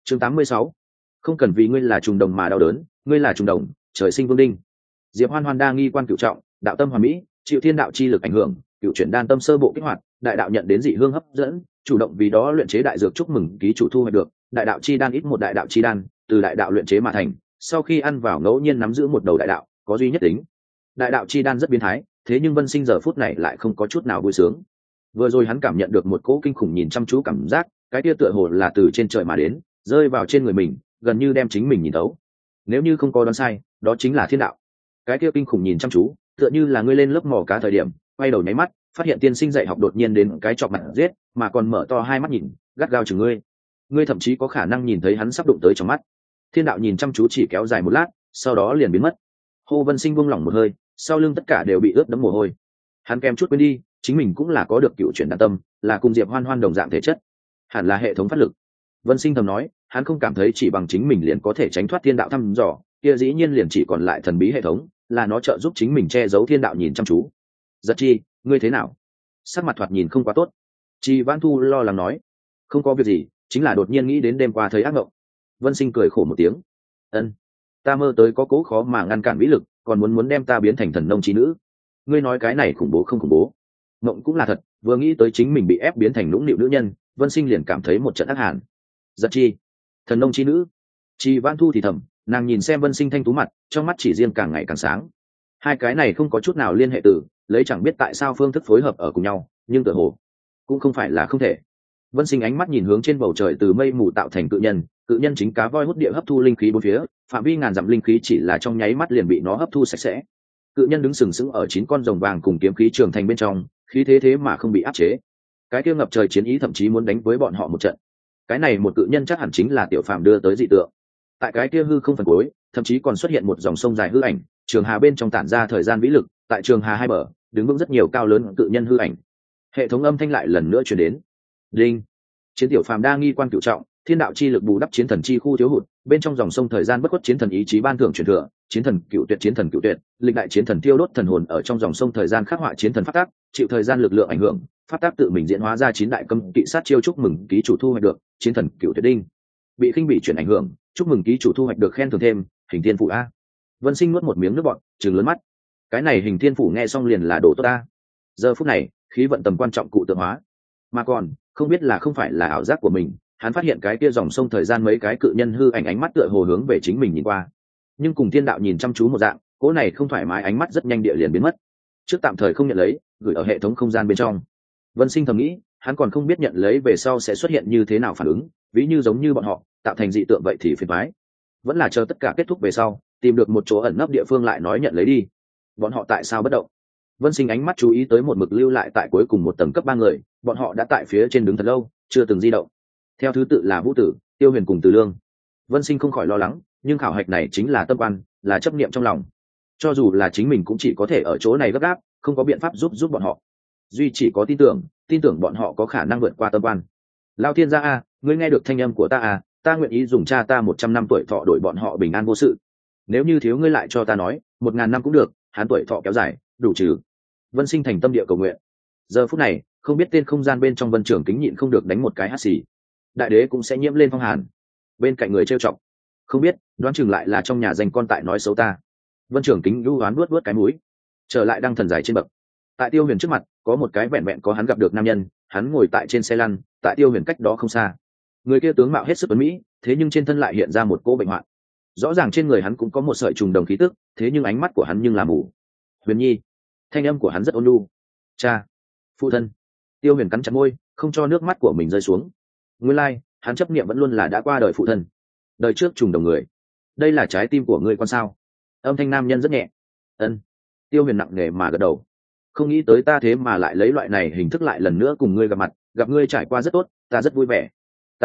chương 86. Không cần vì ngươi là trùng đồng mà đau đớn, ngươi là trùng đồng, trời sinh vương đinh. Diệp Hoan Hoan đa nghi quan cửu trọng, đạo tâm hoàn mỹ, chịu thiên đạo chi lực ảnh hưởng, cửu chuyển đan tâm sơ bộ kích hoạt, đại đạo nhận đến dị hương hấp dẫn, chủ động vì đó luyện chế đại dược, chúc mừng ký chủ thu hoạch được đại đạo chi đan, ít một đại đạo chi đan, từ đại đạo luyện chế mà thành, sau khi ăn vào ngẫu nhiên nắm giữ một đầu đại đạo, có duy nhất tính. Đại đạo chi đan rất biến thái, thế nhưng Vân Sinh giờ phút này lại không có chút nào vui sướng. Vừa rồi hắn cảm nhận được một cỗ kinh khủng nhìn chăm chú cảm giác, cái kia tựa hồ là từ trên trời mà đến, rơi vào trên người mình, gần như đem chính mình nhìn thấu. Nếu như không có đoán sai, đó chính là thiên đạo. Cái kia kinh khủng nhìn chăm chú, tựa như là ngươi lên lớp mò cá thời điểm, quay đầu nháy mắt, phát hiện tiên sinh dạy học đột nhiên đến cái chọc mặt giết, mà còn mở to hai mắt nhìn, gắt gao chừng ngươi. Ngươi thậm chí có khả năng nhìn thấy hắn sắp đụng tới trong mắt. Thiên đạo nhìn chăm chú chỉ kéo dài một lát, sau đó liền biến mất. Hồ Vân Sinh buông lỏng một hơi, sau lưng tất cả đều bị ướt đẫm mồ hôi. Hắn kèm chút quên đi, chính mình cũng là có được cựu chuyển đan tâm, là cùng Diệp Hoan Hoan đồng dạng thể chất, hẳn là hệ thống phát lực. Vân Sinh thầm nói, hắn không cảm thấy chỉ bằng chính mình liền có thể tránh thoát thiên đạo thăm dò, kia dĩ nhiên liền chỉ còn lại thần bí hệ thống, là nó trợ giúp chính mình che giấu thiên đạo nhìn chăm chú. Giật Chi, ngươi thế nào? Sắc mặt thoạt nhìn không quá tốt. Chi Vãn Thu lo lắng nói, không có việc gì, chính là đột nhiên nghĩ đến đêm qua thấy ác mộng. Vân Sinh cười khổ một tiếng, ân, ta mơ tới có cố khó mà ngăn cản vĩ lực, còn muốn đem ta biến thành thần nông trí nữ. Ngươi nói cái này khủng bố không khủng bố? Mộng cũng là thật, vừa nghĩ tới chính mình bị ép biến thành nũng nịu nữ nhân, Vân Sinh liền cảm thấy một trận ác hàn. Giật Chi, thần nông trí nữ. Chi Vãn Thu thì thầm, nàng nhìn xem Vân Sinh thanh tú mặt, trong mắt chỉ riêng càng ngày càng sáng. Hai cái này không có chút nào liên hệ từ, lấy chẳng biết tại sao phương thức phối hợp ở cùng nhau, nhưng tựa hồ cũng không phải là không thể. Vân Sinh ánh mắt nhìn hướng trên bầu trời từ mây mù tạo thành cự nhân chính cá voi hút địa hấp thu linh khí bốn phía, phạm vi ngàn dặm linh khí chỉ là trong nháy mắt liền bị nó hấp thu sạch sẽ. Cự nhân đứng sừng sững ở 9 con rồng vàng cùng kiếm khí trường thành bên trong, khí thế mà không bị áp chế. Cái kia ngập trời chiến ý thậm chí muốn đánh với bọn họ một trận. Cái này một cự nhân chắc hẳn chính là Tiểu Phàm đưa tới dị tượng. Tại cái kia hư không phần cuối, thậm chí còn xuất hiện một dòng sông dài hư ảnh, trường hà bên trong tản ra thời gian vĩ lực, tại trường hà hai bờ, đứng vững rất nhiều cao lớn cự nhân hư ảnh. Hệ thống âm thanh lại lần nữa truyền đến. Đinh. Chiến Tiểu Phàm đa nghi quan cửu trọng, thiên đạo chi lực bù đắp chiến thần chi khu thiếu hụt, bên trong dòng sông thời gian bất khuất chiến thần ý chí ban thưởng truyền thừa, chiến thần cửu tuyệt, lịch đại chiến thần tiêu đốt thần hồn ở trong dòng sông thời gian khắc họa chiến thần pháp tác, chịu thời gian lực lượng ảnh hưởng, pháp tác tự mình diễn hóa ra 9 đại cấm kỵ sát chiêu, chúc mừng ký chủ thu hoạch được chiến thần cửu tuyệt đinh. Bị khinh bị chuyển ảnh hưởng, chúc mừng ký chủ thu hoạch được khen thưởng thêm hình thiên phủ a. Vân Sinh nuốt một miếng nước bọt, trừng lớn mắt. Cái này hình thiên phủ nghe xong liền là đồ tốt a. Giờ phút này, khí vận tầm quan trọng cụ tượng hóa, mà còn không biết là không phải là ảo giác của mình, hắn phát hiện cái kia dòng sông thời gian mấy cái cự nhân hư ảnh ánh mắt tựa hồ hướng về chính mình nhìn qua, nhưng cùng thiên đạo nhìn chăm chú một dạng, cỗ này không thoải mái ánh mắt rất nhanh địa liền biến mất. Trước tạm thời không nhận lấy, gửi ở hệ thống không gian bên trong. Vân Sinh thầm nghĩ, hắn còn không biết nhận lấy về sau sẽ xuất hiện như thế nào phản ứng, ví như giống như bọn họ tạo thành dị tượng vậy thì phiền toái. Vẫn là chờ tất cả kết thúc về sau, tìm được một chỗ ẩn nấp địa phương lại nói nhận lấy đi. Bọn họ tại sao bất động? Vân Sinh ánh mắt chú ý tới một mực lưu lại tại cuối cùng một tầng cấp 3 người, bọn họ đã tại phía trên đứng thật lâu, chưa từng di động. Theo thứ tự là Vũ Tử, Tiêu Huyền cùng Từ Lương. Vân Sinh không khỏi lo lắng, nhưng khảo hạch này chính là tâm quan, là chấp niệm trong lòng. Cho dù là chính mình cũng chỉ có thể ở chỗ này gấp gáp, không có biện pháp giúp bọn họ. Duy chỉ có tin tưởng bọn họ có khả năng vượt qua tâm quan. Lao Thiên gia a, ngươi nghe được thanh âm của ta à? Ta nguyện ý dùng cha ta 100 năm tuổi thọ đổi bọn họ bình an vô sự. Nếu như thiếu ngươi lại cho ta nói, 1000 năm cũng được, hắn tuổi thọ kéo dài, đủ trừ. Vân Sinh thành tâm địa cầu nguyện. Giờ phút này, không biết tên không gian bên trong Vân Trưởng Kính nhịn không được đánh một cái hắt xì. Đại đế cũng sẽ nhiễm lên phong hàn. Bên cạnh người trêu chọc, không biết, đoán chừng lại là trong nhà dành con tại nói xấu ta. Vân Trưởng Kính lưu oán vuốt cái mũi, trở lại đăng thần dài trên bậc. Tại Tiêu Huyền trước mặt, có một cái vẹn vẹn có hắn gặp được nam nhân, hắn ngồi tại trên xe lăn, tại Tiêu Huyền cách đó không xa. Người kia tướng mạo hết sức tuấn mỹ, thế nhưng trên thân lại hiện ra một cỗ bệnh hoạn. Rõ ràng trên người hắn cũng có một sợi trùng đồng khí tức, thế nhưng ánh mắt của hắn nhưng là mù. Huyền Nhi, thanh âm của hắn rất ôn nhu. Cha, phụ thân. Tiêu Huyền cắn chặt môi, không cho nước mắt của mình rơi xuống. Nguyên lai, hắn chấp niệm vẫn luôn là đã qua đời phụ thân, đời trước trùng đồng người. Đây là trái tim của ngươi con sao? Âm thanh nam nhân rất nhẹ. Ân. Tiêu Huyền nặng nề mà gật đầu. Không nghĩ tới ta thế mà lại lấy loại này hình thức lại lần nữa cùng ngươi gặp mặt, gặp ngươi trải qua rất tốt, ta rất vui vẻ.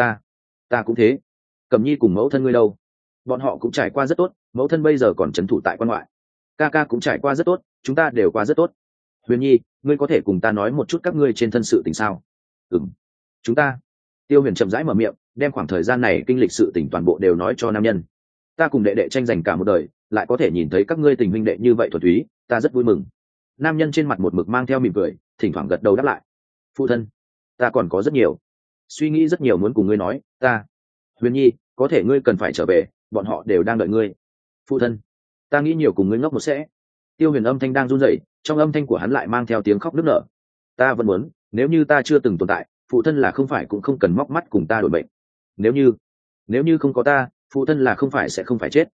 Ta cũng thế. Cẩm Nhi cùng mẫu thân ngươi đâu? Bọn họ cũng trải qua rất tốt, mẫu thân bây giờ còn trấn thủ tại quan ngoại. Ca ca cũng trải qua rất tốt, chúng ta đều qua rất tốt. Huyền Nhi, ngươi có thể cùng ta nói một chút các ngươi trên thân sự tình sao? Chúng ta. Tiêu Huyền chậm rãi mở miệng, đem khoảng thời gian này kinh lịch sự tình toàn bộ đều nói cho nam nhân. Ta cùng đệ đệ tranh giành cả một đời, lại có thể nhìn thấy các ngươi tình huynh đệ như vậy thuần túy, ta rất vui mừng. Nam nhân trên mặt một mực mang theo mỉm cười, thỉnh thoảng gật đầu đáp lại. Phụ thân, ta còn có rất nhiều suy nghĩ, rất nhiều muốn cùng ngươi nói. Huyền Nhi, có thể ngươi cần phải trở về, bọn họ đều đang đợi ngươi. Phụ thân, ta nghĩ nhiều cùng ngươi ngốc một sẽ. Tiêu Huyền âm thanh đang run rẩy, trong âm thanh của hắn lại mang theo tiếng khóc nức nở. Ta vẫn muốn, nếu như ta chưa từng tồn tại, phụ thân là không phải cũng không cần móc mắt cùng ta đổi bệnh. Nếu như không có ta, phụ thân là không phải sẽ không phải chết.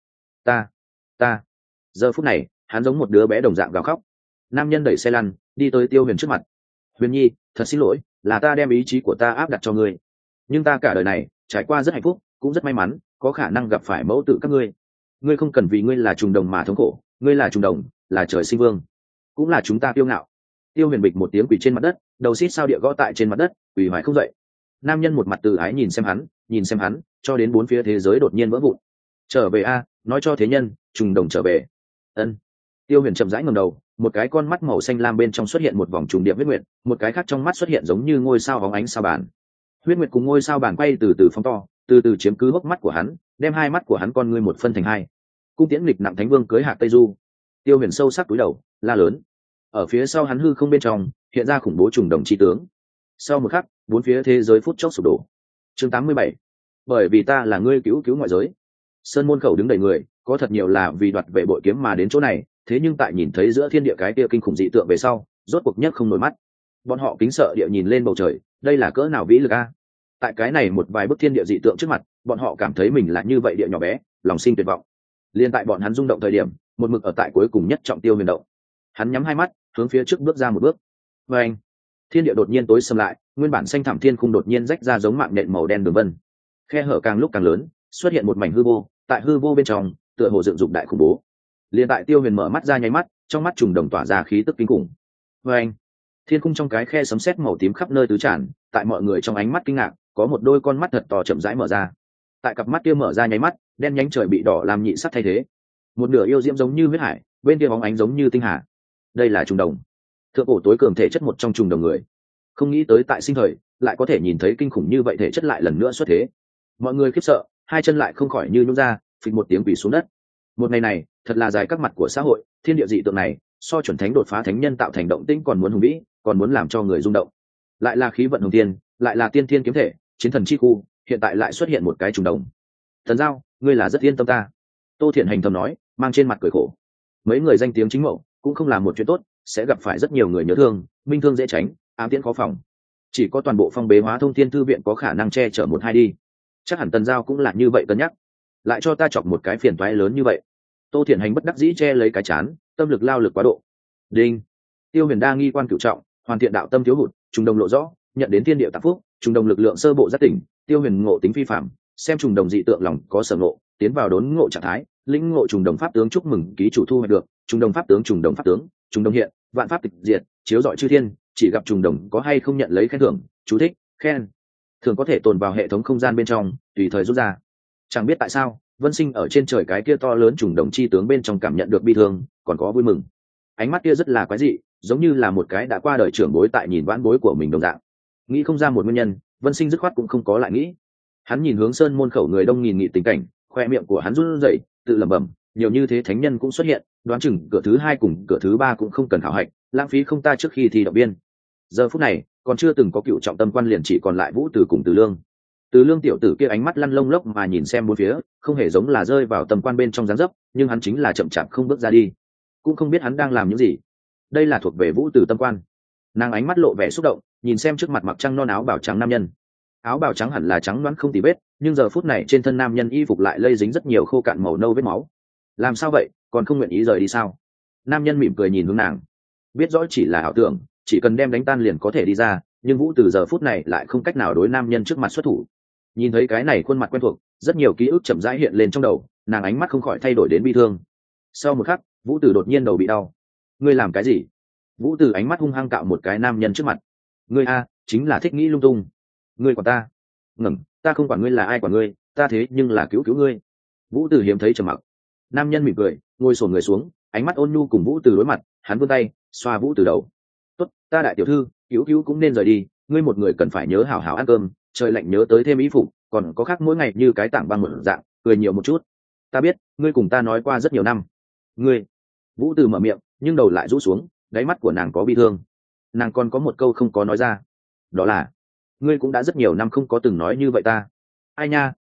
Ta. Giờ phút này, hắn giống một đứa bé đồng dạng gào khóc. Nam nhân đẩy xe lăn, đi tới Tiêu Huyền trước mặt. Huyền nhi, thật xin lỗi, là ta đem ý chí của ta áp đặt cho ngươi. Nhưng ta cả đời này trải qua rất hạnh phúc, cũng rất may mắn, có khả năng gặp phải mẫu tử các ngươi. Ngươi không cần vì ngươi là trùng đồng mà thống khổ, ngươi là trùng đồng, là trời sinh vương, cũng là chúng ta kiêu ngạo. Tiêu Huyền bịch một tiếng quỳ trên mặt đất, đầu xít sao địa gõ tại trên mặt đất, quỳ hoài không dậy. Nam nhân một mặt từ ái nhìn xem hắn, cho đến bốn phía thế giới đột nhiên vỡ vụn. Trở về a, nói cho thế nhân, trùng đồng trở về. Ân. Tiêu Huyền chậm rãi ngẩng đầu, một cái con mắt màu xanh lam bên trong xuất hiện một vòng trùng điệp huyết nguyệt, một cái khác trong mắt xuất hiện giống như ngôi sao bóng ánh sao bản. Huyết nguyệt cùng ngôi sao bản quay từ từ phóng to, từ từ chiếm cứ hốc mắt của hắn, đem hai mắt của hắn con ngươi một phân thành hai. Cung tiễn nghịch nặng thánh vương cưới hạ tây du. Tiêu Huyền sâu sắc cúi đầu, la lớn. Ở phía sau hắn hư không bên trong hiện ra khủng bố trùng đồng chi tướng. Sau một khắc, bốn phía thế giới phút chốc sụp đổ. Chương 87. Bởi vì ta là ngươi cứu ngoại giới. Sơn môn khẩu đứng đầy người, có thật nhiều là vì đoạt về bội kiếm mà đến chỗ này, thế nhưng tại nhìn thấy giữa thiên địa cái kia kinh khủng dị tượng về sau, rốt cuộc nhất không nổi mắt. Bọn họ kính sợ địa nhìn lên bầu trời, đây là cỡ nào vĩ lực a! Tại cái này một vài bức thiên địa dị tượng trước mặt, bọn họ cảm thấy mình là như vậy địa nhỏ bé, lòng sinh tuyệt vọng. Liên tại bọn hắn rung động thời điểm, một mực ở tại cuối cùng nhất trọng Tiêu Huyền động. Hắn nhắm hai mắt, hướng phía trước bước ra một bước. Và anh, thiên địa đột nhiên tối sầm lại, nguyên bản xanh thẳm thiên khung đột nhiên rách ra giống mạng nhện màu đen đường vân. Khe hở càng lúc càng lớn, xuất hiện một mảnh hư vô, tại hư vô bên trong, tựa hồ dựng dục đại khủng bố. Liên tại Tiêu Huyền mở mắt ra nháy mắt, trong mắt trùng đồng tỏa ra khí tức kinh khủng. Và anh, thiên khung trong cái khe sấm sét màu tím khắp nơi tứ tràn, tại mọi người trong ánh mắt kinh ngạc, có một đôi con mắt thật to chậm rãi mở ra. Tại cặp mắt kia mở ra nháy mắt, đen nhánh trời bị đỏ làm nhị sắc thay thế. Một nửa yêu diễm giống như huyết hải, bên kia bóng ánh giống như tinh hà. Đây là trùng đồng, thượng cổ tối cường thể chất một trong trùng đồng người. Không nghĩ tới tại sinh thời lại có thể nhìn thấy kinh khủng như vậy thể chất lại lần nữa xuất thế. Mọi người khiếp sợ, hai chân lại không khỏi như nhún ra, phịch một tiếng quỳ xuống đất. Một ngày này thật là dài các mặt của xã hội, thiên địa dị tượng này so chuẩn thánh đột phá thánh nhân tạo thành động tĩnh còn muốn hùng vĩ, còn muốn làm cho người rung động. Lại là khí vận hồng tiên, lại là tiên thiên kiếm thể, chiến thần chi khu, hiện tại lại xuất hiện một cái trùng đồng. Thần giao, ngươi là rất yên tâm ta. Tô Thiện Hành thầm nói, mang trên mặt cười khổ. Mấy người danh tiếng chính mẫu cũng không làm một chuyện tốt, sẽ gặp phải rất nhiều người nhớ thương, minh thương dễ tránh, ám tiễn khó phòng. Chỉ có toàn bộ phong bế hóa thông thiên thư viện có khả năng che chở một hai đi. Chắc hẳn Tần Giao cũng là như vậy cân nhắc. Lại cho ta chọc một cái phiền toái lớn như vậy. Tô Thiện Hành bất đắc dĩ che lấy cái chán, tâm lực lao lực quá độ. Đinh. Tiêu Huyền đa nghi quan cửu trọng, hoàn thiện đạo tâm thiếu hụt, trùng đồng lộ rõ, nhận đến thiên địa tạp phúc, trùng đồng lực lượng sơ bộ giác tỉnh, Tiêu Huyền ngộ tính phi phạm, xem trùng đồng dị tượng lòng có sở ngộ, tiến vào đốn ngộ trạng thái, lĩnh ngộ trùng đồng pháp tướng, chúc mừng ký chủ thu hoạch được trùng đồng pháp tướng, trùng đồng hiện, vạn pháp tịch diệt, chiếu rọi chư thiên, chỉ gặp trùng đồng có hay không nhận lấy khen thưởng. Chú thích: khen thường có thể tồn vào hệ thống không gian bên trong, tùy thời rút ra. Chẳng biết tại sao, Vân Sinh ở trên trời cái kia to lớn trùng đồng chi tướng bên trong cảm nhận được bi thương, còn có vui mừng. Ánh mắt kia rất là quái dị, giống như là một cái đã qua đời trưởng bối tại nhìn vãn bối của mình đồng dạng. Nghĩ không ra một nguyên nhân, Vân Sinh dứt khoát cũng không có lại nghĩ. Hắn nhìn hướng sơn môn khẩu người đông nghìn nghị tình cảnh, khoe miệng của hắn run rẩy, tự lẩm bẩm, nhiều như thế thánh nhân cũng xuất hiện, đoán chừng cửa thứ hai cùng cửa thứ ba cũng không cần khảo hạch, lãng phí không ta trước khi thi động biên. Giờ phút này còn chưa từng có cựu trọng tâm quan, liền chỉ còn lại Vũ Từ cùng Từ Lương. Từ Lương tiểu tử kia ánh mắt lăn lông lốc mà nhìn xem bốn phía, không hề giống là rơi vào tâm quan bên trong dáng dấp, nhưng hắn chính là chậm chạp không bước ra đi, cũng không biết hắn đang làm những gì. Đây là thuộc về Vũ Từ tâm quan. Nàng ánh mắt lộ vẻ xúc động, nhìn xem trước mặt mặc trăng non áo bào trắng nam nhân. Áo bào trắng hẳn là trắng loáng không tì vết, nhưng giờ phút này trên thân nam nhân y phục lại lây dính rất nhiều khô cạn màu nâu vết máu. Làm sao vậy, còn không nguyện ý rời đi sao? Nam nhân mỉm cười nhìn hướng nàng, biết rõ chỉ là ảo tưởng, chỉ cần đem đánh tan liền có thể đi ra, nhưng Vũ Từ giờ phút này lại không cách nào đối nam nhân trước mặt xuất thủ. Nhìn thấy cái này khuôn mặt quen thuộc, rất nhiều ký ức chậm rãi hiện lên trong đầu, nàng ánh mắt không khỏi thay đổi đến bi thương. Sau một khắc, Vũ Từ đột nhiên đầu bị đau. Ngươi làm cái gì? Vũ Từ ánh mắt hung hăng cạo một cái nam nhân trước mặt. Ngươi a, chính là thích nghĩ lung tung. Ngươi quản ta? Ngẩng, ta không quản ngươi là ai quản ngươi, ta thế nhưng là cứu ngươi. Vũ Từ hiếm thấy trầm mặc. Nam nhân mỉm cười, ngồi xổm người xuống, ánh mắt ôn nhu cùng Vũ Từ đối mặt, hắn vươn tay xoa Vũ Từ đầu. Tốt, ta đại tiểu thư, cứu cũng nên rời đi, ngươi một người cần phải nhớ hảo hảo ăn cơm, trời lạnh nhớ tới thêm ý phục, còn có khác mỗi ngày như cái tảng băng một dạng, cười nhiều một chút. Ta biết, ngươi cùng ta nói qua rất nhiều năm. Ngươi. Vũ Từ mở miệng, nhưng đầu lại rũ xuống, đáy mắt của nàng có bi thương. Nàng còn có một câu không có nói ra, đó là, ngươi cũng đã rất nhiều năm không có từng nói như vậy ta. Ai nha,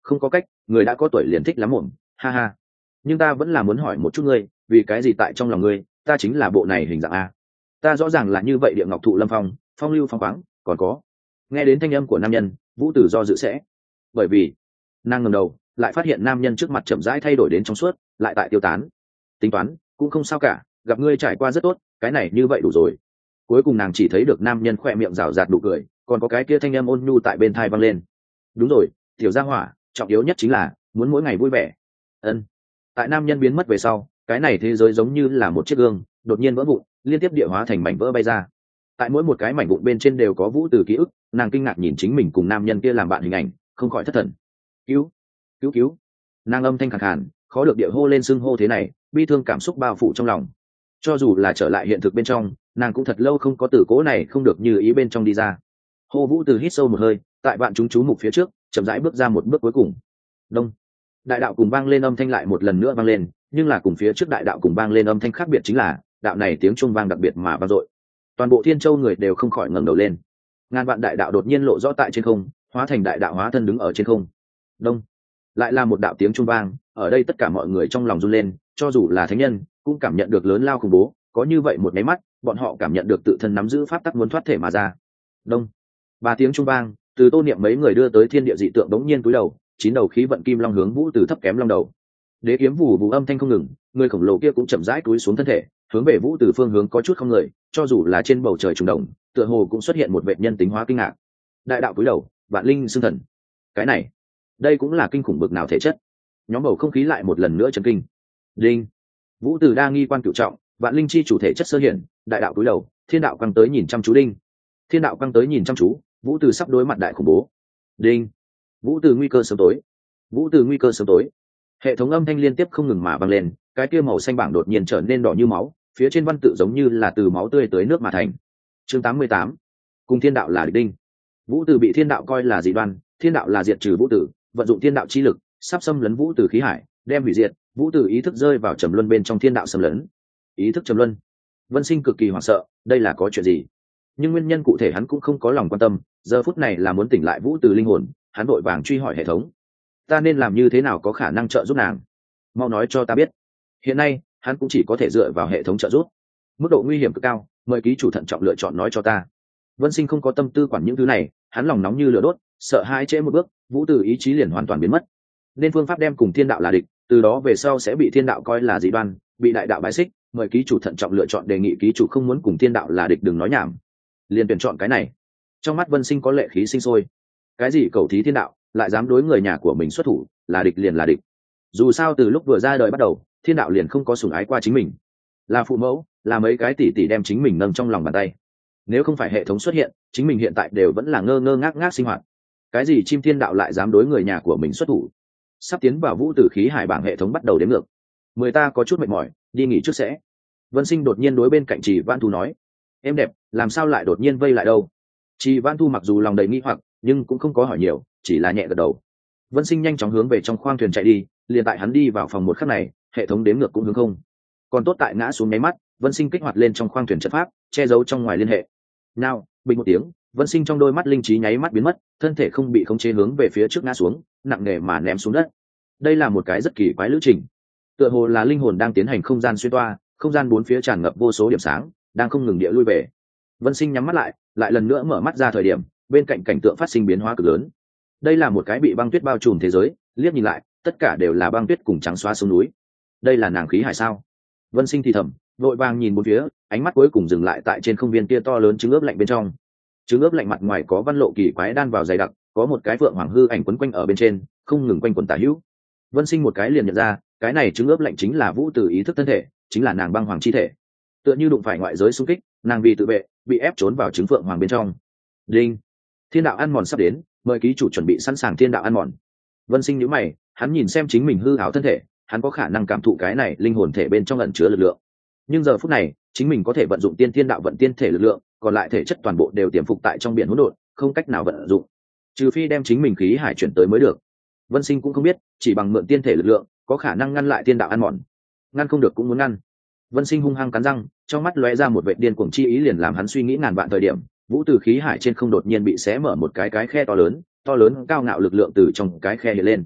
Không có cách, người đã có tuổi liền thích lắm mồm, ha ha. Nhưng ta vẫn là muốn hỏi một chút ngươi, vì cái gì tại trong lòng ngươi ta chính là bộ này hình dạng a? Ta rõ ràng là như vậy địa ngọc thụ lâm phong, phong lưu phong khoáng, còn có. Nghe đến thanh âm của nam nhân, Vũ Tử do dự sẽ. Bởi vì, nàng ngẩng đầu, lại phát hiện nam nhân trước mặt chậm rãi thay đổi đến trong suốt, lại tại tiêu tán. Tính toán, cũng không sao cả, gặp ngươi trải qua rất tốt, cái này như vậy đủ rồi. Cuối cùng nàng chỉ thấy được nam nhân khỏe miệng rào rạt nụ cười, còn có cái kia thanh âm ôn nhu tại bên tai vang lên. Đúng rồi, tiểu gia hỏa, trọng yếu nhất chính là muốn mỗi ngày vui vẻ. Ân. Tại nam nhân biến mất về sau, cái này thế giới giống như là một chiếc gương, đột nhiên vỡ vụn, liên tiếp địa hóa thành mảnh vỡ bay ra. Tại mỗi một cái mảnh vụn bên trên đều có Vũ Từ ký ức, nàng kinh ngạc nhìn chính mình cùng nam nhân kia làm bạn hình ảnh, không khỏi thất thần. Cứu, cứu cứu. Nàng âm thanh khàn khàn, khó được địa hô lên xưng hô thế này, bi thương cảm xúc bao phủ trong lòng. Cho dù là trở lại hiện thực bên trong, nàng cũng thật lâu không có từ cố này không được như ý bên trong đi ra. Hô Vũ Từ hít sâu một hơi, tại vạn chúng chú mục phía trước, chậm rãi bước ra một bước cuối cùng. Đông. Đại đạo cùng vang lên âm thanh lại một lần nữa vang lên, nhưng là cùng phía trước đại đạo cùng vang lên âm thanh khác biệt chính là, đạo này tiếng chuông vang đặc biệt mà vang dội. Toàn bộ Thiên Châu người đều không khỏi ngẩng đầu lên. Ngàn vạn đại đạo đột nhiên lộ rõ tại trên không, hóa thành đại đạo hóa thân đứng ở trên không. Đông. Lại là một đạo tiếng chuông vang, ở đây tất cả mọi người trong lòng run lên, cho dù là thánh nhân, cũng cảm nhận được lớn lao khủng bố, có như vậy một cái mắt, bọn họ cảm nhận được tự thân nắm giữ pháp tắc muốn thoát thể mà ra. Đông. Ba tiếng chuông vang, từ Tô Niệm mấy người đưa tới thiên địa dị tượng đống nhiên cúi đầu, chín đầu khí vận kim long hướng Vũ Từ thấp kém long đầu. Đế kiếm vù vù âm thanh không ngừng, người khổng lồ kia cũng chậm rãi cúi xuống thân thể, hướng về Vũ Từ phương hướng có chút không người, cho dù là trên bầu trời trùng động, tựa hồ cũng xuất hiện một vệ nhân tính hóa kinh ngạc. Đại đạo cúi đầu, vạn linh xưng thần. Cái này, đây cũng là kinh khủng bực nào thể chất. Nhóm bầu không khí lại một lần nữa chấn kinh. Đinh. Vũ Từ đa nghi quan cửu trọng, vạn linh chi chủ thể chất sơ hiển, đại đạo cúi đầu, thiên đạo quăng tới nhìn chăm chú đinh. Thiên đạo quăng tới nhìn chăm chú, Vũ Từ sắp đối mặt đại khủng bố. Đinh. Vũ Từ nguy cơ sớm tối. Vũ Từ nguy cơ sớm tối. Hệ thống âm thanh liên tiếp không ngừng mà vang lên, cái kia màu xanh bảng đột nhiên trở nên đỏ như máu, phía trên văn tự giống như là từ máu tươi tới nước mà thành. Chương 88. Cùng thiên đạo là địch đinh. Vũ Từ bị thiên đạo coi là dị đoan, thiên đạo là diệt trừ Vũ Từ, vận dụng thiên đạo chi lực, sắp xâm lấn Vũ Từ khí hải, đem hủy diệt. Vũ Từ ý thức rơi vào trầm luân bên trong thiên đạo xâm lấn. Ý thức trầm luân. Vân Sinh cực kỳ hoảng sợ, đây là có chuyện gì? Nhưng nguyên nhân cụ thể hắn cũng không có lòng quan tâm, giờ phút này là muốn tỉnh lại Vũ Từ linh hồn, hắn vội vàng truy hỏi hệ thống. Ta nên làm như thế nào có khả năng trợ giúp nàng? Mau nói cho ta biết. Hiện nay, hắn cũng chỉ có thể dựa vào hệ thống trợ giúp. Mức độ nguy hiểm cực cao, mời ký chủ thận trọng lựa chọn nói cho ta. Vân Sinh không có tâm tư quản những thứ này, hắn lòng nóng như lửa đốt, sợ hai trễ một bước, Vũ Từ ý chí liền hoàn toàn biến mất. Nên phương pháp đem cùng thiên đạo là địch, từ đó về sau sẽ bị thiên đạo coi là dị đoan, bị đại đạo bài xích, mời ký chủ thận trọng lựa chọn, đề nghị ký chủ không muốn cùng thiên đạo là địch đừng nói nhảm. Liền tuyển chọn cái này. Trong mắt Vân Sinh có lệ khí sinh sôi. Cái gì cầu thí thiên đạo, lại dám đối người nhà của mình xuất thủ, là địch liền là địch. Dù sao từ lúc vừa ra đời bắt đầu, thiên đạo liền không có sủng ái qua chính mình, là phụ mẫu, là mấy cái tỷ tỷ đem chính mình nâng trong lòng bàn tay. Nếu không phải hệ thống xuất hiện, chính mình hiện tại đều vẫn là ngơ ngơ ngác ngác sinh hoạt. Cái gì chim thiên đạo lại dám đối người nhà của mình xuất thủ? Sắp tiến vào Vũ Tử khí hải bảng, hệ thống bắt đầu đếm ngược. Mười ta có chút mệt mỏi, đi nghỉ trước sẽ. Vân Sinh đột nhiên đối bên cạnh Trì Vãn Thu nói. Em đẹp, làm sao lại đột nhiên vây lại đâu? Trì Vãn Thu mặc dù lòng đầy nghi hoặc, nhưng cũng không có hỏi nhiều, chỉ là nhẹ gật đầu. Vân Sinh nhanh chóng hướng về trong khoang thuyền chạy đi, liền tại hắn đi vào phòng một khắc này, hệ thống đếm ngược cũng hướng không. Còn tốt tại ngã xuống nháy mắt, Vân Sinh kích hoạt lên trong khoang thuyền trận pháp, che giấu trong ngoài liên hệ. Nào, bình một tiếng, Vân Sinh trong đôi mắt linh trí nháy mắt biến mất, thân thể không bị khống chế hướng về phía trước ngã xuống, nặng nề mà ném xuống đất. Đây là một cái rất kỳ quái lữ trình. Tựa hồ là linh hồn đang tiến hành không gian xuyên toa, không gian bốn phía tràn ngập vô số điểm sáng, đang không ngừng địa lui về. Vân Sinh nhắm mắt lại, lại lần nữa mở mắt ra thời điểm, bên cạnh cảnh tượng phát sinh biến hóa cực lớn. Đây là một cái bị băng tuyết bao trùm thế giới, liếc nhìn lại, tất cả đều là băng tuyết cùng trắng xóa sông núi. Đây là nàng khí hải sao? Vân Sinh thì thầm, vội vàng nhìn bốn phía, ánh mắt cuối cùng dừng lại tại trên không viên kia to lớn trứng ướp lạnh bên trong. Trứng ướp lạnh mặt ngoài có văn lộ kỳ quái đan vào dày đặc, có một cái phượng hoàng hư ảnh quấn quanh ở bên trên, không ngừng quanh quẩn tả hữu. Vân Sinh một cái liền nhận ra, cái này trứng ướp lạnh chính là Vũ Từ ý thức thân thể, chính là nàng băng hoàng chi thể. Tựa như đụng phải ngoại giới xung kích, nàng vì tự vệ, bị ép trốn vào trứng phượng hoàng bên trong. Đinh, thiên đạo ăn mòn sắp đến, mời ký chủ chuẩn bị sẵn sàng thiên đạo ăn mòn. Vân Sinh nhíu mày, hắn nhìn xem chính mình hư ảo thân thể, hắn có khả năng cảm thụ cái này linh hồn thể bên trong ẩn chứa lực lượng. Nhưng giờ phút này, chính mình có thể vận dụng tiên thiên đạo vận tiên thể lực lượng, còn lại thể chất toàn bộ đều tiềm phục tại trong biển hỗn độn, không cách nào vận dụng, trừ phi đem chính mình khí hải chuyển tới mới được. Vân Sinh cũng không biết, chỉ bằng mượn tiên thể lực lượng, có khả năng ngăn lại thiên đạo ăn mòn. Ngăn không được cũng muốn ngăn. Vân Sinh hung hăng cắn răng, trong mắt lóe ra một vệt điên cuồng chi ý, liền làm hắn suy nghĩ ngàn vạn thời điểm, Vũ Từ khí hải trên không đột nhiên bị xé mở một cái khe to lớn cao ngạo lực lượng từ trong cái khe hiện lên.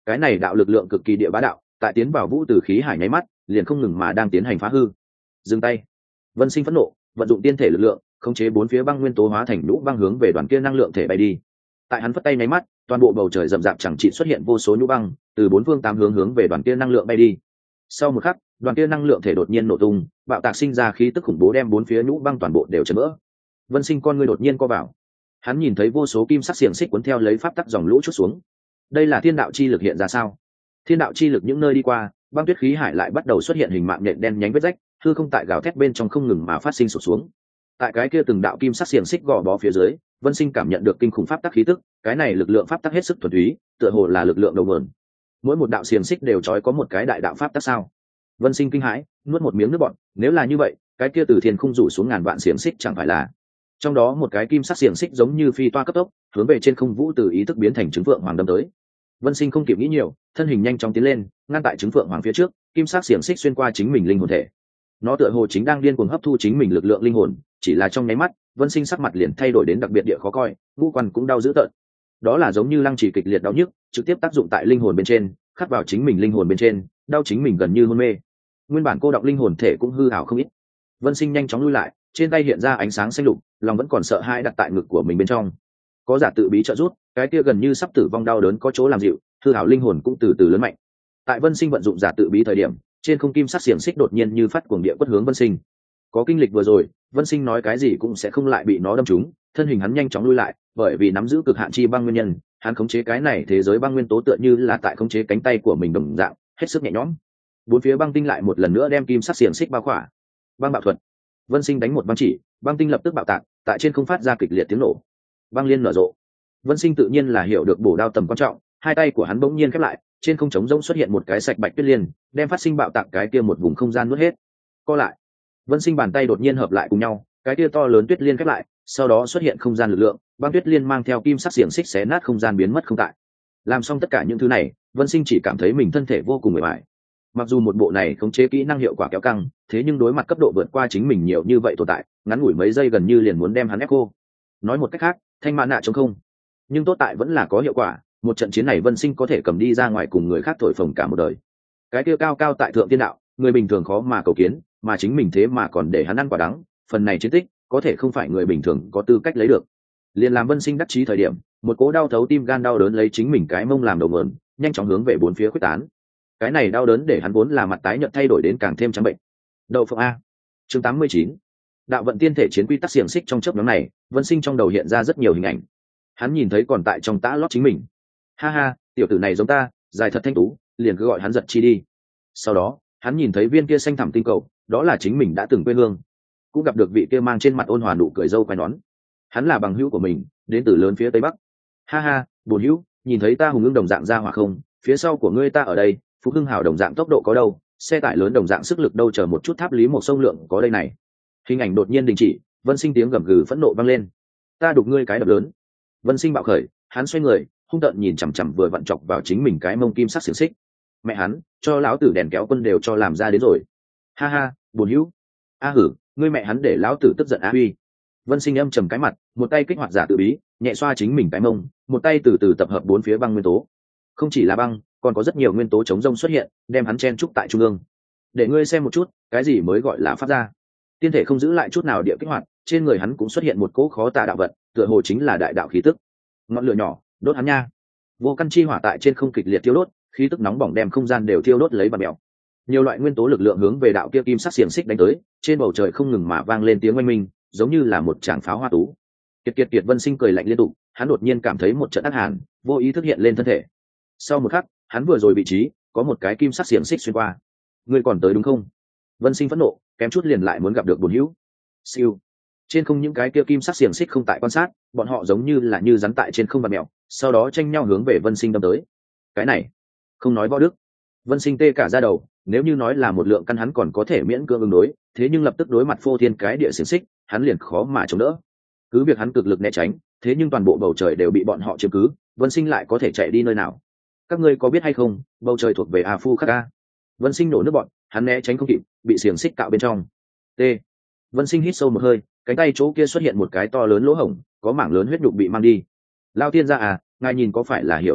cái này đạo lực lượng cực kỳ địa bá đạo, tại tiến vào vũ tử khí hải nháy mắt liền không ngừng mà đang tiến hành phá hư. Dừng tay. Vân Sinh phẫn nộ, vận dụng tiên thể lực lượng khống chế bốn phía băng nguyên tố hóa thành nhũ băng hướng về đoàn kia năng lượng thể bay đi. Tại hắn phất tay nháy mắt, toàn bộ bầu trời rậm rạp chẳng trị xuất hiện vô số nhũ băng từ bốn phương tám hướng về đoàn kia năng lượng bay đi. Sau một khắc, đoàn kia năng lượng thể đột nhiên nổ tung, bạo tạc sinh ra khí tức khủng bố đem bốn phía nhũ băng toàn bộ đều chấn vỡ. Vân Sinh con ngươi đột nhiên co vào, hắn nhìn thấy vô số kim sắc xiềng xích cuốn theo lấy pháp tắc dòng lũ chút xuống. Đây là thiên đạo chi lực hiện ra sao? Thiên đạo chi lực những nơi đi qua, băng tuyết khí hải lại bắt đầu xuất hiện hình mạng nhện đen nhánh vết rách, hư không tại gào thét bên trong không ngừng mà phát sinh sụp xuống. Tại cái kia từng đạo kim sắc xiềng xích gò bó phía dưới, Vân Sinh cảm nhận được kinh khủng pháp tắc khí tức, cái này lực lượng pháp tắc hết sức thuần túy, tựa hồ là lực lượng đầu nguồn. Mỗi một đạo xiềng xích đều trói có một cái đại đạo pháp tắc sao? Vân Sinh kinh hãi, nuốt một miếng nước bọt, nếu là như vậy, cái kia từ thiên khung rủ xuống ngàn vạn xiềng xích chẳng phải là? Trong đó một cái kim sắc xiềng xích giống như phi toa cấp tốc, hướng về trên không vũ từ ý thức biến thành trứng phượng hoàng đâm tới. Vân Sinh không kịp nghĩ nhiều, thân hình nhanh chóng tiến lên, ngăn tại trứng phượng hoàng phía trước, kim sắc xiềng xích xuyên qua chính mình linh hồn thể. Nó tựa hồ chính đang điên cuồng hấp thu chính mình lực lượng linh hồn, chỉ là trong nháy mắt, Vân Sinh sắc mặt liền thay đổi đến đặc biệt địa khó coi, ngũ quan cũng đau dữ tợn. Đó là giống như lăng trì kịch liệt đau nhức, trực tiếp tác dụng tại linh hồn bên trên, khắc vào chính mình linh hồn bên trên, đau chính mình gần như hôn mê. Nguyên bản cô đọng linh hồn thể cũng hư ảo không ít. Vân Sinh nhanh chóng lui lại, trên tay hiện ra ánh sáng xanh lục, lòng vẫn còn sợ hãi đặt tại ngực của mình bên trong. Có giả tự bí trợ rút, cái kia gần như sắp tử vong đau đớn có chỗ làm dịu, hư ảo linh hồn cũng từ từ lớn mạnh. Tại Vân Sinh vận dụng giả tự bí thời điểm, trên không kim sắc xiềng xích đột nhiên như phát cuồng địa quất hướng Vân Sinh. Có kinh lịch vừa rồi, Vân Sinh nói cái gì cũng sẽ không lại bị nó đâm trúng, thân hình hắn nhanh chóng lui lại, bởi vì nắm giữ cực hạn chi băng nguyên nhân, hắn khống chế cái này thế giới băng nguyên tố tựa như là tại khống chế cánh tay của mình đồng dạng, hết sức nhẹ nhõm. Bốn phía băng tinh lại một lần nữa đem kim sắc xiềng xích bao khỏa. Băng bạo thuật. Vân Sinh đánh một băng chỉ, băng tinh lập tức bạo tạc, tại trên không phát ra kịch liệt tiếng nổ. Băng liên nở rộ. Vân Sinh tự nhiên là hiểu được bổ đao tầm quan trọng, hai tay của hắn bỗng nhiên khép lại, trên không trống rỗng xuất hiện một cái sạch bạch tuyết liên, đem phát sinh bạo tạc cái kia một vùng không gian nuốt hết. Co lại. Vân Sinh bàn tay đột nhiên hợp lại cùng nhau, cái kia to lớn tuyết liên khép lại, sau đó xuất hiện không gian lực lượng, băng tuyết liên mang theo kim sắc xiềng xích xé nát không gian biến mất không tại. Làm xong tất cả những thứ này, Vân Sinh chỉ cảm thấy mình thân thể vô cùng mệt mỏi. Mặc dù một bộ này khống chế kỹ năng hiệu quả kéo căng, thế nhưng đối mặt cấp độ vượt qua chính mình nhiều như vậy tồn tại, ngắn ngủi mấy giây gần như liền muốn đem hắn ép cô. Nói một cách khác, thanh mã nạ trống không, nhưng tốt tại vẫn là có hiệu quả. Một trận chiến này Vân Sinh có thể cầm đi ra ngoài cùng người khác thổi phồng cả một đời. Cái kia cao cao tại thượng tiên đạo, người bình thường khó mà cầu kiến, mà chính mình thế mà còn để hắn ăn quả đắng. Phần này chiến tích có thể không phải người bình thường có tư cách lấy được. Liền làm Vân Sinh đắc chí thời điểm, một cỗ đau thấu tim gan đau đớn lấy chính mình cái mông làm đầu mượn, nhanh chóng hướng về bốn phía khuếch tán. Cái này đau đớn để hắn vốn là mặt tái nhợt thay đổi đến càng thêm trắng bệnh. Đậu phộng a. Chương 89. Đạo vận tiên thể chiến quy tắc xiềng xích trong chớp nhoáng này, Vân Sinh trong đầu hiện ra rất nhiều hình ảnh. Hắn nhìn thấy còn tại trong tã lót chính mình. Ha ha, tiểu tử này giống ta, dài thật thanh tú, liền cứ gọi hắn giật chi đi. Sau đó, hắn nhìn thấy viên kia xanh thẳm tinh cầu, đó là chính mình đã từng quê hương. Cũng gặp được vị kia mang trên mặt ôn hòa nụ cười dâu quai nón. Hắn là bằng hữu của mình, đến từ lớn phía tây bắc. Ha ha, bổn hữu, nhìn thấy ta hùng ưng đồng dạng ra hỏa không? Phía sau của ngươi ta ở đây, Phú Hưng Hào đồng dạng tốc độ có đâu, xe tải lớn đồng dạng sức lực đâu, chờ một chút tháp lý một sông lượng có đây này. Hình ảnh đột nhiên đình chỉ, Vân Sinh tiếng gầm gừ phẫn nộ vang lên. Ta đục ngươi cái đập lớn. Vân Sinh bạo khởi, hắn xoay người, hung tợn nhìn chằm chằm vừa vặn chọc vào chính mình cái mông kim sắc xiềng xích. Mẹ hắn, cho lão tử đèn kéo quân đều cho làm ra đến rồi. Ha ha, buồn hữu. A hử, ngươi mẹ hắn để lão tử tức giận a uy. Vân Sinh âm trầm cái mặt, một tay kích hoạt giả tự bí, nhẹ xoa chính mình cái mông, một tay từ từ tập hợp bốn phía băng nguyên tố. Không chỉ là băng, còn có rất nhiều nguyên tố chống rông xuất hiện, đem hắn chen trúc tại trung ương. Để ngươi xem một chút, cái gì mới gọi là pháp gia. Tiên thể không giữ lại chút nào địa kích hoạt, trên người hắn cũng xuất hiện một cỗ khó tả đạo vận, tựa hồ chính là đại đạo khí tức. Ngọn lửa nhỏ, đốt hắn nha. Vô căn chi hỏa tại trên không kịch liệt thiêu đốt, khí tức nóng bỏng đem không gian đều thiêu đốt lấy bạt mèo. Nhiều loại nguyên tố lực lượng hướng về đạo kia kim sắc xiềng xích đánh tới, trên bầu trời không ngừng mà vang lên tiếng oanh minh, giống như là một tràng pháo hoa tú. Kiệt Vân Sinh cười lạnh liên tục, hắn đột nhiên cảm thấy một trận ác hàn, vô ý thức hiện lên thân thể. Sau một khắc, hắn vừa rồi vị trí có một cái kim sắc xiềng xích xuyên qua. Ngươi còn tới đúng không? Vân Sinh phẫn nộ, kém chút liền lại muốn gặp được bổn hữu. Siêu. Trên không những cái kia kim sắc xiềng xích không tại quan sát, bọn họ giống như là như rắn tại trên không bạt mèo, sau đó tranh nhau hướng về Vân Sinh đâm tới. Cái này, không nói võ đức. Vân Sinh tê cả da đầu, nếu như nói là một lượng căn hắn còn có thể miễn cưỡng ứng đối, thế nhưng lập tức đối mặt phô thiên cái địa xiềng xích, hắn liền khó mà chống đỡ. Cứ việc hắn cực lực né tránh, thế nhưng toàn bộ bầu trời đều bị bọn họ chiếm cứ, Vân Sinh lại có thể chạy đi nơi nào? Các ngươi có biết hay không, bầu trời thuộc về A Phu Khắc A. Vân Sinh nổ nước bọn, hắn né tránh không kịp, bị xiềng xích cạo bên trong. T. Vân Sinh hít sâu một hơi, cánh tay chỗ kia xuất hiện một cái to lớn lỗ hổng, có mảng lớn huyết nhục bị mang đi. Lao tiên gia à, ngài nhìn có phải là hiểu lầm à?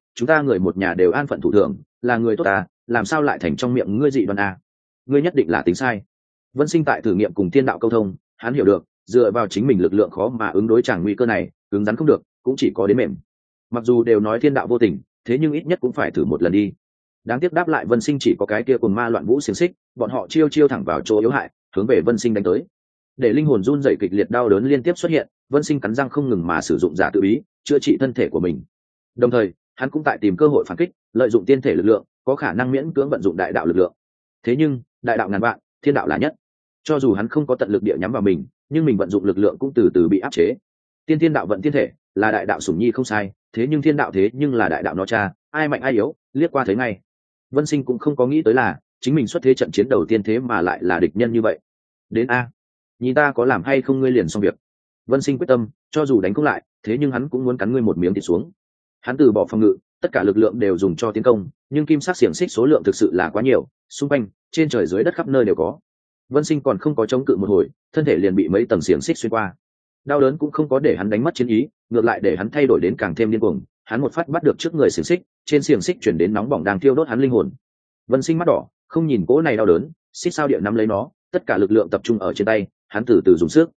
chúng ta người một nhà đều an phận thủ thường, là người tốt à, làm sao lại thành trong miệng ngươi dị đoan à? Ngươi nhất định là tính sai. Vân Sinh tại thử nghiệm cùng thiên đạo câu thông, hắn hiểu được dựa vào chính mình lực lượng khó mà ứng đối chẳng nguy cơ này, cứng rắn không được, cũng chỉ có đến mềm. Mặc dù đều nói thiên đạo vô tình, thế nhưng ít nhất cũng phải thử một lần đi. Đáng tiếc đáp lại Vân Sinh chỉ có cái kia cùng ma loạn vũ xiềng xích, bọn họ chiêu thẳng vào chỗ yếu hại, hướng về Vân Sinh đánh tới. Để linh hồn run rẩy kịch liệt đau đớn liên tiếp xuất hiện, Vân Sinh cắn răng không ngừng mà sử dụng giả tự bí chữa trị thân thể của mình. Đồng thời, hắn cũng tại tìm cơ hội phản kích, lợi dụng tiên thể lực lượng, có khả năng miễn cưỡng vận dụng đại đạo lực lượng. Thế nhưng, đại đạo ngàn vạn, thiên đạo là nhất. Cho dù hắn không có tận lực địa nhắm vào mình, nhưng mình vận dụng lực lượng cũng từ từ bị áp chế. Thiên đạo vận thiên thể, là đại đạo sủng nhi không sai, thế nhưng thiên đạo thế nhưng là đại đạo nó cha, ai mạnh ai yếu, liếc qua thấy ngay. Vân Sinh cũng không có nghĩ tới là chính mình xuất thế trận chiến đầu tiên thế mà lại là địch nhân như vậy. Đến a, nhìn ta có làm hay không ngươi liền xong việc. Vân Sinh quyết tâm, cho dù đánh không lại, thế nhưng hắn cũng muốn cắn ngươi một miếng thịt xuống. Hắn từ bỏ phòng ngự, tất cả lực lượng đều dùng cho tiến công, nhưng kim sắc xiềng xích số lượng thực sự là quá nhiều, xung quanh, trên trời dưới đất khắp nơi đều có. Vân Sinh còn không có chống cự một hồi, thân thể liền bị mấy tầng xiềng xích xuyên qua. Đau đớn cũng không có để hắn đánh mất chiến ý, ngược lại để hắn thay đổi đến càng thêm điên cuồng. Hắn một phát bắt được trước người xiềng xích, trên xiềng xích chuyển đến nóng bỏng đang thiêu đốt hắn linh hồn. Vân Sinh mắt đỏ, không nhìn cỗ này đau đớn, xích sao địa nắm lấy nó, tất cả lực lượng tập trung ở trên tay, hắn từ từ dùng sức.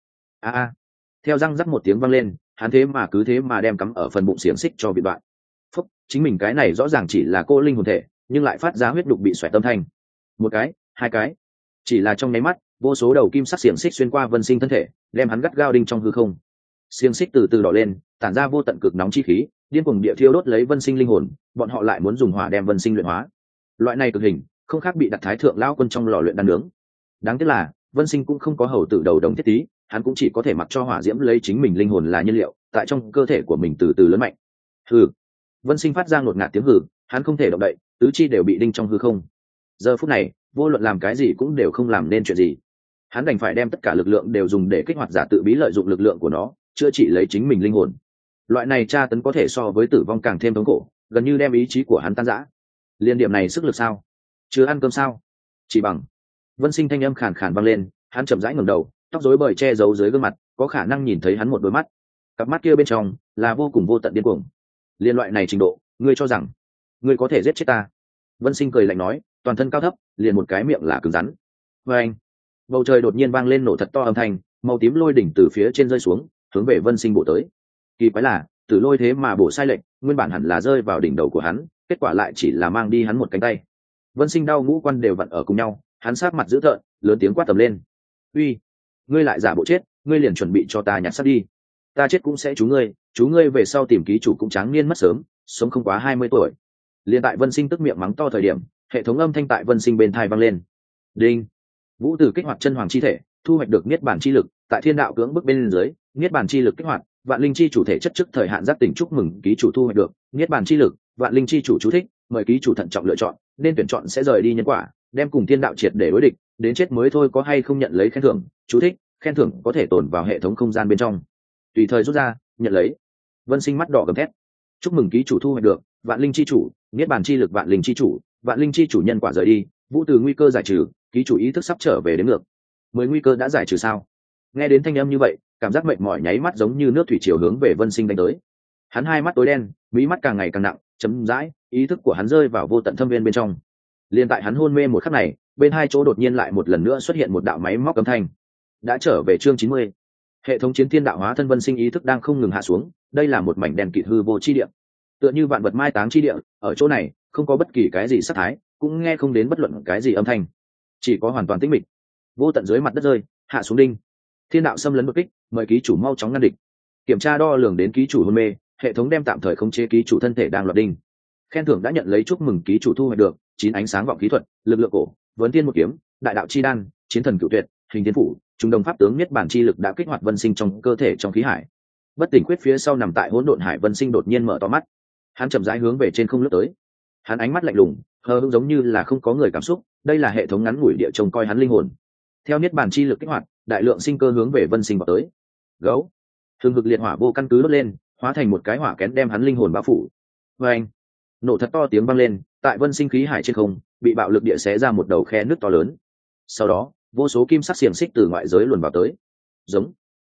Theo răng rắc một tiếng vang lên, hắn cứ thế mà đem cắm ở phần bụng xiềng xích cho bị đoạn. Phúc, chính mình cái này rõ ràng chỉ là cô linh hồn thể, nhưng lại phát ra huyết đục bị xoẹt tâm thanh. Một cái, hai cái, chỉ là trong nháy mắt, vô số đầu kim sắc xiềng xích xuyên qua Vân Sinh thân thể, đem hắn gắt gao đinh trong hư không. Xiềng xích từ từ đỏ lên, tản ra vô tận cực nóng chi khí, điên cuồng địa thiêu đốt lấy Vân Sinh linh hồn, bọn họ lại muốn dùng hỏa đem Vân Sinh luyện hóa. Loại này cực hình, không khác bị đặt thái thượng lão quân trong lò luyện đan nướng. Đáng tiếc là, Vân Sinh cũng không có hầu tử đầu đồng thiết tí, hắn cũng chỉ có thể mặc cho hỏa diễm lấy chính mình linh hồn là nhiên liệu, tại trong cơ thể của mình từ từ lớn mạnh. Hừ. Vân Sinh phát ra ngột ngạt tiếng hừ, hắn không thể động đậy, tứ chi đều bị đinh trong hư không. Giờ phút này, vô luận làm cái gì cũng đều không làm nên chuyện gì. Hắn đành phải đem tất cả lực lượng đều dùng để kích hoạt giả tự bí, lợi dụng lực lượng của nó chữa trị lấy chính mình linh hồn. Loại này tra tấn có thể so với tử vong càng thêm thống khổ, gần như đem ý chí của hắn tan rã. Liên điểm này sức lực sao? Chưa ăn cơm sao? Chỉ bằng. Vân Sinh thanh âm khàn khàn vang lên, hắn chậm rãi ngẩng đầu, tóc rối bời che giấu dưới gương mặt, có khả năng nhìn thấy hắn một đôi mắt. Cặp mắt kia bên trong là vô cùng vô tận điên cuồng. Liên loại này trình độ, ngươi cho rằng ngươi có thể giết chết ta? Vân Sinh cười lạnh nói, toàn thân cao thấp, liền một cái miệng là cứng rắn. Và anh, bầu trời đột nhiên vang lên nổ thật to âm thanh, màu tím lôi đỉnh từ phía trên rơi xuống, hướng về Vân Sinh bổ tới. Kỳ quái là, tử lôi thế mà bổ sai lệch, nguyên bản hẳn là rơi vào đỉnh đầu của hắn, kết quả lại chỉ là mang đi hắn một cánh tay. Vân Sinh đau ngũ quan đều vặn ở cùng nhau, hắn sát mặt dữ tợn, lớn tiếng quát tầm lên. Uy, ngươi lại giả bộ chết, ngươi liền chuẩn bị cho ta nhặt xác đi. Ta chết cũng sẽ chú ngươi về sau tìm ký chủ cũng tráng niên mất sớm, sống không quá 20 tuổi. Liên tại Vân Sinh tức miệng mắng to thời điểm, hệ thống âm thanh tại Vân Sinh bên tai vang lên. Đinh. Vũ Tử kích hoạt chân hoàng chi thể, thu hoạch được niết bàn chi lực, tại thiên đạo cưỡng bức bên dưới, niết bàn chi lực kích hoạt, vạn linh chi chủ thể chất trước thời hạn giác tỉnh, chúc mừng ký chủ thu hoạch được niết bàn chi lực, vạn linh chi chủ chú thích, mời ký chủ thận trọng lựa chọn, nên tuyển chọn sẽ rời đi nhân quả, đem cùng thiên đạo triệt để đối địch, đến chết mới thôi có hay không nhận lấy khen thưởng, chú thích, khen thưởng có thể tồn vào hệ thống không gian bên trong, tùy thời rút ra, nhận lấy. Vân Sinh mắt đỏ gầm thét. Chúc mừng ký chủ thu hoạch được vạn linh chi chủ, niết bàn chi lực, vạn linh chi chủ, vạn linh chi chủ nhân quả rời đi, Vũ Từ nguy cơ giải trừ, ký chủ ý thức sắp trở về đến ngược. 10 nguy cơ đã giải trừ sao? Nghe đến thanh âm như vậy, cảm giác mệt mỏi nháy mắt giống như nước thủy triều hướng về Vân Sinh đánh tới. Hắn hai mắt tối đen, mí mắt càng ngày càng nặng, chấm dãi, ý thức của hắn rơi vào vô tận thâm viên bên trong. Liên tại hắn hôn mê một khắc này, bên hai chỗ đột nhiên lại một lần nữa xuất hiện một đạo máy móc âm thanh. Đã trở về chương 90. Hệ thống chiến thiên đạo hóa thân. Vân Sinh ý thức đang không ngừng hạ xuống, đây là một mảnh đen kịt hư vô chi địa. Tựa như vạn vật mai táng chi địa, ở chỗ này không có bất kỳ cái gì sắc thái, cũng nghe không đến bất luận cái gì âm thanh, chỉ có hoàn toàn tĩnh mịch. Vô tận dưới mặt đất rơi hạ xuống đinh. Thiên đạo xâm lấn đột kích, mời ký chủ mau chóng ngăn địch. Kiểm tra đo lường đến ký chủ hôn mê, hệ thống đem tạm thời khống chế ký chủ thân thể đang loạt đinh. Khen thưởng đã nhận lấy, chúc mừng ký chủ thu hoạch được 9 ánh sáng vọng kỹ thuật, lực lượng cổ, vấn thiên một kiếm, đại đạo chi đan, chiến thần cửu tuyệt, hình thiên phủ, trung đồng pháp tướng, niết bản chi lực đã kích hoạt Vân Sinh trong cơ thể trong khí hải. Bất tỉnh quyết phía sau nằm tại hỗn độn hải Vân Sinh đột nhiên mở to mắt, hắn chậm rãi hướng về trên không lướt tới. Hắn ánh mắt lạnh lùng, hờ hững giống như là không có người cảm xúc, đây là hệ thống ngắn ngủi địa trông coi hắn linh hồn. Theo niết bàn chi lực kích hoạt, đại lượng sinh cơ hướng về Vân Sinh vào tới. Gấu, thường vực liệt hỏa vô căn cứ đốt lên, hóa thành một cái hỏa kén đem hắn linh hồn bao phủ. Và anh, nổ thật to tiếng vang lên, tại Vân Sinh khí hải trên không bị bạo lực địa xé ra một đầu khe nước to lớn. Sau đó, vô số kim sắc xiềng xích từ ngoại giới luồn vào tới. Giống,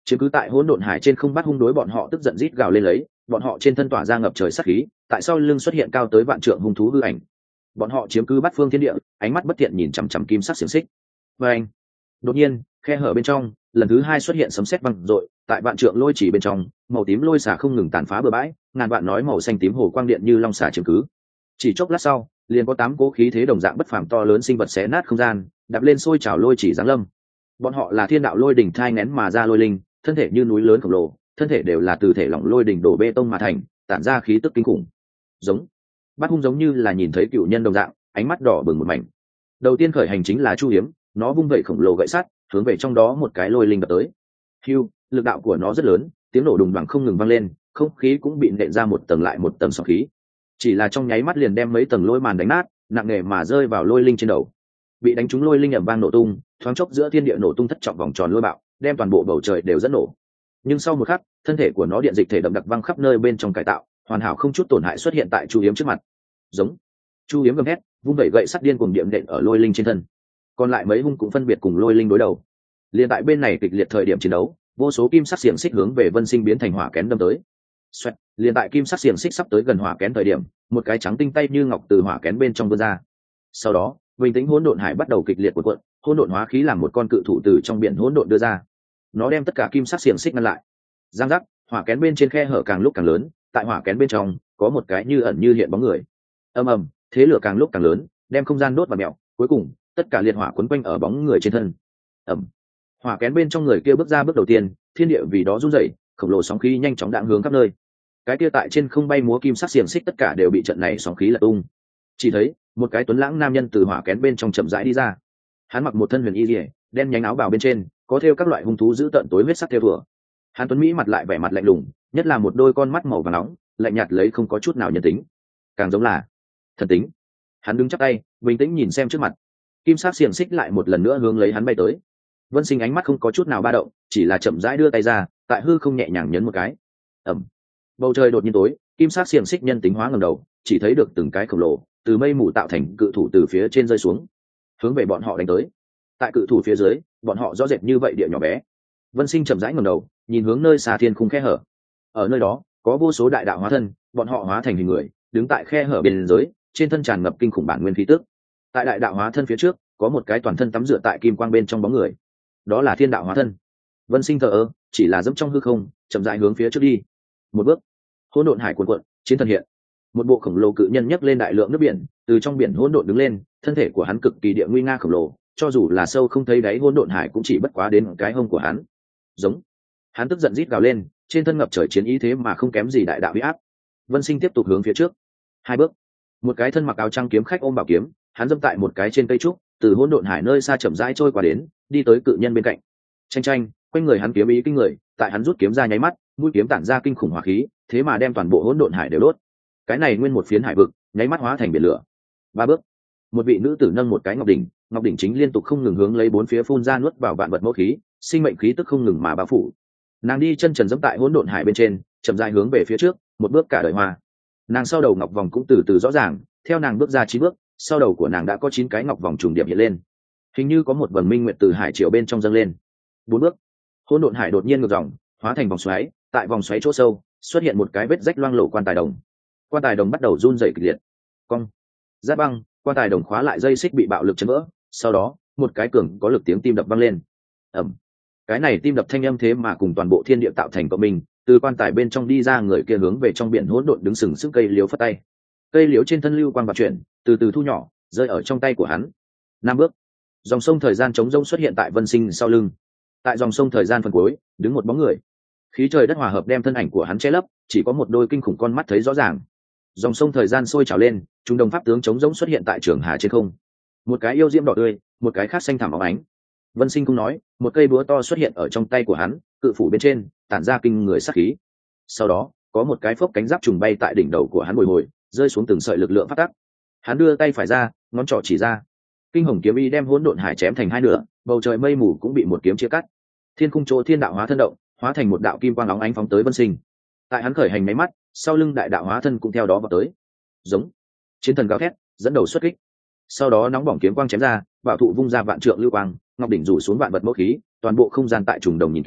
chiếm cứ tại hỗn độn hải trên không bắt hung đối bọn họ tức giận rít gào lên lấy, bọn họ trên thân tỏa ra ngập trời sát khí, tại sau lưng xuất hiện cao tới vạn trượng hung thú hư ảnh. Bọn họ chiếm cứ bát phương thiên địa, ánh mắt bất thiện nhìn chằm chằm kim sắc xiềng xích. Và anh, đột nhiên, khe hở bên trong, lần thứ hai xuất hiện sấm sét vang dội, tại vạn trượng lôi chỉ bên trong, màu tím lôi xả không ngừng tàn phá bừa bãi, ngàn vạn nói màu xanh tím hồ quang điện như long xả chiếm cứ. Chỉ chốc lát sau, liền có 8 cố khí thế đồng dạng bất phàm to lớn sinh vật xé nát không gian, đạp lên sôi trào lôi chỉ giáng lâm. Bọn họ là thiên đạo lôi đỉnh thai nén mà ra lôi linh, thân thể như núi lớn khổng lồ, thân thể đều là từ thể lỏng lôi đỉnh đổ bê tông mà thành, tản ra khí tức kinh khủng. Giống, Bát Hung giống như là nhìn thấy cựu nhân đồng dạng, ánh mắt đỏ bừng một mảnh. Đầu tiên khởi hành chính là Chu Hiếm, nó vung vẩy khổng lồ gậy sắt, hướng về trong đó một cái lôi linh đập tới. Hưu, lực đạo của nó rất lớn, tiếng nổ đùng đoàng không ngừng vang lên, không khí cũng bị nện ra một tầng lại một tầng sóng khí. Chỉ là trong nháy mắt liền đem mấy tầng lôi màn đánh nát, nặng nề mà rơi vào lôi linh trên đầu. Bị đánh trúng lôi linh ầm vang nổ tung, thoáng chốc giữa thiên địa nổ tung thất trọng vòng tròn lôi bạo, đem toàn bộ bầu trời đều dẫn nổ. Nhưng sau một khắc, thân thể của nó điện dịch thể đậm đặc văng khắp nơi bên trong cải tạo, hoàn hảo không chút tổn hại xuất hiện tại Chu Hiếm trước mặt. Giống, Chu Hiếm gầm hét, vung vẩy gậy sắt điên cuồng điểm nện ở lôi linh trên thân. Còn lại mấy hung cũng phân biệt cùng lôi linh đối đầu. Liên tại bên này kịch liệt thời điểm chiến đấu, vô số kim sắc xiềng xích hướng về Vân Sinh biến thành hỏa kén đâm tới. Xoẹt, liền tại kim sắc xiềng xích sắp tới gần hỏa kén thời điểm, một cái trắng tinh tay như ngọc từ hỏa kén bên trong vươn ra. Sau đó, bình tĩnh hỗn độn hải bắt đầu kịch liệt cuộn cuộn, hỗn độn hóa khí làm một con cự thủ từ trong biển hỗn độn đưa ra. Nó đem tất cả kim sắc xiềng xích ngăn lại. Giang giác, hỏa kén bên trên khe hở càng lúc càng lớn, tại hỏa kén bên trong có một cái như ẩn như hiện bóng người. Ầm ầm, thế lửa càng lúc càng lớn, đem không gian đốt và mèo, cuối cùng tất cả liệt hỏa quấn quanh ở bóng người trên thân. Ầm. Hỏa kén bên trong người kia bước ra bước đầu tiên, thiên địa vì đó run rẩy, khổng lồ sóng khí nhanh chóng đạn hướng khắp nơi. Cái kia tại trên không bay múa kim sắc xiềng xích tất cả đều bị trận này sóng khí lật tung. Chỉ thấy một cái tuấn lãng nam nhân từ hỏa kén bên trong chậm rãi đi ra. Hắn mặc một thân huyền y liễu, đen nhánh áo bào bên trên có thêu các loại hung thú dữ tợn tối huyết sắc thêu vừa. Hắn tuấn mỹ mặt lại vẻ mặt lạnh lùng, nhất là một đôi con mắt màu vàng nóng, lạnh nhạt lấy không có chút nào nhân tính, càng giống là thần tính. Hắn đứng chắp tay, bình tĩnh nhìn xem trước mặt. Kim sắc xiềng xích lại một lần nữa hướng lấy hắn bay tới. Vân Sinh ánh mắt không có chút nào ba động, chỉ là chậm rãi đưa tay ra, tại hư không nhẹ nhàng nhấn một cái. Ầm. Bầu trời đột nhiên tối, kim sắc xiềng xích nhân tính hóa ngẩng đầu, chỉ thấy được từng cái khổng lồ từ mây mù tạo thành cự thủ từ phía trên rơi xuống, hướng về bọn họ đánh tới. Tại cự thủ phía dưới, bọn họ rõ rệt như vậy địa nhỏ bé. Vân Sinh chậm rãi ngẩng đầu, nhìn hướng nơi xa thiên khung khe hở. Ở nơi đó, có vô số đại đạo hóa thân, bọn họ hóa thành hình người, đứng tại khe hở bên dưới, trên thân tràn ngập kinh khủng bản nguyên khí tức. Tại đại đạo hóa thân phía trước, có một cái toàn thân tắm rửa tại kim quang bên trong bóng người. Đó là thiên đạo hóa thân. Vân Sinh thờ ơ, chỉ là dẫm trong hư không, chậm rãi hướng phía trước đi. Một bước, hỗn độn hải cuồn cuộn, chiến thần hiện. Một bộ khổng lồ cự nhân nhấc lên đại lượng nước biển, từ trong biển hỗn độn đứng lên, thân thể của hắn cực kỳ địa nguy nga khổng lồ, cho dù là sâu không thấy đáy hỗn độn hải cũng chỉ bất quá đến cái hông của hắn. Giống. Hắn tức giận rít gào lên, trên thân ngập trời chiến ý thế mà không kém gì đại đạo uy áp. Vân Sinh tiếp tục hướng phía trước. Hai bước, một cái thân mặc áo trắng kiếm khách ôm bảo kiếm, hắn dâm tại một cái trên cây trúc, từ hỗn độn hải nơi xa chậm rãi trôi qua đến, đi tới cự nhân bên cạnh. Chanh chanh, quanh người hắn kiếm ý kinh người, tại hắn rút kiếm ra nháy mắt, mũi kiếm tản ra kinh khủng hỏa khí, thế mà đem toàn bộ hỗn độn hải đều đốt. Cái này nguyên một phiến hải vực, nháy mắt hóa thành biển lửa. Ba bước, một vị nữ tử nâng một cái ngọc đỉnh chính liên tục không ngừng hướng lấy bốn phía phun ra nuốt vào vạn vật mẫu khí, sinh mệnh khí tức không ngừng mà bao phủ. Nàng đi chân trần dẫm tại hỗn độn hải bên trên, chậm rãi hướng về phía trước, một bước cả đời hoa. Nàng sau đầu ngọc vòng cũng từ từ rõ ràng, theo nàng bước ra 9 bước, sau đầu của nàng đã có 9 cái ngọc vòng trùng điệp hiện lên, hình như có một vầng minh nguyệt từ hải triều bên trong dâng lên. 4 bước, hỗn độn hải đột nhiên ngược dòng, hóa thành vòng xoáy, tại vòng xoáy chỗ sâu xuất hiện một cái vết rách loang lổ quan tài đồng. Quan tài đồng bắt đầu run rẩy kịch liệt. Cong, giáp băng, quan tài đồng khóa lại dây xích bị bạo lực chấn vỡ, sau đó một cái cường có lực tiếng tim đập vang lên. Ầm. Cái này tim đập thanh âm thế mà cùng toàn bộ thiên địa tạo thành cộng minh, từ quan tài bên trong đi ra người kia hướng về trong biển hỗn độn đứng sừng sững cây liễu phất tay. Cây liễu trên thân lưu quang vận chuyển, từ từ thu nhỏ, rơi ở trong tay của hắn. 5 bước, dòng sông thời gian trống rỗng xuất hiện tại Vân Sinh sau lưng. Tại dòng sông thời gian phần cuối, đứng một bóng người. Khí trời đất hòa hợp đem thân ảnh của hắn che lấp, chỉ có một đôi kinh khủng con mắt thấy rõ ràng. Dòng sông thời gian sôi trào lên, trung đồng pháp tướng trống rỗng xuất hiện tại trường hà trên không. Một cái yêu diễm đỏ tươi, một cái khác xanh thẳm óng ánh. Vân Sinh cũng nói, một cây búa to xuất hiện ở trong tay của hắn, cự phủ bên trên tản ra kinh người sát khí. Sau đó, có một cái phốc cánh giáp trùng bay tại đỉnh đầu của hắn bồi hồi, rơi xuống từng sợi lực lượng phát tắc. Hắn đưa tay phải ra, ngón trỏ chỉ ra. Kinh hồng kiếm y đem hỗn độn hải chém thành hai nửa, bầu trời mây mù cũng bị một kiếm chia cắt. Thiên khung chỗ thiên đạo hóa thân động, hóa thành một đạo kim quang óng ánh phóng tới Vân Sinh. Tại hắn khởi hành máy mắt, sau lưng đại đạo hóa thân cũng theo đó vào tới. Giống. Chiến thần gào thét, dẫn đầu xuất kích. Sau đó nóng bỏng kiếm quang chém ra, bảo thụ vung ra vạn trượng lưu quang, ngọc đỉnh rủ xuống vạn vật mẫu khí, toàn bộ không gian tại trùng đồng nhìn kỹ,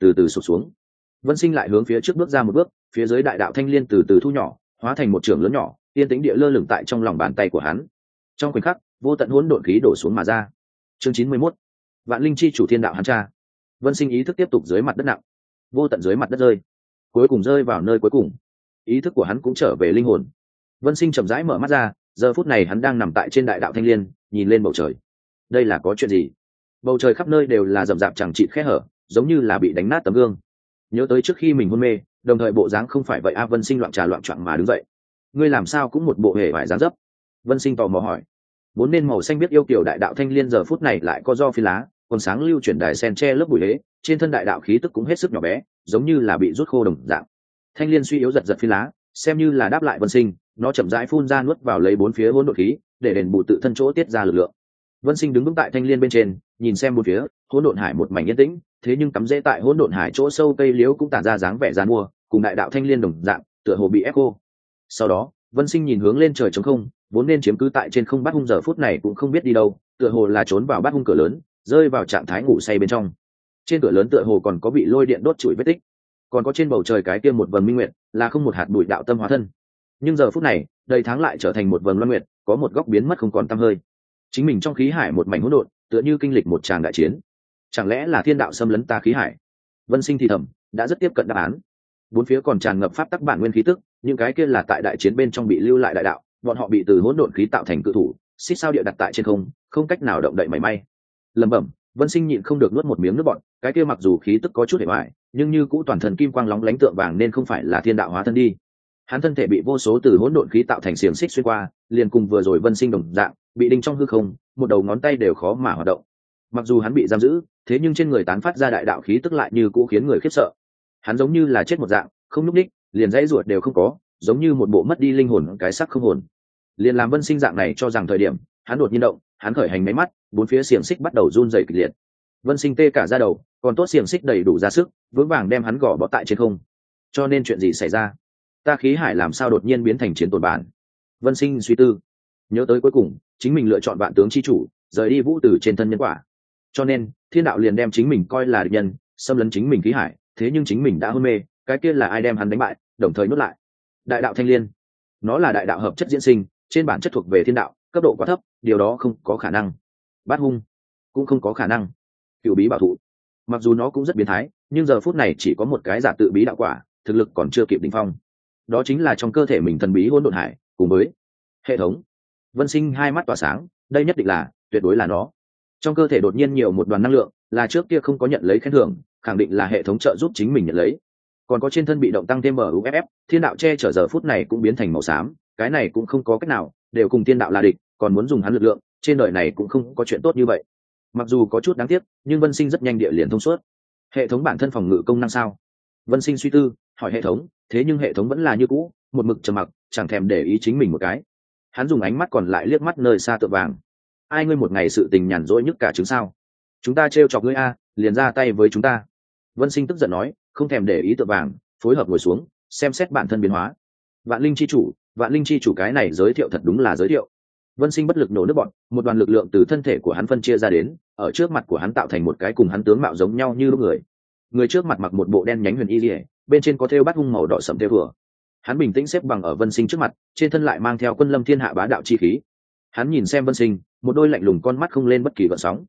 từ từ sụp xuống. Vân Sinh lại hướng phía trước bước ra một bước, phía dưới đại đạo thanh liên từ từ thu nhỏ, hóa thành một trường lớn nhỏ, yên tĩnh địa lơ lửng tại trong lòng bàn tay của hắn. Trong khoảnh khắc, vô tận hỗn độn khí đổ xuống mà ra. Chương 91. Vạn linh chi chủ thiên đạo hắn cha. Vân Sinh ý thức tiếp tục dưới mặt đất nặng, vô tận dưới mặt đất rơi, cuối cùng rơi vào nơi cuối cùng. Ý thức của hắn cũng trở về linh hồn. Vân Sinh chậm rãi mở mắt ra, giờ phút này hắn đang nằm tại trên đại đạo thanh liên, nhìn lên bầu trời. Đây là có chuyện gì? Bầu trời khắp nơi đều là rậm rạp chẳng chịt khe hở, giống như là bị đánh nát tấm gương. Nhớ tới trước khi mình hôn mê, đồng thời bộ dáng không phải vậy a. Vân Sinh loạn trà loạn choạng mà đứng dậy. Ngươi làm sao cũng một bộ hề vải dáng dấp? Vân Sinh tò mò hỏi. Vốn nên màu xanh biết yêu kiều đại đạo thanh liên giờ phút này lại có do phi lá, còn sáng lưu chuyển đài sen che lớp bụi lế, trên thân đại đạo khí tức cũng hết sức nhỏ bé, giống như là bị rút khô đồng dạng. Thanh liên suy yếu giật giật phi lá, xem như là đáp lại Vân Sinh, nó chậm rãi phun ra nuốt vào lấy bốn phía hỗn độn khí, để đền bù tự thân chỗ tiết ra lực lượng. Vân Sinh đứng vững tại thanh liên bên trên, nhìn xem bốn phía, hỗn độn hải một mảnh yên tĩnh, thế nhưng cắm rễ tại hỗn độn hải chỗ sâu cây liễu cũng tản ra dáng vẻ giàn mua, cùng đại đạo thanh liên đồng dạng, tựa hồ bị ép khô. Sau đó, Vân Sinh nhìn hướng lên trời trống không, vốn nên chiếm cứ tại trên không bát hung giờ phút này cũng không biết đi đâu, tựa hồ là trốn vào bát hung cửa lớn, rơi vào trạng thái ngủ say bên trong. Trên cửa lớn tựa hồ còn có bị lôi điện đốt trụi vết tích, còn có trên bầu trời cái kia một vầng minh nguyệt, là không một hạt bụi đạo tâm hóa thân. Nhưng giờ phút này, đầy tháng lại trở thành một vầng loan nguyệt, có một góc biến mất không còn tăm hơi. Chính mình trong khí hải một mảnh hỗn độn, tựa như kinh lịch một tràng đại chiến. Chẳng lẽ là thiên đạo xâm lấn ta khí hải? Vân Sinh thì thầm, đã rất tiếp cận đáp án. Bốn phía còn tràn ngập pháp tắc bản nguyên khí tức, những cái kia là tại đại chiến bên trong bị lưu lại đại đạo, bọn họ bị từ hỗn độn khí tạo thành cự thủ, xích sao địa đặt tại trên không, không cách nào động đậy mảy may. Lẩm bẩm, Vân Sinh nhịn không được nuốt một miếng nước bọt, cái kia mặc dù khí tức có chút hề bại, nhưng như cũ toàn thân kim quang lóng lánh tượng vàng nên không phải là thiên đạo hóa thân đi. Hắn thân thể bị vô số từ hỗn độn khí tạo thành xiềng xích xuyên qua, liền cùng vừa rồi Vân Sinh đồng dạng, bị đinh trong hư không, một đầu ngón tay đều khó mà hoạt động. Mặc dù hắn bị giam giữ, thế nhưng trên người tán phát ra đại đạo khí tức lại như cũ khiến người khiếp sợ. Hắn giống như là chết một dạng, không nhúc nhích, liền dãy ruột đều không có, giống như một bộ mất đi linh hồn cái xác không hồn. Liền làm Vân Sinh dạng này cho rằng thời điểm, hắn đột nhiên động, hắn khởi hành máy mắt, bốn phía xiềng xích bắt đầu run rẩy kịch liệt. Vân Sinh tê cả da đầu, còn tốt xiềng xích đầy đủ ra sức, vững vàng đem hắn gò bó tại trên không. Cho nên chuyện gì xảy ra? Ta khí hải làm sao đột nhiên biến thành chiến tồn bản? Vân Sinh suy tư, nhớ tới cuối cùng, chính mình lựa chọn vạn tướng chi chủ, rời đi vũ tử trên thân nhân quả. Cho nên, thiên đạo liền đem chính mình coi là địch nhân, xâm lấn chính mình khí hải, thế nhưng chính mình đã hôn mê, cái kia là ai đem hắn đánh bại, đồng thời nuốt lại? Đại đạo thanh liên, nó là đại đạo hợp chất diễn sinh, trên bản chất thuộc về thiên đạo, cấp độ quá thấp, điều đó không có khả năng. Bát hung cũng không có khả năng. Cựu bí bảo thụ, mặc dù nó cũng rất biến thái, nhưng giờ phút này chỉ có một cái giả tự bí đạo quả, thực lực còn chưa kịp đỉnh phong. Đó chính là trong cơ thể mình thần bí hỗn độn hải, cùng với hệ thống. Vân Sinh hai mắt tỏa sáng, đây nhất định là, tuyệt đối là nó. Trong cơ thể đột nhiên nhiều một đoàn năng lượng, là trước kia không có nhận lấy khen thưởng, khẳng định là hệ thống trợ giúp chính mình nhận lấy. Còn có trên thân bị động tăng thêm MUFF, thiên đạo che chở giờ phút này cũng biến thành màu xám, cái này cũng không có cách nào, đều cùng thiên đạo là địch, còn muốn dùng hắn lực lượng, trên đời này cũng không có chuyện tốt như vậy. Mặc dù có chút đáng tiếc, nhưng Vân Sinh rất nhanh địa liền thông suốt. Hệ thống bản thân phòng ngự công năng sao? Vân Sinh suy tư, hỏi hệ thống, thế nhưng hệ thống vẫn là như cũ, một mực trầm mặc, chẳng thèm để ý chính mình một cái. Hắn dùng ánh mắt còn lại liếc mắt nơi xa tượng vàng. Ai ngươi một ngày sự tình nhàn rỗi nhất cả chứng sao? Chúng ta trêu chọc ngươi a, liền ra tay với chúng ta. Vân Sinh tức giận nói, không thèm để ý tượng vàng, phối hợp ngồi xuống, xem xét bản thân biến hóa. Vạn linh chi chủ cái này giới thiệu thật đúng là giới thiệu. Vân Sinh bất lực nổ nước bọt, một đoàn lực lượng từ thân thể của hắn phân chia ra đến, ở trước mặt của hắn tạo thành một cái cùng hắn tướng mạo giống nhau như lúc người. Người trước mặt mặc một bộ đen nhánh huyền y liễu, bên trên có thêu bát hung màu đỏ sẫm thêu vừa. Hắn bình tĩnh xếp bằng ở Vân Sinh trước mặt, trên thân lại mang theo quân lâm thiên hạ bá đạo chi khí. Hắn nhìn xem Vân Sinh, một đôi lạnh lùng con mắt không lên bất kỳ gợn sóng.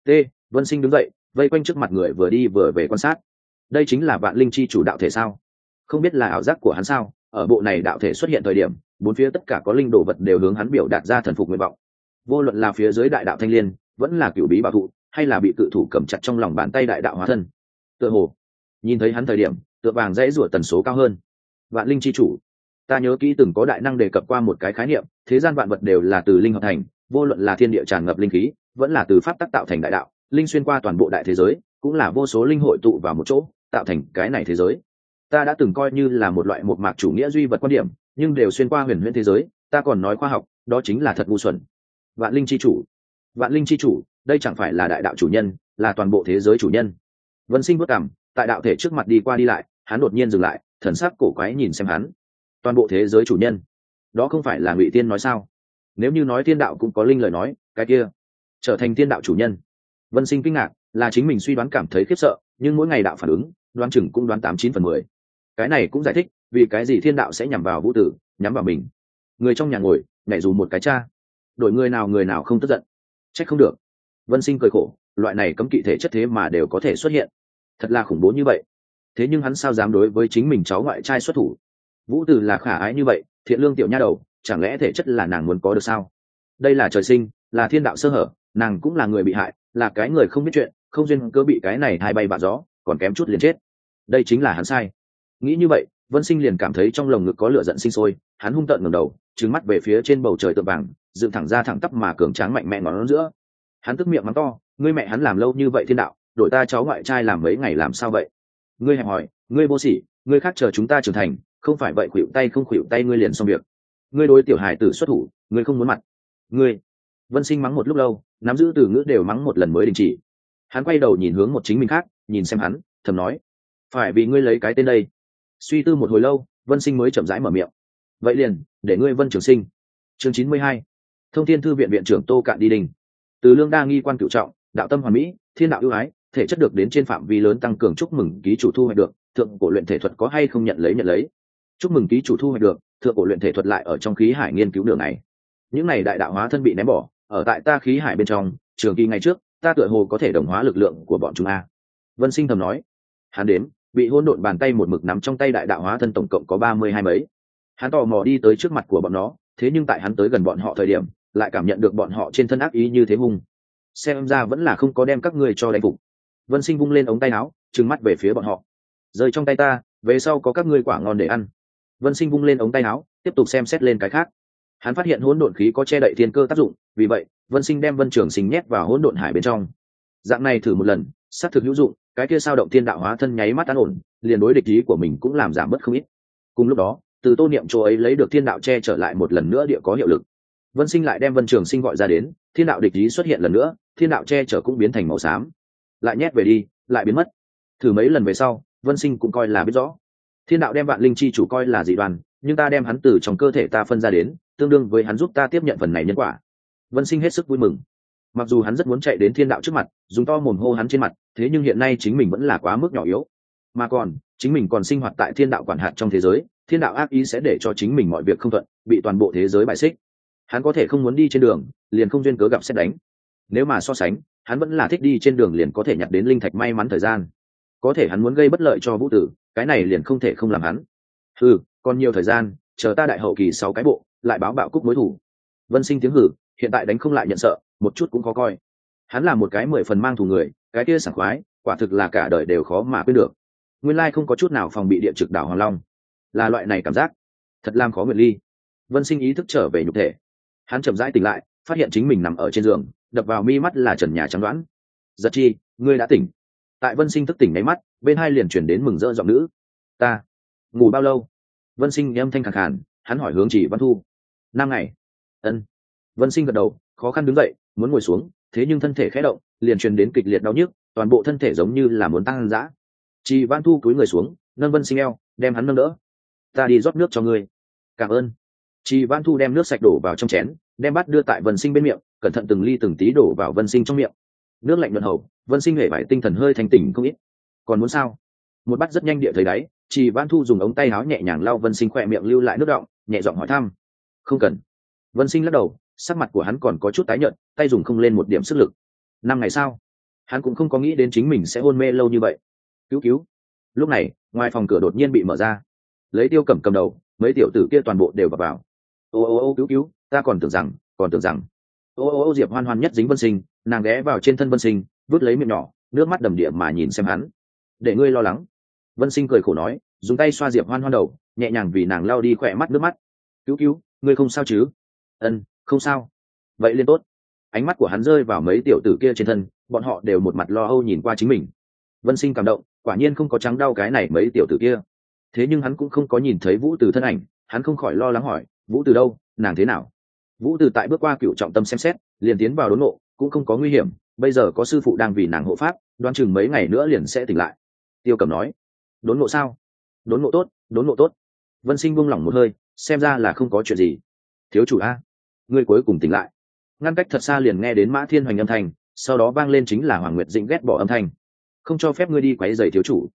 Vân Sinh đứng dậy, vây quanh trước mặt người vừa đi vừa về quan sát. Đây chính là vạn linh chi chủ đạo thể sao? Không biết là ảo giác của hắn sao? Ở bộ này đạo thể xuất hiện thời điểm, bốn phía tất cả có linh đồ vật đều hướng hắn biểu đạt ra thần phục nguyện vọng. Vô luận là phía dưới đại đạo thanh liên, vẫn là cửu bí bảo thụ, hay là bị cự thủ cầm chặt trong lòng bàn tay đại đạo hóa thân. Tựa hồ, nhìn thấy hắn thời điểm, tựa vàng dãy rủa tần số cao hơn. Vạn linh chi chủ, ta nhớ kỹ từng có đại năng đề cập qua một cái khái niệm, thế gian vạn vật đều là từ linh hợp thành, vô luận là thiên địa tràn ngập linh khí, vẫn là từ pháp tắc tạo thành đại đạo, linh xuyên qua toàn bộ đại thế giới, cũng là vô số linh hội tụ vào một chỗ, tạo thành cái này thế giới. Ta đã từng coi như là một loại một mạc chủ nghĩa duy vật quan điểm, nhưng đều xuyên qua huyền huyễn thế giới, ta còn nói khoa học, đó chính là thật ngu xuẩn. Vạn linh chi chủ, đây chẳng phải là đại đạo chủ nhân, là toàn bộ thế giới chủ nhân. Vân Sinh bước cằm, tại đạo thể trước mặt đi qua đi lại, hắn đột nhiên dừng lại, thần sắc cổ quái nhìn xem hắn. Toàn bộ thế giới chủ nhân, đó không phải là Ngụy Tiên nói sao? Nếu như nói thiên đạo cũng có linh lời nói, cái kia trở thành thiên đạo chủ nhân. Vân Sinh kinh ngạc, là chính mình suy đoán cảm thấy khiếp sợ, nhưng mỗi ngày đạo phản ứng, đoán chừng cũng đoán 89/10. Cái này cũng giải thích vì cái gì thiên đạo sẽ nhằm vào Vũ Tử, nhắm vào mình. Người trong nhà ngồi nhảy dù một cái cha, đổi người nào không tức giận. Trách không được. Vân Sinh cười khổ, loại này cấm kỵ thể chất thế mà đều có thể xuất hiện, thật là khủng bố như vậy. Thế nhưng hắn sao dám đối với chính mình cháu ngoại trai xuất thủ? Vũ Tử là khả ái như vậy, thiện lương tiểu nha đầu, chẳng lẽ thể chất là nàng muốn có được sao? Đây là trời sinh, là thiên đạo sơ hở, nàng cũng là người bị hại, là cái người không biết chuyện, không duyên cớ bị cái này hai bay bạ gió, còn kém chút liền chết. Đây chính là hắn sai. Nghĩ như vậy, Vân Sinh liền cảm thấy trong lồng ngực có lửa giận sinh sôi, hắn hung tợn ngẩng đầu, trừng mắt về phía trên bầu trời tượng vàng, dựng thẳng ra thẳng tắp mà cường tráng mạnh mẽ ngón giữa. Hắn tức miệng mắng to, ngươi mẹ hắn làm lâu như vậy thiên đạo, đổi ta cháu ngoại trai làm mấy ngày làm sao vậy? Ngươi hẹp hỏi, ngươi vô sỉ, ngươi khác chờ chúng ta trưởng thành, không phải vậy khuỵu tay không khuỵu tay ngươi liền xong việc. Ngươi đối tiểu hài tử xuất thủ, ngươi không muốn mặt. Ngươi. Vân Sinh mắng một lúc lâu, nắm giữ từ ngữ đều mắng một lần mới đình chỉ. Hắn quay đầu nhìn hướng một chính mình khác, nhìn xem hắn, thầm nói, phải vì ngươi lấy cái tên đây. Suy tư một hồi lâu, Vân Sinh mới chậm rãi mở miệng. Vậy liền, để ngươi Vân Trường Sinh. Chương 92. Thông Thiên Thư viện viện trưởng Tô Cạn đi đình. Từ Lương đa nghi quan cửu trọng, đạo tâm hoàn mỹ, thiên đạo ưu ái, thể chất được đến trên phạm vi lớn tăng cường, chúc mừng ký chủ thu hoạch được. Thượng cổ luyện thể thuật có hay không nhận lấy. Chúc mừng ký chủ thu hoạch được. Thượng cổ luyện thể thuật lại ở trong khí hải nghiên cứu đường này. Những này đại đạo hóa thân bị ném bỏ, ở tại ta khí hải bên trong, trường kỳ ngày trước, ta tựa hồ có thể đồng hóa lực lượng của bọn chúng a. Vân Sinh thầm nói. Hắn đếm, bị hỗn độn bàn tay một mực nắm trong tay đại đạo hóa thân tổng cộng có 32 mấy. Hắn tò mò đi tới trước mặt của bọn nó, thế nhưng tại hắn tới gần bọn họ thời điểm, lại cảm nhận được bọn họ trên thân ác ý như thế hung. Xem ra vẫn là không có đem các ngươi cho đánh phục. Vân Sinh vung lên ống tay áo, trừng mắt về phía bọn họ. Rơi trong tay ta, về sau có các ngươi quả ngon để ăn. Vân Sinh vung lên ống tay áo, tiếp tục xem xét lên cái khác. Hắn phát hiện hỗn độn khí có che đậy thiên cơ tác dụng, vì vậy Vân Sinh đem Vân Trường Sinh nhét vào hỗn độn hải bên trong. Dạng này thử một lần, xác thực hữu dụng, cái kia sao động thiên đạo hóa thân nháy mắt an ổn, liền đối địch ý của mình cũng làm giảm bớt không ít. Cùng lúc đó, từ Tô Niệm chỗ ấy lấy được thiên đạo che trở lại một lần nữa địa có hiệu lực. Vân Sinh lại đem Vân Trường Sinh gọi ra đến, thiên đạo địch ý xuất hiện lần nữa, thiên đạo che chở cũng biến thành màu xám, lại nhét về đi, lại biến mất. Thử mấy lần về sau, Vân Sinh cũng coi là biết rõ, thiên đạo đem vạn linh chi chủ coi là dị đoàn, nhưng ta đem hắn từ trong cơ thể ta phân ra đến, tương đương với hắn giúp ta tiếp nhận phần này nhân quả. Vân Sinh hết sức vui mừng. Mặc dù hắn rất muốn chạy đến thiên đạo trước mặt, dùng to mồm hô hắn trên mặt, thế nhưng hiện nay chính mình vẫn là quá mức nhỏ yếu, mà còn chính mình còn sinh hoạt tại thiên đạo quản hạt trong thế giới, thiên đạo ác ý sẽ để cho chính mình mọi việc không thuận, bị toàn bộ thế giới bài xích. Hắn có thể không muốn đi trên đường, liền không duyên cớ gặp xét đánh. Nếu mà so sánh, hắn vẫn là thích đi trên đường liền có thể nhặt đến linh thạch may mắn thời gian. Có thể hắn muốn gây bất lợi cho Vũ Tử, cái này liền không thể không làm hắn. Còn nhiều thời gian, chờ ta đại hậu kỳ 6 cái bộ, lại báo bạo cúc mối thủ. Vân Sinh tiếng hử, hiện tại đánh không lại nhận sợ, một chút cũng khó coi. Hắn là một cái 10 phần mang thù người, cái kia sảng khoái, quả thực là cả đời đều khó mà quên được. Nguyên lai không có chút nào phòng bị địa trực đảo Hoàng Long, là loại này cảm giác, thật làm khó nguyện ly. Vân Sinh ý thức trở về nhục thể, hắn chậm rãi tỉnh lại, phát hiện chính mình nằm ở trên giường, đập vào mi mắt là trần nhà trắng đoán. Giật chi, ngươi đã tỉnh. Tại Vân Sinh thức tỉnh nháy mắt, bên hai liền chuyển đến mừng rỡ giọng nữ. Ta ngủ bao lâu? Vân Sinh âm thanh khàn khàn, hắn hỏi hướng Chỉ Văn Thu. 5 ngày. Ân. Vân Sinh gật đầu, khó khăn đứng dậy, muốn ngồi xuống, thế nhưng thân thể khẽ động, liền truyền đến kịch liệt đau nhức, toàn bộ thân thể giống như là muốn tăng dã. Chỉ Văn Thu cúi người xuống, nâng Vân Sinh eo, đem hắn nâng đỡ. Ta đi rót nước cho ngươi. Cảm ơn. Chỉ Văn Thu đem nước sạch đổ vào trong chén, đem bát đưa tại Vân Sinh bên miệng, cẩn thận từng ly từng tí đổ vào Vân Sinh trong miệng. Nước lạnh nhuận hầu, Vân Sinh hề vải tinh thần hơi thành tỉnh không ít. Còn muốn sao? Một bát rất nhanh địa thấy đáy, Chỉ Văn Thu dùng ống tay áo nhẹ nhàng lau Vân Sinh khỏe miệng lưu lại nước đọng, nhẹ giọng hỏi thăm. Không cần. Vân Sinh lắc đầu, sắc mặt của hắn còn có chút tái nhợt, tay dùng không lên một điểm sức lực. 5 ngày sau, hắn cũng không có nghĩ đến chính mình sẽ hôn mê lâu như vậy. Cứu! Lúc này, ngoài phòng cửa đột nhiên bị mở ra, lấy Tiêu Cẩm cầm đầu, mấy tiểu tử kia toàn bộ đều vào. Ô, cứu! Ta còn tưởng rằng. Ô, Diệp Hoan Hoan nhất dính Vân Sinh, nàng ghé vào trên thân Vân Sinh, vứt lấy miệng nhỏ, nước mắt đầm đìa mà nhìn xem hắn. Để ngươi lo lắng. Vân Sinh cười khổ nói, dùng tay xoa Diệp Hoan Hoan đầu, nhẹ nhàng vì nàng lau đi khỏe mắt nước mắt. Cứu, ngươi không sao chứ? Ân, không sao. Vậy liên tốt. Ánh mắt của hắn rơi vào mấy tiểu tử kia trên thân, bọn họ đều một mặt lo âu nhìn qua chính mình. Vân Sinh cảm động, quả nhiên không có trắng đau cái này mấy tiểu tử kia. Thế nhưng hắn cũng không có nhìn thấy Vũ Từ thân ảnh, hắn không khỏi lo lắng hỏi, Vũ Từ đâu, nàng thế nào? Vũ Từ tại bước qua Cửu Trọng Tâm xem xét, liền tiến vào đốn ngộ, cũng không có nguy hiểm, bây giờ có sư phụ đang vì nàng hộ pháp, đoán chừng mấy ngày nữa liền sẽ tỉnh lại. Tiêu Cẩm nói. Đốn ngộ sao? Đốn ngộ tốt. Vân Sinh buông lỏng một hơi, xem ra là không có chuyện gì. Thiếu chủ a, ngươi cuối cùng tỉnh lại. Ngăn cách thật xa liền nghe đến Mã Thiên Hoành âm thanh, sau đó vang lên chính là Hoàng Nguyệt Dĩnh ghét bỏ âm thanh. Không cho phép ngươi đi quấy rầy thiếu chủ.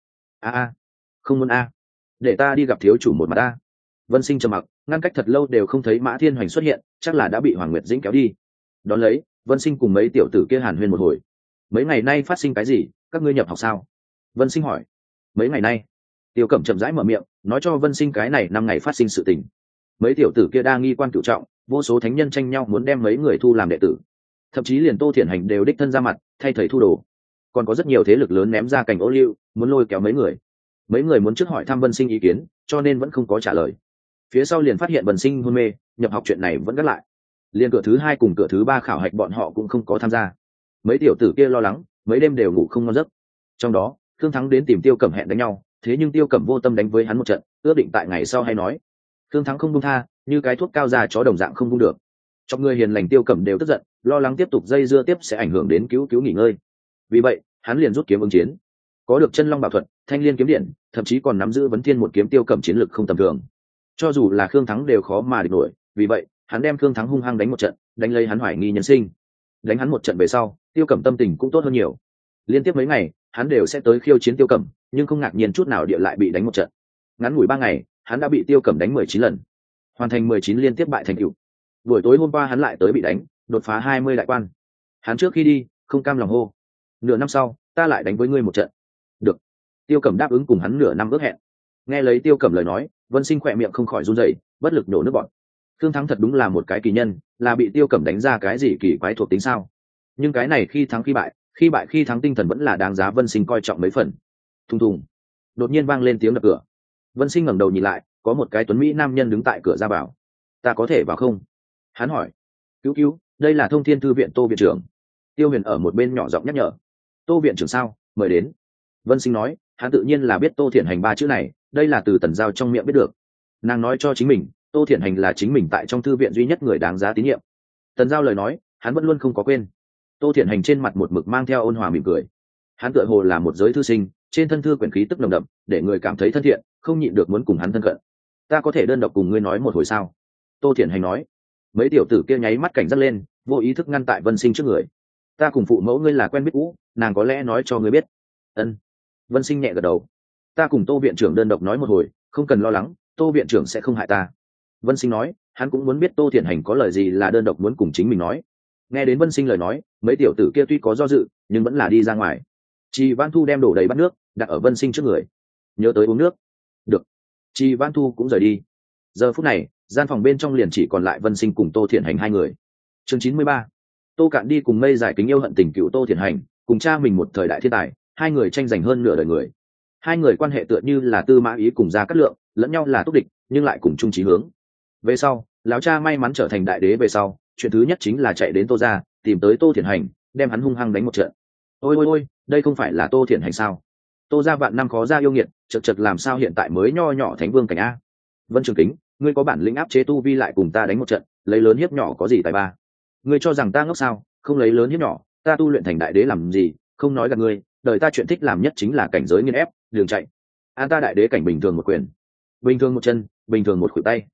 Không muốn để ta đi gặp thiếu chủ một mặt Vân Sinh trầm mặc, ngăn cách thật lâu đều không thấy Mã Thiên Hoành xuất hiện, chắc là đã bị Hoàng Nguyệt Dĩnh kéo đi. Đón lấy, Vân Sinh cùng mấy tiểu tử kia hàn huyên một hồi. Mấy ngày nay phát sinh cái gì, các ngươi nhập học sao? Vân Sinh hỏi. Mấy ngày nay, Tiêu Cẩm chậm rãi mở miệng, nói cho Vân Sinh cái này 5 ngày phát sinh sự tình. Mấy tiểu tử kia đang nghi quan cửu trọng, vô số thánh nhân tranh nhau muốn đem mấy người thu làm đệ tử, thậm chí liền Tô Thiển Hành đều đích thân ra mặt thay thầy thu đồ, còn có rất nhiều thế lực lớn ném ra cành ô liu muốn lôi kéo mấy người muốn trước hỏi thăm Vân Sinh ý kiến, cho nên vẫn không có trả lời. Phía sau liền phát hiện Vân Sinh hôn mê, nhập học chuyện này vẫn gác lại, liền cửa thứ 2 cùng cửa thứ 3 khảo hạch bọn họ cũng không có tham gia. Mấy tiểu tử kia lo lắng, mấy đêm đều ngủ không ngon giấc. Trong đó Thương Thắng đến tìm Tiêu Cẩm hẹn đánh nhau, thế nhưng Tiêu Cẩm vô tâm đánh với hắn một trận, ước định tại ngày sau hay nói. Thương Thắng không buông tha, như cái thuốc cao già chó đồng dạng không buông được. Trong người hiền lành Tiêu Cẩm đều tức giận, lo lắng tiếp tục dây dưa tiếp sẽ ảnh hưởng đến cứu nghỉ ngơi. Vì vậy hắn liền rút kiếm ứng chiến. Có được chân long bảo thuật, thanh liên kiếm điện, thậm chí còn nắm giữ vấn thiên một kiếm, Tiêu Cẩm chiến lực không tầm thường, cho dù là Khương Thắng đều khó mà địch nổi. Vì vậy hắn đem Khương Thắng hung hăng đánh một trận, đánh lấy hắn hoài nghi nhân sinh. Đánh hắn một trận về sau, Tiêu Cẩm tâm tình cũng tốt hơn nhiều. Liên tiếp mấy ngày hắn đều sẽ tới khiêu chiến Tiêu Cẩm, nhưng không ngạc nhiên chút nào địa lại bị đánh một trận. Ngắn ngủi 3 ngày hắn đã bị Tiêu Cẩm đánh 19 lần, hoàn thành 19 liên tiếp bại thành cựu. Buổi tối hôm qua hắn lại tới bị đánh, đột phá 20 đại quan. Hắn trước khi đi không cam lòng hô: nửa năm sau ta lại đánh với ngươi một trận. Được. Tiêu Cẩm đáp ứng cùng hắn nửa năm ước hẹn. Nghe lấy Tiêu Cẩm lời nói, Vân Sinh khỏe miệng không khỏi run rẩy, bất lực nổ nước bọt. Thương Thắng thật đúng là một cái kỳ nhân, là bị Tiêu Cẩm đánh ra cái gì kỳ quái thuộc tính sao? Nhưng cái này khi thắng khi bại, khi bại khi thắng tinh thần vẫn là đáng giá Vân Sinh coi trọng mấy phần. Thùng thùng. Đột nhiên vang lên tiếng đập cửa. Vân Sinh ngẩng đầu nhìn lại, có một cái tuấn mỹ nam nhân đứng tại cửa ra vào. Ta có thể vào không? Hắn hỏi. Cứu, đây là Thông Thiên Thư viện Tô viện trưởng. Tiêu Huyền ở một bên nhỏ giọng nhắc nhở. Tô viện trưởng sao, mời đến. Vân Sinh nói, hắn tự nhiên là biết Tô Thiển Hành 3 chữ này, đây là từ Tần Giao trong miệng biết được. Nàng nói cho chính mình, Tô Thiển Hành là chính mình tại trong thư viện duy nhất người đáng giá tín nhiệm. Tần Giao lời nói hắn vẫn luôn không có quên. Tô Thiển Hành trên mặt một mực mang theo ôn hòa mỉm cười. Hắn tựa hồ là một giới thư sinh, trên thân thư quyển khí tức nồng đậm, để người cảm thấy thân thiện, không nhịn được muốn cùng hắn thân cận. Ta có thể đơn độc cùng ngươi nói một hồi sao? Tô Thiển Hành nói. Mấy tiểu tử kia nháy mắt cảnh giác lên, vô ý thức ngăn tại Vân Sinh trước người. Ta cùng phụ mẫu ngươi là quen biết cũ, nàng có lẽ nói cho ngươi biết. Ân. Vân Sinh nhẹ gật đầu. Ta cùng Tô viện trưởng đơn độc nói một hồi, không cần lo lắng, Tô viện trưởng sẽ không hại ta. Vân Sinh nói, hắn cũng muốn biết Tô Thiển Hành có lời gì là đơn độc muốn cùng chính mình nói. Nghe đến Vân Sinh lời nói, mấy tiểu tử kia tuy có do dự, nhưng vẫn là đi ra ngoài. Trì Văn Thu đem đổ đầy bát nước đặt ở Vân Sinh trước người. Nhớ tới uống nước. Được. Trì Văn Thu cũng rời đi. Giờ phút này gian phòng bên trong liền chỉ còn lại Vân Sinh cùng Tô Thiển Hành 2 người. Chương 93. Tô Cạn đi cùng mây giải kính yêu hận tình cựu Tô Thiển Hành cùng cha mình một thời đại thiên tài, 2 người tranh giành hơn nửa đời người. 2 người quan hệ tựa như là Tư Mã Ý cùng Gia Cát Lượng, lẫn nhau là túc địch nhưng lại cùng chung chí hướng. Về sau lão cha may mắn trở thành đại đế về sau, chuyện thứ nhất chính là chạy đến Tô gia tìm tới Tô Thiển Hành, đem hắn hung hăng đánh một trận. Ôi, đây không phải là Tô Thiển Hành sao? Tô gia vạn năm khó ra yêu nghiệt, chật làm sao hiện tại mới nho nhỏ thánh vương cảnh a? Vân Trường Kính, ngươi có bản lĩnh áp chế tu vi lại cùng ta đánh một trận, lấy lớn hiếp nhỏ có gì tài ba? Ngươi cho rằng ta ngốc sao? Không lấy lớn hiếp nhỏ, ta tu luyện thành đại đế làm gì? Không nói gạt ngươi, đời ta chuyện thích làm nhất chính là cảnh giới nghiên ép, đường chạy. An ta đại đế cảnh bình thường một quyền, bình thường một chân, bình thường một khuỷu tay.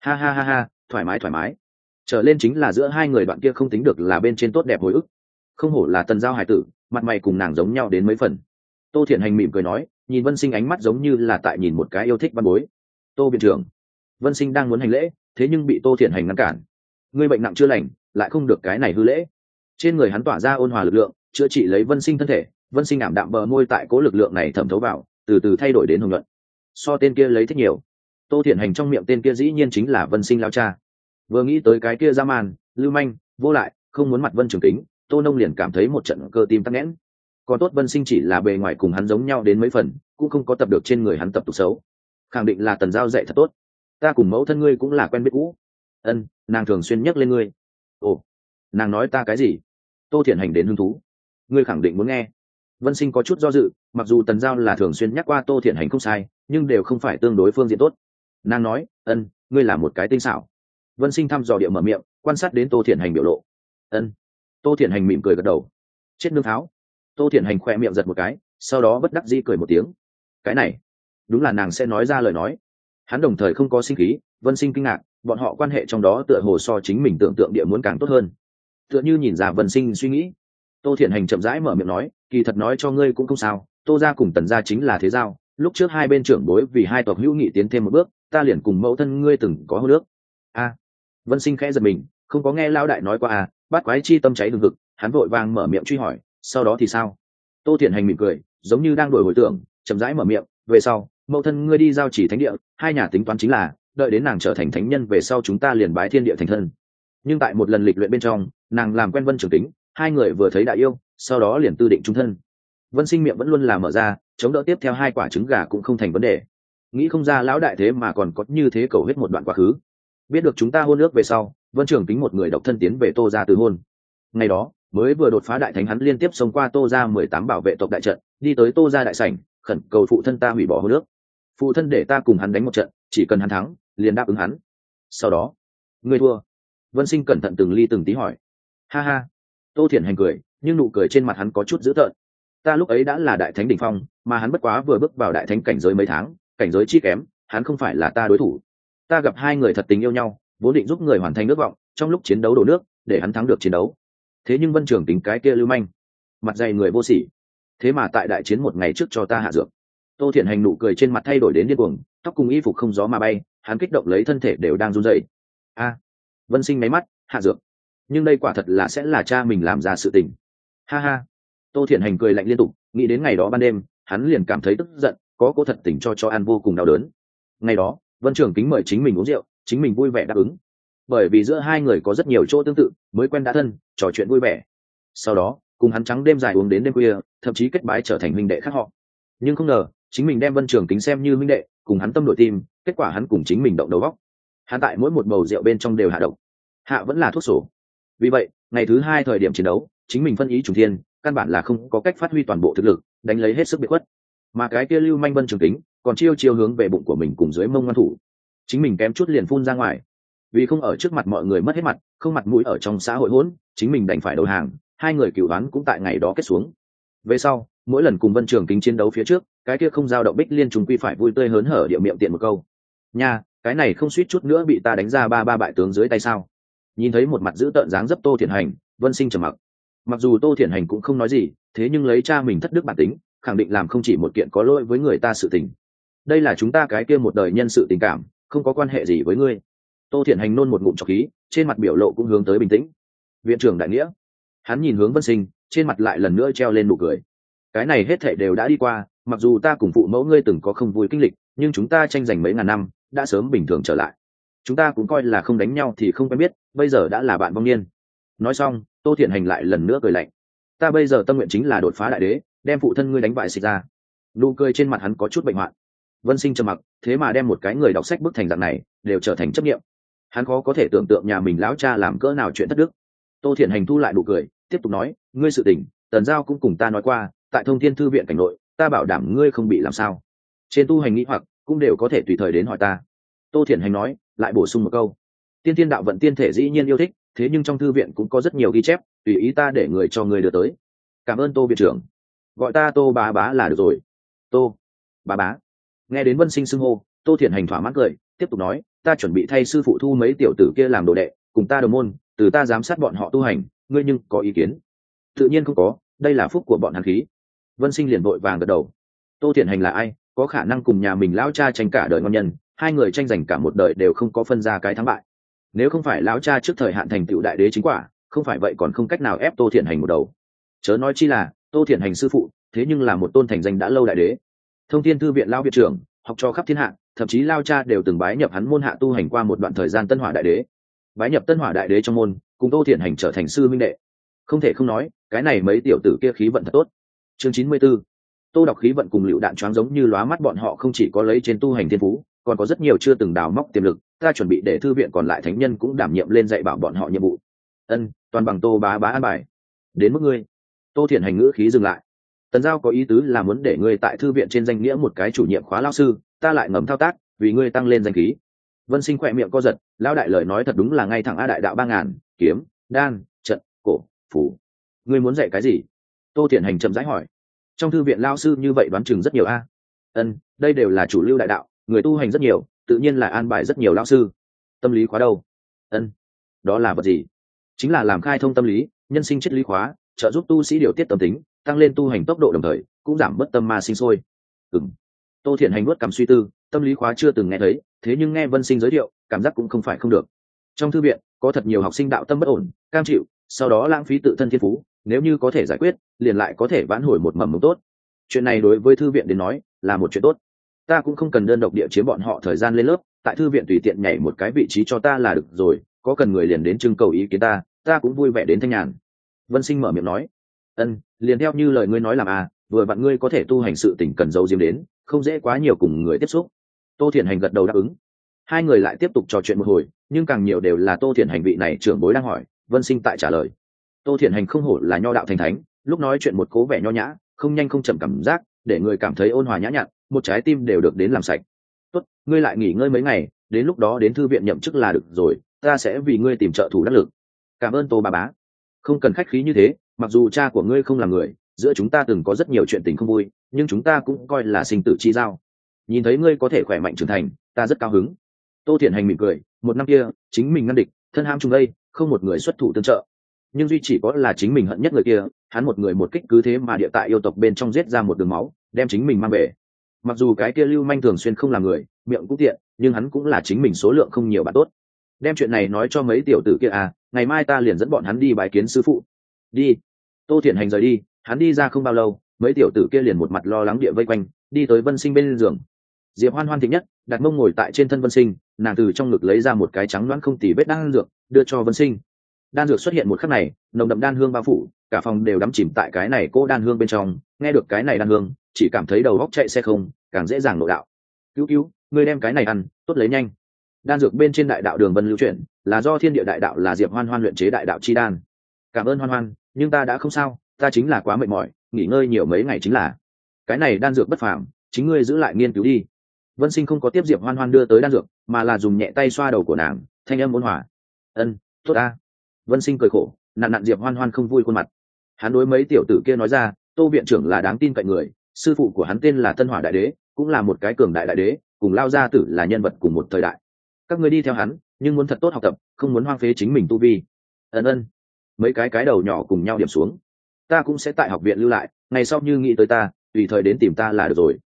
Ha, thoải mái. Trở lên chính là giữa 2 người đoạn kia không tính được là bên trên tốt đẹp hồi ức. Không hổ là Tần Giao hải tử, mặt mày cùng nàng giống nhau đến mấy phần. Tô Thiển Hành mỉm cười nói, nhìn Vân Sinh ánh mắt giống như là tại nhìn một cái yêu thích văn bối. Tô viện trưởng. Vân Sinh đang muốn hành lễ, thế nhưng bị Tô Thiển Hành ngăn cản. Ngươi bệnh nặng chưa lành, lại không được cái này hư lễ. Trên người hắn tỏa ra ôn hòa lực lượng, chữa trị lấy Vân Sinh thân thể. Vân Sinh ảm đạm bờ môi tại cố lực lượng này thẩm thấu vào, từ từ thay đổi đến hồng nhuận. So tên kia lấy thích nhiều. Tô Thiển Hành trong miệng tên kia dĩ nhiên chính là Vân Sinh lao cha. Vừa nghĩ tới cái kia dã man, lưu manh, vô lại, không muốn mặt Vân Trường Kính, Tô Nông liền cảm thấy một trận cơ tim tắc nghẽn. Còn tốt Vân Sinh chỉ là bề ngoài cùng hắn giống nhau đến mấy phần, cũng không có tập được trên người hắn tập tục xấu. Khẳng định là Tần Giao dạy thật tốt. Ta cùng mẫu thân ngươi cũng là quen biết cũ. Ân, nàng thường xuyên nhắc lên ngươi. Ồ, nàng nói ta cái gì? Tô Thiển Hành đến hứng thú. Ngươi khẳng định muốn nghe. Vân Sinh có chút do dự, mặc dù Tần Giao là thường xuyên nhắc qua Tô Thiển Hành không sai, nhưng đều không phải tương đối phương diện tốt. Nàng nói, ân, ngươi là một cái tinh xảo. Vân Sinh thăm dò địa mở miệng, quan sát đến Tô Thiển Hành biểu lộ. Ân. Tô Thiển Hành mỉm cười gật đầu. Chết nương tháo. Tô Thiển Hành khoe miệng giật một cái, sau đó bất đắc dĩ cười một tiếng. Cái này, đúng là nàng sẽ nói ra lời nói. Hắn đồng thời không có sinh khí. Vân Sinh kinh ngạc, bọn họ quan hệ trong đó tựa hồ so chính mình tưởng tượng địa muốn càng tốt hơn. Tựa như nhìn ra Vân Sinh suy nghĩ. Tô Thiển Hành chậm rãi mở miệng nói, kỳ thật nói cho ngươi cũng không sao, Tô gia cùng Tần gia chính là thế giao, lúc trước hai bên trưởng bối vì hai tộc hữu nghị tiến thêm một bước, ta liền cùng mẫu thân ngươi từng có hôn ước. A. Vân Sinh khẽ giật mình, không có nghe lão đại nói qua à? Bát quái chi tâm cháy hừng hực, hắn vội vàng mở miệng truy hỏi, sau đó thì sao? Tô Thiện Hành mỉm cười, giống như đang đổi hồi tưởng, chậm rãi mở miệng, về sau mẫu thân ngươi đi giao chỉ thánh địa, hai nhà tính toán chính là đợi đến nàng trở thành thánh nhân về sau chúng ta liền bái thiên địa thành thân. Nhưng tại một lần lịch luyện bên trong, nàng làm quen Vân Trường Tính, hai người vừa thấy đại yêu, sau đó liền tư định chung thân. Vân Sinh miệng vẫn luôn là mở ra, chống đỡ tiếp theo hai quả trứng gà cũng không thành vấn đề. Nghĩ không ra lão đại thế mà còn có như thế cầu hết một đoạn quá khứ. Biết được chúng ta hôn ước về sau, Vân Trường Tính một người độc thân tiến về Tô gia từ hôn. Ngày đó mới vừa đột phá đại thánh, hắn liên tiếp xông qua Tô gia 18 bảo vệ tộc đại trận, đi tới Tô gia đại sảnh, khẩn cầu phụ thân ta hủy bỏ hôn ước. Phụ thân để ta cùng hắn đánh một trận, chỉ cần hắn thắng liền đáp ứng hắn. Sau đó ngươi thua. Vân Sinh cẩn thận từng ly từng tí hỏi. Ha ha. Tô Thiển Hành cười, nhưng nụ cười trên mặt hắn có chút dữ tợn. Ta lúc ấy đã là đại thánh đỉnh phong, mà hắn bất quá vừa bước vào đại thánh cảnh giới mấy tháng, cảnh giới chi kém, hắn không phải là ta đối thủ. Ta gặp hai người thật tình yêu nhau, vốn định giúp người hoàn thành ước vọng, trong lúc chiến đấu đổ nước, để hắn thắng được chiến đấu. Thế nhưng Vân Trường Tính cái kia lưu manh, mặt dày người vô sỉ, thế mà tại đại chiến một ngày trước cho ta hạ dược. Tô Thiển Hành nụ cười trên mặt thay đổi đến điên cuồng, tóc cùng y phục không gió mà bay, hắn kích động lấy thân thể đều đang run rẩy. A. Vân Sinh máy mắt, hạ dược. Nhưng đây quả thật là sẽ là cha mình làm ra sự tình. Ha ha. Tô Thiển Hành cười lạnh liên tục, nghĩ đến ngày đó ban đêm, hắn liền cảm thấy tức giận, có cô thật tình cho ăn vô cùng đau đớn. Ngày đó, Vân Trường Tính mời chính mình uống rượu, chính mình vui vẻ đáp ứng. Bởi vì giữa hai người có rất nhiều chỗ tương tự, mới quen đã thân, trò chuyện vui vẻ. Sau đó, cùng hắn trắng đêm dài uống đến đêm khuya, thậm chí kết bái trở thành huynh đệ khác họ. Nhưng không ngờ, chính mình đem Vân Trường Tính xem như huynh đệ, cùng hắn tâm đổi tim, kết quả hắn cùng chính mình động đầu óc. Hắn tại mỗi một bầu rượu bên trong đều hạ độc. Hạ vẫn là thuốc sổ. Vì vậy, ngày thứ hai thời điểm chiến đấu, chính mình phân ý trùng thiên, căn bản là không có cách phát huy toàn bộ thực lực, đánh lấy hết sức biệt khuất. Mà cái kia lưu manh Vân Trường Tính, còn chiêu hướng về bụng của mình cùng dưới mông ngoan thủ. Chính mình kém chút liền phun ra ngoài. Vì không ở trước mặt mọi người mất hết mặt, không mặt mũi ở trong xã hội hỗn, chính mình đành phải đầu hàng, hai người cửu oán cũng tại ngày đó kết xuống. Về sau, mỗi lần cùng Vân Trường Tính chiến đấu phía trước, cái kia không giao động Bích Liên trùng quy phải vui tươi hớn hở địa miệng tiện một câu. Nha, cái này không suýt chút nữa bị ta đánh ra ba bại tướng dưới tay sao? Nhìn thấy một mặt dữ tợn dáng dấp Tô Thiển Hành, Vân Sinh trầm mặc. Mặc dù Tô Thiển Hành cũng không nói gì, thế nhưng lấy cha mình thất đức bản tính, khẳng định làm không chỉ một kiện có lỗi với người ta sự tình. Đây là chúng ta cái kia một đời nhân sự tình cảm, không có quan hệ gì với ngươi. Tô Thiển Hành nôn một ngụm trọc khí, trên mặt biểu lộ cũng hướng tới bình tĩnh. Viện trưởng đại nghĩa. Hắn nhìn hướng Vân Sinh, trên mặt lại lần nữa treo lên nụ cười. Cái này hết thảy đều đã đi qua, mặc dù ta cùng phụ mẫu ngươi từng có không vui kinh lịch, nhưng chúng ta tranh giành mấy ngàn năm, đã sớm bình thường trở lại. Chúng ta cũng coi là không đánh nhau thì không quen biết, bây giờ đã là bạn vong niên. Nói xong, Tô Thiển Hành lại lần nữa cười lạnh. Ta bây giờ tâm nguyện chính là đột phá đại đế, đem phụ thân ngươi đánh bại xịt ra. Nụ cười trên mặt hắn có chút bệnh hoạn. Vân Sinh trầm mặc, thế mà đem một cái người đọc sách bức thành dạng này, đều trở thành chấp niệm. Hắn khó có thể tưởng tượng nhà mình lão cha làm cỡ nào chuyện thất đức. Tô Thiển Hành thu lại nụ cười, tiếp tục nói, ngươi sự tình, Tần Giao cũng cùng ta nói qua, tại Thông Thiên thư viện cảnh nội, ta bảo đảm ngươi không bị làm sao. Trên tu hành nghĩ hoặc cũng đều có thể tùy thời đến hỏi ta. Tô Thiển Hành nói, lại bổ sung một câu, tiên thiên đạo vận tiên thể dĩ nhiên yêu thích, thế nhưng trong thư viện cũng có rất nhiều ghi chép, tùy ý ta để người cho người đưa tới. Cảm ơn Tô viện trưởng, gọi ta Tô bá bá là được rồi. Tô bá bá. Nghe đến Vân Sinh xưng hô, Tô Thiển Hành thỏa mãn cười, tiếp tục nói, ta chuẩn bị thay sư phụ thu mấy tiểu tử kia làm đồ đệ, cùng ta đồng môn, từ ta giám sát bọn họ tu hành, ngươi nhưng có ý kiến? Tự nhiên không có, đây là phúc của bọn hắn khí. Vân Sinh liền vội vàng gật đầu. Tô Thiển Hành là ai, có khả năng cùng nhà mình lão cha tranh cả đời ngon nhân, hai người tranh giành cả một đời đều không có phân ra cái thắng bại. Nếu không phải lão cha trước thời hạn thành tựu đại đế chính quả, không phải vậy còn không cách nào ép Tô Thiển Hành một đầu. Chớ nói chi là Tô Thiển Hành sư phụ, thế nhưng là một tôn thành danh đã lâu đại đế. Thông Thiên thư viện lão viện trưởng, học cho khắp thiên hạ, thậm chí lão cha đều từng bái nhập hắn môn hạ tu hành qua một đoạn thời gian Tân Hỏa đại đế. Bái nhập Tân Hỏa đại đế trong môn, cùng Tô Thiển Hành trở thành sư minh đệ. Không thể không nói, cái này mấy tiểu tử kia khí vận thật tốt. Chương 94. Tô đọc khí vận cùng Lựu Đạn choáng giống như lóa mắt, bọn họ không chỉ có lấy trên tu hành thiên phú, còn có rất nhiều chưa từng đào móc tiềm lực, ta chuẩn bị để thư viện còn lại thánh nhân cũng đảm nhiệm lên dạy bảo bọn họ nhiệm vụ. Ân, toàn bằng Tô bá bá an bài. Đến mức ngươi. Tô Thiển Hành ngữ khí dừng lại. Tần Giao có ý tứ là muốn để ngươi tại thư viện trên danh nghĩa một cái chủ nhiệm khóa lão sư, ta lại ngầm thao tác, vì ngươi tăng lên danh khí. Vân Sinh khỏe miệng co giật, lão đại lời nói thật đúng là ngay thẳng a đại đạo 3000, kiếm, đan, trận, cổ, phủ. Ngươi muốn dạy cái gì? Tô Thiển Hành chậm rãi hỏi. Trong thư viện lão sư như vậy đoán chừng rất nhiều a. Ân, đây đều là chủ lưu đại đạo, người tu hành rất nhiều, tự nhiên là an bài rất nhiều lão sư. Tâm lý khóa đâu? Ân, đó là vật gì? Chính là làm khai thông tâm lý, nhân sinh triết lý khóa, trợ giúp tu sĩ điều tiết tâm tính, tăng lên tu hành tốc độ, đồng thời cũng giảm bớt tâm ma sinh sôi. Tô Thiển Hành nuốt cằm suy tư, tâm lý khóa chưa từng nghe thấy, thế nhưng nghe Vân Sinh giới thiệu, cảm giác cũng không phải không được. Trong thư viện có thật nhiều học sinh đạo tâm bất ổn, cam chịu, sau đó lãng phí tự thân thiên phú, nếu như có thể giải quyết, liền lại có thể vãn hồi một mầm mống tốt. Chuyện này đối với thư viện đến nói là một chuyện tốt. Ta cũng không cần đơn độc địa chiếm bọn họ thời gian lên lớp, tại thư viện tùy tiện nhảy một cái vị trí cho ta là được rồi, có cần người liền đến trưng cầu ý kiến ta cũng vui vẻ đến thanh nhàn. Vân Sinh mở miệng nói. Liền theo như lời ngươi nói làm vừa vặn ngươi có thể tu hành sự tình cần giấu diếm đến, không dễ quá nhiều cùng người tiếp xúc. Tô Thiển Hành gật đầu đáp ứng. Hai người lại tiếp tục trò chuyện một hồi, nhưng càng nhiều đều là Tô Thiển Hành vị này trưởng bối đang hỏi, Vân Sinh tại trả lời. Tô Thiển Hành không hổ là nho đạo thành thánh, lúc nói chuyện một cố vẻ nho nhã, không nhanh không chậm cảm giác, để người cảm thấy ôn hòa nhã nhặn, một trái tim đều được đến làm sạch. Tốt, ngươi lại nghỉ ngơi mấy ngày, đến lúc đó đến thư viện nhậm chức là được rồi, ta sẽ vì ngươi tìm trợ thủ đắc lực. Cảm ơn Tô bà bá. Không cần khách khí như thế, mặc dù cha của ngươi không là người, giữa chúng ta từng có rất nhiều chuyện tình không vui, nhưng chúng ta cũng coi là sinh tử chi giao. Nhìn thấy ngươi có thể khỏe mạnh trưởng thành, ta rất cao hứng. Tô Thiển Hành mỉm cười, một năm kia chính mình ngăn địch, thân ham chung đây, không một người xuất thủ tương trợ, nhưng duy chỉ có là chính mình hận nhất người kia, hắn một người một kích cứ thế mà địa tại yêu tộc bên trong giết ra một đường máu, đem chính mình mang về. Mặc dù cái kia lưu manh thường xuyên không là người, miệng cũng tiện, nhưng hắn cũng là chính mình số lượng không nhiều bạn tốt. Đem chuyện này nói cho mấy tiểu tử kia ngày mai ta liền dẫn bọn hắn đi bái kiến sư phụ. Đi. Tô Thiển Hành rời đi, hắn đi ra không bao lâu, mấy tiểu tử kia liền một mặt lo lắng địa vây quanh, đi tới Vân Sinh bên giường. Diệp Hoan Hoan thích nhất, đặt mông ngồi tại trên thân Vân Sinh, nàng từ trong ngực lấy ra một cái trắng loãng không tì vết đan dược, đưa cho Vân Sinh. Đan dược xuất hiện một khắc này, nồng đậm đan hương bao phủ, cả phòng đều đắm chìm tại cái này cô đan hương bên trong, nghe được cái này đan hương, chỉ cảm thấy đầu óc chạy xe không, càng dễ dàng nội đạo. Cứu, ngươi đem cái này ăn, tốt lấy nhanh. Đan dược bên trên đại đạo đường vân lưu chuyển, là do thiên địa đại đạo là Diệp Hoan Hoan luyện chế đại đạo chi đan. Cảm ơn Hoan Hoan, nhưng ta đã không sao, ta chính là quá mệt mỏi, nghỉ ngơi nhiều mấy ngày chính là. Cái này đan dược bất phàm, chính ngươi giữ lại nghiên cứu đi. Vân Sinh không có tiếp Diệp Hoan Hoan đưa tới đan dược, mà là dùng nhẹ tay xoa đầu của nàng, thanh âm ôn hòa. Tốt ta. Vân Sinh cười khổ, nặn Diệp Hoan Hoan không vui khuôn mặt. Hắn đối mấy tiểu tử kia nói ra, Tô viện trưởng là đáng tin cậy người, sư phụ của hắn tên là Tân Hỏa đại đế, cũng là một cái cường đại đại đế, cùng Lao gia tử là nhân vật cùng một thời đại. Các ngươi đi theo hắn, nhưng muốn thật tốt học tập, không muốn hoang phế chính mình tu vi. Mấy cái đầu nhỏ cùng nhau điểm xuống. Ta cũng sẽ tại học viện lưu lại, ngày sau như nghĩ tới ta, tùy thời đến tìm ta là được rồi.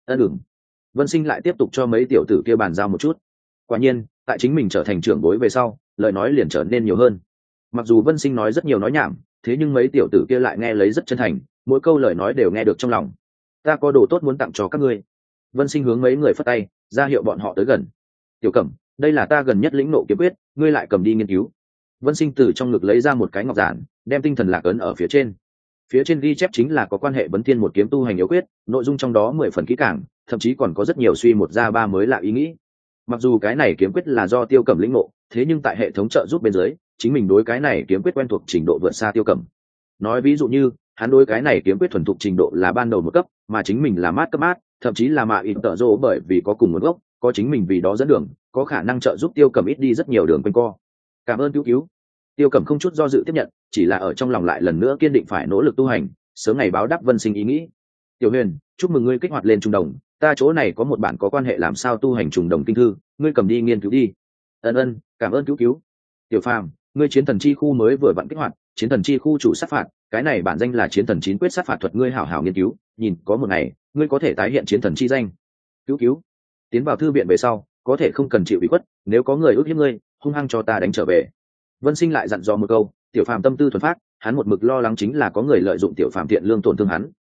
Vân Sinh lại tiếp tục cho mấy tiểu tử kia bàn giao một chút. Quả nhiên, tại chính mình trở thành trưởng bối về sau, lời nói liền trở nên nhiều hơn. Mặc dù Vân Sinh nói rất nhiều nói nhảm, thế nhưng mấy tiểu tử kia lại nghe lấy rất chân thành, mỗi câu lời nói đều nghe được trong lòng. Ta có đồ tốt muốn tặng cho các ngươi. Vân Sinh hướng mấy người phất tay, ra hiệu bọn họ tới gần. Tiểu Cẩm, đây là ta gần nhất lĩnh nộ kiếm quyết, ngươi lại cầm đi nghiên cứu. Vân Sinh từ trong ngực lấy ra một cái ngọc giản, đem tinh thần lạc ấn ở phía trên. Phía trên ghi chép chính là có quan hệ Vấn Thiên một kiếm tu hành yếu quyết, nội dung trong đó 10 phần kỹ càng, thậm chí còn có rất nhiều suy một ra ba mới lạ ý nghĩ. Mặc dù cái này kiếm quyết là do Tiêu Cẩm lĩnh ngộ, thế nhưng tại hệ thống trợ giúp bên dưới, chính mình đối cái này kiếm quyết quen thuộc trình độ vượt xa Tiêu Cẩm. Nói ví dụ như, hắn đối cái này kiếm quyết thuần thục trình độ là ban đầu một cấp, mà chính mình là mát cấp mát, thậm chí là mạ ít tợ rô, bởi vì có cùng nguồn gốc, có chính mình vì đó dẫn đường, có khả năng trợ giúp Tiêu Cẩm ít đi rất nhiều đường quanh co. Cảm ơn cứu. Tiêu Cẩm không chút do dự tiếp nhận, chỉ là ở trong lòng lại lần nữa kiên định phải nỗ lực tu hành, sớm ngày báo đáp Vân Sinh ý nghĩ. Tiểu Huyền, chúc mừng ngươi kích hoạt lên trùng đồng, ta chỗ này có một bản có quan hệ làm sao tu hành trùng đồng kinh thư, ngươi cầm đi nghiên cứu đi. Cảm ơn cứu. Tiểu Phàm, ngươi chiến thần chi khu mới vừa vặn kích hoạt, chiến thần chi khu chủ sát phạt, cái này bản danh là chiến thần chín quyết sát phạt thuật, ngươi hảo hảo nghiên cứu, nhìn có một ngày ngươi có thể tái hiện chiến thần chi danh. Cứu. Tiến vào thư viện về sau, có thể không cần chịu ủy khuất, nếu có người ước hiếp ngươi, hung hăng cho ta đánh trở về. Vân Sinh lại dặn dò một câu, Tiểu Phàm tâm tư thuần phát, hắn một mực lo lắng chính là có người lợi dụng Tiểu Phàm thiện lương tổn thương hắn.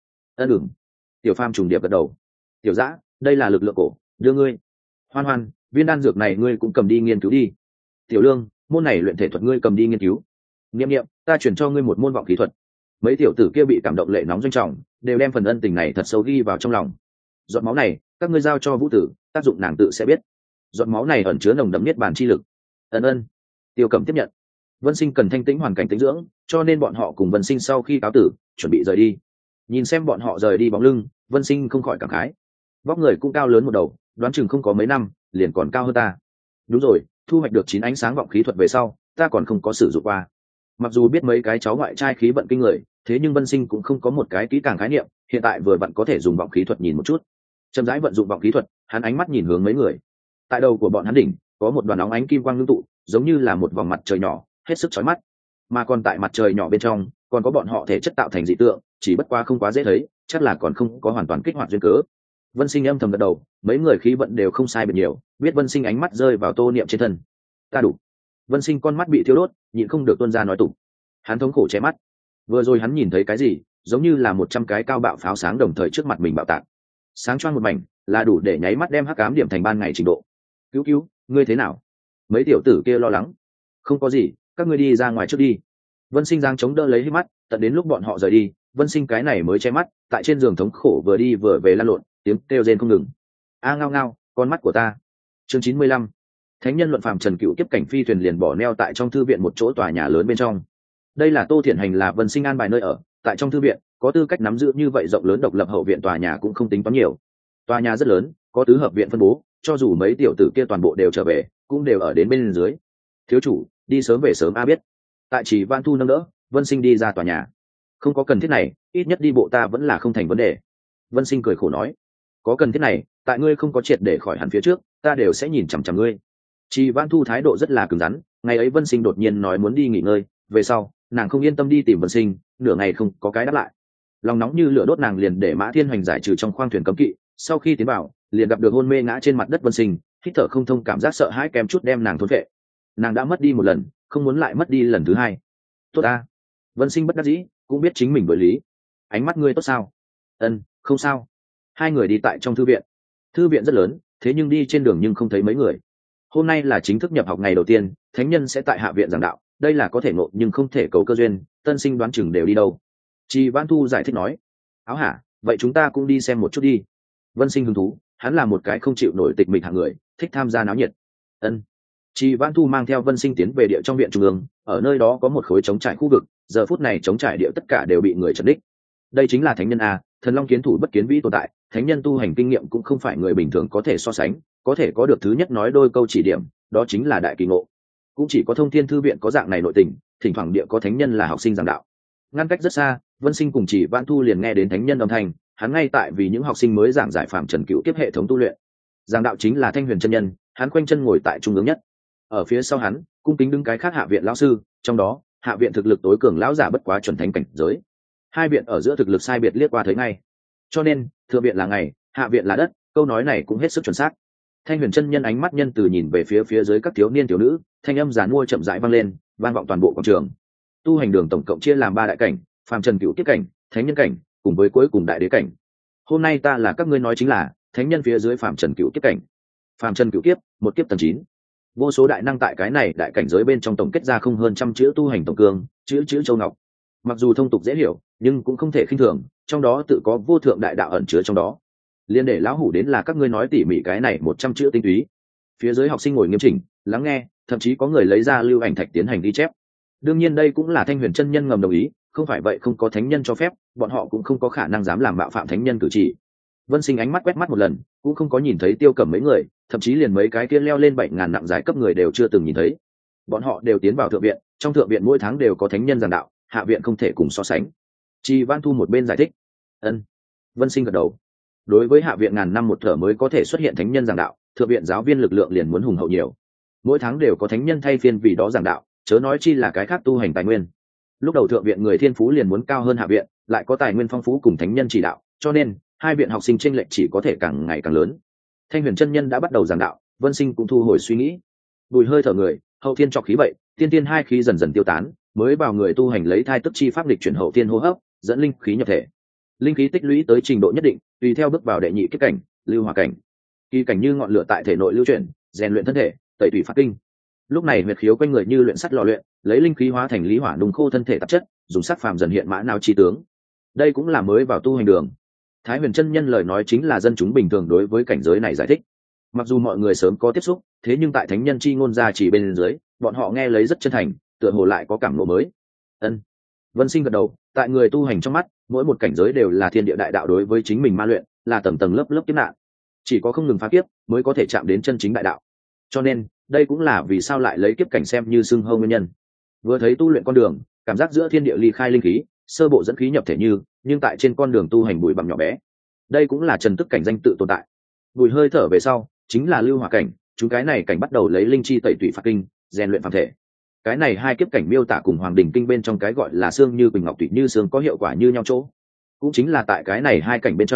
Tiểu Phàm trùng điệp gật đầu. Tiểu Dã, đây là lực lượng cổ, đưa ngươi. Hoan Hoan, viên đan dược này ngươi cũng cầm đi nghiên cứu đi. Tiểu Lương, môn này luyện thể thuật ngươi cầm đi nghiên cứu. Niệm, ta chuyển cho ngươi một môn vọng khí thuật. Mấy tiểu tử kia bị cảm động lệ nóng doanh trọng, đều đem phần ân tình này thật sâu ghi vào trong lòng. Giọt máu này, các ngươi giao cho Vũ Tử, tác dụng nàng tự sẽ biết. Giọt máu này ẩn chứa nồng đậm niết bàn chi lực. Tiêu Cẩm tiếp nhận. Vân Sinh cần thanh tĩnh hoàn cảnh tĩnh dưỡng, cho nên bọn họ cùng Vân Sinh sau khi cáo tử, chuẩn bị rời đi. Nhìn xem bọn họ rời đi bóng lưng, Vân Sinh không khỏi cảm khái. Vóc người cũng cao lớn một đầu, đoán chừng không có mấy năm, liền còn cao hơn ta. Đúng rồi, thu hoạch được 9 ánh sáng vọng khí thuật về sau, ta còn không có sử dụng qua. Mặc dù biết mấy cái cháu ngoại trai khí vận kinh người, thế nhưng Vân Sinh cũng không có một cái kỹ càng khái niệm, hiện tại vừa vặn có thể dùng vọng khí thuật nhìn một chút. Chậm rãi vận dụng vọng khí thuật, hắn ánh mắt nhìn hướng mấy người. Tại đầu của bọn hắn đỉnh có một đoàn óng ánh kim quang ngưng tụ, giống như là một vòng mặt trời nhỏ, hết sức chói mắt. Mà còn tại mặt trời nhỏ bên trong, còn có bọn họ thể chất tạo thành dị tượng, chỉ bất quá không quá dễ thấy, chắc là còn không có hoàn toàn kích hoạt duyên cớ. Vân Sinh âm thầm gật đầu, mấy người khí vận đều không sai biệt nhiều, biết Vân Sinh ánh mắt rơi vào Tô Niệm trên thân. Ta đủ. Vân Sinh con mắt bị thiêu đốt, nhịn không được tuôn ra nói tục. Hắn thống khổ che mắt. Vừa rồi hắn nhìn thấy cái gì, giống như là 100 cái cao bạo pháo sáng đồng thời trước mặt mình bạo tạc. Sáng choang một mảnh, là đủ để nháy mắt đem hắc ám điểm thành ban ngày trình độ. Cứu cứu, ngươi thế nào? Mấy tiểu tử kia lo lắng. Không có gì, các ngươi đi ra ngoài trước đi. Vân Sinh giang chống đỡ lấy hít mắt, tận đến lúc bọn họ rời đi, Vân Sinh cái này mới che mắt, tại trên giường thống khổ vừa đi vừa về lăn lộn, tiếng kêu rên không ngừng. A ngao ngao, con mắt của ta. Chương 95. Thánh nhân luận phàm Trần Cựu kiếp cảnh phi thuyền liền bỏ neo tại trong thư viện một chỗ tòa nhà lớn bên trong. Đây là Tô Thiện Hành là Vân Sinh an bài nơi ở, tại trong thư viện, có tư cách nắm giữ như vậy rộng lớn độc lập hậu viện tòa nhà cũng không tính toán nhiều. Tòa nhà rất lớn, có tứ hợp viện phân bố, cho dù mấy tiểu tử kia toàn bộ đều trở về, cũng đều ở đến bên dưới. Thiếu chủ, đi sớm về sớm a biết. Tại Chỉ Văn Thu nâng đỡ, Vân Sinh đi ra tòa nhà. Không có cần thiết này, ít nhất đi bộ ta vẫn là không thành vấn đề. Vân Sinh cười khổ nói, có cần thiết này, tại ngươi không có triệt để khỏi hẳn phía trước, ta đều sẽ nhìn chằm chằm ngươi. Chỉ Văn Thu thái độ rất là cứng rắn, ngày ấy Vân Sinh đột nhiên nói muốn đi nghỉ ngơi, về sau, nàng không yên tâm đi tìm Vân Sinh, nửa ngày không có cái đáp lại. Lòng nóng như lửa đốt, nàng liền để Mã Thiên Hoành giải trừ trong khoang thuyền cấm kỵ, sau khi tiến vào, liền gặp được hôn mê ngã trên mặt đất Vân Sinh, hít thở không thông, cảm giác sợ hãi kém chút đem nàng thốn vệ. Nàng đã mất đi một lần, không muốn lại mất đi lần thứ hai. Tốt a. Vân Sinh bất đắc dĩ, cũng biết chính mình đối lý. Ánh mắt ngươi tốt sao? Ân, không sao. Hai người đi tại trong thư viện. Thư viện rất lớn, thế nhưng đi trên đường nhưng không thấy mấy người. Hôm nay là chính thức nhập học ngày đầu tiên, thánh nhân sẽ tại hạ viện giảng đạo, đây là có thể ngộ nhưng không thể cầu cơ duyên, tân sinh đoán chừng đều đi đâu. Chi Văn Thu giải thích nói. Áo hả, vậy chúng ta cũng đi xem một chút đi. Vân Sinh hứng thú, hắn là một cái không chịu nổi tịch mịch hạng người, thích tham gia náo nhiệt. Ân. Chi Văn Thu mang theo Vân Sinh tiến về địa trong viện trung ương, ở nơi đó có một khối trống trải khu vực, giờ phút này trống trải địa tất cả đều bị người trấn đích. Đây chính là thánh nhân a, thần long kiến thủ bất kiến vĩ tồn tại, thánh nhân tu hành kinh nghiệm cũng không phải người bình thường có thể so sánh, có thể có được thứ nhất nói đôi câu chỉ điểm, đó chính là đại kỳ ngộ. Cũng chỉ có Thông Thiên thư viện có dạng này nội tình, thỉnh thoảng địa có thánh nhân là học sinh giảng đạo. Ngăn cách rất xa, Vân Sinh cùng Chỉ Vãn Thu liền nghe đến thánh nhân âm thanh, hắn ngay tại vì những học sinh mới giảng giải phàm trần cựu kiếp hệ thống tu luyện. Giảng đạo chính là Thanh Huyền chân nhân, hắn khoanh chân ngồi tại trung ương nhất. Ở phía sau hắn, cung kính đứng cái khác hạ viện lão sư, trong đó, hạ viện thực lực tối cường lão giả bất quá chuẩn thánh cảnh giới. Hai viện ở giữa thực lực sai biệt liếc qua thấy ngay. Cho nên, thượng viện là ngày, hạ viện là đất, câu nói này cũng hết sức chuẩn xác. Thanh Huyền chân nhân ánh mắt nhân từ nhìn về phía dưới các thiếu niên thiếu nữ, thanh âm giàn mua chậm rãi vang lên, vang vọng toàn bộ quảng trường. Tu hành đường tổng cộng chia làm 3 đại cảnh, phàm trần cựu kiếp cảnh, thánh nhân cảnh, cùng với cuối cùng đại đế cảnh. Hôm nay ta là các ngươi nói chính là thánh nhân phía dưới phàm trần cựu kiếp cảnh. Phàm trần cựu kiếp, một kiếp tầng 9. Vô số đại năng tại cái này đại cảnh giới bên trong tổng kết ra không hơn trăm chữ tu hành tổng cương, chữ châu ngọc. Mặc dù thông tục dễ hiểu, nhưng cũng không thể khinh thường, trong đó tự có vô thượng đại đạo ẩn chứa trong đó. Liên để lão hủ đến là các ngươi nói tỉ mỉ cái này 100 chữ tinh túy. Phía dưới học sinh ngồi nghiêm chỉnh, lắng nghe, thậm chí có người lấy ra lưu ảnh thạch tiến hành ghi chép. Đương nhiên đây cũng là Thanh Huyền chân nhân ngầm đồng ý, không phải vậy không có thánh nhân cho phép, bọn họ cũng không có khả năng dám làm mạo phạm thánh nhân cử chỉ. Vân Sinh ánh mắt quét mắt một lần, cũng không có nhìn thấy Tiêu Cẩm mấy người, thậm chí liền mấy cái kia leo lên 7000 nặng giải cấp người đều chưa từng nhìn thấy. Bọn họ đều tiến vào thượng viện, trong thượng viện mỗi tháng đều có thánh nhân giảng đạo, hạ viện không thể cùng so sánh. Chi Văn Thu một bên giải thích. Ân. Vân Sinh gật đầu. Đối với hạ viện ngàn năm một thở mới có thể xuất hiện thánh nhân giảng đạo, thượng viện giáo viên lực lượng liền muốn hùng hậu nhiều. Mỗi tháng đều có thánh nhân thay phiên vì đó giảng đạo, chớ nói chi là cái khác tu hành tài nguyên. Lúc đầu thượng viện người thiên phú liền muốn cao hơn hạ viện, lại có tài nguyên phong phú cùng thánh nhân chỉ đạo, cho nên hai viện học sinh chênh lệch chỉ có thể càng ngày càng lớn. Thanh Huyền chân nhân đã bắt đầu giảng đạo, Vân Sinh cũng thu hồi suy nghĩ. Bùi hơi thở người, hậu thiên trọc khí vậy, tiên tiên hai khí dần dần tiêu tán, mới vào người tu hành lấy thai tức chi pháp lịch chuyển hậu thiên hô hấp, dẫn linh khí nhập thể. Linh khí tích lũy tới trình độ nhất định, tùy theo bước vào đệ nhị kiếp cảnh, lưu hỏa cảnh. Kỳ cảnh như ngọn lửa tại thể nội lưu chuyển, rèn luyện thân thể, tẩy tủy phát kinh. Lúc này huyệt khiếu quanh người như luyện sắt lò luyện, lấy linh khí hóa thành lý hỏa nung khô thân thể tạp chất, dùng sắc phàm dần hiện mã não chi tướng. Đây cũng là mới vào tu hành đường. Thái Huyền chân nhân lời nói chính là dân chúng bình thường đối với cảnh giới này giải thích. Mặc dù mọi người sớm có tiếp xúc, thế nhưng tại thánh nhân chi ngôn ra chỉ bên dưới, bọn họ nghe lấy rất chân thành, tựa hồ lại có cảm ngộ mới. Ân. Vân Sinh gật đầu, tại người tu hành trong mắt, mỗi một cảnh giới đều là thiên địa đại đạo đối với chính mình ma luyện, là tầng tầng lớp lớp kiếp nạn. Chỉ có không ngừng phá kiếp, mới có thể chạm đến chân chính đại đạo. Cho nên, đây cũng là vì sao lại lấy kiếp cảnh xem như xưng hô nguyên nhân. Vừa thấy tu luyện con đường, cảm giác giữa thiên địa ly khai linh khí, sơ bộ dẫn khí nhập thể như, nhưng tại trên con đường tu hành bụi bặm nhỏ bé. Đây cũng là trần tức cảnh danh tự tồn tại. Bùi hơi thở về sau, chính là lưu hỏa cảnh, chúng cái này cảnh bắt đầu lấy linh chi tẩy tủy phạt kinh, rèn luyện phàm thể. Cái này hai kiếp cảnh miêu tả cùng Hoàng Đình kinh bên trong cái gọi là xương như quỳnh ngọc tủy như xương có hiệu quả như nhau chỗ. Cũng chính là tại cái này hai cảnh bên trong,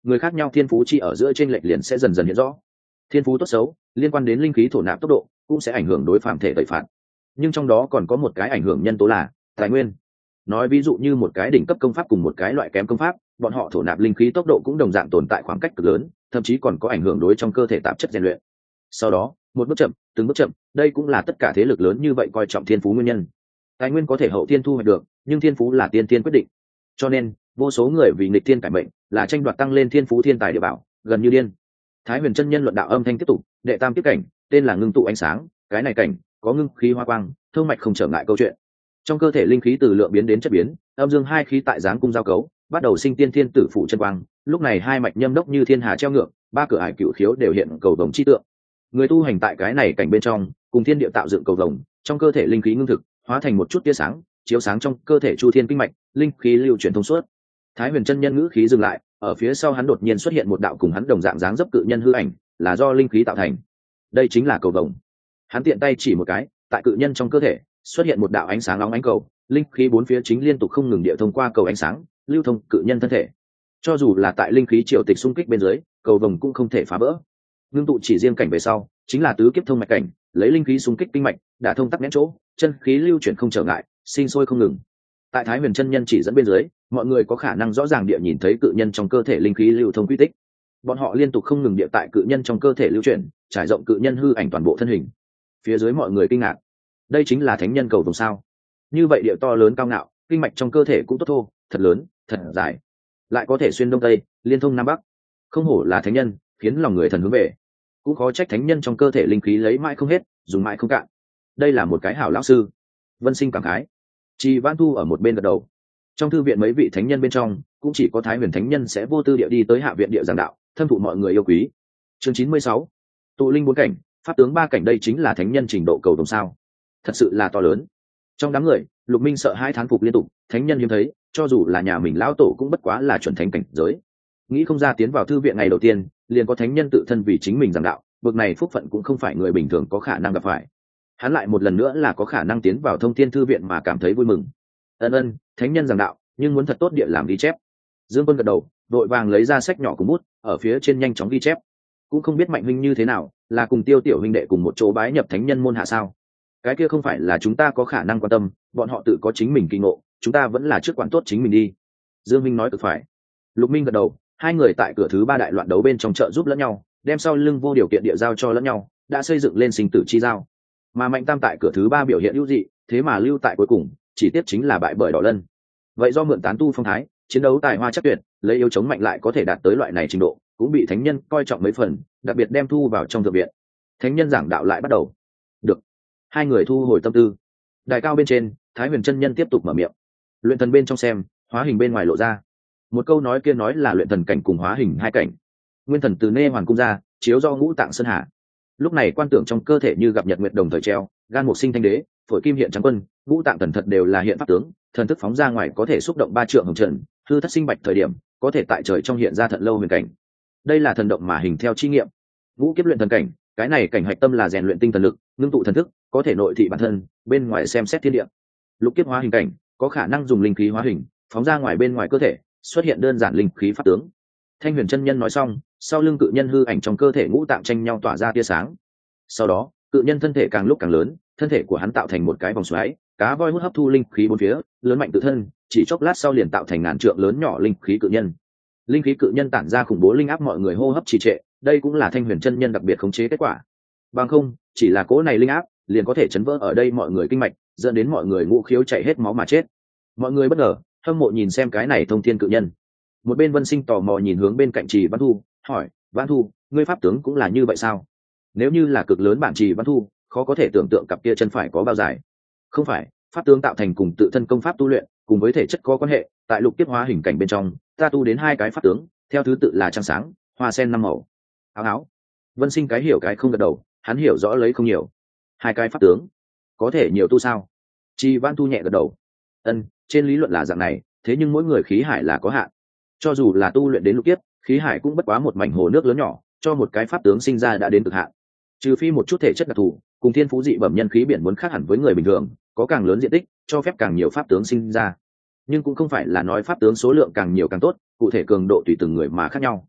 người khác nhau thiên phú chi ở giữa trên lệch liền sẽ dần dần hiện rõ. Thiên phú tốt xấu liên quan đến linh khí thổ nạp tốc độ cũng sẽ ảnh hưởng đối phạm thể tẩy phạt, nhưng trong đó còn có một cái ảnh hưởng nhân tố là tài nguyên. Nói ví dụ như một cái đỉnh cấp công pháp cùng một cái loại kém công pháp, bọn họ thổ nạp linh khí tốc độ cũng đồng dạng tồn tại khoảng cách cực lớn, thậm chí còn có ảnh hưởng đối trong cơ thể tạp chất rèn luyện. Sau đó một bước chậm từng bước chậm, đây cũng là tất cả thế lực lớn như vậy coi trọng thiên phú nguyên nhân. Tài nguyên có thể hậu thiên thu hoạch được, nhưng thiên phú là tiên tiên quyết định. Cho nên vô số người vì nghịch thiên cải mệnh là tranh đoạt tăng lên thiên phú thiên tài địa bảo gần như điên. Thái Huyền chân nhân luận đạo âm thanh tiếp tục, đệ tam tiếp cảnh tên là ngưng tụ ánh sáng, cái này cảnh có ngưng khí hoa quang, thông mạch không trở ngại câu chuyện. Trong cơ thể linh khí từ lượng biến đến chất biến, âm dương hai khí tại dáng cung giao cấu, bắt đầu sinh tiên thiên tử phụ chân quang. Lúc này hai mạch nhâm đốc như thiên hà treo ngược, ba cửa ải cửu khiếu đều hiện cầu vồng chi tượng. Người tu hành tại cái này cảnh bên trong, cùng thiên địa tạo dựng cầu vồng, trong cơ thể linh khí ngưng thực, hóa thành một chút tia sáng, chiếu sáng trong cơ thể chu thiên kinh mạch, linh khí lưu chuyển thông suốt. Thái Huyền chân nhân ngữ khí dừng lại, ở phía sau hắn đột nhiên xuất hiện một đạo cùng hắn đồng dạng dáng dấp cự nhân hư ảnh, là do linh khí tạo thành. Đây chính là cầu vồng. Hắn tiện tay chỉ một cái, tại cự nhân trong cơ thể xuất hiện một đạo ánh sáng nóng ánh cầu, linh khí bốn phía chính liên tục không ngừng địa thông qua cầu ánh sáng, lưu thông cự nhân thân thể. Cho dù là tại linh khí triều tịch xung kích bên dưới, cầu vồng cũng không thể phá vỡ. Ngưng tụ chỉ riêng cảnh về sau, chính là tứ kiếp thông mạch cảnh, lấy linh khí xung kích kinh mạch, đã thông tắc nghẽn chỗ, chân khí lưu chuyển không trở ngại, sinh sôi không ngừng. Tại Thái Huyền chân nhân chỉ dẫn bên dưới, mọi người có khả năng rõ ràng địa nhìn thấy cự nhân trong cơ thể linh khí lưu thông quy tích. Bọn họ liên tục không ngừng địa tại cự nhân trong cơ thể lưu chuyển, trải rộng cự nhân hư ảnh toàn bộ thân hình. Phía dưới mọi người kinh ngạc, đây chính là thánh nhân cầu vồng sao? Như vậy địa to lớn cao ngạo, kinh mạch trong cơ thể cũng tốt thô, thật lớn, thật dài, lại có thể xuyên đông tây, liên thông nam bắc. Không hổ là thánh nhân, khiến lòng người thần hướng về. Cũng khó trách thánh nhân trong cơ thể linh khí lấy mãi không hết, dùng mãi không cạn. Đây là một cái hảo lão sư. Vân Sinh cảm khái. Trì Vãn Thu ở một bên gật đầu. Trong thư viện mấy vị thánh nhân bên trong, cũng chỉ có Thái Huyền thánh nhân sẽ vô tư địa đi tới hạ viện địa giảng đạo, thâm thụ mọi người yêu quý. Chương 96. Tụ linh bốn cảnh, pháp tướng ba cảnh, đây chính là thánh nhân trình độ cầu vồng sao? Thật sự là to lớn. Trong đám người, Lục Minh sợ hai thán phục liên tục, thánh nhân hiếm thấy, cho dù là nhà mình lão tổ cũng bất quá là chuẩn thánh cảnh giới. Nghĩ không ra tiến vào thư viện ngày đầu tiên, liền có thánh nhân tự thân vì chính mình giảng đạo, bậc này phúc phận cũng không phải người bình thường có khả năng gặp phải. Hắn lại một lần nữa là có khả năng tiến vào Thông Thiên thư viện mà cảm thấy vui mừng. Ân, thánh nhân giảng đạo, nhưng muốn thật tốt địa làm ghi chép. Dương Quân gật đầu, đội vàng lấy ra sách nhỏ cùng bút, ở phía trên nhanh chóng ghi chép. Cũng không biết Mạnh huynh như thế nào, là cùng Tiêu tiểu huynh đệ cùng một chỗ bái nhập thánh nhân môn hạ sao? Cái kia không phải là chúng ta có khả năng quan tâm, bọn họ tự có chính mình kỳ ngộ, chúng ta vẫn là trước quản tốt chính mình đi. Dương Minh nói cực phải. Lục Minh gật đầu, hai người tại cửa thứ ba đại loạn đấu bên trong trợ giúp lẫn nhau, đem sau lưng vô điều kiện địa giao cho lẫn nhau, đã xây dựng lên sinh tử chi giao. Mà Mạnh Tam tại cửa thứ ba biểu hiện ưu dị, thế mà lưu tại cuối cùng, chỉ tiếp chính là bại bởi Đỏ Lân. Vậy do mượn tán tu phong thái, chiến đấu tài hoa chắc tuyệt, lấy yếu chống mạnh lại có thể đạt tới loại này trình độ, cũng bị thánh nhân coi trọng mấy phần, đặc biệt đem thu vào trong thượng viện. Thánh nhân giảng đạo lại bắt đầu. Được. Hai người thu hồi tâm tư. Đài cao bên trên, Thái Huyền chân nhân tiếp tục mở miệng. Luyện thần bên trong xem, hóa hình bên ngoài lộ ra. Một câu nói kia nói là luyện thần cảnh cùng hóa hình hai cảnh. Nguyên thần từ nê hoàn cung ra, chiếu do ngũ tạng sơn hà. Lúc này quan tưởng trong cơ thể như gặp nhật nguyệt đồng thời treo, gan một sinh thanh đế, phổi kim hiện trắng quân, ngũ tạng thần thật đều là hiện pháp tướng, thần thức phóng ra ngoài có thể xúc động ba trượng hồng trần, hư thất sinh bạch thời điểm, có thể tại trời trong hiện ra thận lâu huyền cảnh. Đây là thần động mà hình theo chi nghiệm. Ngũ kiếp luyện thần cảnh, cái này cảnh hạch tâm là rèn luyện tinh thần lực, ngưng tụ thần thức, có thể nội thị bản thân, bên ngoài xem xét thiên địa. Lục kiếp hóa hình cảnh, có khả năng dùng linh khí hóa hình, phóng ra ngoài bên ngoài cơ thể, xuất hiện đơn giản linh khí pháp tướng. Thanh Huyền chân nhân nói xong, sau lưng cự nhân hư ảnh trong cơ thể ngũ tạng tranh nhau tỏa ra tia sáng. Sau đó, cự nhân thân thể càng lúc càng lớn, thân thể của hắn tạo thành một cái vòng xoáy, cá voi hút hấp thu linh khí bốn phía, lớn mạnh tự thân, chỉ chốc lát sau liền tạo thành ngàn trượng lớn nhỏ linh khí cự nhân. Linh khí cự nhân tản ra khủng bố linh áp, mọi người hô hấp trì trệ, đây cũng là Thanh Huyền chân nhân đặc biệt khống chế kết quả. Bằng không, chỉ là cỗ này linh áp, liền có thể chấn vỡ ở đây mọi người kinh mạch, dẫn đến mọi người ngũ khiếu chảy hết máu mà chết. Mọi người bất ngờ, hâm mộ nhìn xem cái này thông thiên cự nhân. Một bên Vân Sinh tò mò nhìn hướng bên cạnh Trì Vãn Thu, hỏi: Vãn Thu, ngươi pháp tướng cũng là như vậy sao? Nếu như là cực lớn bản Trì Vãn Thu, khó có thể tưởng tượng cặp kia chân phải có bao dài. Không phải, pháp tướng tạo thành cùng tự thân công pháp tu luyện, cùng với thể chất có quan hệ. Tại lục kiếp hóa hình cảnh bên trong, ta tu đến hai cái pháp tướng, theo thứ tự là trăng sáng, hoa sen năm màu. Áo. Vân Sinh cái hiểu cái không gật đầu, hắn hiểu rõ lấy không nhiều. Hai cái pháp tướng, có thể nhiều tu sao? Trì Vãn Thu nhẹ gật đầu. Trên lý luận là dạng này, thế nhưng mỗi người khí hải là có hạn. Cho dù là tu luyện đến lục kiếp, khí hải cũng bất quá một mảnh hồ nước lớn nhỏ, cho một cái pháp tướng sinh ra đã đến cực hạn. Trừ phi một chút thể chất đặc thù, cùng thiên phú dị bẩm nhân khí biển muốn khác hẳn với người bình thường, có càng lớn diện tích, cho phép càng nhiều pháp tướng sinh ra. Nhưng cũng không phải là nói pháp tướng số lượng càng nhiều càng tốt, cụ thể cường độ tùy từng người mà khác nhau.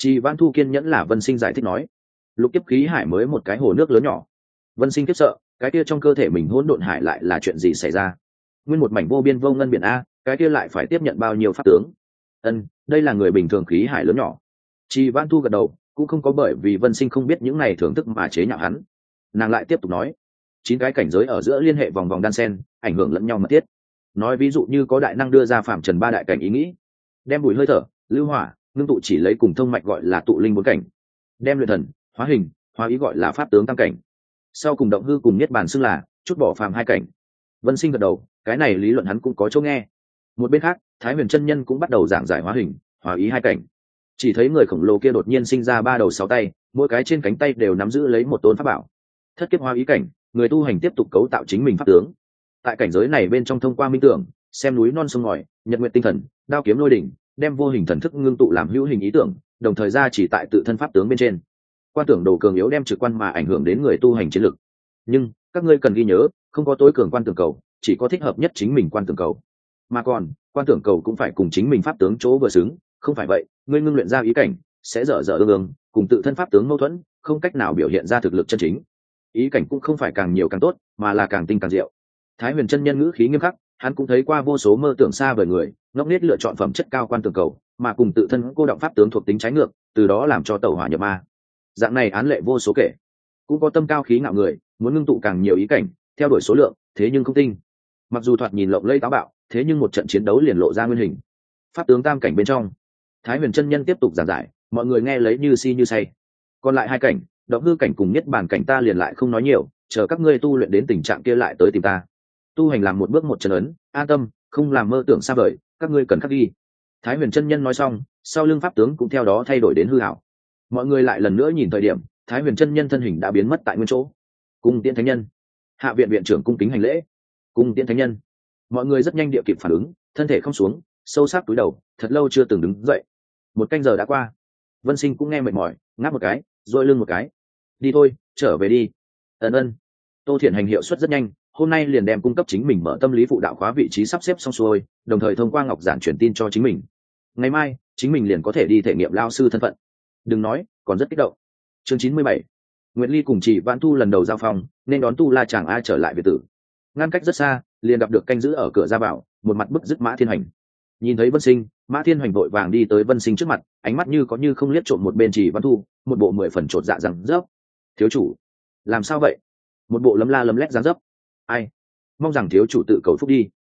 Trì Vãn Thu kiên nhẫn là Vân Sinh giải thích nói. Lục kiếp khí hải mới một cái hồ nước lớn nhỏ. Vân Sinh kiếp sợ, cái kia trong cơ thể mình hỗn độn hải lại là chuyện gì xảy ra? Nguyên một mảnh vô biên vô ngân biển a, cái kia lại phải tiếp nhận bao nhiêu pháp tướng? Đây là người bình thường khí hải lớn nhỏ. Trì Vãn Thu gật đầu, cũng không có bởi vì Vân Sinh không biết những này thưởng thức mà chế nhạo hắn. Nàng lại tiếp tục nói, 9 cái cảnh giới ở giữa liên hệ vòng vòng đan sen, ảnh hưởng lẫn nhau mật thiết. Nói ví dụ như có đại năng đưa ra phạm trần 3 đại cảnh ý nghĩ, đem bùi hơi thở, lưu hỏa, ngưng tụ chỉ lấy cùng thông mạch gọi là tụ linh 4 cảnh, đem luyện thần, hóa hình, hóa ý gọi là pháp tướng tam cảnh, sau cùng động hư cùng niết bàn xưng là chút bỏ phàm 2 cảnh. Vân Sinh gật đầu, cái này lý luận hắn cũng có chỗ nghe. Một bên khác, Thái Huyền chân nhân cũng bắt đầu giảng giải hóa hình, hóa ý 2 cảnh. Chỉ thấy người khổng lồ kia đột nhiên sinh ra 3 đầu 6 tay, mỗi cái trên cánh tay đều nắm giữ lấy một tôn pháp bảo. Thất kiếp hóa ý cảnh, người tu hành tiếp tục cấu tạo chính mình pháp tướng. Tại cảnh giới này bên trong thông qua minh tưởng, xem núi non sông ngòi, nhật nguyện tinh thần, đao kiếm lôi đỉnh, đem vô hình thần thức ngưng tụ làm hữu hình ý tưởng, đồng thời ra chỉ tại tự thân pháp tướng bên trên. Quan tưởng đồ cường yếu đem trực quan mà ảnh hưởng đến người tu hành chiến lực. Nhưng các ngươi cần ghi nhớ, không có tối cường quan tưởng cầu, chỉ có thích hợp nhất chính mình quan tưởng cầu. Mà còn, quan tưởng cầu cũng phải cùng chính mình pháp tướng chỗ vừa xứng, không phải vậy, ngươi ngưng luyện ra ý cảnh sẽ dở dở ương ương, cùng tự thân pháp tướng mâu thuẫn, không cách nào biểu hiện ra thực lực chân chính. Ý cảnh cũng không phải càng nhiều càng tốt, mà là càng tinh càng diệu. Thái Huyền chân nhân ngữ khí nghiêm khắc, hắn cũng thấy qua vô số mơ tưởng xa vời người, ngốc nghếch lựa chọn phẩm chất cao quan tưởng cầu, mà cùng tự thân cô động pháp tướng thuộc tính trái ngược, từ đó làm cho tẩu hỏa nhập ma. Dạng này án lệ vô số kể. Cũng có tâm cao khí ngạo người, muốn ngưng tụ càng nhiều ý cảnh, theo đuổi số lượng, thế nhưng không tinh. Mặc dù thoạt nhìn lộng lẫy táo bạo, thế nhưng một trận chiến đấu liền lộ ra nguyên hình. Pháp tướng tam cảnh bên trong, Thái Huyền chân nhân tiếp tục giảng giải, mọi người nghe lấy như si như say. Còn lại 2 cảnh, động hư cảnh cùng niết bàn cảnh ta liền lại không nói nhiều, chờ các ngươi tu luyện đến tình trạng kia lại tới tìm ta. Tu hành làm một bước một chân ấn, an tâm, không làm mơ tưởng xa vời, các ngươi cần khắc ghi. Thái Huyền chân nhân nói xong, sau lưng pháp tướng cũng theo đó thay đổi đến hư ảo. Mọi người lại lần nữa nhìn thời điểm, Thái Huyền chân nhân thân hình đã biến mất tại nguyên chỗ. Cung tiễn thánh nhân, hạ viện viện trưởng cung kính hành lễ. Cung tiễn thánh nhân. Mọi người rất nhanh địa kịp phản ứng, thân thể không xuống, sâu sắc túi đầu, thật lâu chưa từng đứng dậy. 1 canh giờ đã qua. Vân Sinh cũng nghe mệt mỏi, ngáp một cái, rồi lưng một cái. Đi thôi, trở về đi. Ân. Tô Thiện hành hiệu suất rất nhanh, hôm nay liền đem cung cấp chính mình mở tâm lý phụ đạo khóa vị trí sắp xếp xong xuôi, đồng thời thông qua ngọc giản truyền tin cho chính mình. Ngày mai, chính mình liền có thể đi thể nghiệm lao sư thân phận. Đừng nói, còn rất kích động. Chương 97. Nguyệt Ly cùng Trì Vãn Thu lần đầu giao phòng, nên đón Tu La chàng ai trở lại biệt tử. Ngăn cách rất xa, liền gặp được canh giữ ở cửa ra vào, một mặt bức dứt Mã Thiên Hành. Nhìn thấy Vân Sinh, Mã Thiên Hành vội vàng đi tới Vân Sinh trước mặt, ánh mắt như có như không liếc trộm một bên Trì Vãn Thu, một bộ 10 phần chột dạ rằng rớp. Thiếu chủ, làm sao vậy? Một bộ lấm la lấm lét dáng dấp. Ai? Mong rằng thiếu chủ tự cầu phúc đi.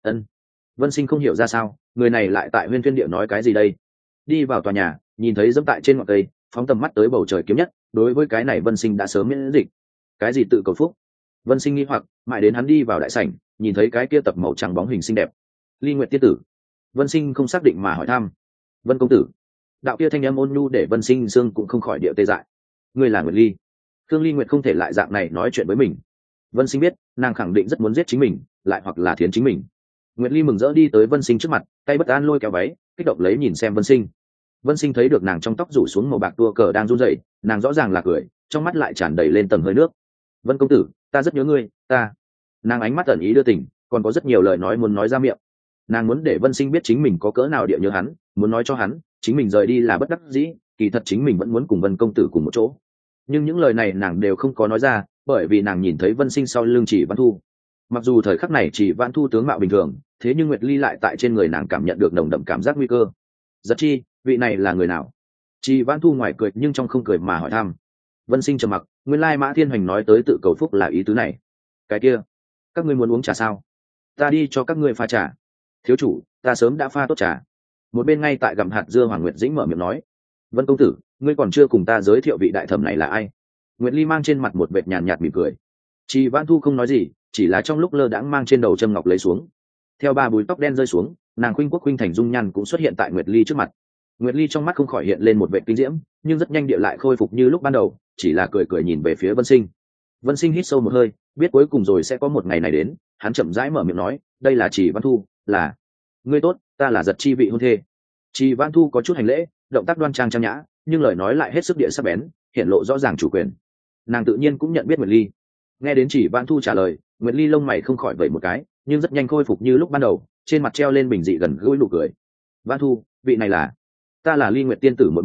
Vân Sinh không hiểu ra sao, người này lại tại Huyên Thiên Địa nói cái gì đây? Đi vào tòa nhà, nhìn thấy dẫm tại trên ngọn cây, phóng tầm mắt tới bầu trời kiếm nhất, đối với cái này Vân Sinh đã sớm miễn dịch. Cái gì tự cầu phúc? Vân Sinh nghi hoặc, mãi đến hắn đi vào đại sảnh, nhìn thấy cái kia tập màu trắng bóng hình xinh đẹp. Ly Nguyệt tiên tử. Vân Sinh không xác định mà hỏi thăm. Vân công tử. Đạo kia thanh âm ôn nhu để Vân Sinh xương cũng không khỏi điệu tê dại. Ngươi là Nguyệt Ly. Khương Ly Nguyệt không thể lại dạng này nói chuyện với mình. Vân Sinh biết, nàng khẳng định rất muốn giết chính mình, lại hoặc là thiến chính mình. Nguyệt Ly mừng rỡ đi tới Vân Sinh trước mặt, tay bất an lôi kéo váy, kích động lấy nhìn xem Vân Sinh. Vân Sinh thấy được nàng trong tóc rủ xuống màu bạc tua cờ đang run rẩy, nàng rõ ràng là cười, trong mắt lại tràn đầy lên tầng hơi nước. Vân công tử, ta rất nhớ ngươi, ta. Nàng ánh mắt ẩn ý đưa tình, còn có rất nhiều lời nói muốn nói ra miệng. Nàng muốn để Vân Sinh biết chính mình có cỡ nào địa nhớ hắn, muốn nói cho hắn, chính mình rời đi là bất đắc dĩ, kỳ thật chính mình vẫn muốn cùng Vân công tử cùng một chỗ. Nhưng những lời này nàng đều không có nói ra, bởi vì nàng nhìn thấy Vân Sinh sau lưng Chỉ Vãn Thu. Mặc dù thời khắc này Chỉ Vãn Thu tướng mạo bình thường, thế nhưng Nguyệt Ly lại tại trên người nàng cảm nhận được nồng đậm cảm giác nguy cơ. Giật chi, vị này là người nào? Chỉ Vãn Thu ngoài cười nhưng trong không cười mà hỏi thăm. Vân Sinh trầm mặc, nguyên lai Mã Thiên Hoành nói tới tự cầu phúc là ý tứ này. Cái kia, các ngươi muốn uống trà sao? Ta đi cho các ngươi pha trà. Thiếu chủ, ta sớm đã pha tốt trà. Một bên ngay tại gặm hạt dưa Hoàng Nguyệt Dĩnh mở miệng nói. Vân công tử, ngươi còn chưa cùng ta giới thiệu vị đại thẩm này là ai? Nguyệt Ly mang trên mặt một vệt nhàn nhạt mỉm cười. Chỉ Vãn Thu không nói gì, chỉ là trong lúc lơ đãng mang trên đầu châm ngọc lấy xuống. Theo 3 búi tóc đen rơi xuống, nàng khuynh quốc khuynh thành dung nhan cũng xuất hiện tại Nguyệt Ly trước mặt. Nguyệt Ly trong mắt không khỏi hiện lên một vệt kinh diễm, nhưng rất nhanh địa lại khôi phục như lúc ban đầu, chỉ là cười cười nhìn về phía Vân Sinh. Vân Sinh hít sâu một hơi, biết cuối cùng rồi sẽ có một ngày này đến, hắn chậm rãi mở miệng nói, đây là Chỉ Vãn Thu, là ngươi tốt, ta là Giật chi vị hôn thê. Chỉ Vãn Thu có chút hành lễ, động tác đoan trang trang nhã, nhưng lời nói lại hết sức địa sắc bén, hiện lộ rõ ràng chủ quyền. Nàng tự nhiên cũng nhận biết Nguyệt Ly. Nghe đến Chỉ Vãn Thu trả lời, Nguyệt Ly lông mày không khỏi vẩy một cái, nhưng rất nhanh khôi phục như lúc ban đầu, trên mặt treo lên bình dị gần gũi nụ cười. Vãn Thu, vị này là? Ta là Ly Nguyệt tiên tử muội muội,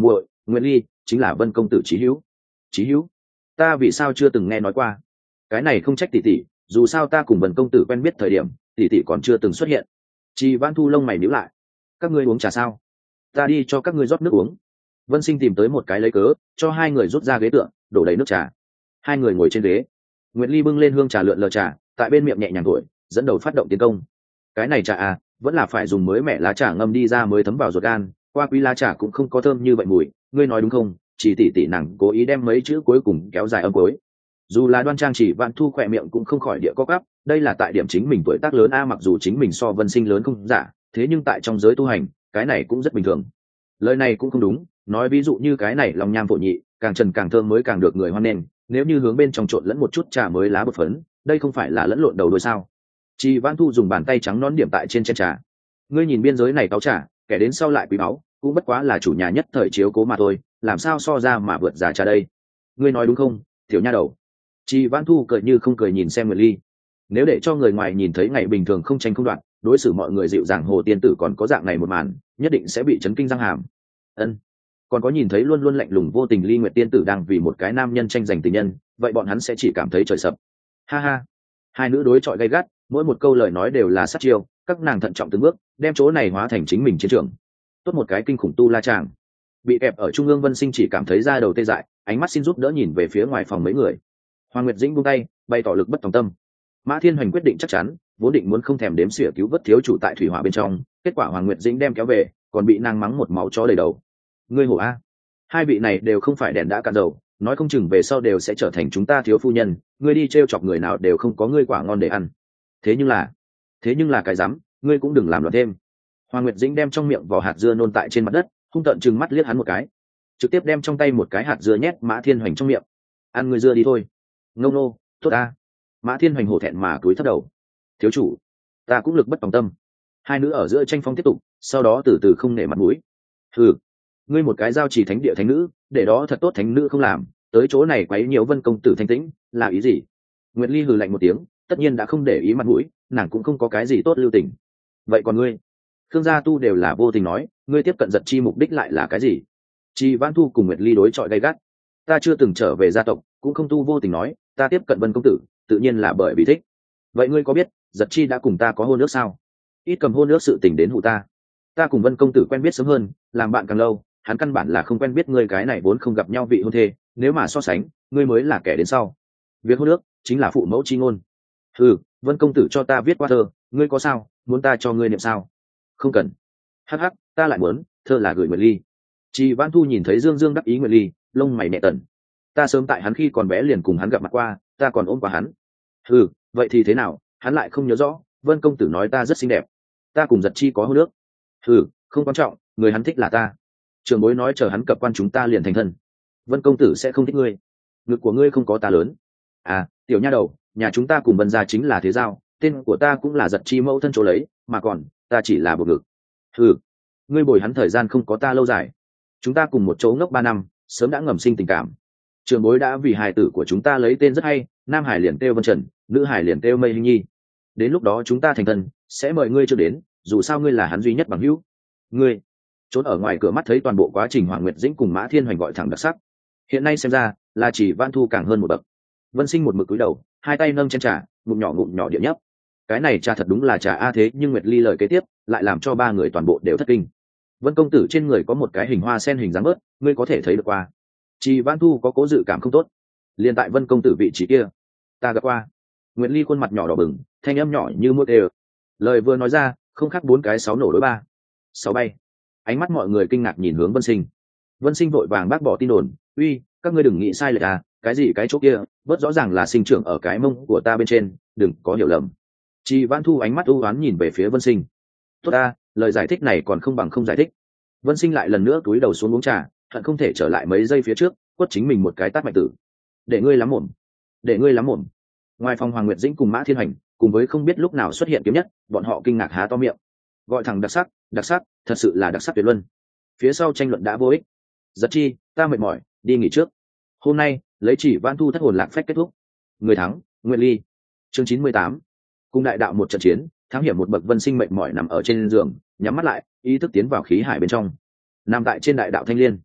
Nguyệt Ly chính là Vân công tử Chí Hữu. Chí Hữu? Ta vì sao chưa từng nghe nói qua? Cái này không trách tỷ tỷ, dù sao ta cùng Vân công tử quen biết thời điểm, tỷ tỷ còn chưa từng xuất hiện. Trì Vãn Thu lông mày nhíu lại. Các ngươi uống trà sao? Ta đi cho các ngươi rót nước uống. Vân Sinh tìm tới một cái lấy cớ, cho hai người rút ra ghế tựa, đổ đầy nước trà. Hai người ngồi trên ghế. Nguyệt Ly bưng lên hương trà lượn lờ trà, tại bên miệng nhẹ nhàng thổi, dẫn đầu phát động tiến công. Cái này trà à, vẫn là phải dùng mới mẹ lá trà ngâm đi ra mới thấm vào ruột gan, qua quý lá trà cũng không có thơm như vậy mùi, ngươi nói đúng không? Chỉ tỷ tỷ nàng cố ý đem mấy chữ cuối cùng kéo dài âm cuối. Dù là Đoan Trang Chỉ Vãn Thu khỏe miệng cũng không khỏi địa co quắp, đây là tại điểm chính mình tuổi tác lớn a, mặc dù chính mình so Vân Sinh lớn không giả, thế nhưng tại trong giới tu hành, cái này cũng rất bình thường. Lời này cũng không đúng, nói ví dụ như cái này lòng nham phổ nhị, càng trần càng thơm mới càng được người hoan nghênh, nếu như hướng bên trong trộn lẫn một chút trà mới lá bột phấn, đây không phải là lẫn lộn đầu đuôi sao? Chỉ Vãn Thu dùng bàn tay trắng nón điểm tại trên chén trà. Ngươi nhìn biên giới này táo trà, kẻ đến sau lại quý báu, cũng bất quá là chủ nhà nhất thời chiếu cố mà thôi, làm sao so ra mà vượt giá trà đây? Ngươi nói đúng không, tiểu nha đầu? Chỉ Vãn Thu cười như không cười nhìn xem Nguyệt Ly. Nếu để cho người ngoài nhìn thấy ngày bình thường không tranh không đoạn, đối xử mọi người dịu dàng hồ tiên tử còn có dạng này một màn, nhất định sẽ bị chấn kinh răng hàm. Ân. Còn có nhìn thấy luôn luôn lạnh lùng vô tình Ly Nguyệt tiên tử đang vì một cái nam nhân tranh giành tình nhân, vậy bọn hắn sẽ chỉ cảm thấy trời sập. Ha ha. Hai nữ đối chọi gay gắt, mỗi một câu lời nói đều là sát chiêu, các nàng thận trọng từng bước, đem chỗ này hóa thành chính mình chiến trường. Tốt một cái kinh khủng tu la chàng. Bị kẹp ở trung ương Vân Sinh chỉ cảm thấy da đầu tê dại, ánh mắt xin giúp đỡ nhìn về phía ngoài phòng mấy người. Hoàng Nguyệt Dĩnh buông tay, bày tỏ lực bất tòng tâm. Mã Thiên Hoành quyết định chắc chắn, vốn định muốn không thèm đếm xỉa cứu vớt thiếu chủ tại thủy hỏa bên trong, kết quả Hoàng Nguyệt Dĩnh đem kéo về, còn bị nàng mắng một máu chó đầy đầu. Ngươi hổ a! Hai vị này đều không phải đèn đã cạn dầu, nói không chừng về sau đều sẽ trở thành chúng ta thiếu phu nhân, ngươi đi trêu chọc người nào đều không có ngươi quả ngon để ăn. Thế nhưng là cái dám, ngươi cũng đừng làm loạn thêm. Hoàng Nguyệt Dĩnh đem trong miệng vỏ hạt dưa nôn tại trên mặt đất, hung tợn trừng mắt liếc hắn một cái, trực tiếp đem trong tay một cái hạt dưa nhét Mã Thiên Hoành trong miệng. Ăn ngươi dưa đi thôi. Ngông nô, tốt a. Mã Thiên Hoành hổ thẹn mà cúi thấp đầu. Thiếu chủ, ta cũng lực bất tòng tâm. Hai nữ ở giữa tranh phong tiếp tục, sau đó từ từ không nể mặt mũi. Ừ, ngươi một cái giao chỉ thánh địa thánh nữ, để đó thật tốt thánh nữ không làm, tới chỗ này quấy nhiều Vân công tử thanh tĩnh, là ý gì? Nguyệt Ly hừ lạnh một tiếng, tất nhiên đã không để ý mặt mũi, nàng cũng không có cái gì tốt lưu tình. Vậy còn ngươi? Khương gia tu đều là vô tình nói, ngươi tiếp cận giật chi mục đích lại là cái gì? Chi Vãn Thu cùng Nguyệt Ly đối chọi gay gắt. Ta chưa từng trở về gia tộc, cũng không tu vô tình nói, ta tiếp cận Vân công tử, tự nhiên là bởi vì thích. Vậy ngươi có biết, giật chi đã cùng ta có hôn ước sao? Ít cầm hôn ước sự tình đến hụ ta. Ta cùng Vân công tử quen biết sớm hơn, làm bạn càng lâu, hắn căn bản là không quen biết ngươi cái này vốn không gặp nhau vị hôn thê, nếu mà so sánh, ngươi mới là kẻ đến sau. Việc hôn ước chính là phụ mẫu chi ngôn. Ừ, Vân công tử cho ta viết qua thơ, ngươi có sao, muốn ta cho ngươi niệm sao? Không cần. Hắc hắc, ta lại muốn, thơ là gửi Nguyệt Ly. Chị Vãn Thu nhìn thấy Dương Dương đắc ý Nguyệt Ly, lông mày nhẹ tần. Ta sớm tại hắn khi còn bé liền cùng hắn gặp mặt qua, ta còn ôm qua hắn. Ừ, vậy thì thế nào, hắn lại không nhớ rõ, Vân công tử nói ta rất xinh đẹp. Ta cùng giật chi có hôn ước. Ừ, không quan trọng, người hắn thích là ta. Trường bối nói chờ hắn cập quan chúng ta liền thành thân. Vân công tử sẽ không thích ngươi. Ngực của ngươi không có ta lớn. À, tiểu nha đầu, nhà chúng ta cùng Vân gia chính là thế giao, tên của ta cũng là giật chi mẫu thân chỗ lấy, mà còn, ta chỉ là bộ ngực. Ừ, ngươi bồi hắn thời gian không có ta lâu dài. Chúng ta cùng một chỗ ngốc 3 năm, sớm đã ngầm sinh tình cảm. Trường bối đã vì hài tử của chúng ta lấy tên rất hay, nam hải liền kêu Vân Trần, nữ hải liền kêu Mây Hinh Nhi. Đến lúc đó chúng ta thành thân, sẽ mời ngươi chưa đến, dù sao ngươi là hắn duy nhất bằng hữu. Ngươi trốn ở ngoài cửa mắt thấy toàn bộ quá trình Hoàng Nguyệt Dĩnh cùng Mã Thiên Hoành gọi thẳng đặc sắc. Hiện nay xem ra là chỉ Vãn Thu càng hơn một bậc. Vân Sinh một mực cúi đầu, hai tay nâng chén trà, ngụm nhỏ địa nhấp. Cái này trà thật đúng là trà a, thế nhưng Nguyệt Ly lời kế tiếp lại làm cho ba người toàn bộ đều thất kinh. Vân công tử trên người có một cái hình hoa sen hình dáng bớt, ngươi có thể thấy được qua. Chỉ Vãn Thu có cố dự cảm không tốt. Liên tại Vân công tử vị trí kia, ta gặp qua. Nguyệt Ly khuôn mặt nhỏ đỏ bừng, thanh âm nhỏ như mũi đều. Lời vừa nói ra, không khác 4 cái 6 nổ đối 3. 6 bay. Ánh mắt mọi người kinh ngạc nhìn hướng Vân Sinh. Vân Sinh vội vàng bác bỏ tin đồn, uy, các ngươi đừng nghĩ sai lệch à, cái gì cái chỗ kia, bớt rõ ràng là sinh trưởng ở cái mông của ta bên trên, đừng có hiểu lầm. Chỉ Vãn Thu ánh mắt u ám nhìn về phía Vân Sinh. Tốt ta, lời giải thích này còn không bằng không giải thích. Vân Sinh lại lần nữa cúi đầu xuống uống trà, hận không thể trở lại mấy giây phía trước, quất chính mình một cái tát mạnh tử. Để ngươi lắm mồm, để ngươi lắm mồm. Ngoài phòng Hoàng Nguyệt Dĩnh cùng Mã Thiên Hành, cùng với không biết lúc nào xuất hiện kiếm nhất, bọn họ kinh ngạc há to miệng. Gọi thẳng đặc sắc, thật sự là đặc sắc tuyệt luân. Phía sau tranh luận đã vô ích. Giật chi, ta mệt mỏi, đi nghỉ trước. Hôm nay, lấy Chỉ Vãn Thu thất hồn lạc phách kết thúc. Người thắng, Nguyệt Ly. Chương 98. Cùng đại đạo một trận chiến, thám hiểm một bậc. Vân Sinh mệt mỏi nằm ở trên giường, nhắm mắt lại, ý thức tiến vào khí hải bên trong. Nằm tại trên đại đạo thanh liên.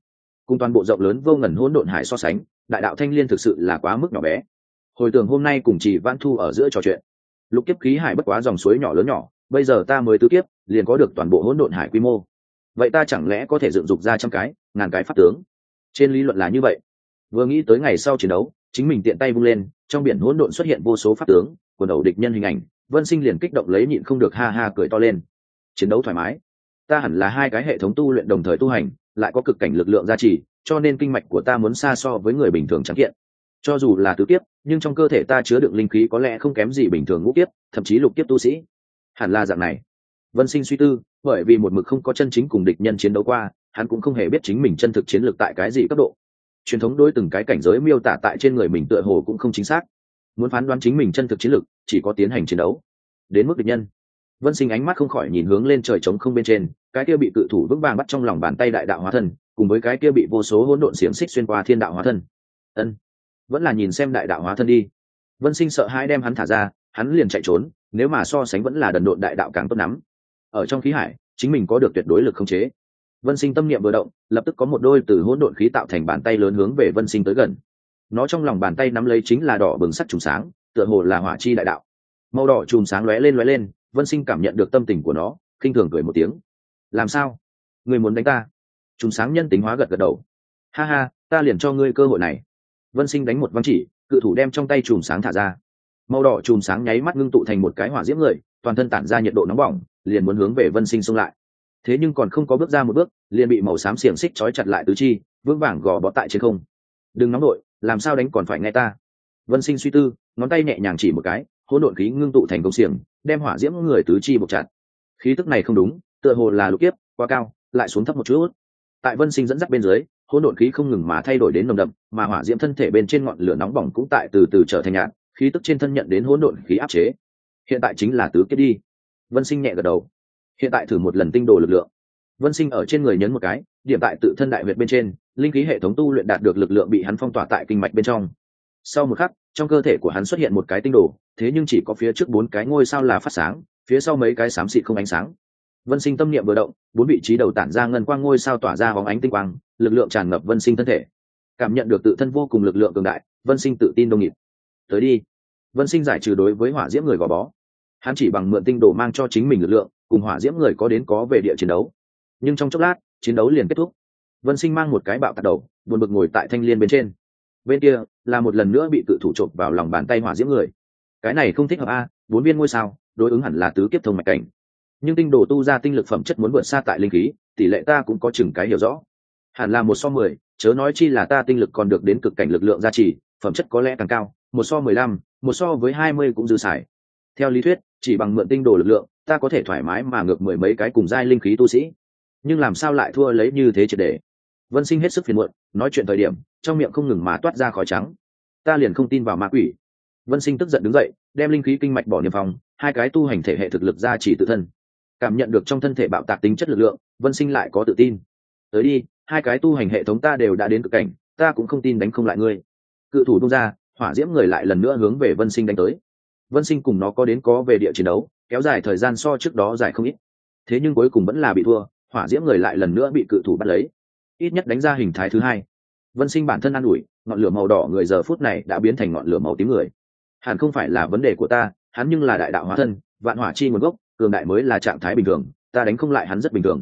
cùng toàn bộ rộng lớn vô ngần hỗn độn hải so sánh, đại đạo thanh liên thực sự là quá mức nhỏ bé. Hồi tưởng hôm nay cùng Trì Vãn Thu ở giữa trò chuyện, lục kiếp khí hải bất quá dòng suối nhỏ lớn nhỏ, bây giờ ta mới tứ kiếp liền có được toàn bộ hỗn độn hải quy mô. Vậy ta chẳng lẽ có thể dựng dục ra trăm cái, ngàn cái pháp tướng? Trên lý luận là như vậy. Vừa nghĩ tới ngày sau chiến đấu, chính mình tiện tay vung lên, trong biển hỗn độn xuất hiện vô số pháp tướng, quần đầu địch nhân hình ảnh, Vân Sinh liền kích động lấy nhịn không được ha ha cười to lên. Chiến đấu thoải mái. Ta hẳn là hai cái hệ thống tu luyện đồng thời tu hành, lại có cực cảnh lực lượng gia trì, cho nên kinh mạch của ta muốn xa so với người bình thường trắng kiện. Cho dù là tứ kiếp, nhưng trong cơ thể ta chứa đựng linh khí có lẽ không kém gì bình thường ngũ kiếp, thậm chí lục kiếp tu sĩ. Hẳn là dạng này. Vân Sinh suy tư, bởi vì một mực không có chân chính cùng địch nhân chiến đấu qua, hắn cũng không hề biết chính mình chân thực chiến lược tại cái gì cấp độ. Truyền thống đối từng cái cảnh giới miêu tả tại trên người mình tựa hồ cũng không chính xác. Muốn phán đoán chính mình chân thực chiến lược, chỉ có tiến hành chiến đấu. Đến mức địch nhân, Vân Sinh ánh mắt không khỏi nhìn hướng lên trời trống không bên trên, cái kia bị cự thủ vững vàng bắt trong lòng bàn tay đại đạo hóa thân, cùng với cái kia bị vô số hỗn độn xiềng xích xuyên qua thiên đạo hóa thân. Ân, vẫn là nhìn xem đại đạo hóa thân đi. Vân Sinh sợ hãi đem hắn thả ra, hắn liền chạy trốn, nếu mà so sánh vẫn là đần độn đại đạo càng tốt lắm. Ở trong khí hải, chính mình có được tuyệt đối lực khống chế. Vân Sinh tâm niệm vừa động, lập tức có một đôi từ hỗn độn khí tạo thành bàn tay lớn hướng về Vân Sinh tới gần. Nó trong lòng bàn tay nắm lấy chính là đỏ bừng sắc trùng sáng, tựa hồ là hỏa chi đại đạo. Màu đỏ chùm sáng lóe lên, Vân Sinh cảm nhận được tâm tình của nó, khinh thường cười một tiếng. Làm sao? Ngươi muốn đánh ta? Chùm sáng nhân tính hóa gật gật đầu. Ha ha, ta liền cho ngươi cơ hội này. Vân Sinh đánh một văng chỉ, cự thủ đem trong tay chùm sáng thả ra. Màu đỏ chùm sáng nháy mắt ngưng tụ thành một cái hỏa diễm người, toàn thân tản ra nhiệt độ nóng bỏng, liền muốn hướng về Vân Sinh xông lại. Thế nhưng còn không có bước ra một bước, liền bị màu xám xiềng xích trói chặt lại tứ chi, vững vàng gò bó tại trên không. Đừng nóng đội, làm sao đánh còn phải nghe ta. Vân Sinh suy tư, ngón tay nhẹ nhàng chỉ một cái, hỗn độn khí ngưng tụ thành công xiềng, đem hỏa diễm người tứ chi buộc chặt. Khí tức này không đúng, tựa hồ là lục kiếp, quá cao, lại xuống thấp một chút. Tại Vân Sinh dẫn dắt bên dưới, hỗn độn khí không ngừng mà thay đổi đến nồng đậm, mà hỏa diễm thân thể bên trên ngọn lửa nóng bỏng cũng tại từ từ trở thành nhạt, khí tức trên thân nhận đến hỗn độn khí áp chế. Hiện tại chính là tứ kiếp đi. Vân Sinh nhẹ gật đầu. Hiện tại thử một lần tinh đồ lực lượng. Vân Sinh ở trên người nhấn một cái, điểm tại tự thân đại huyệt bên trên, linh khí hệ thống tu luyện đạt được lực lượng bị hắn phong tỏa tại kinh mạch bên trong. Sau một khắc, trong cơ thể của hắn xuất hiện một cái tinh đồ, thế nhưng chỉ có phía trước 4 cái ngôi sao là phát sáng, phía sau mấy cái xám xịt không ánh sáng. Vân Sinh tâm niệm vừa động, 4 vị trí đầu tản ra ngân quang ngôi sao tỏa ra bóng ánh tinh quang, lực lượng tràn ngập Vân Sinh thân thể. Cảm nhận được tự thân vô cùng lực lượng cường đại, Vân Sinh tự tin đông nghịt. Tới đi. Vân Sinh giải trừ đối với hỏa diễm người gò bó. Hắn chỉ bằng mượn tinh đồ mang cho chính mình lực lượng, cùng hỏa diễm người có đến có về địa chiến đấu. Nhưng trong chốc lát, chiến đấu liền kết thúc. Vân Sinh mang một cái bạo tạc đầu, buồn bực ngồi tại thanh liên bên trên. Bên kia là một lần nữa bị cự thủ chộp vào lòng bàn tay hỏa diễm người. Cái này không thích hợp a, 4 viên ngôi sao, đối ứng hẳn là tứ kiếp thông mạch cảnh. Nhưng tinh đồ tu ra tinh lực phẩm chất muốn vượt xa tại linh khí, tỷ lệ ta cũng có chừng cái hiểu rõ. Hẳn là 1:10, chớ nói chi là ta tinh lực còn được đến cực cảnh lực lượng gia trì, phẩm chất có lẽ càng cao, 1:15, 1:20 cũng dư xài. Theo lý thuyết, chỉ bằng mượn tinh đồ lực lượng, ta có thể thoải mái mà ngược 10 mấy cái cùng giai linh khí tu sĩ. Nhưng làm sao lại thua lấy như thế triệt để? Vân Sinh hết sức phiền muộn, nói chuyện thời điểm, trong miệng không ngừng mà toát ra khói trắng. Ta liền không tin vào ma quỷ. Vân Sinh tức giận đứng dậy, đem linh khí kinh mạch bỏ niêm phong, hai cái tu hành thể hệ thực lực gia trì tự thân. Cảm nhận được trong thân thể bạo tạc tính chất lực lượng, Vân Sinh lại có tự tin. Tới đi, hai cái tu hành hệ thống ta đều đã đến cực cảnh, ta cũng không tin đánh không lại ngươi. Cự thủ tung ra, hỏa diễm người lại lần nữa hướng về Vân Sinh đánh tới. Vân Sinh cùng nó có đến có về địa chiến đấu, kéo dài thời gian so trước đó dài không ít. Thế nhưng cuối cùng vẫn là bị thua, hỏa diễm người lại lần nữa bị cự thủ bắt lấy. Ít nhất đánh ra hình thái thứ hai. Vân Sinh bản thân an ủi, ngọn lửa màu đỏ người giờ phút này đã biến thành ngọn lửa màu tím người. Hẳn không phải là vấn đề của ta, hắn nhưng là đại đạo hóa thân, vạn hỏa chi nguồn gốc, cường đại mới là trạng thái bình thường, ta đánh không lại hắn rất bình thường.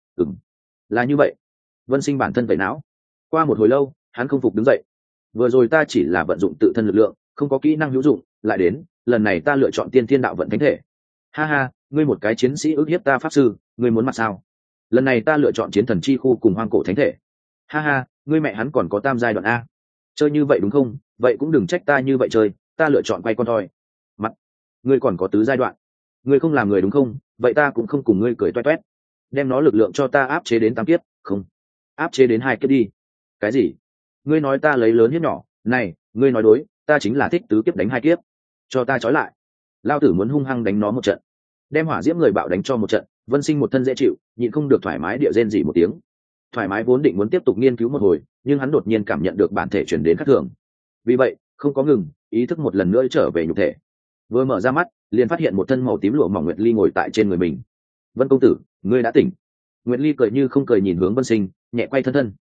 Là như vậy. Vân Sinh bản thân tẩy não. Qua một hồi lâu, hắn không phục đứng dậy. Vừa rồi ta chỉ là vận dụng tự thân lực lượng, không có kỹ năng hữu dụng, lại đến, lần này ta lựa chọn tiên thiên đạo vận thánh thể. Ha ha, ngươi một cái chiến sĩ ức hiếp ta pháp sư, ngươi muốn mặt sao? Lần này ta lựa chọn chiến thần chi khu cùng hoang cổ thánh thể. Ha ha, ngươi mẹ hắn còn có tam giai đoạn a. Chơi như vậy đúng không? Vậy cũng đừng trách ta như vậy chơi, ta lựa chọn quay con thôi. Mặt, ngươi còn có tứ giai đoạn. Ngươi không làm người đúng không? Vậy ta cũng không cùng ngươi cười toét toét. Đem nó lực lượng cho ta áp chế đến 8 kiếp, không. Áp chế đến 2 kiếp đi. Cái gì? Ngươi nói ta lấy lớn hiếp nhỏ, này, ngươi nói đối, ta chính là thích tứ kiếp đánh 2 kiếp. Cho ta trói lại. Lao tử muốn hung hăng đánh nó một trận. Đem hỏa diễm người bạo đánh cho một trận, Vân Sinh một thân dễ chịu, nhịn không được thoải mái địa rên rỉ một tiếng. Thoải mái vốn định muốn tiếp tục nghiên cứu một hồi, nhưng hắn đột nhiên cảm nhận được bản thể chuyển đến khác thường. Vì vậy, không có ngừng, ý thức một lần nữa trở về nhục thể. Vừa mở ra mắt, liền phát hiện một thân màu tím lụa mỏng Nguyệt Ly ngồi tại trên người mình. Vân công tử, ngươi đã tỉnh. Nguyệt Ly cười như không cười nhìn hướng Vân Sinh, nhẹ quay thân thân.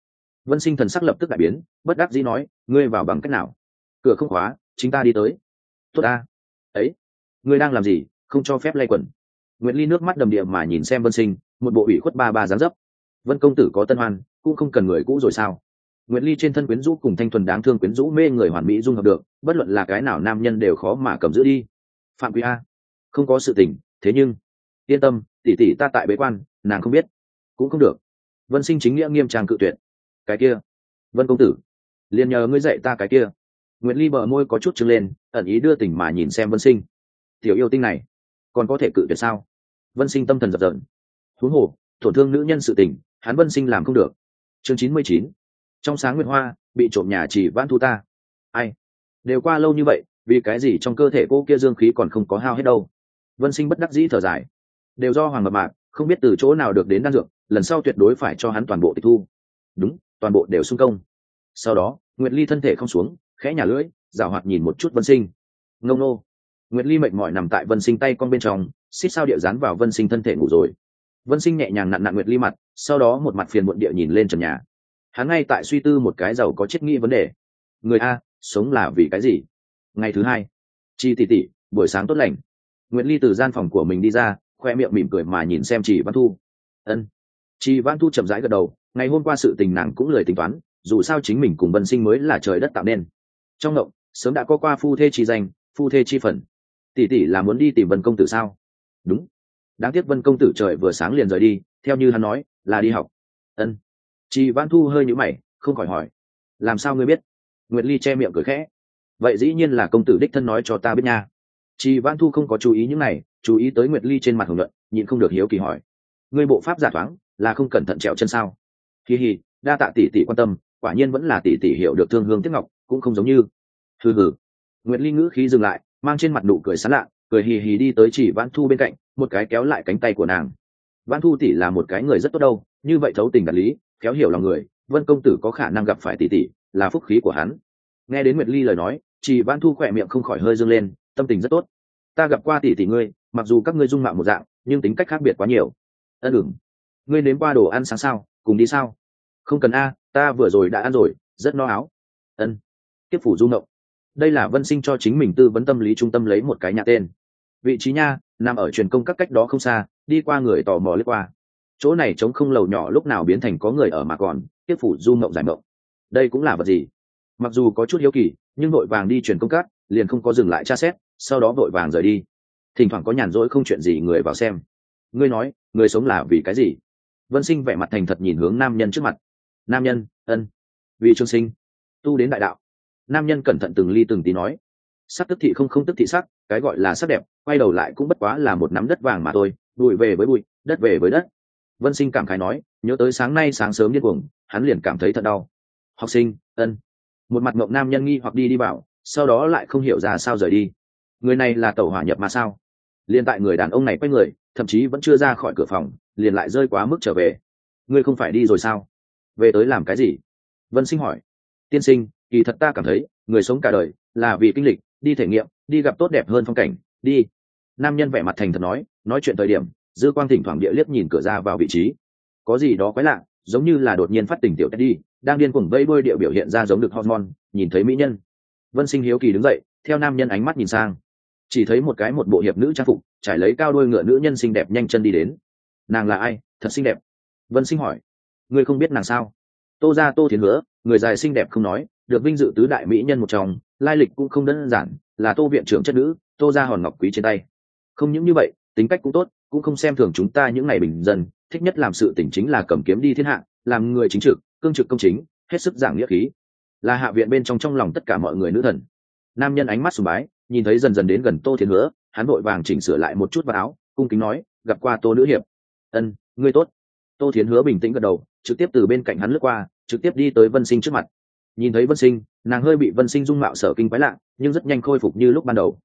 Vân Sinh thần sắc lập tức đại biến, bất đắc dĩ nói, ngươi vào bằng cách nào? Cửa không khóa, chính ta đi tới. Tốt ta. Ấy, ngươi đang làm gì, không cho phép lay quần. Nguyệt Ly nước mắt đầm đìa mà nhìn xem Vân Sinh, một bộ ủy khuất ba ba dáng dấp. Vân công tử có tân hoan, cũng không cần người cũ rồi sao? Nguyệt Ly trên thân quyến rũ cùng thanh thuần đáng thương quyến rũ mê người hoàn mỹ dung hợp được, bất luận là cái nào nam nhân đều khó mà cầm giữ đi. Phạm Quý A, không có sự tình, thế nhưng yên tâm, tỷ tỷ ta tại bế quan, nàng không biết, cũng không được. Vân Sinh chính nghĩa nghiêm trang cự tuyệt. Cái kia, Vân công tử, liền nhờ ngươi dạy ta cái kia. Nguyệt Ly bờ môi có chút trừng lên, ẩn ý đưa tình mà nhìn xem Vân Sinh. Tiểu yêu tinh này, còn có thể cự tuyệt sao? Vân Sinh tâm thần dập dờn. Huống hồ, tổn thương nữ nhân sự tình, hắn Vân Sinh làm không được. Chương 99. Trong sáng nguyệt hoa, bị trộm nhà chỉ Vãn Thu ta. Ai? Đều qua lâu như vậy, vì cái gì trong cơ thể cô kia dương khí còn không có hao hết đâu? Vân Sinh bất đắc dĩ thở dài. Đều do Hoàng Mập Mạp, không biết từ chỗ nào được đến đan dược, lần sau tuyệt đối phải cho hắn toàn bộ tịch thu. Đúng, toàn bộ đều xung công. Sau đó, Nguyệt Ly thân thể không xuống, khẽ nhả lưỡi, giảo hoạt nhìn một chút Vân Sinh. Ngông nô. Nguyệt Ly mệt mỏi nằm tại Vân Sinh tay con bên trong, xít sao địa dán vào Vân Sinh thân thể ngủ rồi. Vân Sinh nhẹ nhàng nặn nặn Nguyệt Ly mặt, sau đó một mặt phiền muộn địa nhìn lên trần nhà. Hắn ngay tại suy tư một cái giàu có triết nghĩ vấn đề. Người a, sống là vì cái gì? Ngày thứ hai, Chi tỷ tỷ, buổi sáng tốt lành. Nguyệt Ly từ gian phòng của mình đi ra, khoe miệng mỉm cười mà nhìn xem Chỉ Vãn Thu. Ân. Chi Vãn Thu chậm rãi gật đầu, ngày hôm qua sự tình nàng cũng lười tính toán, dù sao chính mình cùng Vân Sinh mới là trời đất tạo nên. Trong ngộng, sớm đã có qua phu thê chi danh, phu thê chi phần. Tỷ tỷ là muốn đi tìm Vân công tử sao? Đúng. Đáng tiếc Vân công tử trời vừa sáng liền rời đi, theo như hắn nói, là đi học. Ân. Chi Vãn Thu hơi nhíu mày, không khỏi hỏi, làm sao ngươi biết? Nguyệt Ly che miệng cười khẽ, vậy dĩ nhiên là công tử đích thân nói cho ta biết nha. Chi Vãn Thu không có chú ý những này, chú ý tới Nguyệt Ly trên mặt hồng nhuận, nhịn không được hiếu kỳ hỏi, ngươi bộ pháp giả thoáng, là không cẩn thận trèo chân sao? Hi hi, đa tạ tỷ tỷ quan tâm, quả nhiên vẫn là tỷ tỷ hiểu được thương hương tiếc ngọc, cũng không giống như. Hừ hừ. Nguyệt Ly ngữ khí dừng lại, mang trên mặt nụ cười sán lạ, cười hì hì đi tới Chỉ Vãn Thu bên cạnh, một cái kéo lại cánh tay của nàng. Vãn Thu tỷ là một cái người rất tốt đâu, như vậy thấu tình đạt lý, khéo hiểu lòng người, Vân công tử có khả năng gặp phải tỷ tỷ, là phúc khí của hắn. Nghe đến Nguyệt Ly lời nói, Chỉ Vãn Thu khỏe miệng không khỏi hơi dương lên, tâm tình rất tốt. Ta gặp qua tỷ tỷ ngươi, mặc dù các ngươi dung mạo một dạng, nhưng tính cách khác biệt quá nhiều. Ừm. Ngươi nếm qua đồ ăn sáng sao, cùng đi sao? Không cần a, ta vừa rồi đã ăn rồi, rất no áo. Ân. Tiếp phủ du ngộng. Đây là Vân Sinh cho chính mình tư vấn tâm lý trung tâm lấy một cái nhà tên. Vị trí nha, nằm ở truyền công các cách đó không xa, đi qua người tò mò lướt qua. Chỗ này trống không lầu nhỏ lúc nào biến thành có người ở mà còn, tiếp phủ du ngộng giải mộng. Đây cũng là vật gì? Mặc dù có chút hiếu kỳ, nhưng vội vàng đi truyền công các, liền không có dừng lại tra xét, sau đó vội vàng rời đi. Thỉnh thoảng có nhàn rỗi không chuyện gì người vào xem. Ngươi nói, người sống là vì cái gì? Vân Sinh vẻ mặt thành thật nhìn hướng nam nhân trước mặt. Nam nhân, ân, vì trường sinh, tu đến đại đạo. Nam nhân cẩn thận từng ly từng tí nói, sắc tức thị không tức thị sắc, cái gọi là sắc đẹp, quay đầu lại cũng bất quá là một nắm đất vàng mà thôi, bụi về với bụi, đất về với đất. Vân Sinh cảm khái nói, nhớ tới sáng nay sáng sớm điên cuồng, hắn liền cảm thấy thật đau. Học sinh, ân. Một mặt ngộng nam nhân nghi hoặc đi vào, sau đó lại không hiểu ra sao rời đi. Người này là tẩu hỏa nhập mà sao? Liên tại người đàn ông này quay người, thậm chí vẫn chưa ra khỏi cửa phòng, liền lại rơi quá mức trở về. Ngươi không phải đi rồi sao? Về tới làm cái gì? Vân Sinh hỏi. Tiên sinh, kỳ thật ta cảm thấy, người sống cả đời là vì kinh lịch, đi thể nghiệm, đi gặp tốt đẹp hơn phong cảnh, đi. Nam nhân vẻ mặt thành thật nói chuyện thời điểm, dư quang thỉnh thoảng địa liếc nhìn cửa ra vào vị trí. Có gì đó quái lạ, giống như là đột nhiên phát tỉnh tiểu Teddy, đang điên cuồng vây đuôi địa biểu hiện ra giống được hormone, nhìn thấy mỹ nhân. Vân Sinh hiếu kỳ đứng dậy, theo nam nhân ánh mắt nhìn sang, chỉ thấy một bộ hiệp nữ trang phục, trải lấy cao đuôi ngựa nữ nhân xinh đẹp nhanh chân đi đến. Nàng là ai? Thật xinh đẹp. Vân Sinh hỏi. Ngươi không biết nàng sao? Tô gia Tô Thiến Hứa, người dài xinh đẹp không nói, được vinh dự tứ đại mỹ nhân một trong, lai lịch cũng không đơn giản, là Tô viện trưởng chất nữ, Tô gia hòn ngọc quý trên tay. Không những như vậy, tính cách cũng tốt, cũng không xem thường chúng ta những ngày bình dân, thích nhất làm sự tỉnh chính là cầm kiếm đi thiên hạ, làm người chính trực, cương trực công chính, hết sức giảng nghĩa khí, là hạ viện bên trong lòng tất cả mọi người nữ thần. Nam nhân ánh mắt sùng bái, nhìn thấy dần dần đến gần Tô Thiến Hứa, hắn vội vàng chỉnh sửa lại một chút vào áo, cung kính nói, gặp qua Tô nữ hiệp. Ân, ngươi tốt. Tô Thiến Hứa bình tĩnh gật đầu, trực tiếp từ bên cạnh hắn lướt qua, trực tiếp đi tới Vân Sinh trước mặt. Nhìn thấy Vân Sinh, nàng hơi bị Vân Sinh dung mạo sở kinh quái lạ, nhưng rất nhanh khôi phục như lúc ban đầu.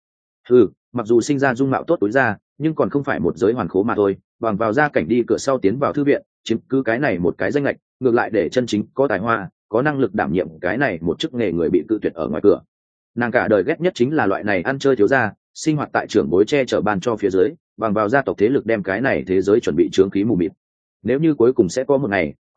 Mặc dù sinh ra dung mạo tốt tối ra, nhưng còn không phải một giới hoàn khố mà thôi, bằng vào gia cảnh đi cửa sau tiến vào thư viện, chiếm cứ cái này một cái danh lệch, ngược lại để chân chính có tài hoa, có năng lực đảm nhiệm cái này một chức nghề người bị cự tuyệt ở ngoài cửa. Nàng cả đời ghét nhất chính là loại này ăn chơi thiếu gia, sinh hoạt tại trưởng bối che chở ban cho phía dưới, bằng vào gia tộc thế lực đem cái này thế giới chuẩn bị chướng khí mù mịt. Nếu như cuối cùng sẽ có một ngày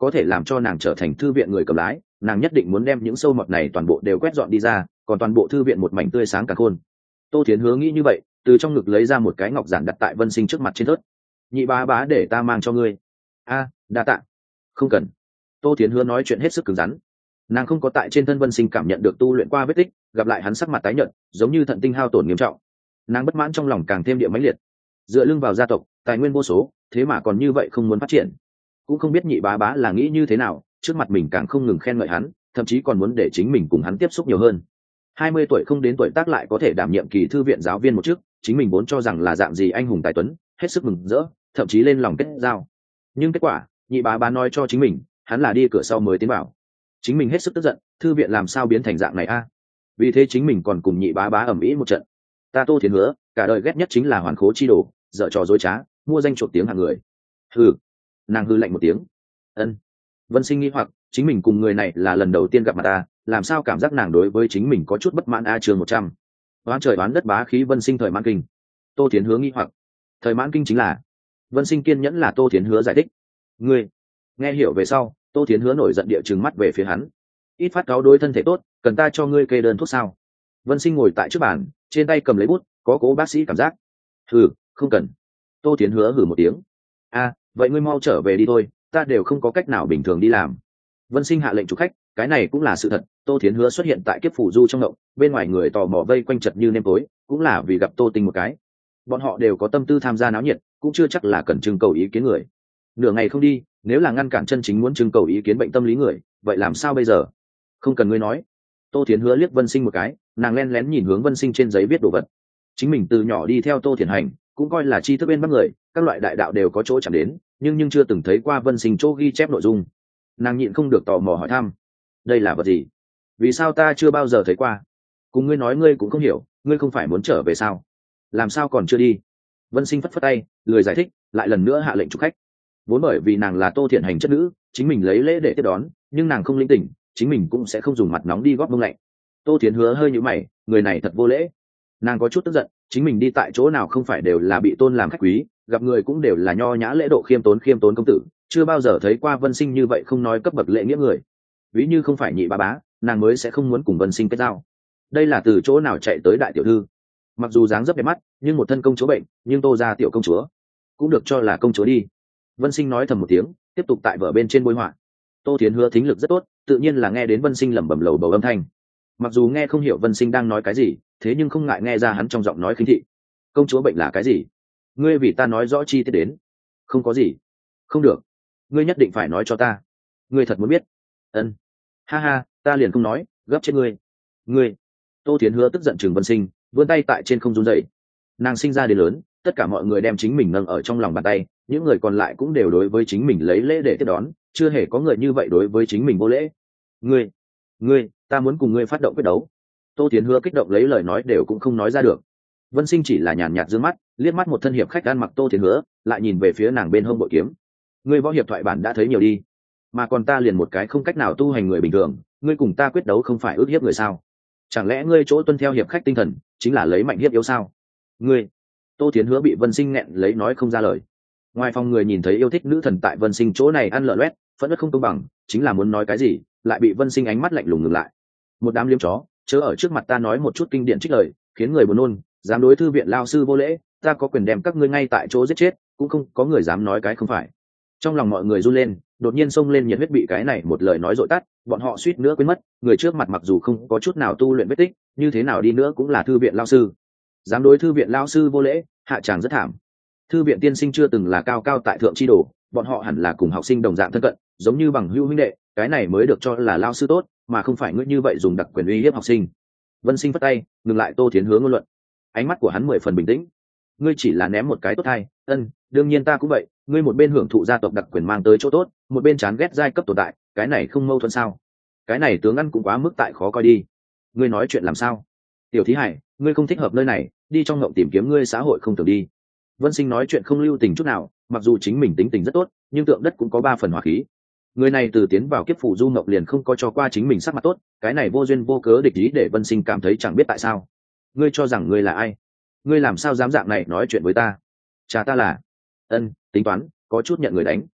có thể làm cho nàng trở thành thư viện người cầm lái, nàng nhất định muốn đem những sâu mọt này toàn bộ đều quét dọn đi ra, còn toàn bộ thư viện một mảnh tươi sáng cả khôn. Tô Thiến Hứa nghĩ như vậy, từ trong ngực lấy ra một cái ngọc giản đặt tại Vân Sinh trước mặt trên thớt. Nhị bá bá để ta mang cho ngươi. A, đa tạ. Không cần. Tô Thiến Hứa nói chuyện hết sức cứng rắn. Nàng không có tại trên thân Vân Sinh cảm nhận được tu luyện qua vết tích, gặp lại hắn sắc mặt tái nhợt, giống như thận tinh hao tổn nghiêm trọng. Nàng bất mãn trong lòng càng thêm địa mãnh liệt. Dựa lưng vào gia tộc, tài nguyên vô số, thế mà còn như vậy không muốn phát triển. Cũng không biết nhị bá bá là nghĩ như thế nào, trước mặt mình càng không ngừng khen ngợi hắn, thậm chí còn muốn để chính mình cùng hắn tiếp xúc nhiều hơn. 20 tuổi không đến tuổi tác lại có thể đảm nhiệm kỳ thư viện giáo viên một chức, chính mình vốn cho rằng là dạng gì anh hùng tài tuấn, hết sức mừng rỡ, thậm chí lên lòng kết giao. Nhưng kết quả, nhị bá bá nói cho chính mình, hắn là đi cửa sau mới tiến vào. Chính mình hết sức tức giận, thư viện làm sao biến thành dạng này a? Vì thế chính mình còn cùng nhị bá bá ầm ĩ một trận. Ta Tô Thiến Hứa, cả đời ghét nhất chính là hoàn khố chi đồ, dở trò dối trá, mua danh chuộc tiếng hàng người. Hừ. Nàng hừ lạnh một tiếng. Ân. Vân Sinh nghi hoặc, chính mình cùng người này là lần đầu tiên gặp mặt ta, làm sao cảm giác nàng đối với chính mình có chút bất mãn a chương 100. Oán trời oán đất bá khí Vân Sinh thời mãn kinh. Tô Thiến Hứa nghi hoặc. Thời mãn kinh chính là? Vân Sinh kiên nhẫn là Tô Thiến Hứa giải thích. Ngươi. Nghe hiểu về sau, Tô Thiến Hứa nổi giận địa trừng mắt về phía hắn. Ít phát cáo đối thân thể tốt, cần ta cho ngươi kê đơn thuốc sao? Vân Sinh ngồi tại trước bàn, trên tay cầm lấy bút, có cố bác sĩ cảm giác. Hừ, không cần. Tô Thiến Hứa hừ một tiếng. A, vậy ngươi mau trở về đi thôi, ta đều không có cách nào bình thường đi làm. Vân Sinh hạ lệnh chủ khách, cái này cũng là sự thật. Tô Thiến Hứa xuất hiện tại kiếp phủ du trong động, bên ngoài người tò mò vây quanh chật như nêm tối, cũng là vì gặp Tô Tinh một cái. Bọn họ đều có tâm tư tham gia náo nhiệt, cũng chưa chắc là cần trưng cầu ý kiến người. Nửa ngày không đi, nếu là ngăn cản chân chính muốn trưng cầu ý kiến bệnh tâm lý người, vậy làm sao bây giờ? Không cần ngươi nói. Tô Thiến Hứa liếc Vân Sinh một cái, nàng lén lén nhìn hướng Vân Sinh trên giấy viết đồ vật. Chính mình từ nhỏ đi theo Tô Thiển Hành, cũng coi là tri thức bên bắc người, các loại đại đạo đều có chỗ chạm đến, nhưng chưa từng thấy qua Vân Sinh chỗ ghi chép nội dung. Nàng nhịn không được tò mò hỏi thăm, đây là vật gì? Vì sao ta chưa bao giờ thấy qua? Cùng ngươi nói ngươi cũng không hiểu, ngươi không phải muốn trở về sao? Làm sao còn chưa đi? Vân Sinh phất phất tay, lười giải thích, lại lần nữa hạ lệnh chúc khách. Vốn bởi vì nàng là Tô Thiển Hành chất nữ, chính mình lấy lễ để tiếp đón, nhưng nàng không linh tỉnh, chính mình cũng sẽ không dùng mặt nóng đi góp mông lạnh. Tô Thiến Hứa hơi nhíu mày, người này thật vô lễ. Nàng có chút tức giận, chính mình đi tại chỗ nào không phải đều là bị tôn làm khách quý, gặp người cũng đều là nho nhã lễ độ khiêm tốn công tử, chưa bao giờ thấy qua Vân Sinh như vậy không nói cấp bậc lễ nghĩa người. Ví như không phải nhị bá bá, nàng mới sẽ không muốn cùng Vân Sinh kết giao. Đây là từ chỗ nào chạy tới đại tiểu thư? Mặc dù dáng dấp đẹp mắt, nhưng một thân công chúa bệnh, nhưng Tô gia tiểu công chúa cũng được cho là công chúa đi. Vân Sinh nói thầm một tiếng, tiếp tục tại vở bên trên bôi họa. Tô Thiến Hứa thính lực rất tốt, tự nhiên là nghe đến Vân Sinh lẩm bẩm lầu bầu âm thanh. Mặc dù nghe không hiểu Vân Sinh đang nói cái gì, thế nhưng không ngại nghe ra hắn trong giọng nói khinh thị. Công chúa bệnh là cái gì? Ngươi vì ta nói rõ chi tiết đến. Không có gì. Không được. Ngươi nhất định phải nói cho ta. Ngươi thật muốn biết. Ân. Ha ha, ta liền không nói, gấp chết ngươi. Ngươi. Tô Thiến Hứa tức giận chừng Vân Sinh, vươn tay tại trên không run rẩy. Nàng sinh ra đến lớn, tất cả mọi người đem chính mình nâng ở trong lòng bàn tay, những người còn lại cũng đều đối với chính mình lấy lễ để tiếp đón, chưa hề có người như vậy đối với chính mình vô lễ. Ngươi, ta muốn cùng ngươi phát động quyết đấu. Tô Thiến Hứa kích động lấy lời nói đều cũng không nói ra được. Vân Sinh chỉ là nhàn nhạt dương mắt, liếc mắt một thân hiệp khách ăn mặc Tô Thiến Hứa, lại nhìn về phía nàng bên hông bội kiếm. Ngươi võ hiệp thoại bản đã thấy nhiều đi, mà còn ta liền một cái không cách nào tu hành người bình thường, ngươi cùng ta quyết đấu không phải ước hiếp người sao? Chẳng lẽ ngươi chỗ tuân theo hiệp khách tinh thần chính là lấy mạnh hiếp yếu sao? Ngươi. Tô Thiến Hứa bị Vân Sinh nghẹn lấy nói không ra lời. Ngoài phòng người nhìn thấy yêu thích nữ thần tại Vân Sinh chỗ này ăn lợn loét, phẫn nộ không công bằng, chính là muốn nói cái gì, lại bị Vân Sinh ánh mắt lạnh lùng ngừng lại. Một đám liếm chó, chớ ở trước mặt ta nói một chút kinh điển trích lời, khiến người buồn nôn, dám đối thư viện lao sư vô lễ, ta có quyền đem các ngươi ngay tại chỗ giết chết, cũng không có người dám nói cái không phải. Trong lòng mọi người run lên, đột nhiên xông lên nhiệt huyết bị cái này một lời nói dội tắt, bọn họ suýt nữa quên mất, người trước mặt mặc dù không có chút nào tu luyện vết tích, như thế nào đi nữa cũng là thư viện lao sư. Dám đối thư viện lao sư vô lễ, hạ tràng rất thảm. Thư viện tiên sinh chưa từng là cao cao tại thượng chi đồ, bọn họ hẳn là cùng học sinh đồng dạng thân cận, giống như bằng hữu huynh đệ, cái này mới được cho là lao sư tốt, mà không phải ngươi như vậy dùng đặc quyền uy hiếp học sinh. Vân Sinh phất tay, ngừng lại Tô Thiến Hứa ngôn luận. Ánh mắt của hắn 10 phần bình tĩnh. Ngươi chỉ là ném một cái tốt hay, đương nhiên ta cũng vậy, ngươi một bên hưởng thụ gia tộc đặc quyền mang tới chỗ tốt, một bên chán ghét giai cấp tồn tại, cái này không mâu thuẫn sao? Cái này tướng ăn cũng quá mức tại khó coi đi. Ngươi nói chuyện làm sao? Tiểu Thí Hải, ngươi không thích hợp nơi này, đi trong ngộng tìm kiếm ngươi xã hội không tưởng đi. Vân Sinh nói chuyện không lưu tình chút nào, mặc dù chính mình tính tình rất tốt, nhưng tượng đất cũng có 3 phần hỏa khí. Người này từ tiến vào kiếp phủ du ngọc liền không có cho qua chính mình sắc mặt tốt, cái này vô duyên vô cớ địch ý để Vân Sinh cảm thấy chẳng biết tại sao. Ngươi cho rằng ngươi là ai? Ngươi làm sao dám dạng này nói chuyện với ta? Cha ta là... Tính toán, có chút nhận người đánh.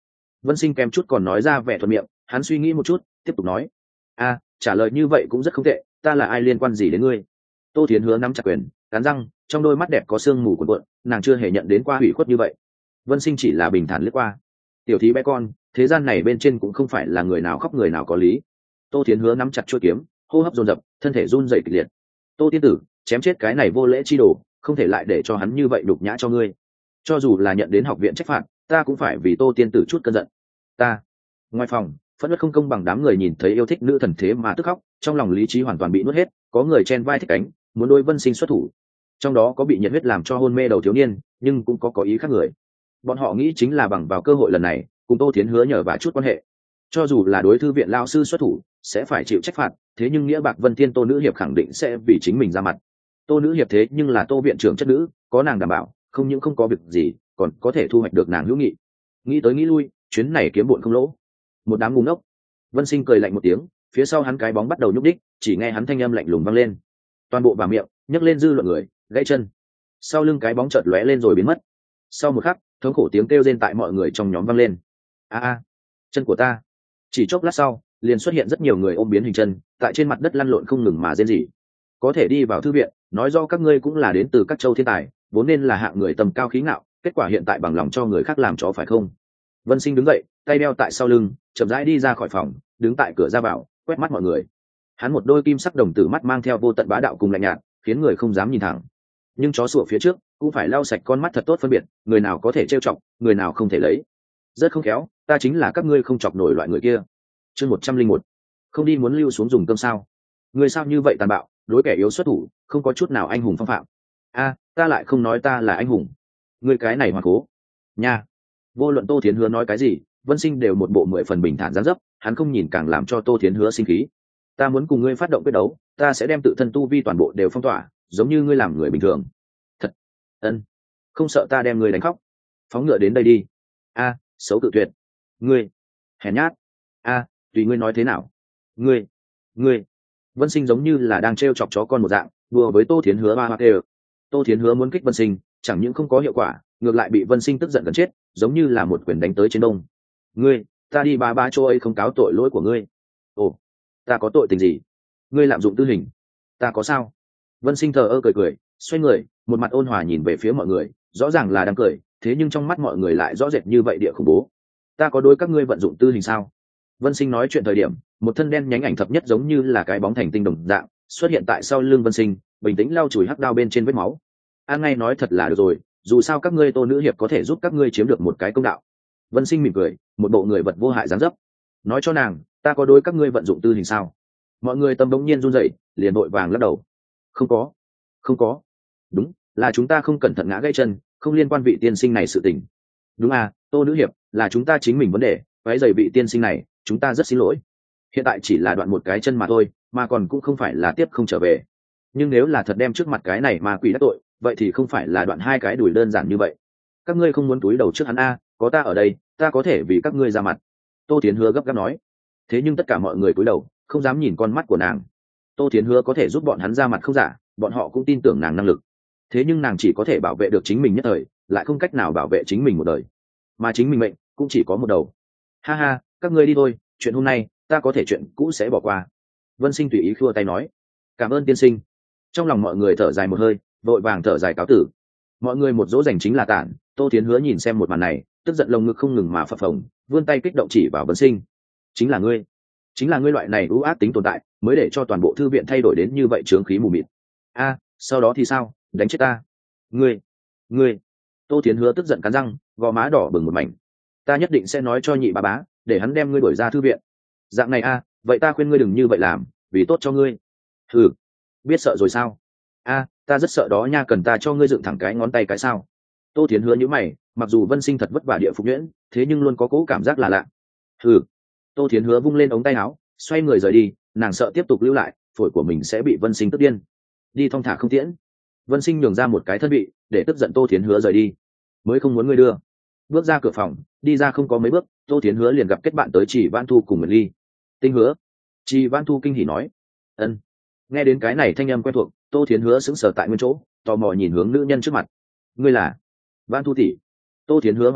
Vân Sinh kèm chút còn nói ra vẻ thuận miệng, hắn suy nghĩ một chút tiếp tục nói: trả lời như vậy cũng rất không tệ, ta là ai liên quan gì đến ngươi? Tô Thiến Hứa nắm chặt quyền, cắn răng, trong đôi mắt đẹp có sương mù cuộn cuộn, nàng chưa hề nhận đến qua hủy khuất như vậy. Vân Sinh chỉ là bình thản lướt qua: tiểu thí bé con, thế gian này bên trên cũng không phải là người nào khóc người nào có lý. Tô Thiến Hứa nắm chặt chuôi kiếm, hô hấp dồn dập, thân thể run rẩy kịch liệt. Tô tiên tử, chém chết cái này vô lễ chi đồ, không thể lại để cho hắn như vậy đục nhã cho ngươi. Cho dù là nhận đến học viện trách phạt, ta cũng phải vì Tô tiên tử chút cơn giận. Ta. Ngoài phòng, phẫn nộ không công bằng đám người nhìn thấy yêu thích nữ thần thế mà tức khóc, trong lòng lý trí hoàn toàn bị nuốt hết, có người chen vai thích cánh, muốn đối Vân Sinh xuất thủ. Trong đó có bị nhiệt huyết làm cho hôn mê đầu thiếu niên, nhưng cũng có ý khác người. Bọn họ nghĩ chính là bằng vào cơ hội lần này, cùng Tô Thiến Hứa nhờ vả chút quan hệ. Cho dù là đối thư viện lao sư xuất thủ, sẽ phải chịu trách phạt, thế nhưng nghĩa bạc Vân Thiên Tô nữ hiệp khẳng định sẽ vì chính mình ra mặt. Tô nữ hiệp thế nhưng là Tô viện trưởng chất nữ, có nàng đảm bảo, không những không có việc gì, còn có thể thu hoạch được nàng hữu nghị. Nghĩ tới nghĩ lui, chuyến này kiếm bộn không lỗ. Một đám ngu ngốc. Vân Sinh cười lạnh một tiếng, phía sau hắn cái bóng bắt đầu nhúc đích, chỉ nghe hắn thanh âm lạnh lùng vang lên. Toàn bộ vào miệng, nhấc lên dư luận người, gãy chân. Sau lưng cái bóng chợt lóe lên rồi biến mất. Sau một khắc, thống khổ tiếng kêu rên tại mọi người trong nhóm vang lên. Chân của ta. Chỉ chốc lát sau, liền xuất hiện rất nhiều người ôm biến hình chân, tại trên mặt đất lăn lộn không ngừng mà rên rỉ. Có thể đi vào thư viện, nói do các ngươi cũng là đến từ các châu thiên tài, vốn nên là hạng người tầm cao khí ngạo, kết quả hiện tại bằng lòng cho người khác làm chó phải không? Vân Sinh đứng dậy, tay đeo tại sau lưng, chậm rãi đi ra khỏi phòng, đứng tại cửa ra vào, quét mắt mọi người. Hắn một đôi kim sắc đồng tử mắt mang theo vô tận bá đạo cùng lạnh nhạt, khiến người không dám nhìn thẳng. Nhưng chó sủa phía trước, cũng phải lau sạch con mắt thật tốt phân biệt, người nào có thể trêu chọc, người nào không thể lấy. Rất không khéo, ta chính là các ngươi không chọc nổi loại người kia. Chương 101. Không đi muốn lưu xuống dùng cơm sao? Người sao như vậy tàn bạo, đối kẻ yếu xuất thủ, không có chút nào anh hùng phong phạm. Ta lại không nói ta là anh hùng. Ngươi cái này hoàn cố. Nha. Vô luận Tô Thiến Hứa nói cái gì, Vân Sinh đều một bộ 10 phần bình thản dáng dấp, hắn không nhìn càng làm cho Tô Thiến Hứa sinh khí. Ta muốn cùng ngươi phát động quyết đấu, ta sẽ đem tự thân tu vi toàn bộ đều phong tỏa, giống như ngươi làm người bình thường. Thật. Ân. Không sợ ta đem ngươi đánh khóc. Phóng ngựa đến đây đi. Xấu tự tuyệt. Ngươi. Hèn nhát. Tùy ngươi nói thế nào. Ngươi. Vân Sinh giống như là đang trêu chọc chó con một dạng, đùa với Tô Thiến Hứa ba hoa kêu. Tô Thiến Hứa muốn kích Vân Sinh, chẳng những không có hiệu quả, ngược lại bị Vân Sinh tức giận gần chết, giống như là một quyền đánh tới trên đông. Ngươi, ta đi ba chỗ ấy không cáo tội lỗi của ngươi. Ồ, ta có tội tình gì? Ngươi lạm dụng tư hình, ta có sao? Vân Sinh thờ ơ cười, xoay người, một mặt ôn hòa nhìn về phía mọi người, rõ ràng là đang cười, thế nhưng trong mắt mọi người lại rõ rệt như vậy địa khủng bố. Ta có đối các ngươi vận dụng tư hình sao? Vân Sinh nói chuyện thời điểm, một thân đen nhánh ảnh thập nhất giống như là cái bóng thành tinh đồng dạng xuất hiện tại sau lưng Vân Sinh, bình tĩnh lau chùi hắc đao bên trên vết máu. An ngay nói thật là được rồi, dù sao các ngươi Tô nữ hiệp có thể giúp các ngươi chiếm được một cái công đạo. Vân Sinh mỉm cười, một bộ người vật vô hại dáng dấp. Nói cho nàng, ta có đối các ngươi vận dụng tư hình sao? Mọi người tâm bỗng nhiên run rẩy, liền vội vàng lắc đầu. Không có. Đúng, là chúng ta không cẩn thận ngã gãy chân, không liên quan vị tiên sinh này sự tình. Đúng Tô nữ hiệp, là chúng ta chính mình vấn đề, váy giày vị tiên sinh này, chúng ta rất xin lỗi. Hiện tại chỉ là đoạn một cái chân mà thôi, mà còn cũng không phải là tiếp không trở về. Nhưng nếu là thật đem trước mặt cái này mà quỷ đắc tội, vậy thì không phải là đoạn hai cái đùi đơn giản như vậy. Các ngươi không muốn túi đầu trước hắn có ta ở đây, ta có thể vì các ngươi ra mặt. Tô Thiến Hứa gấp gáp nói. Thế nhưng tất cả mọi người cúi đầu, không dám nhìn con mắt của nàng. Tô Thiến Hứa có thể giúp bọn hắn ra mặt không giả, bọn họ cũng tin tưởng nàng năng lực. Thế nhưng nàng chỉ có thể bảo vệ được chính mình nhất thời, lại không cách nào bảo vệ chính mình một đời. Mà chính mình mệnh cũng chỉ có một đầu. Ha, các ngươi đi thôi, chuyện hôm nay ta có thể chuyện cũ sẽ bỏ qua. Vân Sinh tùy ý khua tay nói. Cảm ơn tiên sinh. Trong lòng mọi người thở dài một hơi, vội vàng thở dài cáo tử. Mọi người một dỗ dành chính là tản. Tô Thiến Hứa nhìn xem một màn này, tức giận lồng ngực không ngừng mà phập phồng, vươn tay kích động chỉ vào Vân Sinh. Chính là ngươi loại này ưu ác tính tồn tại, mới để cho toàn bộ thư viện thay đổi đến như vậy chướng khí mù mịt. Sau đó thì sao? Đánh chết ta. Ngươi. Tô Thiến Hứa tức giận cắn răng, gò má đỏ bừng một mảnh. Ta nhất định sẽ nói cho nhị bá, để hắn đem ngươi đuổi ra thư viện. Dạng này vậy ta khuyên ngươi đừng như vậy làm, vì tốt cho ngươi. Biết sợ rồi sao? Ta rất sợ đó nha, cần ta cho ngươi dựng thẳng cái ngón tay cái sao? Tô Thiến Hứa nhíu mày, mặc dù Vân Sinh thật vất vả địa phục nhuyễn, thế nhưng luôn có cố cảm giác là lạ. Tô Thiến Hứa vung lên ống tay áo, xoay người rời đi, nàng sợ tiếp tục lưu lại, phổi của mình sẽ bị Vân Sinh tức điên. Đi thong thả không tiễn. Vân Sinh nhường ra một cái thân vị, để tức giận Tô Thiến Hứa rời đi. Mới không muốn ngươi đưa. Bước ra cửa phòng, đi ra không có mấy bước, Tô Thiến Hứa liền gặp kết bạn tới Chỉ Văn Thu cùng Nguyệt Ly. Tinh Hứa. Chỉ Văn Thu kinh hỉ nói. Ân. Nghe đến cái này thanh âm quen thuộc, Tô Thiến Hứa sững sờ tại nguyên chỗ, tò mò nhìn hướng nữ nhân trước mặt. Ngươi là? Văn Thu tỷ. Tô Thiến Hứa hoài nghi,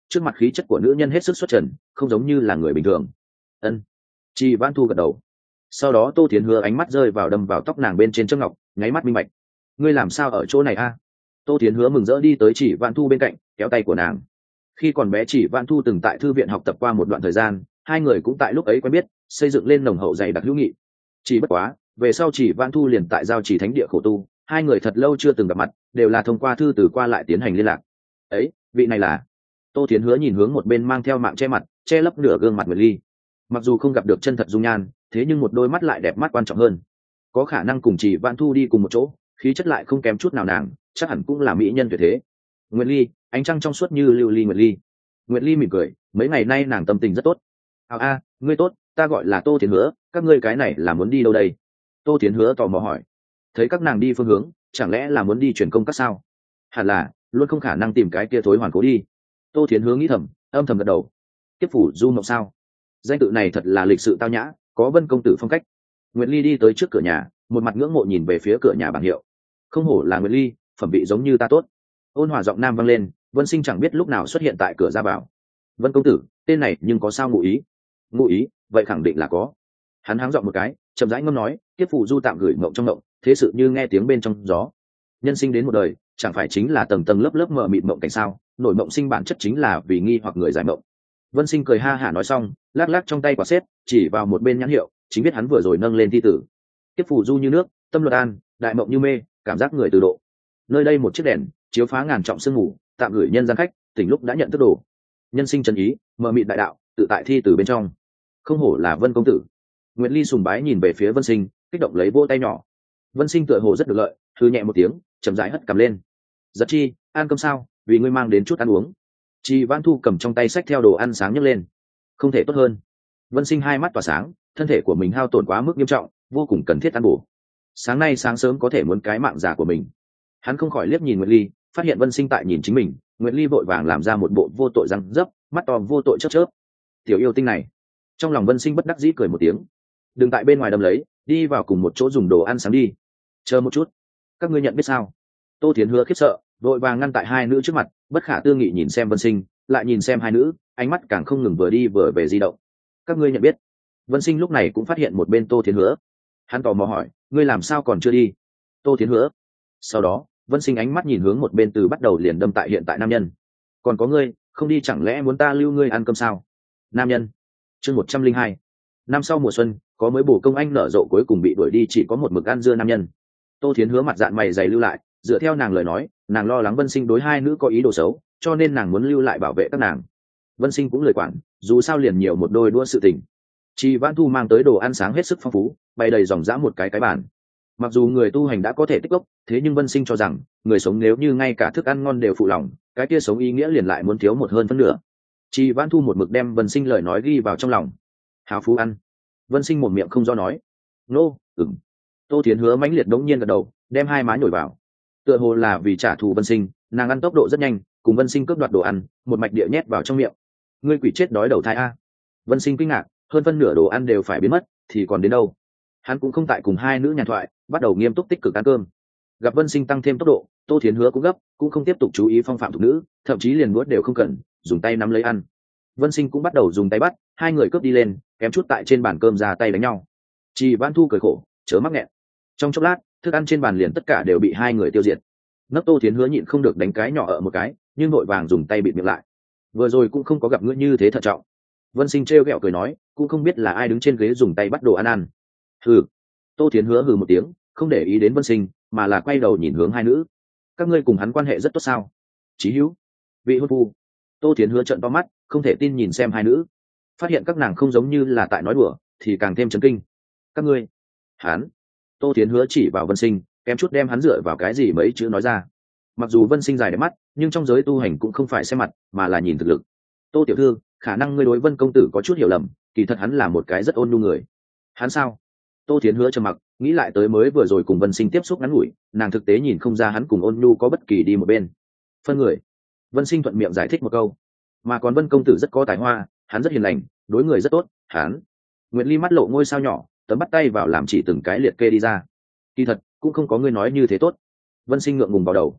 trước mặt khí chất của nữ nhân hết sức xuất trần, không giống như là người bình thường. Ân. Chị Vãn Thu gật đầu. Sau đó Tô Thiến Hứa ánh mắt rơi vào đâm vào tóc nàng bên trên châm ngọc, nháy mắt minh bạch. Ngươi làm sao ở chỗ này a? Tô Thiến Hứa mừng rỡ đi tới Chỉ Vãn Thu bên cạnh, kéo tay của nàng. Khi còn bé Chỉ Vãn Thu từng tại thư viện học tập qua một đoạn thời gian, hai người cũng tại lúc ấy quen biết, xây dựng lên nồng hậu dày đặc hữu nghị. Chỉ bất quá, về sau Chỉ Vãn Thu liền tại giao chỉ thánh địa khổ tu, hai người thật lâu chưa từng gặp mặt, đều là thông qua thư từ qua lại tiến hành liên lạc. Ấy, vị này là? Tô Thiến Hứa nhìn hướng một bên mang theo mạng che mặt, che lấp nửa gương mặt Nguyệt Ly. Mặc dù không gặp được chân thật dung nhan, thế nhưng một đôi mắt lại đẹp mắt quan trọng hơn. Có khả năng cùng Chỉ Vãn Thu đi cùng một chỗ, khí chất lại không kém chút nào nàng, chắc hẳn cũng là mỹ nhân tuyệt thế. Nguyệt Ly, ánh trăng trong suốt như lưu ly Nguyệt Ly. Nguyệt Ly mỉm cười, mấy ngày nay nàng tâm tình rất tốt. Ngươi tốt, ta gọi là Tô Thiến Hứa, các ngươi cái này là muốn đi đâu đây? Tô Thiến Hứa tò mò hỏi. Thấy các nàng đi phương hướng, chẳng lẽ là muốn đi truyền công các sao? Hẳn là, luôn không khả năng tìm cái kia thối hoàn cố đi. Tô Thiến Hứa nghĩ thầm, âm thầm gật đầu. Tiếp phủ du mộng sao? Danh tự này thật là lịch sự tao nhã, có Vân công tử phong cách. Nguyệt Ly đi tới trước cửa nhà, một mặt ngưỡng mộ nhìn về phía cửa nhà bảng hiệu. Không hổ là Nguyệt Ly, phẩm vị giống như ta tốt. Ôn hòa giọng nam vang lên, Vân Sinh chẳng biết lúc nào xuất hiện tại cửa ra vào. Vân công tử, tên này nhưng có sao ngụ ý? Ngụ ý, vậy khẳng định là có. Hắn háng giọng một cái, chậm rãi ngâm nói, tiếp phụ du tạm gửi mộng trong mộng, thế sự như nghe tiếng bên trong gió. Nhân sinh đến một đời, chẳng phải chính là tầng tầng lớp lớp mờ mịt mộng cảnh sao? Nổi mộng sinh bản chất chính là vì nghi hoặc người giải mộng. Vân Sinh cười ha hả nói xong, lắc lắc trong tay quả xếp, chỉ vào một bên nhãn hiệu, chính biết hắn vừa rồi nâng lên thi tử. Tiếp phụ du như nước, tâm luật an, đại mộng như mê, cảm giác người từ độ. Nơi đây một chiếc đèn chiếu phá ngàn trọng sương mù, tạm gửi nhân gian khách, tỉnh lúc đã nhận thức đồ. Nhân sinh chân ý, mờ mịt đại đạo, tự tại thi từ bên trong. Không hổ là Vân công tử. Nguyệt Ly sùng bái nhìn về phía Vân Sinh, kích động lấy vỗ tay nhỏ. Vân Sinh tựa hồ rất được lợi, thư nhẹ một tiếng, chậm rãi hất cầm lên. Giật chi, ăn cơm sao? Vì ngươi mang đến chút ăn uống. Chi Vãn Thu cầm trong tay sách theo đồ ăn sáng nhấc lên. Không thể tốt hơn. Vân Sinh hai mắt tỏa sáng, thân thể của mình hao tổn quá mức nghiêm trọng, vô cùng cần thiết ăn bổ. Sáng nay sáng sớm có thể muốn cái mạng già của mình. Hắn không khỏi liếc nhìn Nguyệt Ly, phát hiện Vân Sinh tại nhìn chính mình. Nguyệt Ly vội vàng làm ra một bộ vô tội răng dấp, mắt to vô tội chớp chớp. Tiểu yêu tinh này. Trong lòng Vân Sinh bất đắc dĩ cười một tiếng. Đừng tại bên ngoài đâm lấy, đi vào cùng một chỗ dùng đồ ăn sáng đi. Chờ một chút, các ngươi nhận biết sao? Tô Thiến Hứa khiếp sợ, vội vàng ngăn tại hai nữ trước mặt, bất khả tư nghị nhìn xem Vân Sinh, lại nhìn xem hai nữ, ánh mắt càng không ngừng vừa đi vừa về di động. Các ngươi nhận biết? Vân Sinh lúc này cũng phát hiện một bên Tô Thiến Hứa. Hắn tò mò hỏi, ngươi làm sao còn chưa đi? Tô Thiến Hứa. Sau đó, Vân Sinh ánh mắt nhìn hướng một bên từ bắt đầu liền đâm tại hiện tại nam nhân. Còn có ngươi, không đi chẳng lẽ muốn ta lưu ngươi ăn cơm sao? Nam nhân. Chương 102. Năm sau mùa xuân, có mới bổ công anh nở rộ cuối cùng bị đuổi đi chỉ có một mực ăn dưa nam nhân. Tô Thiến Hứa mặt dạn mày dày lưu lại, dựa theo nàng lời nói, nàng lo lắng Vân Sinh đối hai nữ có ý đồ xấu, cho nên nàng muốn lưu lại bảo vệ các nàng. Vân Sinh cũng lời quản, dù sao liền nhiều một đôi đua sự tình. Chi Vãn Thu mang tới đồ ăn sáng hết sức phong phú, bày đầy dòng dã một cái bàn. Mặc dù người tu hành đã có thể tích gốc, thế nhưng Vân Sinh cho rằng, người sống nếu như ngay cả thức ăn ngon đều phụ lòng, cái kia sống ý nghĩa liền lại muốn thiếu một hơn phân nửa. Chi Vãn Thu một mực đem Vân Sinh lời nói ghi vào trong lòng. Hào phú ăn. Vân Sinh một miệng không do nói. Nô, ừm. Tô Thiến Hứa mãnh liệt đống nhiên gật đầu, đem hai má nhồi vào. Tựa hồ là vì trả thù Vân Sinh, nàng ăn tốc độ rất nhanh, cùng Vân Sinh cướp đoạt đồ ăn, một mạch địa nhét vào trong miệng. Ngươi quỷ chết đói đầu thai a! Vân Sinh kinh ngạc, hơn phân nửa đồ ăn đều phải biến mất, thì còn đến đâu? Hắn cũng không tại cùng hai nữ nhàn thoại, bắt đầu nghiêm túc tích cực ăn cơm. Gặp Vân Sinh tăng thêm tốc độ, Tô Thiến Hứa cũng gấp, cũng không tiếp tục chú ý phong phạm thuộc nữ, thậm chí liền nuốt đều không cần, dùng tay nắm lấy ăn. Vân Sinh cũng bắt đầu dùng tay bắt, hai người cướp đi lên, kém chút tại trên bàn cơm ra tay đánh nhau. Chỉ Vãn Thu cười khổ, chớ mắc nghẹn. Trong chốc lát, thức ăn trên bàn liền tất cả đều bị hai người tiêu diệt. Nấc Tô Thiến Hứa nhịn không được đánh cái nhỏ ở một cái, nhưng vội vàng dùng tay bịt miệng lại. Vừa rồi cũng không có gặp ngươi như thế thận trọng. Vân Sinh trêu ghẹo cười nói, cũng không biết là ai đứng trên ghế dùng tay bắt đồ ăn ăn. Hừ. Tô Thiến Hứa hừ một tiếng, không để ý đến Vân Sinh, mà là quay đầu nhìn hướng hai nữ. Các ngươi cùng hắn quan hệ rất tốt sao? Chí hữu. Vị hôn phu. Tô Thiến Hứa trợn to mắt, không thể tin nhìn xem hai nữ. Phát hiện các nàng không giống như là tại nói đùa, thì càng thêm chấn kinh. Các ngươi. Hắn. Tô Thiến Hứa chỉ vào Vân Sinh, kém chút đem hắn dựa vào cái gì mấy chữ nói ra. Mặc dù Vân Sinh dài đẹp mắt, nhưng trong giới tu hành cũng không phải xem mặt, mà là nhìn thực lực. Tô tiểu thư, khả năng ngươi đối Vân công tử có chút hiểu lầm, kỳ thật hắn là một cái rất ôn nhu người. Hắn sao? Tô Thiến Hứa trầm mặc, nghĩ lại tới mới vừa rồi cùng Vân Sinh tiếp xúc ngắn ngủi, nàng thực tế nhìn không ra hắn cùng ôn nhu có bất kỳ đi một bên. Phân người. Vân Sinh thuận miệng giải thích một câu. Mà còn Vân công tử rất có tài hoa, hắn rất hiền lành, đối người rất tốt, hắn. Nguyệt Ly mắt lộ ngôi sao nhỏ, tấm bắt tay vào làm chỉ từng cái liệt kê đi ra. Kỳ thật cũng không có ngươi nói như thế tốt. Vân Sinh ngượng ngùng vào đầu.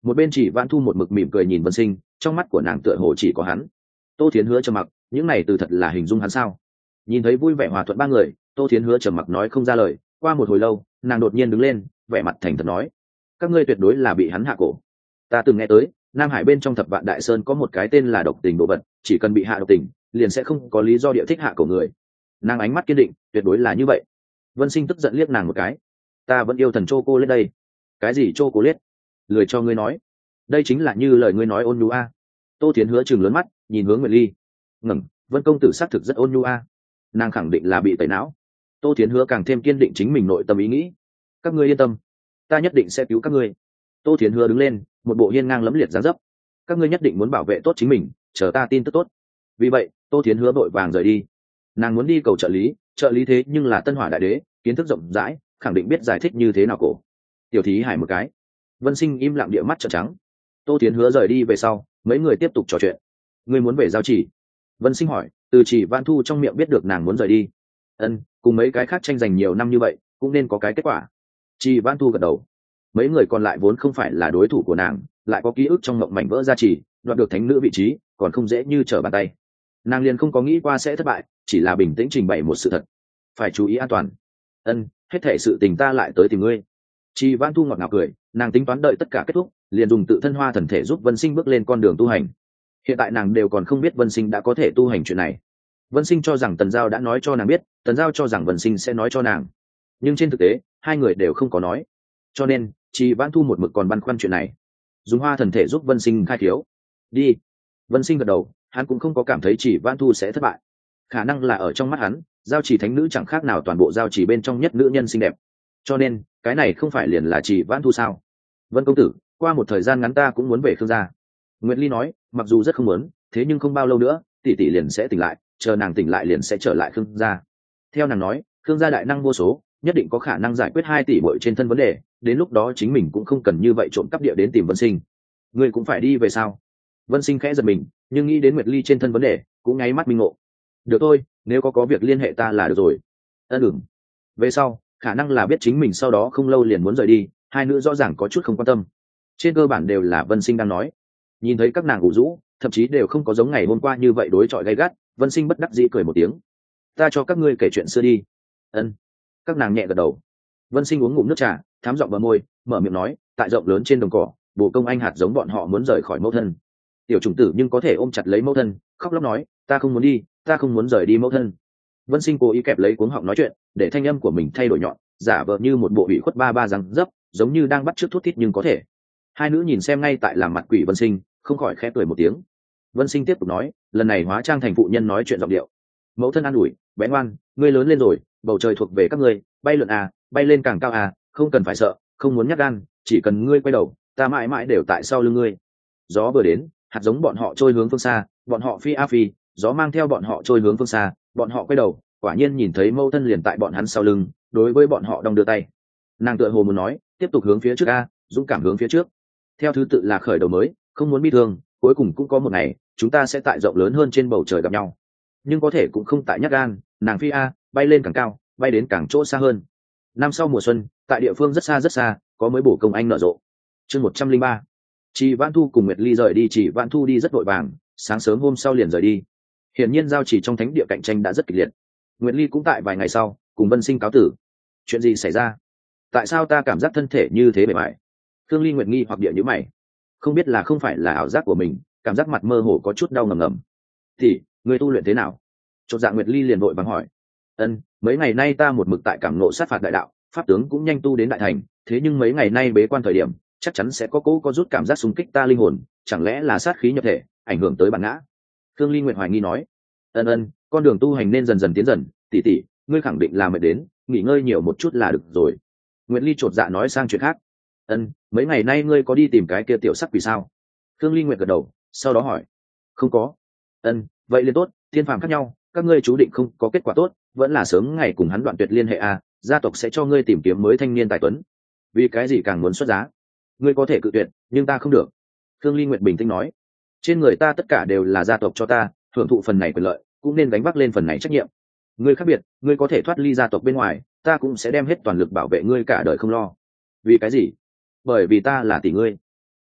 Một bên Chỉ Vãn Thu một mực mỉm cười nhìn Vân Sinh, trong mắt của nàng tựa hồ chỉ có hắn. Tô Thiến Hứa trầm mặc, những này từ thật là hình dung hắn sao? Nhìn thấy vui vẻ hòa thuận ba người, Tô Thiến Hứa trầm mặc nói không ra lời. Qua một hồi lâu, nàng đột nhiên đứng lên, vẻ mặt thành thật nói: các ngươi tuyệt đối là bị hắn hạ cổ. Ta từng nghe tới, Nam Hải bên trong Thập Vạn Đại Sơn có một cái tên là độc tình đồ vật, chỉ cần bị hạ độc tình, liền sẽ không có lý do địa thích hạ cổ người. Nàng ánh mắt kiên định, tuyệt đối là như vậy. Vân Sinh tức giận liếc nàng một cái: ta vẫn yêu thần chocolate đây. Cái gì chocolate? Lười cho ngươi nói. Đây chính là như lời ngươi nói ôn nhu a. Tô Thiến Hứa trừng lớn mắt, nhìn hướng Nguyệt Ly. Ngẩng, Vân công tử xác thực rất ôn nhu a. Nàng khẳng định là bị tẩy não. Tô Thiến Hứa càng thêm kiên định chính mình nội tâm ý nghĩ. Các ngươi yên tâm, ta nhất định sẽ cứu các ngươi. Tô Thiến Hứa đứng lên, một bộ hiên ngang lẫm liệt dáng dấp. Các ngươi nhất định muốn bảo vệ tốt chính mình, chờ ta tin tức tốt. Vì vậy, Tô Thiến Hứa vội vàng rời đi. Nàng muốn đi cầu trợ lý thế nhưng là Tân Hỏa đại đế, kiến thức rộng rãi, khẳng định biết giải thích như thế nào cổ. Tiểu thí hải một cái. Vân Sinh im lặng địa mắt trợn trắng. Tô Thiến Hứa rời đi về sau, mấy người tiếp tục trò chuyện. Ngươi muốn về giao chỉ? Vân Sinh hỏi, từ Chỉ Vãn Thu trong miệng biết được nàng muốn rời đi. Cùng mấy cái khác tranh giành nhiều năm như vậy, cũng nên có cái kết quả. Chỉ Vãn Thu gật đầu. Mấy người còn lại vốn không phải là đối thủ của nàng, lại có ký ức trong mộng mảnh vỡ gia trì, đoạt được thánh nữ vị trí, còn không dễ như trở bàn tay. Nàng liền không có nghĩ qua sẽ thất bại, chỉ là bình tĩnh trình bày một sự thật. Phải chú ý an toàn. Hết thể sự tình ta lại tới tìm ngươi. Chỉ Vãn Thu ngọt ngào cười, nàng tính toán đợi tất cả kết thúc, liền dùng tự thân hoa thần thể giúp Vân Sinh bước lên con đường tu hành. Hiện tại nàng đều còn không biết Vân Sinh đã có thể tu hành chuyện này. Vân Sinh cho rằng Tần Giao đã nói cho nàng biết, Tần Giao cho rằng Vân Sinh sẽ nói cho nàng, nhưng trên thực tế hai người đều không có nói. Cho nên Chỉ Vãn Thu một mực còn băn khoăn chuyện này, dùng hoa thần thể giúp Vân Sinh khai thiếu. Đi. Vân Sinh gật đầu, hắn cũng không có cảm thấy Chỉ Vãn Thu sẽ thất bại. Khả năng là ở trong mắt hắn, Giao Chỉ thánh nữ chẳng khác nào toàn bộ Giao Chỉ bên trong nhất nữ nhân xinh đẹp, cho nên cái này không phải liền là Chỉ Vãn Thu sao? Vân công tử, qua một thời gian ngắn ta cũng muốn về Khương gia. Nguyệt Ly nói, mặc dù rất không muốn, thế nhưng không bao lâu nữa tỷ tỷ liền sẽ tỉnh lại, chờ nàng tỉnh lại liền sẽ trở lại Khương gia. Theo nàng nói, Khương gia đại năng vô số, nhất định có khả năng giải quyết 2 tỷ muội trên thân vấn đề, đến lúc đó chính mình cũng không cần như vậy trộm cắp địa đến tìm Vân Sinh. Ngươi cũng phải đi về sao? Vân Sinh khẽ giật mình, nhưng nghĩ đến Nguyệt Ly trên thân vấn đề, cũng nháy mắt minh ngộ. Được thôi, nếu có việc liên hệ ta là được rồi. Về sau, khả năng là biết chính mình sau đó không lâu liền muốn rời đi, hai nữ rõ ràng có chút không quan tâm. Trên cơ bản đều là Vân Sinh đang nói. Nhìn thấy các nàng ủ rũ, thậm chí đều không có giống ngày hôm qua như vậy đối chọi gay gắt, Vân Sinh bất đắc dĩ cười một tiếng. Ta cho các ngươi kể chuyện xưa đi. Các nàng nhẹ gật đầu. Vân Sinh uống ngụm nước trà, thám giọng bờ môi, mở miệng nói, tại rộng lớn trên đồng cỏ, Bồ Công Anh hạt giống bọn họ muốn rời khỏi mẫu thân. Tiểu chủng tử nhưng có thể ôm chặt lấy mẫu thân, khóc lóc nói, ta không muốn đi, ta không muốn rời đi mẫu thân. Vân Sinh cố ý kẹp lấy cuống họng nói chuyện, để thanh âm của mình thay đổi nhọn, giả vờ như một bộ ủy khuất ba răng dấp, giống như đang bắt chước thút thít nhưng có thể. Hai nữ nhìn xem ngay tại làm mặt quỷ Vân Sinh, không khỏi khẽ cười một tiếng. Vân Sinh tiếp tục nói, lần này hóa trang thành phụ nhân nói chuyện giọng điệu. Mẫu thân an ủi, bé ngoan, ngươi lớn lên rồi, bầu trời thuộc về các ngươi, bay lượn à, bay lên càng cao à, không cần phải sợ, không muốn nhát gan, chỉ cần ngươi quay đầu, ta mãi mãi đều tại sau lưng ngươi. Gió vừa đến, hạt giống bọn họ trôi hướng phương xa, bọn họ phi a phi, gió mang theo bọn họ trôi hướng phương xa, bọn họ quay đầu, quả nhiên nhìn thấy mẫu thân liền tại bọn hắn sau lưng, đối với bọn họ đong đưa tay. Nàng tựa hồ muốn nói, tiếp tục hướng phía trước a, dũng cảm hướng phía trước. Theo thứ tự là khởi đầu mới, không muốn bi thương, cuối cùng cũng có một ngày, chúng ta sẽ tại rộng lớn hơn trên bầu trời gặp nhau. Nhưng có thể cũng không tại nhát gan, nàng phi a, bay lên càng cao, bay đến càng chỗ xa hơn. Năm sau mùa xuân, tại địa phương rất xa, có mới Bổ Công Anh nở rộ. Chương 103. Chỉ Vãn Thu cùng Nguyệt Ly rời đi, Chỉ Vãn Thu đi rất vội vàng, sáng sớm hôm sau liền rời đi. Hiển nhiên giao chỉ trong thánh địa cạnh tranh đã rất kịch liệt. Nguyệt Ly cũng tại vài ngày sau, cùng Vân Sinh cáo tử. Chuyện gì xảy ra? Tại sao ta cảm giác thân thể như thế bề bại? Thương Ly Nguyệt nghi hoặc địa nhíu mày. Không biết là không phải là ảo giác của mình, cảm giác mặt mơ hồ có chút đau ngầm ngầm. Thì, người tu luyện thế nào? Chột dạ Nguyệt Ly liền vội vàng hỏi. Mấy ngày nay ta một mực tại cảm ngộ sát phạt đại đạo, pháp tướng cũng nhanh tu đến đại thành, thế nhưng mấy ngày nay bế quan thời điểm, chắc chắn sẽ có rút cảm giác xung kích ta linh hồn, chẳng lẽ là sát khí nhập thể, ảnh hưởng tới bản ngã? Thương Ly Nguyệt hoài nghi nói. Con đường tu hành nên dần dần tiến dần, tỷ tỷ, ngươi khẳng định là mệt đến, nghỉ ngơi nhiều một chút là được rồi. Nguyệt Ly chột dạ nói sang chuyện khác. Mấy ngày nay ngươi có đi tìm cái kia tiểu sắc quỷ sao? Thương Ly Nguyệt gật đầu, sau đó hỏi. Không có. Vậy liền tốt, thiên phàm khác nhau, các ngươi chú định không có kết quả tốt, vẫn là sớm ngày cùng hắn đoạn tuyệt liên hệ a, gia tộc sẽ cho ngươi tìm kiếm mới thanh niên tài tuấn. Vì cái gì càng muốn xuất giá? Ngươi có thể cự tuyệt, nhưng ta không được. Thương Ly Nguyệt bình tĩnh nói. Trên người ta tất cả đều là gia tộc cho ta, hưởng thụ phần này quyền lợi, cũng nên gánh vác lên phần này trách nhiệm. Ngươi khác biệt, ngươi có thể thoát ly gia tộc bên ngoài, ta cũng sẽ đem hết toàn lực bảo vệ ngươi cả đời không lo. Vì cái gì? Bởi vì ta là tỷ ngươi.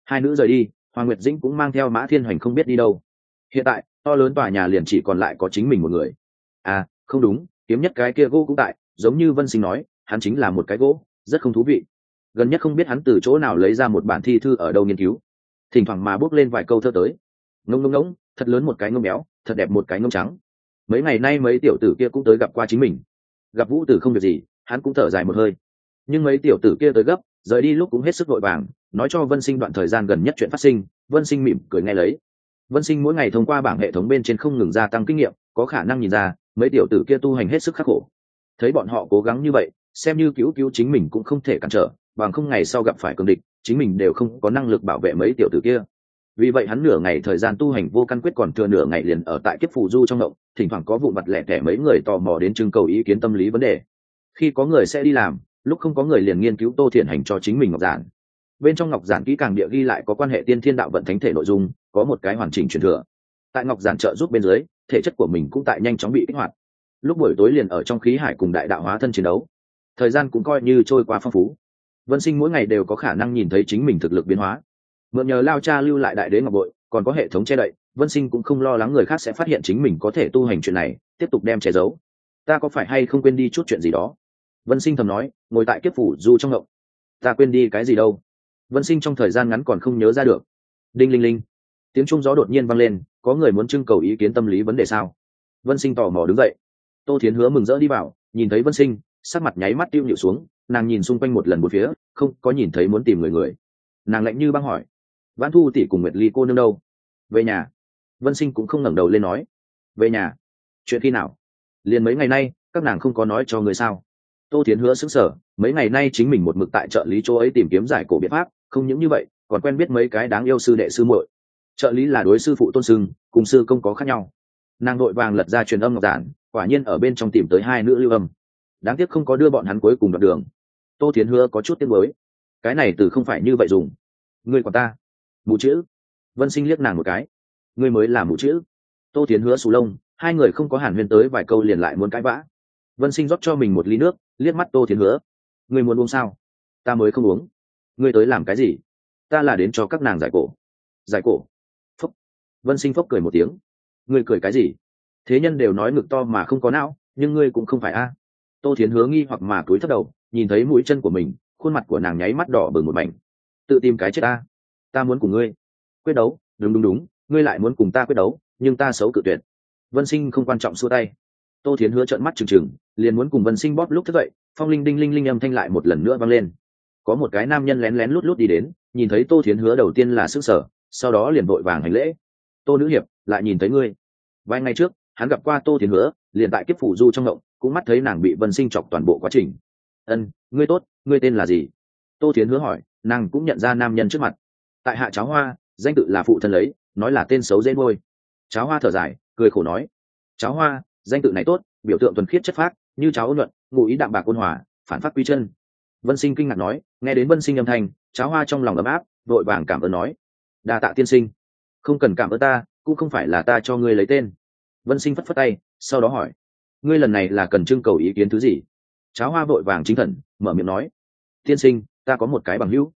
Hai nữ rời đi, Hoàng Nguyệt Dĩnh cũng mang theo Mã Thiên Hoành không biết đi đâu. Hiện tại to lớn tòa nhà liền chỉ còn lại có chính mình một người. À không đúng, kiếm nhất cái kia gỗ cũng tại, giống như Vân Sinh nói, hắn chính là một cái gỗ, rất không thú vị. Gần nhất không biết hắn từ chỗ nào lấy ra một bản thi thư ở đâu nghiên cứu, thỉnh thoảng mà bước lên vài câu thơ tới. Ngông ngông ngỗng, thật lớn một cái ngông béo, thật đẹp một cái ngông trắng. Mấy ngày nay mấy tiểu tử kia cũng tới gặp qua chính mình. Gặp Vũ Tử không việc gì, hắn cũng thở dài một hơi. Nhưng mấy tiểu tử kia tới gấp, rời đi lúc cũng hết sức vội vàng, nói cho Vân Sinh đoạn thời gian gần nhất chuyện phát sinh. Vân Sinh mỉm cười nghe lấy. Vân Sinh mỗi ngày thông qua bảng hệ thống bên trên không ngừng gia tăng kinh nghiệm, có khả năng nhìn ra mấy tiểu tử kia tu hành hết sức khắc khổ. Thấy bọn họ cố gắng như vậy, xem như cứu cứu chính mình cũng không thể cản trở, bằng không ngày sau gặp phải cường địch, chính mình đều không có năng lực bảo vệ mấy tiểu tử kia. Vì vậy hắn nửa ngày thời gian tu hành vô căn quyết, còn thừa nửa ngày liền ở tại kiếp phù du trong động, thỉnh thoảng có vụ mặt lẻ tẻ mấy người tò mò đến trưng cầu ý kiến tâm lý vấn đề. Khi có người sẽ đi làm, lúc không có người liền nghiên cứu Tô Thiện Hành cho chính mình ngọc giản. Bên trong ngọc giản kỹ càng địa ghi lại có quan hệ tiên thiên đạo vận thánh thể nội dung, có một cái hoàn chỉnh truyền thừa. Tại ngọc giản trợ giúp bên dưới, thể chất của mình cũng tại nhanh chóng bị kích hoạt. Lúc buổi tối liền ở trong khí hải cùng đại đạo hóa thân chiến đấu, thời gian cũng coi như trôi qua phong phú. Vân Sinh mỗi ngày đều có khả năng nhìn thấy chính mình thực lực biến hóa. Mượn nhờ Lao Cha lưu lại đại đế ngọc bội, còn có hệ thống che đậy, Vân Sinh cũng không lo lắng người khác sẽ phát hiện chính mình có thể tu hành chuyện này, tiếp tục đem che giấu. Ta có phải hay không quên đi chút chuyện gì đó? Vân Sinh thầm nói, ngồi tại kiếp phủ du trong ngộng. Ta quên đi cái gì đâu? Vân Sinh trong thời gian ngắn còn không nhớ ra được. Đinh linh linh, tiếng trung gió đột nhiên vang lên, có người muốn trưng cầu ý kiến tâm lý vấn đề sao? Vân Sinh tò mò đứng dậy. Tô Thiến Hứa mừng rỡ đi vào, nhìn thấy Vân Sinh, sắc mặt nháy mắt tiêu nhịu xuống, nàng nhìn xung quanh một lần một phía, không có nhìn thấy muốn tìm người. Nàng lạnh như băng hỏi, Vãn Thu tỷ cùng Nguyệt Ly cô nương đâu? Về nhà. Vân Sinh cũng không ngẩng đầu lên nói, về nhà? Chuyện khi nào? Liền mấy ngày nay, các nàng không có nói cho người sao? Tô Thiến Hứa sững sờ, mấy ngày nay chính mình một mực tại trợ lý chỗ ấy tìm kiếm giải cổ biện pháp, không những như vậy, còn quen biết mấy cái đáng yêu sư đệ sư muội. Trợ lý là đối sư phụ tôn sưng, cùng sư công có khác nhau. Nàng đội vàng lật ra truyền âm ngọc giản, quả nhiên ở bên trong tìm tới hai nữ lưu âm. Đáng tiếc không có đưa bọn hắn cuối cùng đoạn đường. Tô Thiến Hứa có chút tiếc nuối. Cái này từ không phải như vậy dùng. Ngươi quản ta mù chữ. Vân Sinh liếc nàng một cái. Ngươi mới là mù chữ. Tô Thiến Hứa sù lông, hai người không có hàn huyên tới vài câu liền lại muốn cãi vã. Vân Sinh rót cho mình một ly nước, liếc mắt Tô Thiến Hứa. Ngươi muốn uống sao? Ta mới không uống. Ngươi tới làm cái gì? Ta là đến cho các nàng giải cổ. Giải cổ? Phúc. Vân Sinh phốc cười một tiếng. Ngươi cười cái gì? Thế nhân đều nói ngực to mà không có não, nhưng ngươi cũng không phải a. Tô Thiến Hứa nghi hoặc mà cúi thấp đầu, nhìn thấy mũi chân của mình, khuôn mặt của nàng nháy mắt đỏ bừng một mảnh. Tự tìm cái chết ta. Ta muốn cùng ngươi quyết đấu. Đúng, ngươi lại muốn cùng ta quyết đấu, nhưng ta xấu cự tuyệt. Vân Sinh không quan trọng xua tay. Tô Thiến Hứa trợn mắt trừng trừng, liền muốn cùng Vân Sinh bóp lúc thức dậy, phong linh đinh linh linh âm thanh lại một lần nữa vang lên. Có một cái nam nhân lén lén lút lút đi đến, nhìn thấy Tô Thiến Hứa đầu tiên là sửng sở, sau đó liền vội vàng hành lễ. Tô nữ hiệp, lại nhìn thấy ngươi. Vài ngày trước, hắn gặp qua Tô Thiến Hứa, liền tại kiếp phủ du trong ngộng, cũng mắt thấy nàng bị Vân Sinh chọc toàn bộ quá trình. Ngươi tốt, ngươi tên là gì? Tô Thiến Hứa hỏi, nàng cũng nhận ra nam nhân trước mặt. Tại hạ Cháo Hoa, danh tự là phụ thân lấy, nói là tên xấu dễ nuôi. Cháo Hoa thở dài, cười khổ nói, Cháo Hoa, danh tự này tốt, biểu tượng thuần khiết chất phác, như cháo ôn nhuận, ngụ ý đạm bạc ôn hòa, phản phát quy chân. Vân Sinh kinh ngạc nói, nghe đến Vân Sinh âm thanh, Cháo Hoa trong lòng ấm áp, vội vàng cảm ơn nói, đa tạ tiên sinh. Không cần cảm ơn ta, cũng không phải là ta cho ngươi lấy tên. Vân Sinh phất phất tay, sau đó hỏi, ngươi lần này là cần trưng cầu ý kiến thứ gì? Cháo Hoa vội vàng chính thần, mở miệng nói, tiên sinh, ta có một cái bằng hữu.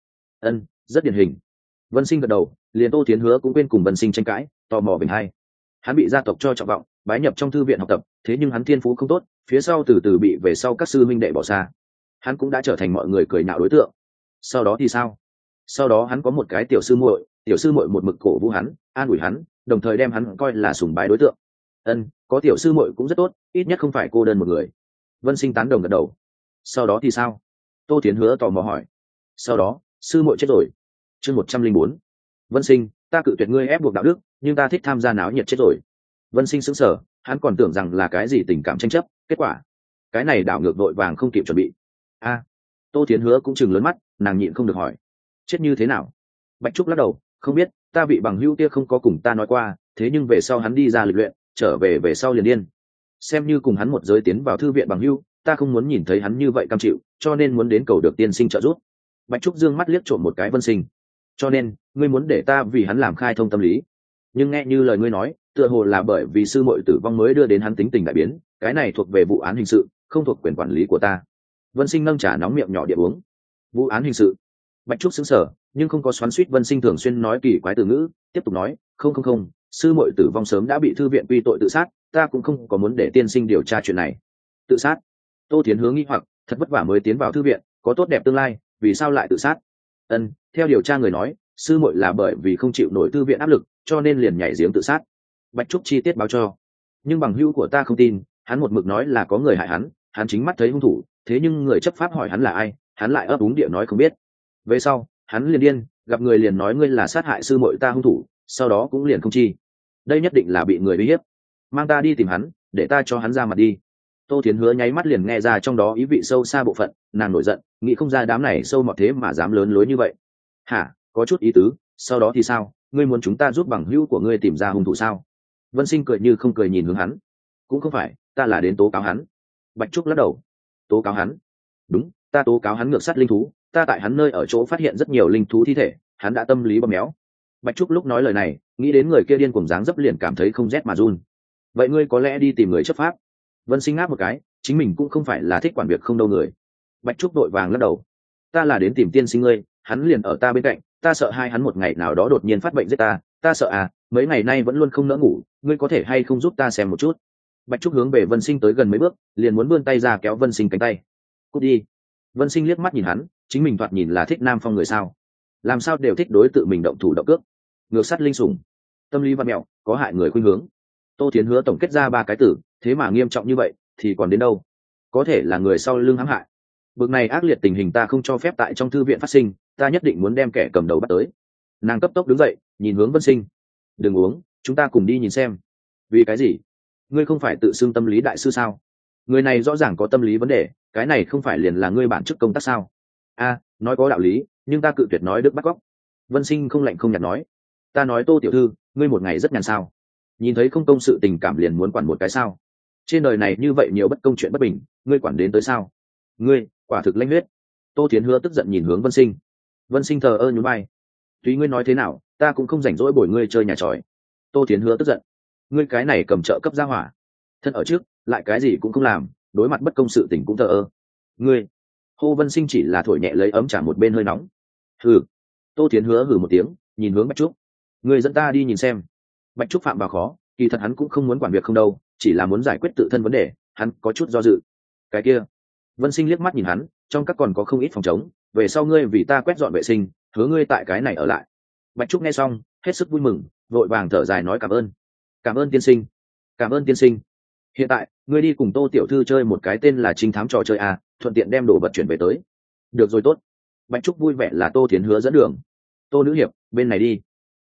Rất điển hình. Vân Sinh gật đầu, liền Tô Thiến Hứa cũng quên cùng Vân Sinh tranh cãi, tò mò bình hay. Hắn bị gia tộc cho trọng vọng, bái nhập trong thư viện học tập, thế nhưng hắn thiên phú không tốt, phía sau từ từ bị về sau các sư huynh đệ bỏ xa. Hắn cũng đã trở thành mọi người cười nhạo đối tượng. Sau đó thì sao? Sau đó hắn có một cái tiểu sư muội một mực cổ vũ hắn, an ủi hắn, đồng thời đem hắn coi là sùng bái đối tượng. Có tiểu sư muội cũng rất tốt, ít nhất không phải cô đơn một người. Vân Sinh tán đồng gật đầu. Sau đó thì sao? Tô Thiến Hứa tò mò hỏi. Sau đó, sư muội chết rồi. Chương 104. Vân Sinh, ta cự tuyệt ngươi ép buộc đạo đức, nhưng ta thích tham gia náo nhiệt chết rồi. Vân Sinh sững sờ, hắn còn tưởng rằng là cái gì tình cảm tranh chấp, kết quả, cái này đảo ngược vội vàng không kịp chuẩn bị. Tô Thiến Hứa cũng chừng lớn mắt, nàng nhịn không được hỏi, chết như thế nào? Bạch Trúc lắc đầu, không biết, ta vị bằng hữu kia không có cùng ta nói qua, thế nhưng về sau hắn đi ra lịch luyện, trở về sau liền điên. Xem như cùng hắn một giới tiến vào thư viện bằng hữu, ta không muốn nhìn thấy hắn như vậy cam chịu, cho nên muốn đến cầu được tiên sinh trợ giúp. Bạch Trúc dương mắt liếc trộm một cái Vân Sinh. Cho nên, ngươi muốn để ta vì hắn làm khai thông tâm lý. Nhưng nghe như lời ngươi nói, tựa hồ là bởi vì sư muội tử vong mới đưa đến hắn tính tình đại biến, cái này thuộc về vụ án hình sự, không thuộc quyền quản lý của ta. Vân Sinh nâng trà nóng miệng nhỏ địa uống. Vụ án hình sự? Bạch Trúc sững sờ, nhưng không có xoắn xuýt Vân Sinh thường xuyên nói kỳ quái từ ngữ, tiếp tục nói, không, sư muội tử vong sớm đã bị thư viện quy tội tự sát, ta cũng không có muốn để tiên sinh điều tra chuyện này. Tự sát? Tô Thiến Hướng nghi hoặc, thật vất vả mới tiến vào thư viện, có tốt đẹp tương lai, vì sao lại tự sát? Theo điều tra người nói, sư muội là bởi vì không chịu nổi thư viện áp lực, cho nên liền nhảy giếng tự sát. Bạch Trúc chi tiết báo cho, nhưng bằng hữu của ta không tin, hắn một mực nói là có người hại hắn chính mắt thấy hung thủ, thế nhưng người chấp pháp hỏi hắn là ai, hắn lại ấp úng địa nói không biết. Về sau, hắn liền điên, gặp người liền nói ngươi là sát hại sư muội ta hung thủ, sau đó cũng liền không chi. Đây nhất định là bị người uy hiếp. Mang ta đi tìm hắn, để ta cho hắn ra mặt đi. Tô Thiến Hứa nháy mắt liền nghe ra trong đó ý vị sâu xa bộ phận, nàng nổi giận, nghĩ không ra đám này sâu mọt thế mà dám lớn lối như vậy. Hả, có chút ý tứ, sau đó thì sao, ngươi muốn chúng ta giúp bằng hữu của ngươi tìm ra hung thủ sao? Vân Sinh cười như không cười nhìn hướng hắn. Cũng không phải, ta là đến tố cáo hắn. Bạch Trúc lắc đầu. Tố cáo hắn? Đúng, ta tố cáo hắn ngược sát linh thú, ta tại hắn nơi ở chỗ phát hiện rất nhiều linh thú thi thể, hắn đã tâm lý bóp méo. Bạch Trúc lúc nói lời này, nghĩ đến người kia điên cuồng dáng dấp liền cảm thấy không rét mà run. Vậy ngươi có lẽ đi tìm người chấp pháp? Vân Sinh ngáp một cái, chính mình cũng không phải là thích quản việc không đâu người. Bạch Trúc đội vàng lắc đầu. Ta là đến tìm tiên sinh ngươi, hắn liền ở ta bên cạnh, ta sợ hai hắn một ngày nào đó đột nhiên phát bệnh giết ta sợ à, mấy ngày nay vẫn luôn không nỡ ngủ, ngươi có thể hay không giúp ta xem một chút? Bạch Trúc hướng về Vân Sinh tới gần mấy bước, liền muốn vươn tay ra kéo Vân Sinh cánh tay. Cút đi. Vân Sinh liếc mắt nhìn hắn, chính mình thoạt nhìn là thích Nam Phong người sao? Làm sao đều thích đối tự mình động thủ động cước. Ngược sát linh sủng, tâm lý văn mẹo, có hại người khuynh hướng. Tô Thiến Hứa tổng kết ra 3 cái từ, thế mà nghiêm trọng như vậy, thì còn đến đâu? Có thể là người sau lưng hãm hại. Bực này ác liệt tình hình ta không cho phép tại trong thư viện phát sinh, ta nhất định muốn đem kẻ cầm đầu bắt tới. Nàng cấp tốc đứng dậy, nhìn hướng Vân Sinh. Đừng uống, chúng ta cùng đi nhìn xem. Vì cái gì? Ngươi không phải tự xưng tâm lý đại sư sao? Người này rõ ràng có tâm lý vấn đề, cái này không phải liền là ngươi bản chức công tác sao? Nói có đạo lý, nhưng ta cự tuyệt nói đức bắt cóc. Vân Sinh không lạnh không nhạt nói. Ta nói Tô tiểu thư, ngươi một ngày rất nhàn sao? Nhìn thấy không công sự tình cảm liền muốn quản một cái sao? Trên đời này như vậy nhiều bất công chuyện bất bình, ngươi quản đến tới sao? Ngươi quả thực lãnh huyết. Tô Thiến Hứa tức giận nhìn hướng Vân Sinh. Vân Sinh thờ ơ nhún vai. Tùy ngươi nói thế nào, ta cũng không rảnh rỗi bồi ngươi chơi nhà tròi. Tô Thiến Hứa tức giận. Ngươi cái này cầm trợ cấp gia hỏa, thân ở trước lại cái gì cũng không làm, đối mặt bất công sự tình cũng thờ ơ. Ngươi. Hồ Vân Sinh chỉ là thổi nhẹ lấy ấm trả một bên hơi nóng. Hừ. Tô Thiến Hứa hừ một tiếng, nhìn hướng Bạch Trúc. Ngươi dẫn ta đi nhìn xem. Bạch Trúc phạm vào khó, kỳ thật hắn cũng không muốn quản việc không đâu, chỉ là muốn giải quyết tự thân vấn đề, hắn có chút do dự. Cái kia. Vân Sinh liếc mắt nhìn hắn, trong các còn có không ít phòng trống, về sau ngươi vì ta quét dọn vệ sinh, hứa ngươi tại cái này ở lại. Bạch Trúc nghe xong, hết sức vui mừng, vội vàng thở dài nói cảm ơn tiên sinh, cảm ơn tiên sinh. Hiện tại ngươi đi cùng Tô tiểu thư chơi một cái tên là trinh thám trò chơi à, thuận tiện đem đồ vật chuyển về tới. Được rồi tốt. Bạch Trúc vui vẻ là Tô Thiến Hứa dẫn đường. Tô nữ hiệp, bên này đi.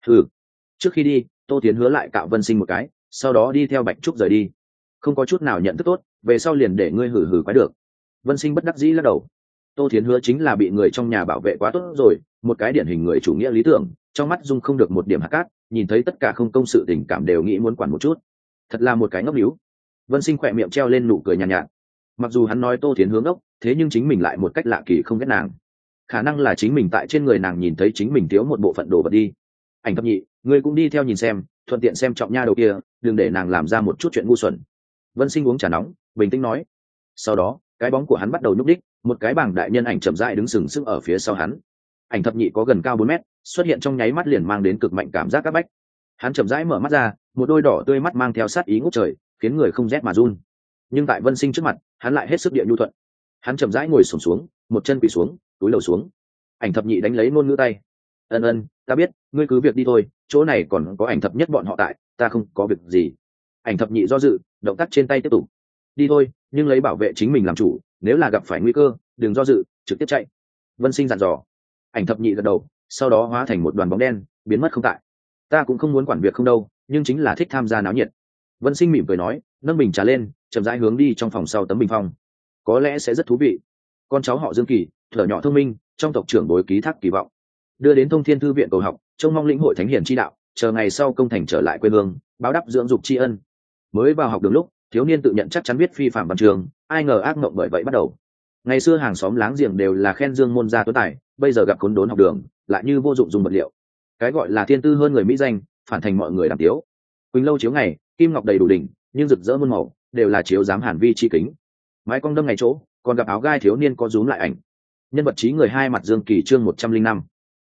Trước khi đi, Tô Thiến Hứa lại cạo Vân Sinh một cái, sau đó đi theo Bạch Trúc rời đi. Không có chút nào nhận thức tốt, về sau liền để ngươi hử quái được. Vân Sinh bất đắc dĩ lắc đầu. Tô Thiến Hứa chính là bị người trong nhà bảo vệ quá tốt rồi, một cái điển hình người chủ nghĩa lý tưởng, trong mắt dung không được một điểm hạt cát, nhìn thấy tất cả không công sự tình cảm đều nghĩ muốn quản một chút. Thật là một cái ngốc níu. Vân Sinh khỏe miệng treo lên nụ cười nhàn nhạt. Mặc dù hắn nói Tô Thiến Hứa ngốc, thế nhưng chính mình lại một cách lạ kỳ không ghét nàng. Khả năng là chính mình tại trên người nàng nhìn thấy chính mình thiếu một bộ phận đồ vật đi. Ảnh Thập Nhị, ngươi cũng đi theo nhìn xem, thuận tiện xem trọng nha đầu kia, đừng để nàng làm ra một chút chuyện ngu xuẩn. Vân Sinh uống trà nóng, bình tĩnh nói. Sau đó, cái bóng của hắn bắt đầu nhúc đích, một cái bảng đại nhân ảnh chậm rãi đứng sừng sững ở phía sau hắn. Ảnh Thập Nhị có gần cao 4 mét, xuất hiện trong nháy mắt liền mang đến cực mạnh cảm giác áp bách. Hắn chậm rãi mở mắt ra, một đôi đỏ tươi mắt mang theo sát ý ngút trời, khiến người không rét mà run. Nhưng tại Vân Sinh trước mặt, hắn lại hết sức địa nhu thuận. Hắn chậm rãi ngồi xổm xuống, một chân quỳ xuống, túi đầu xuống. Ảnh Thập Nhị đánh lấy ngôn ngữ tay. Ân, ta biết, ngươi cứ việc đi thôi, chỗ này còn có Ảnh Thập Nhất bọn họ tại, ta không có việc gì. Ảnh Thập Nhị do dự, động tác trên tay tiếp tục. Đi thôi, nhưng lấy bảo vệ chính mình làm chủ, nếu là gặp phải nguy cơ, đừng do dự, trực tiếp chạy. Vân Sinh dặn dò. Ảnh Thập Nhị gật đầu, sau đó hóa thành một đoàn bóng đen, biến mất không tại. Ta cũng không muốn quản việc không đâu, nhưng chính là thích tham gia náo nhiệt. Vân Sinh mỉm cười nói, nâng bình trà lên, chậm rãi hướng đi trong phòng sau tấm bình phong. Có lẽ sẽ rất thú vị. Con cháu họ Dương Kỳ, thở nhỏ thông minh, trong tộc trưởng bối ký thác kỳ vọng, đưa đến Thông Thiên thư viện cầu học, trông mong lĩnh hội thánh hiển chi đạo, chờ ngày sau công thành trở lại quê hương, báo đáp dưỡng dục tri ân. Mới vào học đường lúc, thiếu niên tự nhận chắc chắn biết phi phạm văn trường, ai ngờ ác mộng bởi vậy bắt đầu. Ngày xưa hàng xóm láng giềng đều là khen Dương môn gia tuấn tài, bây giờ gặp khốn đốn học đường, lại như vô dụng dùng vật liệu. Cái gọi là thiên tư hơn người mỹ danh, phản thành mọi người đàm tiếu. Quỳnh lâu chiếu ngày, kim ngọc đầy đủ đỉnh, nhưng rực rỡ muôn màu, đều là chiếu dám hàn vi chi kính. Mái cong đâm ngày chỗ, còn gặp áo gai thiếu niên có rúm lại ảnh. Nhân vật trí người hai mặt Dương Kỳ chương 105.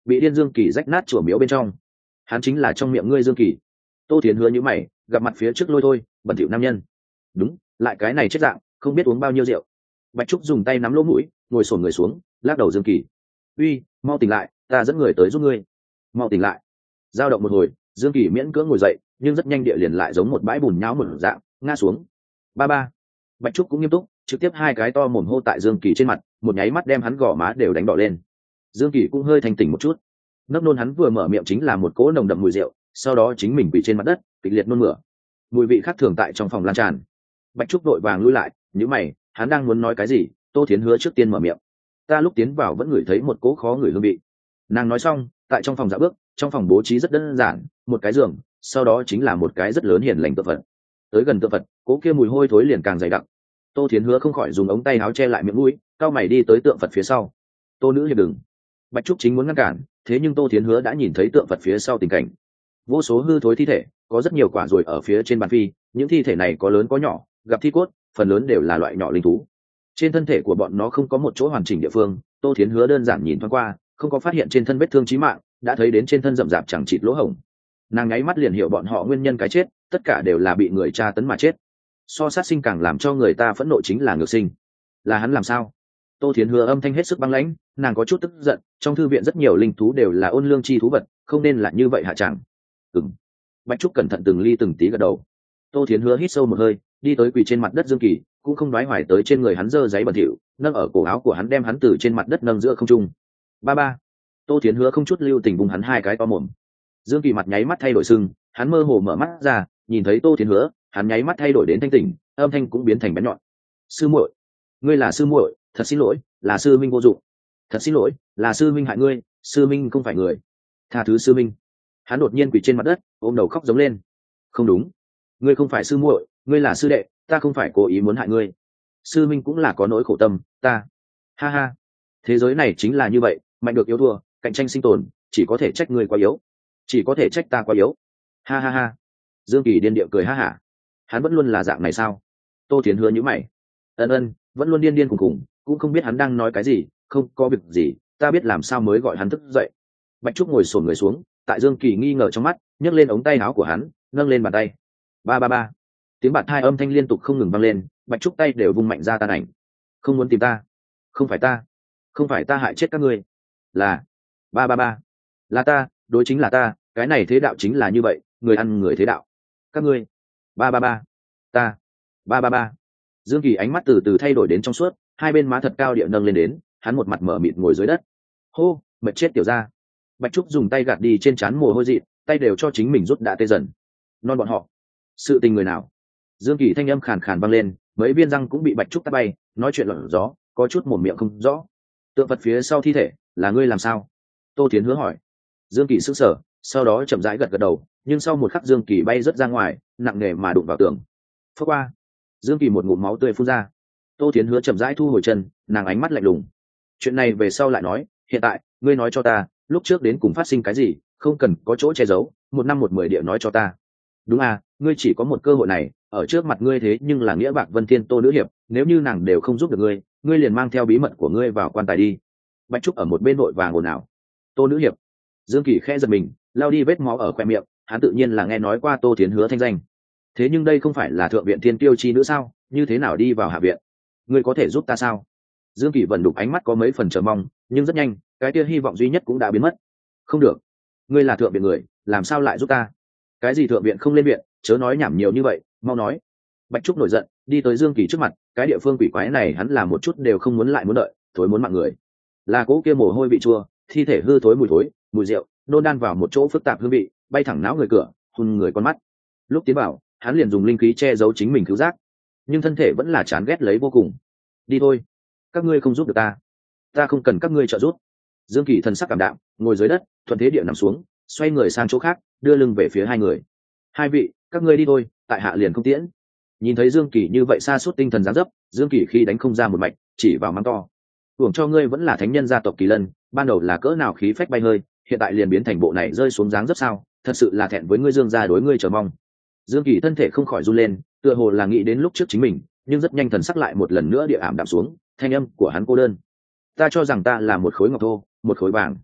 bị điên Dương Kỳ rách nát chùa miếu bên trong. Hắn chính là trong miệng ngươi Dương Kỳ. Tô Thiến Hứa nhíu mày, gặp mặt phía trước lôi thôi, bẩn thỉu nam nhân. Đúng, lại cái này chết dạng, không biết uống bao nhiêu rượu. Bạch Trúc dùng tay nắm lỗ mũi, ngồi xổm người xuống, lắc đầu Dương Kỳ. Uy, mau tỉnh lại, ta dẫn người tới giúp ngươi. Mau tỉnh lại. Dao động một hồi, Dương Kỳ miễn cưỡng ngồi dậy, nhưng rất nhanh địa liền lại giống một bãi bùn nhão một dạng, ngã xuống. Ba ba. Bạch Trúc cũng nghiêm túc, trực tiếp hai cái to mồm hô tại Dương Kỳ trên mặt, một nháy mắt đem hắn gò má đều đánh đỏ lên. Dương Kỳ cũng hơi thanh tỉnh một chút. Nấc nôn hắn vừa mở miệng chính là một cỗ nồng đậm mùi rượu, sau đó chính mình quỳ trên mặt đất, kịch liệt nôn mửa. Mùi vị khác thường tại trong phòng lan tràn. Bạch Trúc vội vàng lui lại, nhíu mày, hắn đang muốn nói cái gì, Tô Thiến Hứa trước tiên mở miệng. Ta lúc tiến vào vẫn ngửi thấy một cỗ khó ngửi hương vị. Nàng nói xong, tại trong phòng dạo bước, trong phòng bố trí rất đơn giản, một cái giường, sau đó chính là một cái rất lớn hiền lành tượng Phật. Tới gần tượng Phật, cỗ kia mùi hôi thối liền càng dày đặc. Tô Thiến Hứa không khỏi dùng ống tay áo che lại miệng mũi, cao mày đi tới tượng Phật phía sau. Tô nữ hiệp đừng. Bạch Trúc chính muốn ngăn cản, thế nhưng Tô Thiến Hứa đã nhìn thấy tượng Phật phía sau tình cảnh. Vô số hư thối thi thể, có rất nhiều quả ruồi ở phía trên bàn phi, những thi thể này có lớn có nhỏ, gặp thi cốt, phần lớn đều là loại nhỏ linh thú. Trên thân thể của bọn nó không có một chỗ hoàn chỉnh địa phương, Tô Thiến Hứa đơn giản nhìn thoáng qua, không có phát hiện trên thân vết thương chí mạng, đã thấy đến trên thân rậm rạp chẳng chịt lỗ hổng. Nàng nháy mắt liền hiểu bọn họ nguyên nhân cái chết, tất cả đều là bị người tra tấn mà chết. So sát sinh càng làm cho người ta phẫn nộ chính là ngược sinh. Là hắn làm sao? Tô Thiến Hứa âm thanh hết sức băng lãnh, nàng có chút tức giận, trong thư viện rất nhiều linh thú đều là ôn lương chi thú vật, không nên là như vậy hạ chẳng. Ừm. Bạch Trúc cẩn thận từng ly từng tí gật đầu. Tô Thiến Hứa hít sâu một hơi, đi tới quỳ trên mặt đất Dương Kỳ, cũng không đoái hoài tới trên người hắn dơ giấy bẩn thỉu, nâng ở cổ áo của hắn đem hắn từ trên mặt đất nâng giữa không trung. Ba ba. Tô Thiến Hứa không chút lưu tình vùng hắn hai cái to mồm. Dương Kỳ mặt nháy mắt thay đổi sưng, hắn mơ hồ mở mắt ra, nhìn thấy Tô Thiến Hứa, hắn nháy mắt thay đổi đến thanh tỉnh, âm thanh cũng biến thành bén nhọn. Sư muội, ngươi là sư muội, thật xin lỗi, là sư minh vô dụng. Thật xin lỗi, là sư minh hại ngươi, sư minh không phải người. Tha thứ sư minh. Hắn đột nhiên quỳ trên mặt đất, ôm đầu khóc giống lên. Không đúng, ngươi không phải sư muội, ngươi là sư đệ, ta không phải cố ý muốn hại ngươi. Sư minh cũng là có nỗi khổ tâm, ta. Ha ha, thế giới này chính là như vậy, mạnh được yếu thua, cạnh tranh sinh tồn, chỉ có thể trách ngươi quá yếu, chỉ có thể trách ta quá yếu. Ha ha ha. Dương Kỳ điên điệu cười ha hả. Hắn vẫn luôn là dạng này sao? Tô Thiến Hứa nhíu mày. Ân, vẫn luôn điên điên khùng khùng, cũng không biết hắn đang nói cái gì, không có việc gì, ta biết làm sao mới gọi hắn thức dậy. Bạch Trúc ngồi xổm người xuống, tại Dương Kỳ nghi ngờ trong mắt, nhấc lên ống tay áo của hắn, nâng lên bàn tay. Ba ba ba. Tiếng bạt hai âm thanh liên tục không ngừng vang lên, Bạch Trúc tay đều vung mạnh ra tan ảnh. Không muốn tìm ta, không phải ta, không phải ta hại chết các ngươi, là ba ba ba, là ta, đối chính là ta, cái này thế đạo chính là như vậy, người ăn người thế đạo. Các ngươi, ba ba ba, ta, ba ba ba. Dương Kỳ ánh mắt từ từ thay đổi đến trong suốt, hai bên má thật cao địa nâng lên đến, hắn một mặt mở mịt ngồi dưới đất. Hô, mệt chết tiểu ra. Bạch Trúc dùng tay gạt đi trên trán mồ hôi dị, tay đều cho chính mình rút đã tê dần. Non bọn họ, sự tình người nào? Dương Kỳ thanh âm khàn khàn vang lên, mấy viên răng cũng bị Bạch Trúc tát bay, nói chuyện lỏng gió, có chút mồm miệng không rõ. Tượng Phật phía sau thi thể, là ngươi làm sao? Tô Thiến Hứa hỏi. Dương Kỳ sững sờ, sau đó chậm rãi gật gật đầu, nhưng sau một khắc Dương Kỳ bay rất ra ngoài, nặng nề mà đụng vào tường. Phất qua. Dương Kỳ một ngụm máu tươi phun ra. Tô Thiến Hứa chậm rãi thu hồi chân, nàng ánh mắt lạnh lùng. Chuyện này về sau lại nói, hiện tại, ngươi nói cho ta, lúc trước đến cùng phát sinh cái gì, không cần có chỗ che giấu, một năm một mười địa nói cho ta. Đúng à, ngươi chỉ có một cơ hội này, ở trước mặt ngươi thế nhưng là nghĩa bạc Vân Thiên Tô nữ hiệp, nếu như nàng đều không giúp được ngươi, ngươi liền mang theo bí mật của ngươi vào quan tài đi. Bạch Trúc ở một bên nội vàng ồn ào. Tô nữ hiệp. Dương Kỳ khẽ giật mình, lao đi vết máu ở khoe miệng, hắn tự nhiên là nghe nói qua Tô Thiến Hứa thanh danh. Thế nhưng đây không phải là thượng viện thiên tiêu chi nữ sao, như thế nào đi vào hạ viện? Ngươi có thể giúp ta sao? Dương Kỳ vẫn đục ánh mắt có mấy phần chờ mong, nhưng rất nhanh, cái kia hy vọng duy nhất cũng đã biến mất. Không được, ngươi là thượng viện người, làm sao lại giúp ta? Cái gì thượng viện không lên viện, chớ nói nhảm nhiều như vậy, mau nói. Bạch Trúc nổi giận, đi tới Dương Kỳ trước mặt, cái địa phương quỷ quái này hắn làm một chút đều không muốn lại muốn đợi, thối muốn mạng người. Là cố kia mồ hôi vị chua, thi thể hư thối mùi thối, mùi rượu, nôn đan vào một chỗ phức tạp hương vị, bay thẳng não người cửa, hun người con mắt. Lúc tiến vào, hắn liền dùng linh khí che giấu chính mình cứu giác, nhưng thân thể vẫn là chán ghét lấy vô cùng. Đi thôi, các ngươi không giúp được ta, ta không cần các ngươi trợ giúp. Dương Kỳ thần sắc cảm đạm, ngồi dưới đất, thuận thế địa nằm xuống, xoay người sang chỗ khác, đưa lưng về phía hai người. Hai vị, các ngươi đi thôi, tại hạ liền không tiễn. Nhìn thấy Dương Kỳ như vậy sa sút tinh thần giáng dấp, Dương Kỳ khi đánh không ra một mạch, chỉ vào mắng to. Hưởng cho ngươi vẫn là thánh nhân gia tộc Kỳ Lân, ban đầu là cỡ nào khí phách bay hơi, hiện tại liền biến thành bộ này rơi xuống dáng dấp sao, thật sự là thẹn với ngươi Dương gia đối ngươi chờ mong. Dương Kỳ thân thể không khỏi run lên, tựa hồ là nghĩ đến lúc trước chính mình, nhưng rất nhanh thần sắc lại một lần nữa địa ảm đạm xuống, thanh âm của hắn cô đơn. Ta cho rằng ta là một khối ngọc thô, một khối vàng.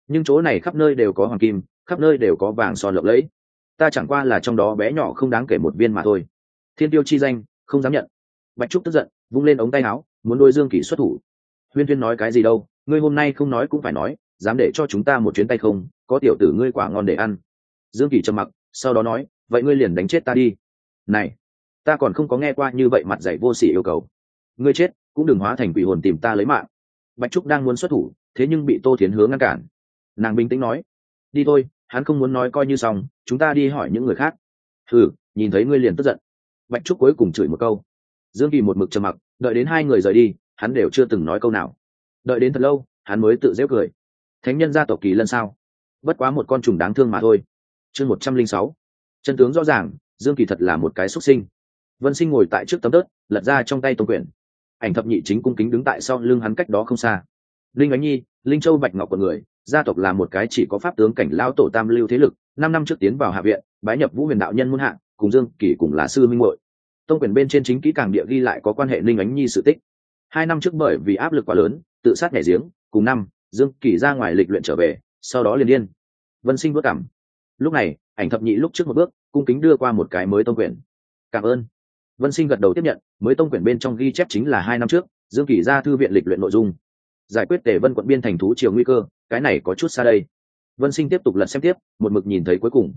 nhưng chỗ này khắp nơi đều có hoàng kim, khắp nơi đều có vàng son lộng lẫy, ta chẳng qua là trong đó bé nhỏ không đáng kể một viên mà thôi. Thiên tiêu chi danh không dám nhận. Bạch trúc tức giận vung lên ống tay áo muốn đôi Dương Kỳ xuất thủ. Huyên Huyên nói cái gì đâu, ngươi hôm nay không nói cũng phải nói, dám để cho chúng ta một chuyến tay không, có tiểu tử ngươi quả ngon để ăn. Dương Kỳ trầm mặc, sau đó nói, vậy ngươi liền đánh chết ta đi. Này, ta còn không có nghe qua như vậy mặt dạy vô sỉ yêu cầu. Ngươi chết cũng đừng hóa thành quỷ hồn tìm ta lấy mạng. Bạch trúc đang muốn xuất thủ, thế nhưng bị Tô Thiến Hứa ngăn cản. Nàng bình tĩnh nói, đi thôi, hắn không muốn nói coi như xong, chúng ta đi hỏi những người khác. Thử, nhìn thấy ngươi liền tức giận. Bạch trúc cuối cùng chửi một câu. Dương Kỳ một mực trầm mặc, đợi đến hai người rời đi, hắn đều chưa từng nói câu nào. Đợi đến thật lâu, hắn mới tự giễu cười. Thánh nhân gia tộc Kỳ Lân sao? Bất quá một con trùng đáng thương mà thôi. Chương 106. Chân tướng rõ ràng, Dương Kỳ thật là một cái xuất sinh. Vân Sinh ngồi tại trước tấm tớt, lật ra trong tay tông quyển. Ảnh Thập Nhị chính cung kính đứng tại sau lưng hắn cách đó không xa. Linh Ánh Nhi, Linh Châu Bạch Ngọc của người, gia tộc là một cái chỉ có pháp tướng cảnh lão tổ tam lưu thế lực, 5 năm trước tiến vào hạ viện, bái nhập Vũ Huyền đạo nhân môn hạ, cùng Dương Kỳ cùng là sư minh muội. Tông quyển bên trên chính kỹ càng địa ghi lại có quan hệ Linh Ánh Nhi sự tích. 2 năm trước bởi vì áp lực quá lớn, tự sát nhảy giếng, cùng năm, Dương Kỳ ra ngoài lịch luyện trở về, sau đó liền điên. Vân Sinh bước cảm. Lúc này, Ảnh Thập Nhị lúc trước một bước, cung kính đưa qua một cái mới tông quyển. Cảm ơn. Vân Sinh gật đầu tiếp nhận, mới tông quyển bên trong ghi chép chính là 2 năm trước, Dương Kỳ ra thư viện lịch luyện nội dung. Giải quyết Tề Vân quận biên thành thú triều nguy cơ, cái này có chút xa đây. Vân Sinh tiếp tục lật xem tiếp, một mực nhìn thấy cuối cùng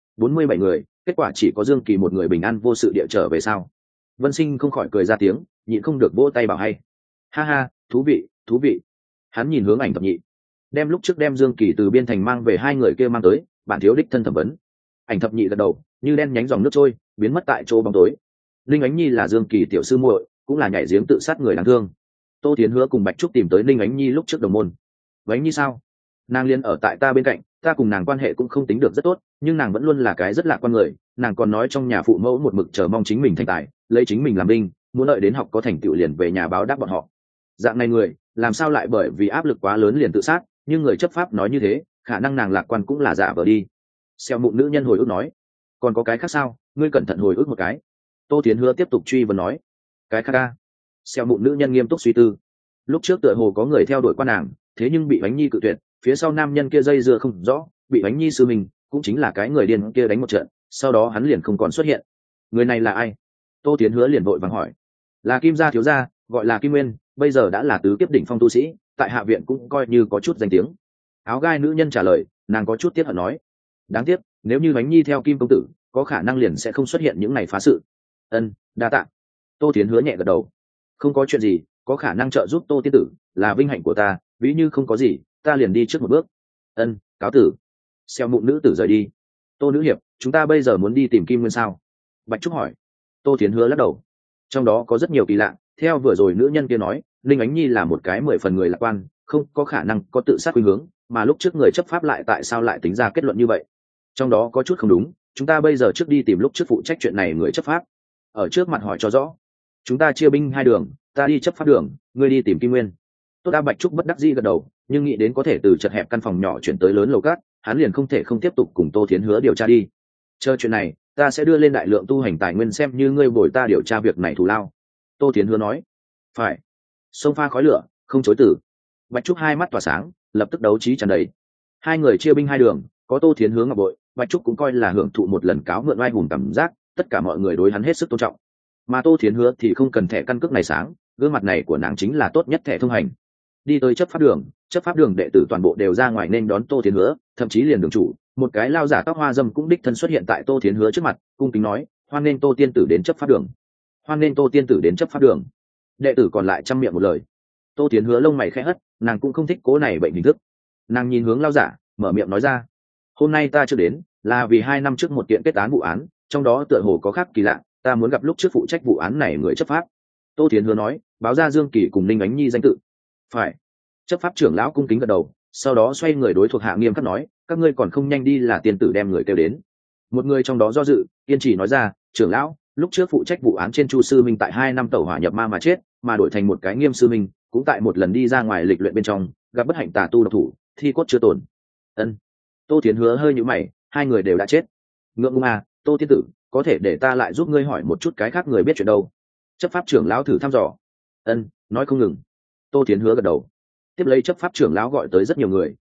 47 người, kết quả chỉ có Dương Kỳ một người bình an vô sự địa trở về sao. Vân Sinh không khỏi cười ra tiếng, nhịn không được vỗ tay bảo hay. Ha ha, thú vị, thú vị. Hắn nhìn hướng Ảnh Thập Nhị, đem lúc trước đem Dương Kỳ từ biên thành mang về 2 người kia mang tới, bản thiếu đích thân thẩm vấn. Ảnh Thập Nhị gật đầu, như đen nhánh dòng nước trôi, biến mất tại chỗ bóng tối. Linh Ánh Nhi là Dương Kỳ tiểu sư muội, cũng là nhảy giếng tự sát người đáng thương. Tô Thiến Hứa cùng Bạch Trúc tìm tới Linh Ánh Nhi lúc trước đồng môn. Ánh Nhi sao? Nàng liên ở tại ta bên cạnh, ta cùng nàng quan hệ cũng không tính được rất tốt, nhưng nàng vẫn luôn là cái rất lạc quan người. Nàng còn nói trong nhà phụ mẫu một mực chờ mong chính mình thành tài, lấy chính mình làm binh, muốn đợi đến học có thành tựu liền về nhà báo đáp bọn họ. Dạng này người, làm sao lại bởi vì áp lực quá lớn liền tự sát? Nhưng người chấp pháp nói như thế, khả năng nàng lạc quan cũng là giả vờ đi. Xeo Mụn nữ nhân hồi ức nói, còn có cái khác sao? Ngươi cẩn thận hồi ức một cái. Tô Thiến Hứa tiếp tục truy vấn nói, cái khác ca? Xeo Mụn nữ nhân nghiêm túc suy tư. Lúc trước tựa hồ có người theo đuổi qua nàng, thế nhưng bị Ánh Nhi cự tuyệt, phía sau nam nhân kia dây dưa không rõ, bị Ánh Nhi sư mình, cũng chính là cái người điên kia đánh một trận, sau đó hắn liền không còn xuất hiện. Người này là ai? Tô Tiến Hứa liền vội vàng hỏi. Là Kim gia thiếu gia, gọi là Kim Nguyên, bây giờ đã là tứ kiếp đỉnh phong tu sĩ, tại hạ viện cũng coi như có chút danh tiếng. Áo gai nữ nhân trả lời, nàng có chút tiếc hận nói, đáng tiếc, nếu như Ánh Nhi theo Kim công tử, có khả năng liền sẽ không xuất hiện những này phá sự. Ân, đa tạ. Tô Tiến Hứa nhẹ gật đầu. Không có chuyện gì, có khả năng trợ giúp Tô tiên tử là vinh hạnh của ta, ví như không có gì, ta liền đi trước một bước. Ân, cáo tử. Xeo Mụn nữ tử rời đi. Tô nữ hiệp, chúng ta bây giờ muốn đi tìm Kim Nguyên sao? Bạch Trúc hỏi. Tô Thiến Hứa lắc đầu. Trong đó có rất nhiều kỳ lạ, theo vừa rồi nữ nhân kia nói, Linh Ánh Nhi là một cái 10 phần người lạc quan, không có khả năng có tự sát khuynh hướng, mà lúc trước người chấp pháp lại tại sao lại tính ra kết luận như vậy? Trong đó có chút không đúng, chúng ta bây giờ trước đi tìm lúc trước phụ trách chuyện này người chấp pháp. Ở trước mặt hỏi cho rõ. Chúng ta chia binh 2 đường, ta đi chấp pháp đường, ngươi đi tìm Kim Nguyên. Tô Đa Bạch Trúc bất đắc dĩ gật đầu, nhưng nghĩ đến có thể từ chật hẹp căn phòng nhỏ chuyển tới lớn lầu cát, hắn liền không thể không tiếp tục cùng Tô Thiến Hứa điều tra đi. Chờ chuyện này, ta sẽ đưa lên đại lượng tu hành tài nguyên xem như ngươi bồi ta điều tra việc này thù lao. Tô Thiến Hứa nói. Phải. Sông pha khói lửa, không chối từ. Bạch Trúc hai mắt tỏa sáng, lập tức đấu trí tràn đầy. 2 người chia binh 2 đường, có Tô Thiến Hứa ngọc bội, Bạch Trúc cũng coi là hưởng thụ một lần cáo mượn oai hùng cảm giác, tất cả mọi người đối hắn hết sức tôn trọng. Mà Tô Thiến Hứa thì không cần thẻ căn cước này sáng, gương mặt này của nàng chính là tốt nhất thẻ thông hành. Đi tới chấp pháp đường đệ tử toàn bộ đều ra ngoài nên đón Tô Thiến Hứa, thậm chí liền đường chủ, một cái lao giả tóc hoa dâm cũng đích thân xuất hiện tại Tô Thiến Hứa trước mặt, cung kính nói, hoan nghênh Tô tiên tử đến chấp pháp đường. Hoan nghênh Tô tiên tử đến chấp pháp đường. Đệ tử còn lại chăm miệng một lời. Tô Thiến Hứa lông mày khẽ hất, nàng cũng không thích cố này bệnh hình thức. Nàng nhìn hướng lao giả, mở miệng nói ra, hôm nay ta chưa đến, là vì 2 năm trước một kiện kết án vụ án, trong đó tựa hồ có khác kỳ lạ, ta muốn gặp lúc trước phụ trách vụ án này người chấp pháp. Tô Thiến Hứa nói, báo ra Dương Kỳ cùng Ninh Ánh Nhi danh tự. Phải. Chấp pháp trưởng lão cung kính gật đầu, sau đó xoay người đối thuộc hạ nghiêm khắc nói, các ngươi còn không nhanh đi là tiên tử đem người kêu đến. Một người trong đó do dự, kiên trì nói ra, trưởng lão, lúc trước phụ trách vụ án trên Chu sư minh tại 2 năm tẩu hỏa nhập ma mà chết, mà đổi thành một cái Nghiêm sư minh, cũng tại một lần đi ra ngoài lịch luyện bên trong, gặp bất hạnh tà tu độc thủ, thi cốt chưa tồn. Ân. Tô Thiến Hứa hơi nhíu mày, 2 người đều đã chết. Ngượng ngùng à, Tô tiên tử, có thể để ta lại giúp ngươi hỏi một chút cái khác người biết chuyện đâu? Chấp pháp trưởng lão thử thăm dò. Ân, nói không ngừng. Tô Thiến Hứa gật đầu. Tiếp lấy chấp pháp trưởng lão gọi tới rất nhiều người,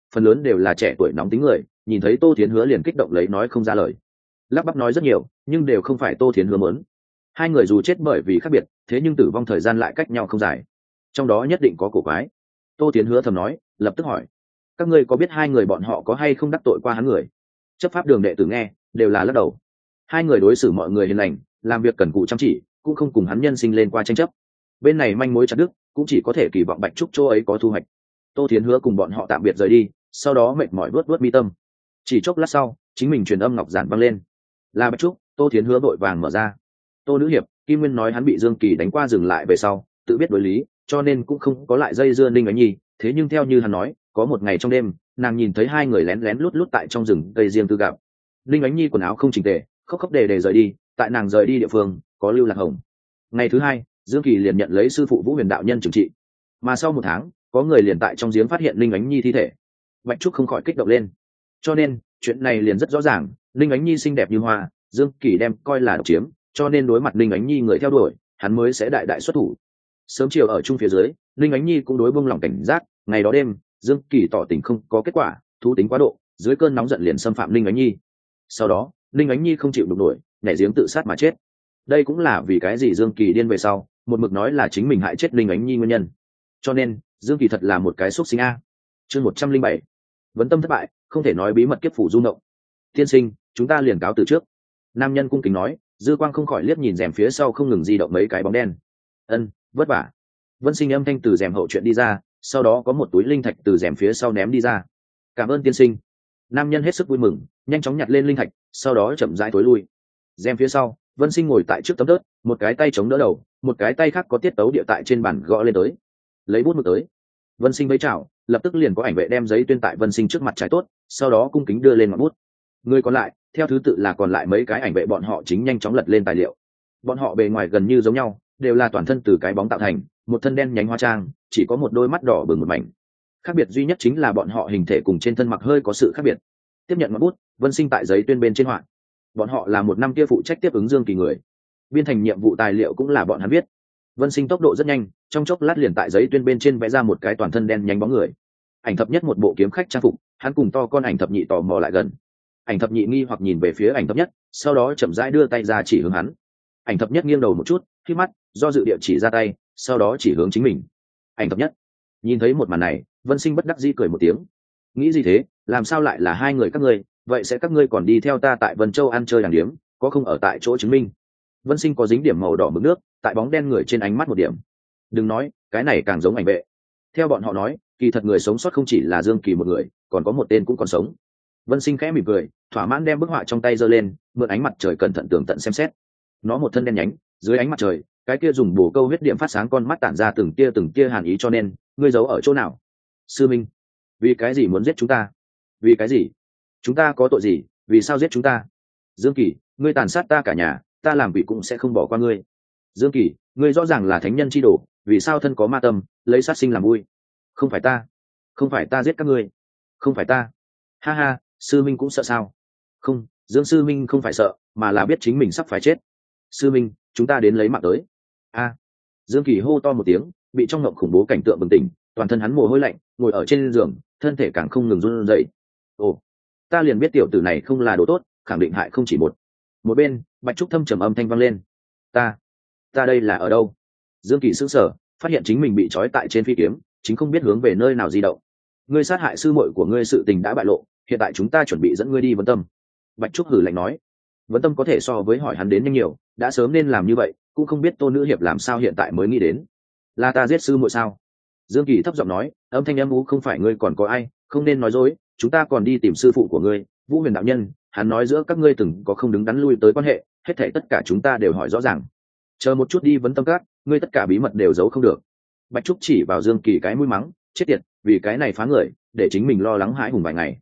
phần lớn đều là trẻ tuổi nóng tính người, nhìn thấy Tô Thiến Hứa liền kích động lấy nói không ra lời, lắp bắp nói rất nhiều nhưng đều không phải Tô Thiến Hứa muốn. Hai người dù chết bởi vì khác biệt, thế nhưng tử vong thời gian lại cách nhau không dài, trong đó nhất định có cổ quái. Tô Thiến Hứa thầm nói, lập tức hỏi, các ngươi có biết hai người bọn họ có hay không đắc tội qua hắn người? Chấp pháp đường đệ tử nghe đều là lắc đầu. Hai người đối xử mọi người hiền lành, làm việc cần cù chăm chỉ, cũng không cùng hắn nhân sinh lên qua tranh chấp. Bên này manh mối chặt đứt, cũng chỉ có thể kỳ vọng Bạch Trúc chỗ ấy có thu hoạch. Tô Thiến Hứa cùng bọn họ tạm biệt rời đi, sau đó mệt mỏi vuốt mi tâm. Chỉ chốc lát sau, chính mình truyền âm ngọc giản vang lên. Là Bạch Trúc. Tô Thiến Hứa vội vàng mở ra. Tô nữ hiệp, Kim Nguyên nói hắn bị Dương Kỳ đánh qua dừng lại về sau, tự biết đối lý, cho nên cũng không có lại dây dưa Ninh Ánh Nhi. Thế nhưng theo như hắn nói, có một ngày trong đêm, nàng nhìn thấy hai người lén lén lút lút tại trong rừng cây riêng tư gặp. Ninh Ánh Nhi quần áo không chỉnh tề, khóc khóc đề rời đi. Tại nàng rời đi địa phương, có Lưu Lạc Hồng. Ngày thứ hai, Dương Kỳ liền nhận lấy sư phụ Vũ Huyền đạo nhân trừng trị. Mà sau một tháng, có người liền tại trong giếng phát hiện Ninh Ánh Nhi thi thể. Bạch Trúc không khỏi kích động lên. Cho nên, chuyện này liền rất rõ ràng, Ninh Ánh Nhi xinh đẹp như hoa, Dương Kỳ đem coi là độc chiếm, cho nên đối mặt Ninh Ánh Nhi người theo đuổi, hắn mới sẽ đại đại xuất thủ. Sớm chiều ở chung phía dưới, Ninh Ánh Nhi cũng đối buông lòng cảnh giác, ngày đó đêm, Dương Kỳ tỏ tình không có kết quả, thú tính quá độ, dưới cơn nóng giận liền xâm phạm Ninh Ánh Nhi. Sau đó, Ninh Ánh Nhi không chịu được nổi, nhảy giếng tự sát mà chết. Đây cũng là vì cái gì Dương Kỳ điên về sau, một mực nói là chính mình hại chết Ninh Ánh Nhi nguyên nhân. Cho nên, Dương Kỳ thật là một cái xúc sinh a. Chương 107. Vấn tâm thất bại, không thể nói bí mật kiếp phủ du ngộng. Tiên sinh, chúng ta liền cáo từ trước. Nam nhân cung kính nói, dư quang không khỏi liếc nhìn rèm phía sau không ngừng di động mấy cái bóng đen. Ân, vất vả. Vân Sinh âm thanh từ rèm hậu chuyện đi ra, sau đó có một túi linh thạch từ rèm phía sau ném đi ra. Cảm ơn tiên sinh. Nam nhân hết sức vui mừng, nhanh chóng nhặt lên linh thạch, sau đó chậm rãi tối lui. Rèm phía sau, Vân Sinh ngồi tại trước tấm đất, một cái tay chống đỡ đầu, một cái tay khác có tiết tấu địa tại trên bàn gõ lên tới. Lấy bút mực tới. Vân Sinh vẫy chào, lập tức liền có ảnh vệ đem giấy tuyên tại Vân Sinh trước mặt trái tốt, sau đó cung kính đưa lên ngọn bút. Người còn lại, theo thứ tự là còn lại mấy cái ảnh vệ, bọn họ chính nhanh chóng lật lên tài liệu. Bọn họ bề ngoài gần như giống nhau, đều là toàn thân từ cái bóng tạo thành, một thân đen nhánh hóa trang, chỉ có một đôi mắt đỏ bừng một mảnh. Khác biệt duy nhất chính là bọn họ hình thể cùng trên thân mặc hơi có sự khác biệt. Tiếp nhận ngọn bút, Vân Sinh tại giấy tuyên bên trên họa. Bọn họ là một năm kia phụ trách tiếp ứng Dương Kỳ người, biên thành nhiệm vụ tài liệu cũng là bọn hắn viết. Vân Sinh tốc độ rất nhanh, trong chốc lát liền tại giấy tuyên bên trên vẽ ra một cái toàn thân đen nhánh bóng người. Ảnh thập nhất một bộ kiếm khách trang phục, hắn cùng to con ảnh thập nhị tò mò lại gần. Ảnh thập nhị nghi hoặc nhìn về phía ảnh thập nhất, sau đó chậm rãi đưa tay ra chỉ hướng hắn. Ảnh thập nhất nghiêng đầu một chút, khi mắt do dự địa chỉ ra tay, sau đó chỉ hướng chính mình. Ảnh thập nhất nhìn thấy một màn này, Vân Sinh bất đắc dĩ cười một tiếng. Nghĩ gì thế, làm sao lại là hai người các ngươi, vậy sẽ các ngươi còn đi theo ta tại Vân Châu ăn chơi đàng điếm, có không ở tại chỗ chứng minh? Vân Sinh có dính điểm màu đỏ mực nước tại bóng đen người trên ánh mắt một điểm. Đừng nói, cái này càng giống ảnh vệ. Theo bọn họ nói, kỳ thật người sống sót không chỉ là Dương Kỳ một người, còn có một tên cũng còn sống. Vân Sinh khẽ mỉm cười, thỏa mãn đem bức họa trong tay giơ lên, mượn ánh mặt trời cẩn thận tường tận xem xét. Nó một thân đen nhánh, dưới ánh mặt trời, cái kia dùng bổ câu huyết điểm phát sáng con mắt tản ra từng tia hàn ý, cho nên, ngươi giấu ở chỗ nào? Sư Minh, vì cái gì muốn giết chúng ta? Vì cái gì? Chúng ta có tội gì, vì sao giết chúng ta? Dương Kỳ, ngươi tàn sát ta cả nhà, ta làm vị cũng sẽ không bỏ qua ngươi. Dương Kỳ, ngươi rõ ràng là thánh nhân chi đồ, vì sao thân có ma tâm, lấy sát sinh làm vui? Không phải ta, không phải ta giết các ngươi, không phải ta. Ha ha, sư minh cũng sợ sao? Không, Dương sư minh không phải sợ, mà là biết chính mình sắp phải chết. Sư minh, chúng ta đến lấy mạng tới. A. Dương Kỳ hô to một tiếng, bị trong ngộng khủng bố cảnh tượng bừng tỉnh, toàn thân hắn mồ hôi lạnh, ngồi ở trên giường, thân thể càng không ngừng run rẩy. Ồ, ta liền biết tiểu tử này không là đồ tốt, khẳng định hại không chỉ một. Một bên, Bạch Trúc thâm trầm âm thanh vang lên. Ta đây là ở đâu? Dương Kỳ sững sờ, phát hiện chính mình bị trói tại trên phi kiếm, chính không biết hướng về nơi nào di động. Ngươi sát hại sư muội của ngươi sự tình đã bại lộ, hiện tại chúng ta chuẩn bị dẫn ngươi đi Vấn Tâm. Bạch Trúc hử lạnh nói. Vấn Tâm có thể so với hỏi hắn đến nhanh nhiều, đã sớm nên làm như vậy, cũng không biết Tô nữ hiệp làm sao hiện tại mới nghĩ đến. Là ta giết sư muội sao? Dương Kỳ thấp giọng nói, âm thanh âm u, không phải ngươi còn có ai, không nên nói dối, chúng ta còn đi tìm sư phụ của ngươi, Vũ Huyền đạo nhân, hắn nói giữa các ngươi từng có không đứng đắn lui tới quan hệ, hết thảy tất cả chúng ta đều hỏi rõ ràng. Chờ một chút đi Vấn Tâm các, ngươi tất cả bí mật đều giấu không được. Bạch Trúc chỉ vào Dương Kỳ cái mũi mắng, chết tiệt, vì cái này phá người, để chính mình lo lắng hãi hùng vài ngày.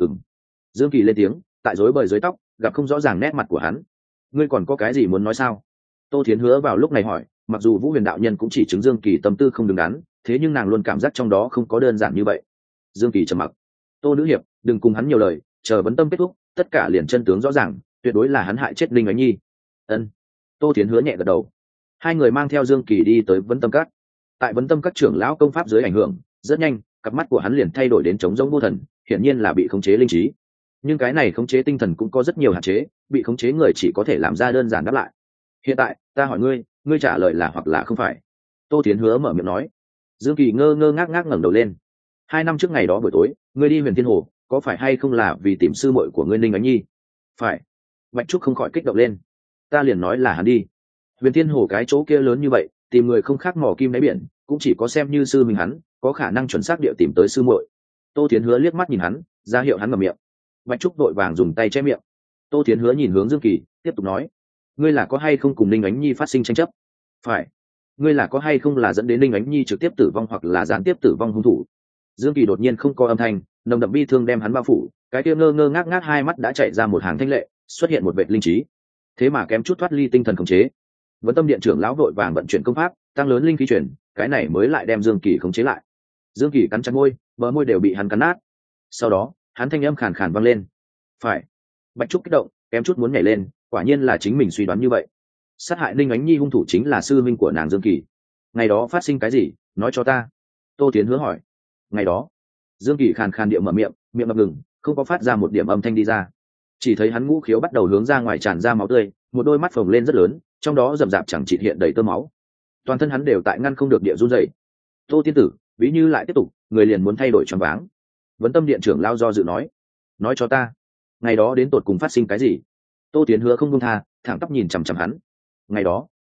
Dương Kỳ lên tiếng, tại rối bời dưới tóc, gặp không rõ ràng nét mặt của hắn. Ngươi còn có cái gì muốn nói sao? Tô Thiến Hứa vào lúc này hỏi, mặc dù Vũ Huyền đạo nhân cũng chỉ chứng Dương Kỳ tâm tư không đứng đắn, thế nhưng nàng luôn cảm giác trong đó không có đơn giản như vậy. Dương Kỳ trầm mặc. Tô nữ hiệp, đừng cùng hắn nhiều lời, chờ Vấn Tâm kết thúc, tất cả liền chân tướng rõ ràng, tuyệt đối là hắn hại chết Linh Ánh Nhi. Ân. Tô Thiến Hứa nhẹ gật đầu. Hai người mang theo Dương Kỳ đi tới Vấn Tâm các. Tại Vấn Tâm các trưởng lão công pháp dưới ảnh hưởng, rất nhanh, cặp mắt của hắn liền thay đổi đến trống rỗng vô thần, hiển nhiên là bị khống chế linh trí. Nhưng cái này khống chế tinh thần cũng có rất nhiều hạn chế, bị khống chế người chỉ có thể làm ra đơn giản đáp lại. Hiện tại ta hỏi ngươi, ngươi trả lời là hoặc là không phải. Tô Tiến Hứa mở miệng nói. Dương Kỳ ngơ ngơ ngác ngác ngẩng đầu lên. 2 năm trước ngày đó buổi tối, ngươi đi Huyền Thiên Hồ, có phải hay không là vì tìm sư muội của ngươi Ninh Ánh Nhi? Phải. Bạch Trúc không khỏi kích động lên. Ta liền nói là hắn đi. Huyền Thiên Hồ cái chỗ kia lớn như vậy, tìm người không khác mò kim đáy biển, cũng chỉ có xem như sư mình hắn, có khả năng chuẩn xác địa tìm tới sư muội. Tô Tiến Hứa liếc mắt nhìn hắn, ra hiệu hắn mở miệng. Bạch Trúc vội vàng dùng tay che miệng. Tô Tiến Hứa nhìn hướng Dương Kỳ, tiếp tục nói: ngươi là có hay không cùng Ninh Ánh Nhi phát sinh tranh chấp? Phải. Ngươi là có hay không là dẫn đến Ninh Ánh Nhi trực tiếp tử vong hoặc là gián tiếp tử vong hung thủ? Dương Kỳ đột nhiên không có âm thanh, nồng đậm bi thương đem hắn bao phủ, cái kia ngơ ngơ ngác ngác hai mắt đã chạy ra một hàng thanh lệ, xuất hiện một vệt linh trí. Thế mà kém chút thoát ly tinh thần khống chế. Vấn Tâm Điện trưởng lão vội vàng vận chuyển công pháp, tăng lớn linh khí chuyển, cái này mới lại đem Dương Kỳ khống chế lại. Dương Kỳ cắn chặt môi, bờ môi đều bị hắn cắn nát. Sau đó, hắn thanh âm khàn khàn vang lên. Phải. Bạch Trúc kích động, kém chút muốn nhảy lên, quả nhiên là chính mình suy đoán như vậy. Sát hại Ninh Ánh Nhi hung thủ chính là sư minh của nàng Dương Kỳ. Ngày đó phát sinh cái gì, nói cho ta. Tô Tiến Hứa hỏi. Ngày đó, Dương Kỳ khàn khàn địa mở miệng, miệng ngập ngừng, không có phát ra một điểm âm thanh đi ra. Chỉ thấy hắn ngũ khiếu bắt đầu hướng ra ngoài tràn ra máu tươi, một đôi mắt phồng lên rất lớn, trong đó rậm rạp chẳng chịt hiện đầy tơ máu. Toàn thân hắn đều tại ngăn không được địa run rẩy. Tô tiên tử, ví như lại tiếp tục, người liền muốn thay đổi choáng váng. Vấn Tâm Điện trưởng lao do dự nói cho ta, ngày đó đến tột cùng phát sinh cái gì? Tô Tiến Hứa không buông tha, thẳng tắp nhìn chằm chằm hắn. Ngày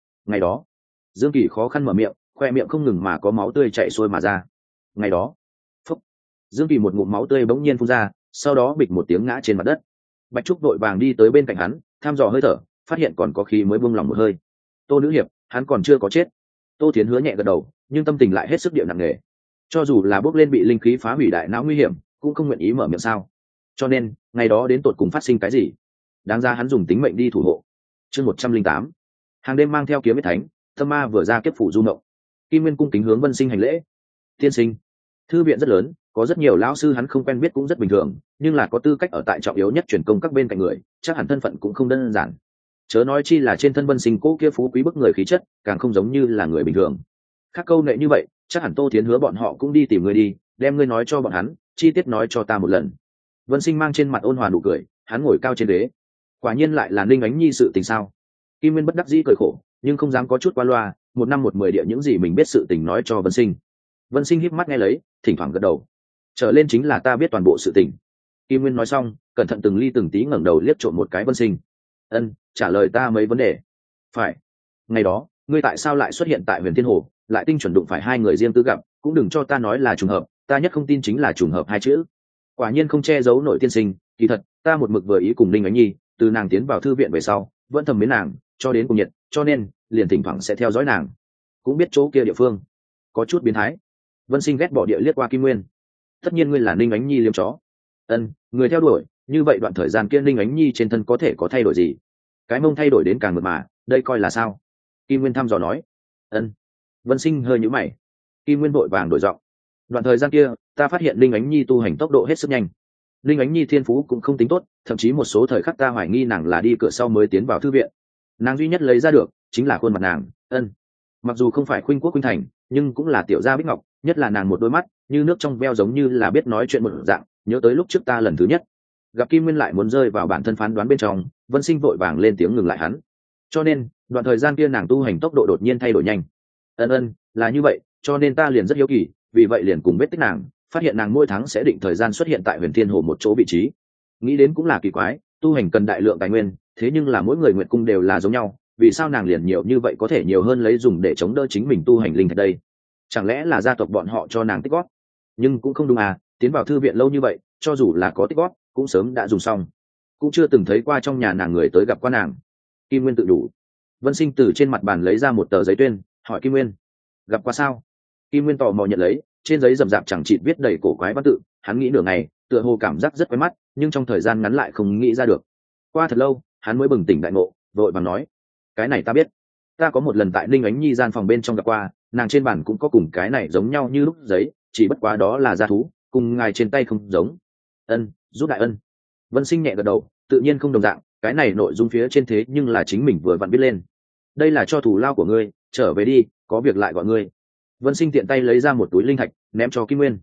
đó, Dương Kỳ khó khăn mở miệng, khoe miệng không ngừng mà có máu tươi chảy xuôi mà ra. Ngày đó, phúc, Dương Kỳ một ngụm máu tươi bỗng nhiên phun ra, sau đó bịch một tiếng ngã trên mặt đất. Bạch Trúc vội vàng đi tới bên cạnh hắn, thăm dò hơi thở, phát hiện còn có khí mới buông lòng một hơi. Tô nữ hiệp, hắn còn chưa có chết. Tô Tiến Hứa nhẹ gật đầu, nhưng tâm tình lại hết sức điệu nặng nề. Cho dù là bước lên bị linh khí phá hủy đại não nguy hiểm, cũng không nguyện ý mở miệng sao? Cho nên, ngày đó đến tột cùng phát sinh cái gì? Đáng ra hắn dùng tính mệnh đi thủ hộ. Chương 108. Hàng đêm mang theo kiếm huyết thánh, Tâm Ma vừa ra kiếp phủ du mộng. Kim Nguyên cung kính hướng Vân Sinh hành lễ. Tiên sinh, thư viện rất lớn, có rất nhiều lão sư hắn không quen biết cũng rất bình thường, nhưng là có tư cách ở tại trọng yếu nhất truyền công các bên cạnh người, chắc hẳn thân phận cũng không đơn giản. Chớ nói chi là trên thân Vân Sinh cố kia phú quý bức người khí chất, càng không giống như là người bình thường. Khác câu nệ như vậy, chắc hẳn Tô Tiến Hứa bọn họ cũng đi tìm ngươi đi, đem ngươi nói cho bọn hắn, chi tiết nói cho ta một lần. Vân Sinh mang trên mặt ôn hòa nụ cười, hắn ngồi cao trên ghế. Quả nhiên lại là Ninh Ánh Nhi sự tình sao? Kim Nguyên bất đắc dĩ cười khổ, nhưng không dám có chút qua loa, một năm một mười địa những gì mình biết sự tình nói cho Vân Sinh. Vân Sinh híp mắt nghe lấy, thỉnh thoảng gật đầu. Trở lên chính là ta biết toàn bộ sự tình. Kim Nguyên nói xong, cẩn thận từng ly từng tí ngẩng đầu liếc trộm một cái Vân Sinh. Ân, trả lời ta mấy vấn đề. Phải. Ngày đó, ngươi tại sao lại xuất hiện tại Huyền Thiên Hồ, lại tinh chuẩn đụng phải hai người riêng tư gặp, cũng đừng cho ta nói là trùng hợp, ta nhất không tin chính là trùng hợp hai chữ. Quả nhiên không che giấu nổi tiên sinh, kỳ thật, ta một mực vừa ý cùng Ninh Ánh Nhi, từ nàng tiến vào thư viện về sau, vẫn thầm mến nàng, cho đến cùng nhiệt, cho nên liền thỉnh thoảng sẽ theo dõi nàng. Cũng biết chỗ kia địa phương có chút biến thái. Vân Sinh ghét bỏ địa liếc qua Kim Nguyên. Tất nhiên ngươi là Ninh Ánh Nhi liêm chó. Ân, người theo đuổi, như vậy đoạn thời gian kia Ninh Ánh Nhi trên thân có thể có thay đổi gì? Cái mông thay đổi đến càng mượt mà, đây coi là sao? Kim Nguyên thăm dò nói. Ân. Vân Sinh hơi nhíu mày. Kim Nguyên vội vàng đổi giọng. Đoạn thời gian kia, ta phát hiện Ninh Ánh Nhi tu hành tốc độ hết sức nhanh. Ninh Ánh Nhi thiên phú cũng không tính tốt, thậm chí một số thời khắc ta hoài nghi nàng là đi cửa sau mới tiến vào thư viện. Nàng duy nhất lấy ra được chính là khuôn mặt nàng. Ân. Mặc dù không phải khuynh quốc khuynh thành, nhưng cũng là tiểu gia bích ngọc, nhất là nàng một đôi mắt như nước trong veo, giống như là biết nói chuyện một dạng. Nhớ tới lúc trước ta lần thứ nhất gặp Kim Nguyên lại muốn rơi vào bản thân phán đoán bên trong, Vân Sinh vội vàng lên tiếng ngừng lại hắn. Cho nên đoạn thời gian kia nàng tu hành tốc độ đột nhiên thay đổi nhanh. Ân, là như vậy, cho nên ta liền rất hiếu kỳ, vì vậy liền cùng biết tích nàng, phát hiện nàng mỗi tháng sẽ định thời gian xuất hiện tại Huyền Thiên Hồ một chỗ vị trí. Nghĩ đến cũng là kỳ quái, tu hành cần đại lượng tài nguyên, thế nhưng là mỗi người nguyện cung đều là giống nhau, vì sao nàng liền nhiều như vậy, có thể nhiều hơn lấy dùng để chống đỡ chính mình tu hành linh thạch đây? Chẳng lẽ là gia tộc bọn họ cho nàng tích góp? Nhưng cũng không đúng à, tiến vào thư viện lâu như vậy, cho dù là có tích góp cũng sớm đã dùng xong, cũng chưa từng thấy qua trong nhà nàng người tới gặp qua nàng. Kim Nguyên tự đủ. Vân Sinh từ trên mặt bàn lấy ra một tờ giấy tuyên, hỏi Kim Nguyên, gặp qua sao? Kim Nguyên tò mò nhận lấy, trên giấy rậm rạp chẳng chịt viết đầy cổ quái văn tự, hắn nghĩ nửa ngày, tựa hồ cảm giác rất quen mắt, nhưng trong thời gian ngắn lại không nghĩ ra được. Qua thật lâu, hắn mới bừng tỉnh đại ngộ, vội vàng nói, cái này ta biết, ta có một lần tại Ninh Ánh Nhi gian phòng bên trong gặp qua, nàng trên bàn cũng có cùng cái này giống nhau như lúc giấy, chỉ bất quá đó là gia thú, cùng ngài trên tay không giống. Ân, giúp đại ân. Vân Sinh nhẹ gật đầu, tự nhiên không đồng dạng, cái này nội dung phía trên thế nhưng là chính mình vừa vặn viết lên. Đây là cho thù lao của ngươi, trở về đi, có việc lại gọi ngươi. Vân Sinh tiện tay lấy ra một túi linh thạch, ném cho Kim Nguyên.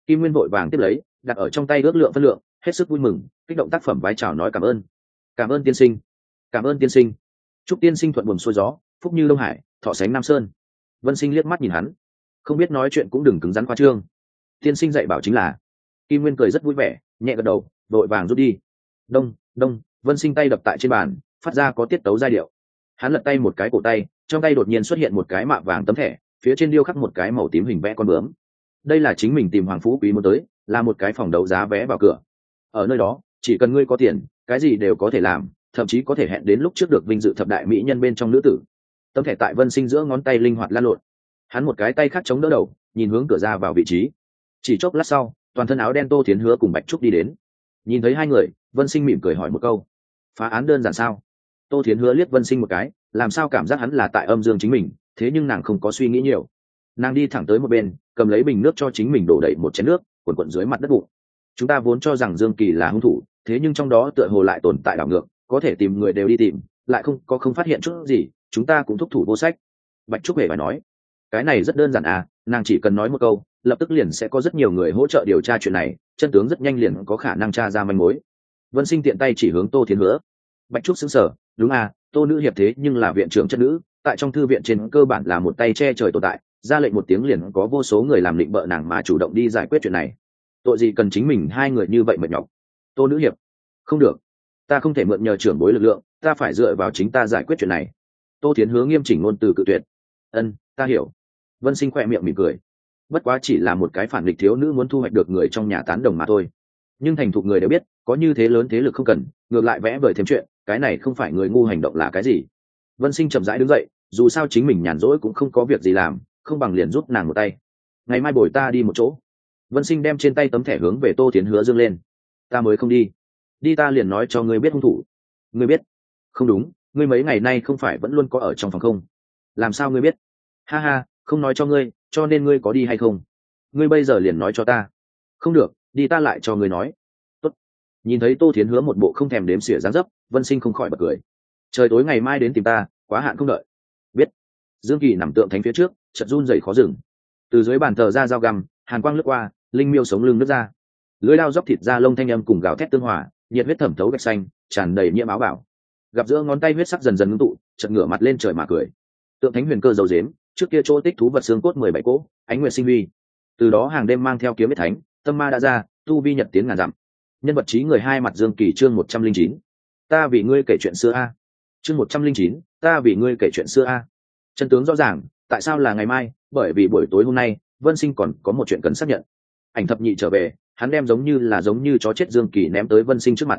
Kim Nguyên vội vàng tiếp lấy, đặt ở trong tay ước lượng phân lượng, hết sức vui mừng, kích động tác phẩm vái chào nói cảm ơn tiên sinh, cảm ơn tiên sinh. Chúc tiên sinh thuận buồm xuôi gió, phúc như Đông Hải, thọ sánh Nam Sơn. Vân Sinh liếc mắt nhìn hắn, không biết nói chuyện cũng đừng cứng rắn qua trương. Tiên sinh dạy bảo chính là. Kim Nguyên cười rất vui vẻ, nhẹ gật đầu, vội vàng rút đi. Đông đông, Vân Sinh tay đập tại trên bàn, phát ra có tiết tấu giai điệu. Hắn lật tay một cái cổ tay, trong tay đột nhiên xuất hiện một cái mạ vàng tấm thẻ, phía trên điêu khắc một cái màu tím hình vẽ con bướm. Đây là chính mình tìm Hoàng Phú Quý muốn tới, là một cái phòng đấu giá vé vào cửa. Ở nơi đó, chỉ cần ngươi có tiền, cái gì đều có thể làm, thậm chí có thể hẹn đến lúc trước được vinh dự thập đại mỹ nhân bên trong nữ tử. Tấm thẻ tại Vân Sinh giữa ngón tay linh hoạt lan lộn, hắn một cái tay khác chống đỡ đầu, nhìn hướng cửa ra vào vị trí. Chỉ chốc lát sau, toàn thân áo đen Tô Thiến Hứa cùng Bạch Trúc đi đến. Nhìn thấy hai người, Vân Sinh mỉm cười hỏi một câu: phá án đơn giản sao? Tô Thiến Hứa liếc Vân Sinh một cái, làm sao cảm giác hắn là tại âm dương chính mình, thế nhưng nàng không có suy nghĩ nhiều. Nàng đi thẳng tới một bên, cầm lấy bình nước cho chính mình đổ đầy một chén nước, cuộn cuộn dưới mặt đất bụng. Chúng ta vốn cho rằng Dương Kỳ là hung thủ, thế nhưng trong đó tựa hồ lại tồn tại đảo ngược, có thể tìm người đều đi tìm, lại không phát hiện chút gì, chúng ta cũng thúc thủ vô sách. Bạch Trúc hề phải nói, cái này rất đơn giản à, nàng chỉ cần nói một câu, lập tức liền sẽ có rất nhiều người hỗ trợ điều tra chuyện này, chân tướng rất nhanh liền có khả năng tra ra manh mối. Vân Sinh tiện tay chỉ hướng Tô Thiến Hứa. Bạch Trúc sững sờ, đúng à, Tô nữ hiệp thế nhưng là viện trưởng chất nữ, tại trong thư viện trên cơ bản là một tay che trời tồn tại, ra lệnh một tiếng liền có vô số người làm định bợ nàng mà chủ động đi giải quyết chuyện này. Tội gì cần chính mình hai người như vậy mệt nhọc? Tô nữ hiệp, không được, ta không thể mượn nhờ trưởng bối lực lượng, ta phải dựa vào chính ta giải quyết chuyện này. Tô Thiến Hứa nghiêm chỉnh ngôn từ cự tuyệt. Ta hiểu. Vân Sinh khỏe miệng mỉm cười, bất quá chỉ là một cái phản nghịch thiếu nữ muốn thu hoạch được người trong nhà tán đồng mà thôi. Nhưng thành thục người đều biết, có như thế lớn thế lực không cần, ngược lại vẽ vời thêm chuyện, cái này không phải người ngu hành động là cái gì. Vân Sinh chậm rãi đứng dậy, dù sao chính mình nhàn rỗi cũng không có việc gì làm, không bằng liền giúp nàng một tay. Ngày mai bồi ta đi một chỗ. Vân Sinh đem trên tay tấm thẻ hướng về Tô Thiến Hứa dương lên. Ta mới không đi. Đi ta liền nói cho ngươi biết hung thủ. Ngươi biết? Không đúng, ngươi mấy ngày nay không phải vẫn luôn có ở trong phòng không? Làm sao ngươi biết? Ha ha, không nói cho ngươi, cho nên ngươi có đi hay không? Ngươi bây giờ liền nói cho ta. Không được, đi ta lại cho ngươi nói. Tốt. Nhìn thấy Tô Thiến Hứa một bộ không thèm đếm xỉa dáng dấp, Vân Sinh không khỏi bật cười. Trời tối ngày mai đến tìm ta, quá hạn không đợi. Biết. Dương Kỳ nằm tượng thánh phía trước, chợt run rẩy khó dừng. Từ dưới bàn thờ ra dao găm, hàn quang lướt qua, linh miêu sống lưng nứt ra. Lưỡi dao dốc thịt ra lông thanh âm cùng gào thét tương hòa, nhiệt huyết thẩm thấu gạch xanh, tràn đầy nhiễm áo bảo. Gặp giữa ngón tay huyết sắc dần dần ngưng tụ, chợt ngửa mặt lên trời mà cười. Tượng thánh huyền cơ dầu dếm, trước kia chỗ tích thú vật xương cốt 17 cỗ, ánh nguyệt sinh huy. Từ đó hàng đêm mang theo kiếm huyết thánh, tâm ma đã ra, tu vi nhật tiến ngàn dặm. Nhân vật trí người hai mặt Dương Kỳ chương 109. Ta vì ngươi kể chuyện xưa a. Chương 109, ta vì ngươi kể chuyện xưa a. Chân tướng rõ ràng, tại sao là ngày mai? Bởi vì buổi tối hôm nay, Vân Sinh còn có một chuyện cần xác nhận. Ảnh thập nhị trở về, hắn đem giống như chó chết Dương Kỳ ném tới Vân Sinh trước mặt.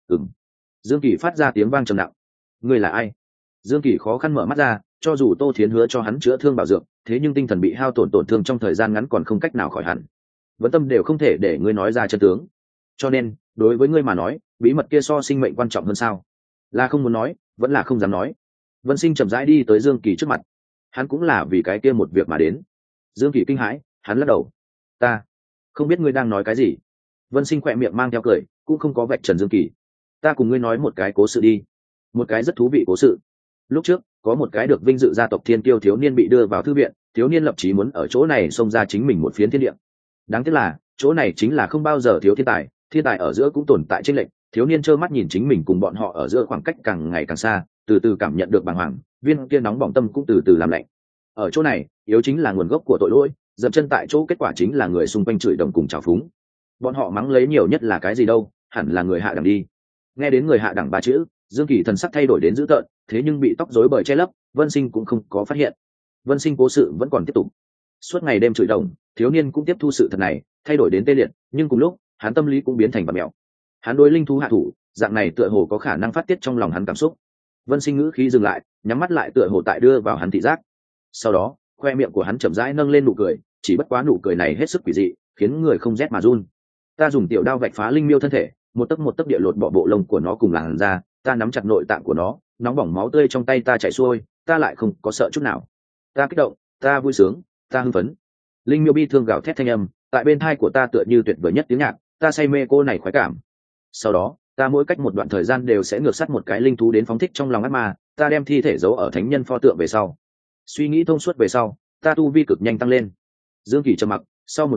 Dương Kỳ phát ra tiếng vang trầm nặng. Ngươi là ai? Dương Kỳ khó khăn mở mắt ra, cho dù Tô Thiến Hứa cho hắn chữa thương bảo dưỡng, thế nhưng tinh thần bị hao tổn thương trong thời gian ngắn còn không cách nào khỏi hẳn. Vẫn tâm đều không thể để ngươi nói ra chân tướng. Cho nên, đối với ngươi mà nói, bí mật kia so sinh mệnh quan trọng hơn sao? Là không muốn nói, vẫn là không dám nói. Vân Sinh chậm rãi đi tới Dương Kỳ trước mặt. Hắn cũng là vì cái kia một việc mà đến. Dương Kỳ kinh hãi, hắn lắc đầu. Ta không biết ngươi đang nói cái gì. Vân Sinh khỏe miệng mang theo cười, cũng không có vạch trần Dương Kỳ. Ta cùng ngươi nói một cái cố sự đi. Một cái rất thú vị cố sự. Lúc trước, có một cái được vinh dự gia tộc Thiên Kiêu thiếu niên bị đưa vào thư viện, thiếu niên lập chí muốn ở chỗ này xông ra chính mình một phiến thiên địa. Đáng tiếc là, chỗ này chính là không bao giờ thiếu thiên tài ở giữa cũng tồn tại chênh lệch, thiếu niên trơ mắt nhìn chính mình cùng bọn họ ở giữa khoảng cách càng ngày càng xa, từ từ cảm nhận được bàng hoàng, viên kia nóng bỏng tâm cũng từ từ làm lạnh. Ở chỗ này, yếu chính là nguồn gốc của tội lỗi, dậm chân tại chỗ kết quả chính là người xung quanh chửi đồng cùng trào phúng. Bọn họ mắng lấy nhiều nhất là cái gì đâu, hẳn là người hạ đẳng đi. Nghe đến người hạ đẳng ba chữ, Dương Kỳ thần sắc thay đổi đến dữ tợn, thế nhưng bị tóc rối bời che lấp, Vân Sinh cũng không có phát hiện. Vân Sinh cố sự vẫn còn tiếp tục. Suốt ngày đêm chửi đồng, thiếu niên cũng tiếp thu sự thật này, thay đổi đến tê liệt, nhưng cùng lúc, hắn tâm lý cũng biến thành bặm mèo. Hắn đối linh thú hạ thủ, dạng này tựa hồ có khả năng phát tiết trong lòng hắn cảm xúc. Vân Sinh ngữ khí dừng lại, nhắm mắt lại tựa hồ tại đưa vào hắn thị giác. Sau đó, khoe miệng của hắn chậm rãi nâng lên nụ cười, chỉ bất quá nụ cười này hết sức quỷ dị, khiến người không rét mà run. Ta dùng tiểu đao vạch phá linh miêu thân thể, một tấc địa lột bỏ bộ lông của nó cùng làn da, ta nắm chặt nội tạng của nó, nóng bỏng máu tươi trong tay ta chảy xuôi, ta lại không có sợ chút nào. Ta kích động, ta vui sướng, ta hưng phấn. Linh miêu bi thương gào thét thanh âm, tại bên tai của ta tựa như tuyệt vời nhất tiếng nhạc, ta say mê cô này khoái cảm. Sau đó, ta mỗi cách một đoạn thời gian đều sẽ ngược sát một cái linh thú đến phóng thích trong lòng ác ma, ta đem thi thể giấu ở thánh nhân pho tượng về sau. Suy nghĩ thông suốt về sau, ta tu vi cực nhanh tăng lên. Dương Kỳ trầm mặc, sau một hồi,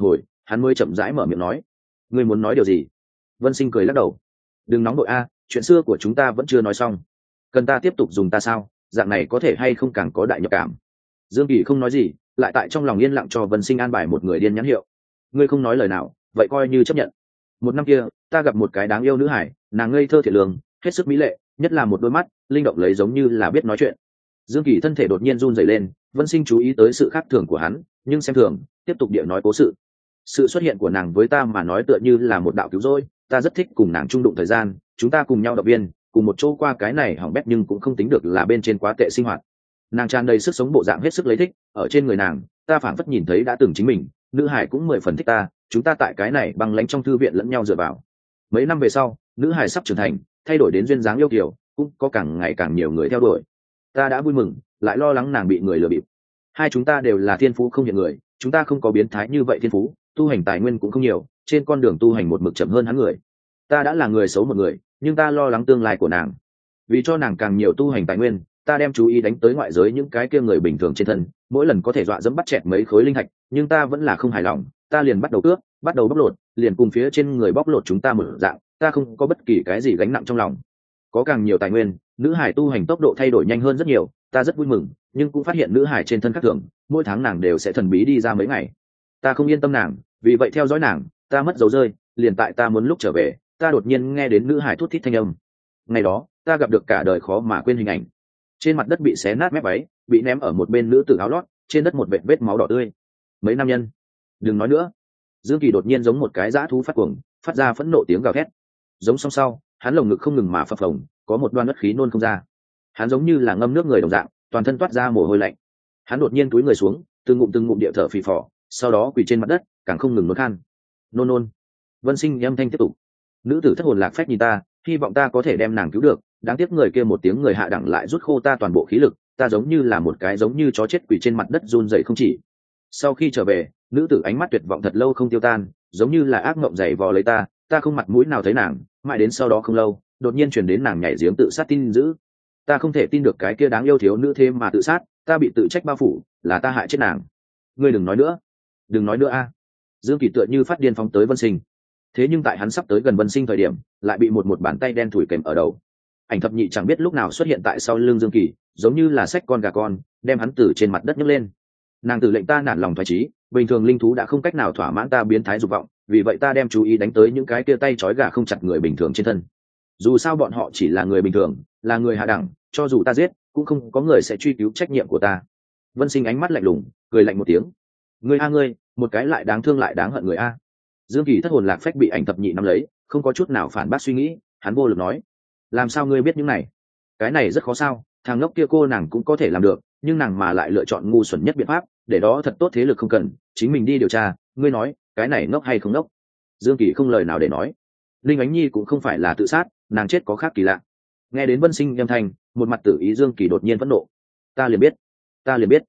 hắn mới chậm rãi mở miệng nói. Ngươi muốn nói điều gì? Vân Sinh cười lắc đầu. Đừng nóng đội a, chuyện xưa của chúng ta vẫn chưa nói xong. Cần ta tiếp tục dùng ta sao? Dạng này có thể hay không càng có đại nhập cảm. Dương Kỳ không nói gì, lại tại trong lòng yên lặng cho Vân Sinh an bài một người điên nhãn hiệu. Ngươi không nói lời nào, vậy coi như chấp nhận. Một năm kia, ta gặp một cái đáng yêu nữ hải, nàng ngây thơ thiện lương, hết sức mỹ lệ, nhất là một đôi mắt linh động lấy giống như là biết nói chuyện. Dương Kỳ thân thể đột nhiên run rẩy lên, Vân Sinh chú ý tới sự khác thường của hắn, nhưng xem thường, tiếp tục địa nói cố sự. Sự xuất hiện của nàng với ta mà nói tựa như là một đạo cứu rỗi, ta rất thích cùng nàng chung đụng thời gian, chúng ta cùng nhau động viên, cùng một chỗ qua cái này hỏng bét nhưng cũng không tính được là bên trên quá tệ sinh hoạt. Nàng tràn đầy sức sống bộ dạng hết sức lấy thích, ở trên người nàng, ta phảng phất nhìn thấy đã từng chính mình, nữ hải cũng 10 phần thích ta, chúng ta tại cái này băng lãnh trong thư viện lẫn nhau dựa vào. Mấy năm về sau, nữ hải sắp trưởng thành, thay đổi đến duyên dáng yêu kiều, cũng có càng ngày càng nhiều người theo đuổi. Ta đã vui mừng, lại lo lắng nàng bị người lừa bịp. Hai chúng ta đều là thiên phú không hiện người, chúng ta không có biến thái như vậy thiên phú, tu hành tài nguyên cũng không nhiều, trên con đường tu hành một mực chậm hơn hắn người. Ta đã là người xấu một người, nhưng ta lo lắng tương lai của nàng. Vì cho nàng càng nhiều tu hành tài nguyên, ta đem chú ý đánh tới ngoại giới những cái kia người bình thường trên thân, mỗi lần có thể dọa dẫm bắt chẹt mấy khối linh thạch, nhưng ta vẫn là không hài lòng, ta liền bắt đầu cướp, bắt đầu bóc lột, liền cùng phía trên người bóc lột chúng ta một dạng, ta không có bất kỳ cái gì gánh nặng trong lòng. Có càng nhiều tài nguyên, nữ hải tu hành tốc độ thay đổi nhanh hơn rất nhiều, ta rất vui mừng, nhưng cũng phát hiện nữ hải trên thân khác thường, mỗi tháng nàng đều sẽ thần bí đi ra mấy ngày. Ta không yên tâm nàng, vì vậy theo dõi nàng, ta mất dấu rơi, liền tại ta muốn lúc trở về, ta đột nhiên nghe đến nữ hải thút thít thanh âm. Ngày đó, ta gặp được cả đời khó mà quên hình ảnh. Trên mặt đất bị xé nát mép váy, bị ném ở một bên nữ tử áo lót, trên đất một vết máu đỏ tươi. Mấy nam nhân. Đừng nói nữa. Dương Kỳ đột nhiên giống một cái dã thú phát cuồng, phát ra phẫn nộ tiếng gào thét. Giống song sau, hắn lồng ngực không ngừng mà phập phồng, có một đoan đất khí nôn không ra. Hắn giống như là ngâm nước người đồng dạng, toàn thân toát ra mồ hôi lạnh. Hắn đột nhiên cúi người xuống, từng ngụm địa thở phì phò, sau đó quỳ trên mặt đất, càng không ngừng nôn khan. Nôn. Vân Sinh âm thanh tiếp tục. Nữ tử thất hồn lạc phách nhìn ta, hy vọng ta có thể đem nàng cứu được, đáng tiếc người kia một tiếng người hạ đẳng lại rút khô ta toàn bộ khí lực, ta giống như là một cái giống như chó chết quỳ trên mặt đất run rẩy không chỉ. Sau khi trở về, nữ tử ánh mắt tuyệt vọng thật lâu không tiêu tan, giống như là ác mộng dày vò lấy ta không mặt mũi nào thấy nàng, mãi đến sau đó không lâu, đột nhiên truyền đến nàng nhảy giếng tự sát tin dữ. Ta không thể tin được cái kia đáng yêu thiếu nữ thêm mà tự sát, ta bị tự trách bao phủ, là ta hại chết nàng. Ngươi đừng nói nữa a. Dương Kỳ tựa như phát điên phóng tới Vân Sinh. Thế nhưng tại hắn sắp tới gần Vân Sinh thời điểm, lại bị một bàn tay đen thủi kèm ở đầu. Ảnh thập nhị chẳng biết lúc nào xuất hiện tại sau lưng Dương Kỳ, giống như là xách con gà con, đem hắn từ trên mặt đất nhấc lên. Nàng tử lệnh ta nản lòng thoái trí, bình thường linh thú đã không cách nào thỏa mãn ta biến thái dục vọng, vì vậy ta đem chú ý đánh tới những cái kia tay trói gà không chặt người bình thường trên thân. Dù sao bọn họ chỉ là người bình thường, là người hạ đẳng, cho dù ta giết, cũng không có người sẽ truy cứu trách nhiệm của ta. Vân Sinh ánh mắt lạnh lùng, cười lạnh một tiếng. Ngươi, một cái lại đáng thương lại đáng hận người a. Dương Kỳ thất hồn lạc phách bị ảnh thập nhị nắm lấy, không có chút nào phản bác suy nghĩ, hắn vô lực nói: làm sao ngươi biết những này? Cái này rất khó sao, thằng ngốc kia cô nàng cũng có thể làm được, nhưng nàng mà lại lựa chọn ngu xuẩn nhất biện pháp, để đó thật tốt thế lực không cần, chính mình đi điều tra, ngươi nói, cái này ngốc hay không ngốc? Dương Kỳ không lời nào để nói. Linh Ánh Nhi cũng không phải là tự sát, nàng chết có khác kỳ lạ. Nghe đến Vân Sinh âm thanh, một mặt tử ý Dương Kỳ đột nhiên phẫn nộ. Ta liền biết.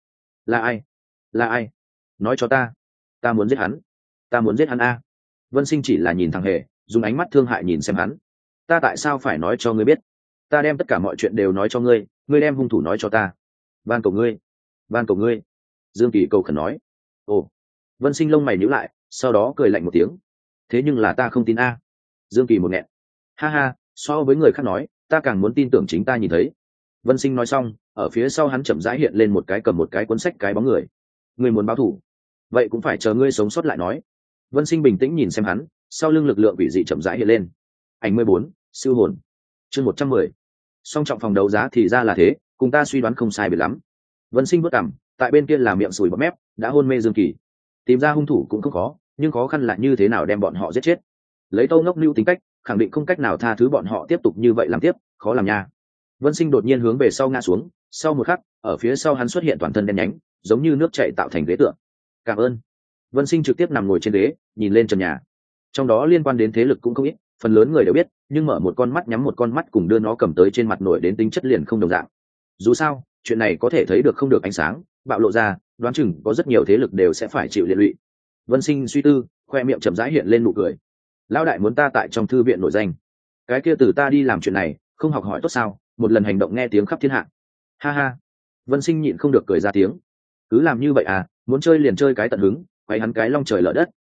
Là ai? Nói cho ta muốn giết hắn a. Vân Sinh chỉ là nhìn thằng hề, dùng ánh mắt thương hại nhìn xem hắn. Ta tại sao phải nói cho ngươi biết? Ta đem tất cả mọi chuyện đều nói cho ngươi, ngươi đem hung thủ nói cho ta. Van cầu ngươi. Dương Kỳ cầu khẩn nói. Ồ. Vân Sinh lông mày nhíu lại, sau đó cười lạnh một tiếng. Thế nhưng là ta không tin a. Dương Kỳ một nghẹn. Ha, so với người khác nói, ta càng muốn tin tưởng chính ta nhìn thấy. Vân Sinh nói xong, ở phía sau hắn chậm rãi hiện lên một cái cầm một cái cuốn sách cái bóng người. Ngươi muốn báo thù, vậy cũng phải chờ ngươi sống sót lại nói. Vân Sinh bình tĩnh nhìn xem hắn, sau lưng lực lượng quỷ dị chậm rãi hiện lên. Ảnh 14, siêu hồn. Chương 110. Song trọng phòng đấu giá thì ra là thế, cùng ta suy đoán không sai biệt lắm. Vân Sinh bước cằm, tại bên kia là miệng sùi bọt mép, đã hôn mê Dương Kỳ. Tìm ra hung thủ cũng không khó, nhưng khó khăn là như thế nào đem bọn họ giết chết. Lấy Tô Ngốc Lưu tính cách, khẳng định không cách nào tha thứ bọn họ tiếp tục như vậy làm tiếp, khó làm nha. Vân Sinh đột nhiên hướng về sau ngã xuống, sau một khắc, ở phía sau hắn xuất hiện toàn thân đen nhánh, giống như nước chảy tạo thành ghế tựa. Cảm ơn. Vân Sinh trực tiếp nằm ngồi trên ghế, nhìn lên trần nhà. Trong đó liên quan đến thế lực cũng không ít, phần lớn người đều biết, nhưng mở một con mắt nhắm một con mắt cùng đưa nó cầm tới trên mặt nổi đến tính chất liền không đồng dạng. Dù sao, chuyện này có thể thấy được không được ánh sáng, bạo lộ ra, đoán chừng có rất nhiều thế lực đều sẽ phải chịu liên lụy. Vân Sinh suy tư, khoe miệng chậm rãi hiện lên nụ cười. Lão đại muốn ta tại trong thư viện nổi danh, cái kia từ ta đi làm chuyện này, không học hỏi tốt sao? Một lần hành động nghe tiếng khắp thiên hạ. Ha. Vân Sinh nhịn không được cười ra tiếng. Cứ làm như vậy à, muốn chơi liền chơi cái tận hứng, quay hắn cái long trời lở đất,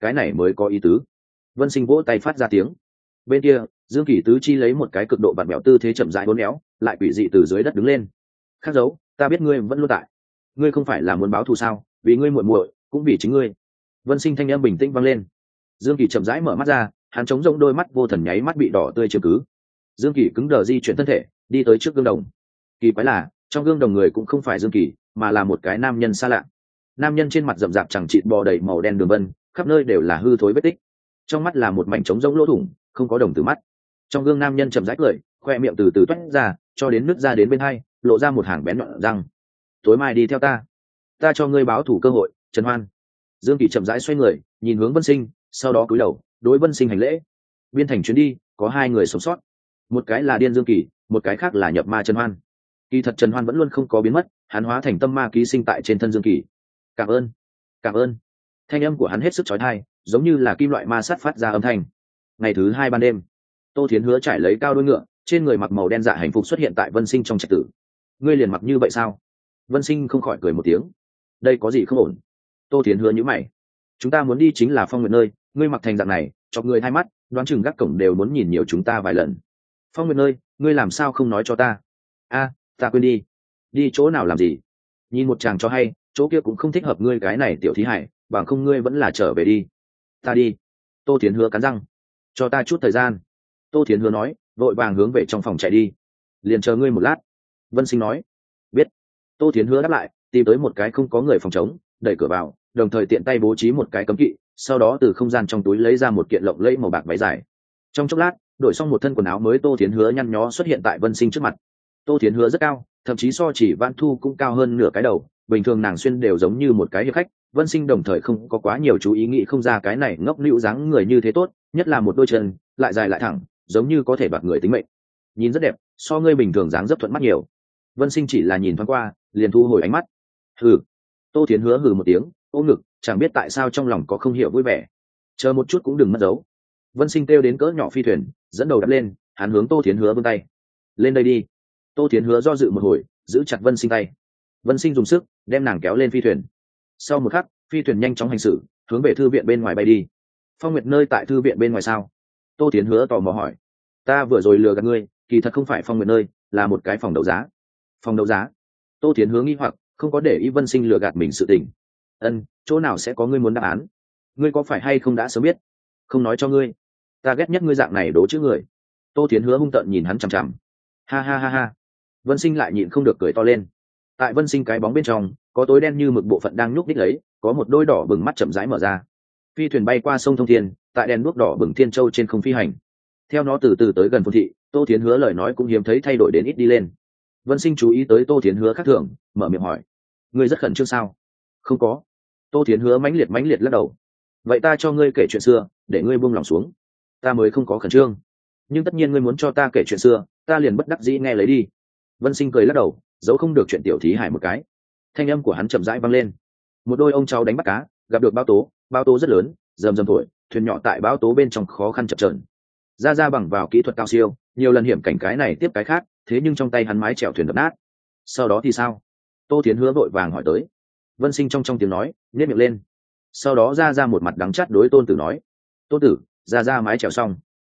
cái này mới có ý tứ. Vân Sinh vỗ tay phát ra tiếng. Bên kia Dương Kỳ tứ chi lấy một cái cực độ vặn vẹo tư thế chậm rãi uốn éo lại quỷ dị từ dưới đất đứng lên. Khắc dấu, ta biết ngươi vẫn luôn tại, ngươi không phải là muốn báo thù sao? Vì ngươi muội muội, cũng vì chính ngươi. Vân Sinh thanh âm bình tĩnh vang lên. Dương Kỳ chậm rãi mở mắt ra, hắn trống rỗng đôi mắt vô thần nháy mắt bị đỏ tươi chiếm cứ. Dương Kỳ cứng đờ di chuyển thân thể đi tới trước gương đồng. Kỳ quái là trong gương đồng người cũng không phải Dương Kỳ mà là một cái nam nhân xa lạ. Nam nhân trên mặt rậm rạp chẳng chịt bò đầy màu đen đường vân, khắp nơi đều là hư thối vết tích, trong mắt là một mảnh trống rỗng lỗ thủng, không có đồng tử mắt. Trong gương nam nhân chậm rãi cười, khoe miệng từ từ toét ra cho đến nứt ra đến bên hai, lộ ra một hàng bén nhọn răng. Tối mai đi theo ta, ta cho ngươi báo thủ cơ hội, Trần Hoan. Dương Kỳ chậm rãi xoay người nhìn hướng Vân Sinh, sau đó cúi đầu đối Vân Sinh hành lễ. Biên thành chuyến đi có hai người sống sót, một cái là điên Dương Kỳ, một cái khác là nhập ma Trần Hoan. Kỳ thật Trần Hoan vẫn luôn không có biến mất, hắn hóa thành tâm ma ký sinh tại trên thân Dương Kỳ. Cảm ơn, cảm ơn. Thanh âm của hắn hết sức chói tai, giống như là kim loại ma sát phát ra âm thanh. Ngày thứ hai ban đêm, Tô Thiến Hứa trải lấy cao đuôi ngựa, trên người mặc màu đen dạ hành phục xuất hiện tại Vân Sinh trong trạch tử. Ngươi liền mặc như vậy sao? Vân Sinh không khỏi cười một tiếng. Đây có gì không ổn? Tô Thiến Hứa nhíu mày. Chúng ta muốn đi chính là Phong Nguyệt nơi, ngươi mặc thành dạng này, chọc người hai mắt, đoán chừng gác cổng đều muốn nhìn nhiều chúng ta vài lần. Phong Nguyệt nơi, ngươi làm sao không nói cho ta? A, ta quên đi. Đi chỗ nào làm gì? Nhìn một chàng cho hay, chỗ kia cũng không thích hợp ngươi cái này tiểu thí hải, bằng không ngươi vẫn là trở về đi. Ta đi. Tô Thiến Hứa cắn răng. Cho ta chút thời gian. Tô Thiến Hứa nói, vội vàng hướng về trong phòng chạy đi. Liền chờ ngươi một lát. Vân Sinh nói. Biết. Tô Thiến Hứa đáp lại, tìm tới một cái không có người phòng chống, đẩy cửa vào, đồng thời tiện tay bố trí một cái cấm kỵ, sau đó từ không gian trong túi lấy ra một kiện lộng lẫy màu bạc váy dài. Trong chốc lát, đổi xong một thân quần áo mới, Tô Thiến Hứa nhăn nhó xuất hiện tại Vân Sinh trước mặt. Tô Thiến Hứa rất cao, thậm chí so chỉ Vãn Thu cũng cao hơn nửa cái đầu, bình thường nàng xuyên đều giống như một cái hiệp khách. Vân Sinh đồng thời không có quá nhiều chú ý nghĩ không ra cái này ngốc nịu dáng người như thế tốt, nhất là một đôi chân lại dài lại thẳng, giống như có thể đoạt người tính mệnh. Nhìn rất đẹp, so ngươi bình thường dáng dấp thuận mắt nhiều. Vân Sinh chỉ là nhìn thoáng qua, liền thu hồi ánh mắt. Hừ. Tô Thiến Hứa hừ một tiếng, ôm ngực, chẳng biết tại sao trong lòng có không hiểu vui vẻ. Chờ một chút cũng đừng mất dấu. Vân Sinh kêu đến cỡ nhỏ phi thuyền, dẫn đầu đáp lên, hắn hướng Tô Thiến Hứa vươn tay. Lên đây đi. Tô Thiến Hứa do dự một hồi, giữ chặt Vân Sinh tay. Vân Sinh dùng sức đem nàng kéo lên phi thuyền. Sau một khắc, phi thuyền nhanh chóng hành xử, hướng về thư viện bên ngoài bay đi. Phong Nguyệt nơi tại thư viện bên ngoài sao? Tô Thiến Hứa tò mò hỏi. Ta vừa rồi lừa gạt ngươi, kỳ thật không phải Phong Nguyệt nơi, là một cái phòng đấu giá. Phòng đấu giá? Tô Thiến Hứa nghi hoặc, không có để ý Vân Sinh lừa gạt mình sự tình. Chỗ nào sẽ có ngươi muốn đáp án? Ngươi có phải hay không đã sớm biết? Không nói cho ngươi. Ta ghét nhất ngươi dạng này đố chữ người. Tô Thiến Hứa hung tợn nhìn hắn chằm chằm. Ha ha ha ha. Vân Sinh lại nhịn không được cười to lên. Tại Vân Sinh cái bóng bên trong, có tối đen như mực bộ phận đang nhúc nhích lấy, có một đôi đỏ bừng mắt chậm rãi mở ra. Phi thuyền bay qua sông Thông Thiên, tại đèn đuốc đỏ bừng thiên châu trên không phi hành. Theo nó từ từ tới gần Phồn thị, Tô Thiến Hứa lời nói cũng hiếm thấy thay đổi đến ít đi lên. Vân Sinh chú ý tới Tô Thiến Hứa khác thường, mở miệng hỏi: ngươi rất khẩn trương sao? Không có. Tô Thiến Hứa mãnh liệt lắc đầu. Vậy ta cho ngươi kể chuyện xưa, để ngươi buông lòng xuống. Ta mới không có khẩn trương, nhưng tất nhiên ngươi muốn cho ta kể chuyện xưa, ta liền bất đắc dĩ nghe lấy đi. Vân Sinh cười lắc đầu, giấu không được chuyện tiểu thí hải một cái. Thanh âm của hắn chậm rãi vang lên. Một đôi ông cháu đánh bắt cá, gặp được bão tố rất lớn, rầm rầm thổi, thuyền nhỏ tại bão tố bên trong khó khăn chập chờn. Ra bằng vào kỹ thuật cao siêu, nhiều lần hiểm cảnh cái này tiếp cái khác, thế nhưng trong tay hắn mái chèo thuyền đập nát. Sau đó thì sao? Tô Thiến Hứa vội vàng hỏi tới. Vân Sinh trong tiếng nói, nhếch miệng lên. Sau đó ra một mặt đắng chát đối Tôn Tử nói: Tôn Tử, ra mái chèo xong.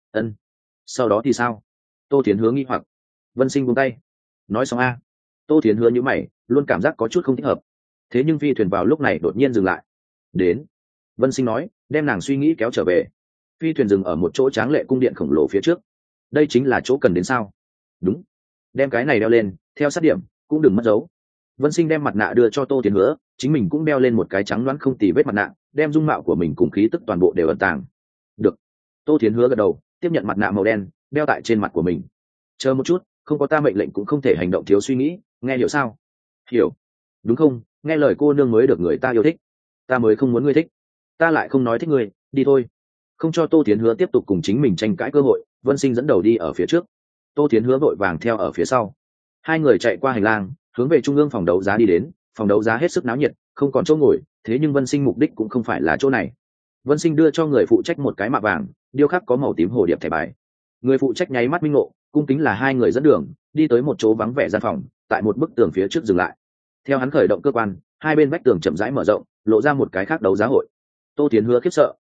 Sau đó thì sao? Tô Thiến Hứa nghi hoặc. Vân Sinh buông tay. Nói xong a. Tô Thiến Hứa nhíu mày, luôn cảm giác có chút không thích hợp. Thế nhưng phi thuyền vào lúc này đột nhiên dừng lại. Đến. Vân Sinh nói, đem nàng suy nghĩ kéo trở về. Phi thuyền dừng ở một chỗ tráng lệ cung điện khổng lồ phía trước. Đây chính là chỗ cần đến sao? Đúng. Đem cái này đeo lên, theo sát điểm, cũng đừng mất dấu. Vân Sinh đem mặt nạ đưa cho Tô Thiến Hứa, chính mình cũng đeo lên một cái trắng loáng không tì vết mặt nạ, đem dung mạo của mình cùng khí tức toàn bộ đều ẩn tàng. Được. Tô Thiến Hứa gật đầu, tiếp nhận mặt nạ màu đen, đeo tại trên mặt của mình. Chờ một chút, không có ta mệnh lệnh cũng không thể hành động thiếu suy nghĩ, nghe hiểu sao? Hiểu. Đúng không? Nghe lời cô nương mới được người ta yêu thích. Ta mới không muốn ngươi thích. Ta lại không nói thích ngươi, đi thôi. Không cho Tô Thiến Hứa tiếp tục cùng chính mình tranh cãi cơ hội, Vân Sinh dẫn đầu đi ở phía trước. Tô Thiến Hứa vội vàng theo ở phía sau. Hai người chạy qua hành lang, hướng về trung ương phòng đấu giá đi đến. Phòng đấu giá hết sức náo nhiệt, không còn chỗ ngồi, thế nhưng Vân Sinh mục đích cũng không phải là chỗ này. Vân Sinh đưa cho người phụ trách một cái mạ vàng, điêu khắc có màu tím hồ điệp thẻ bài. Người phụ trách nháy mắt minh ngộ, cung kính là hai người dẫn đường, đi tới một chỗ vắng vẻ gian phòng, tại một bức tường phía trước dừng lại. Theo hắn khởi động cơ quan, hai bên vách tường chậm rãi mở rộng, lộ ra một cái khác đấu giá hội. Tô Thiến Hứa khiếp sợ,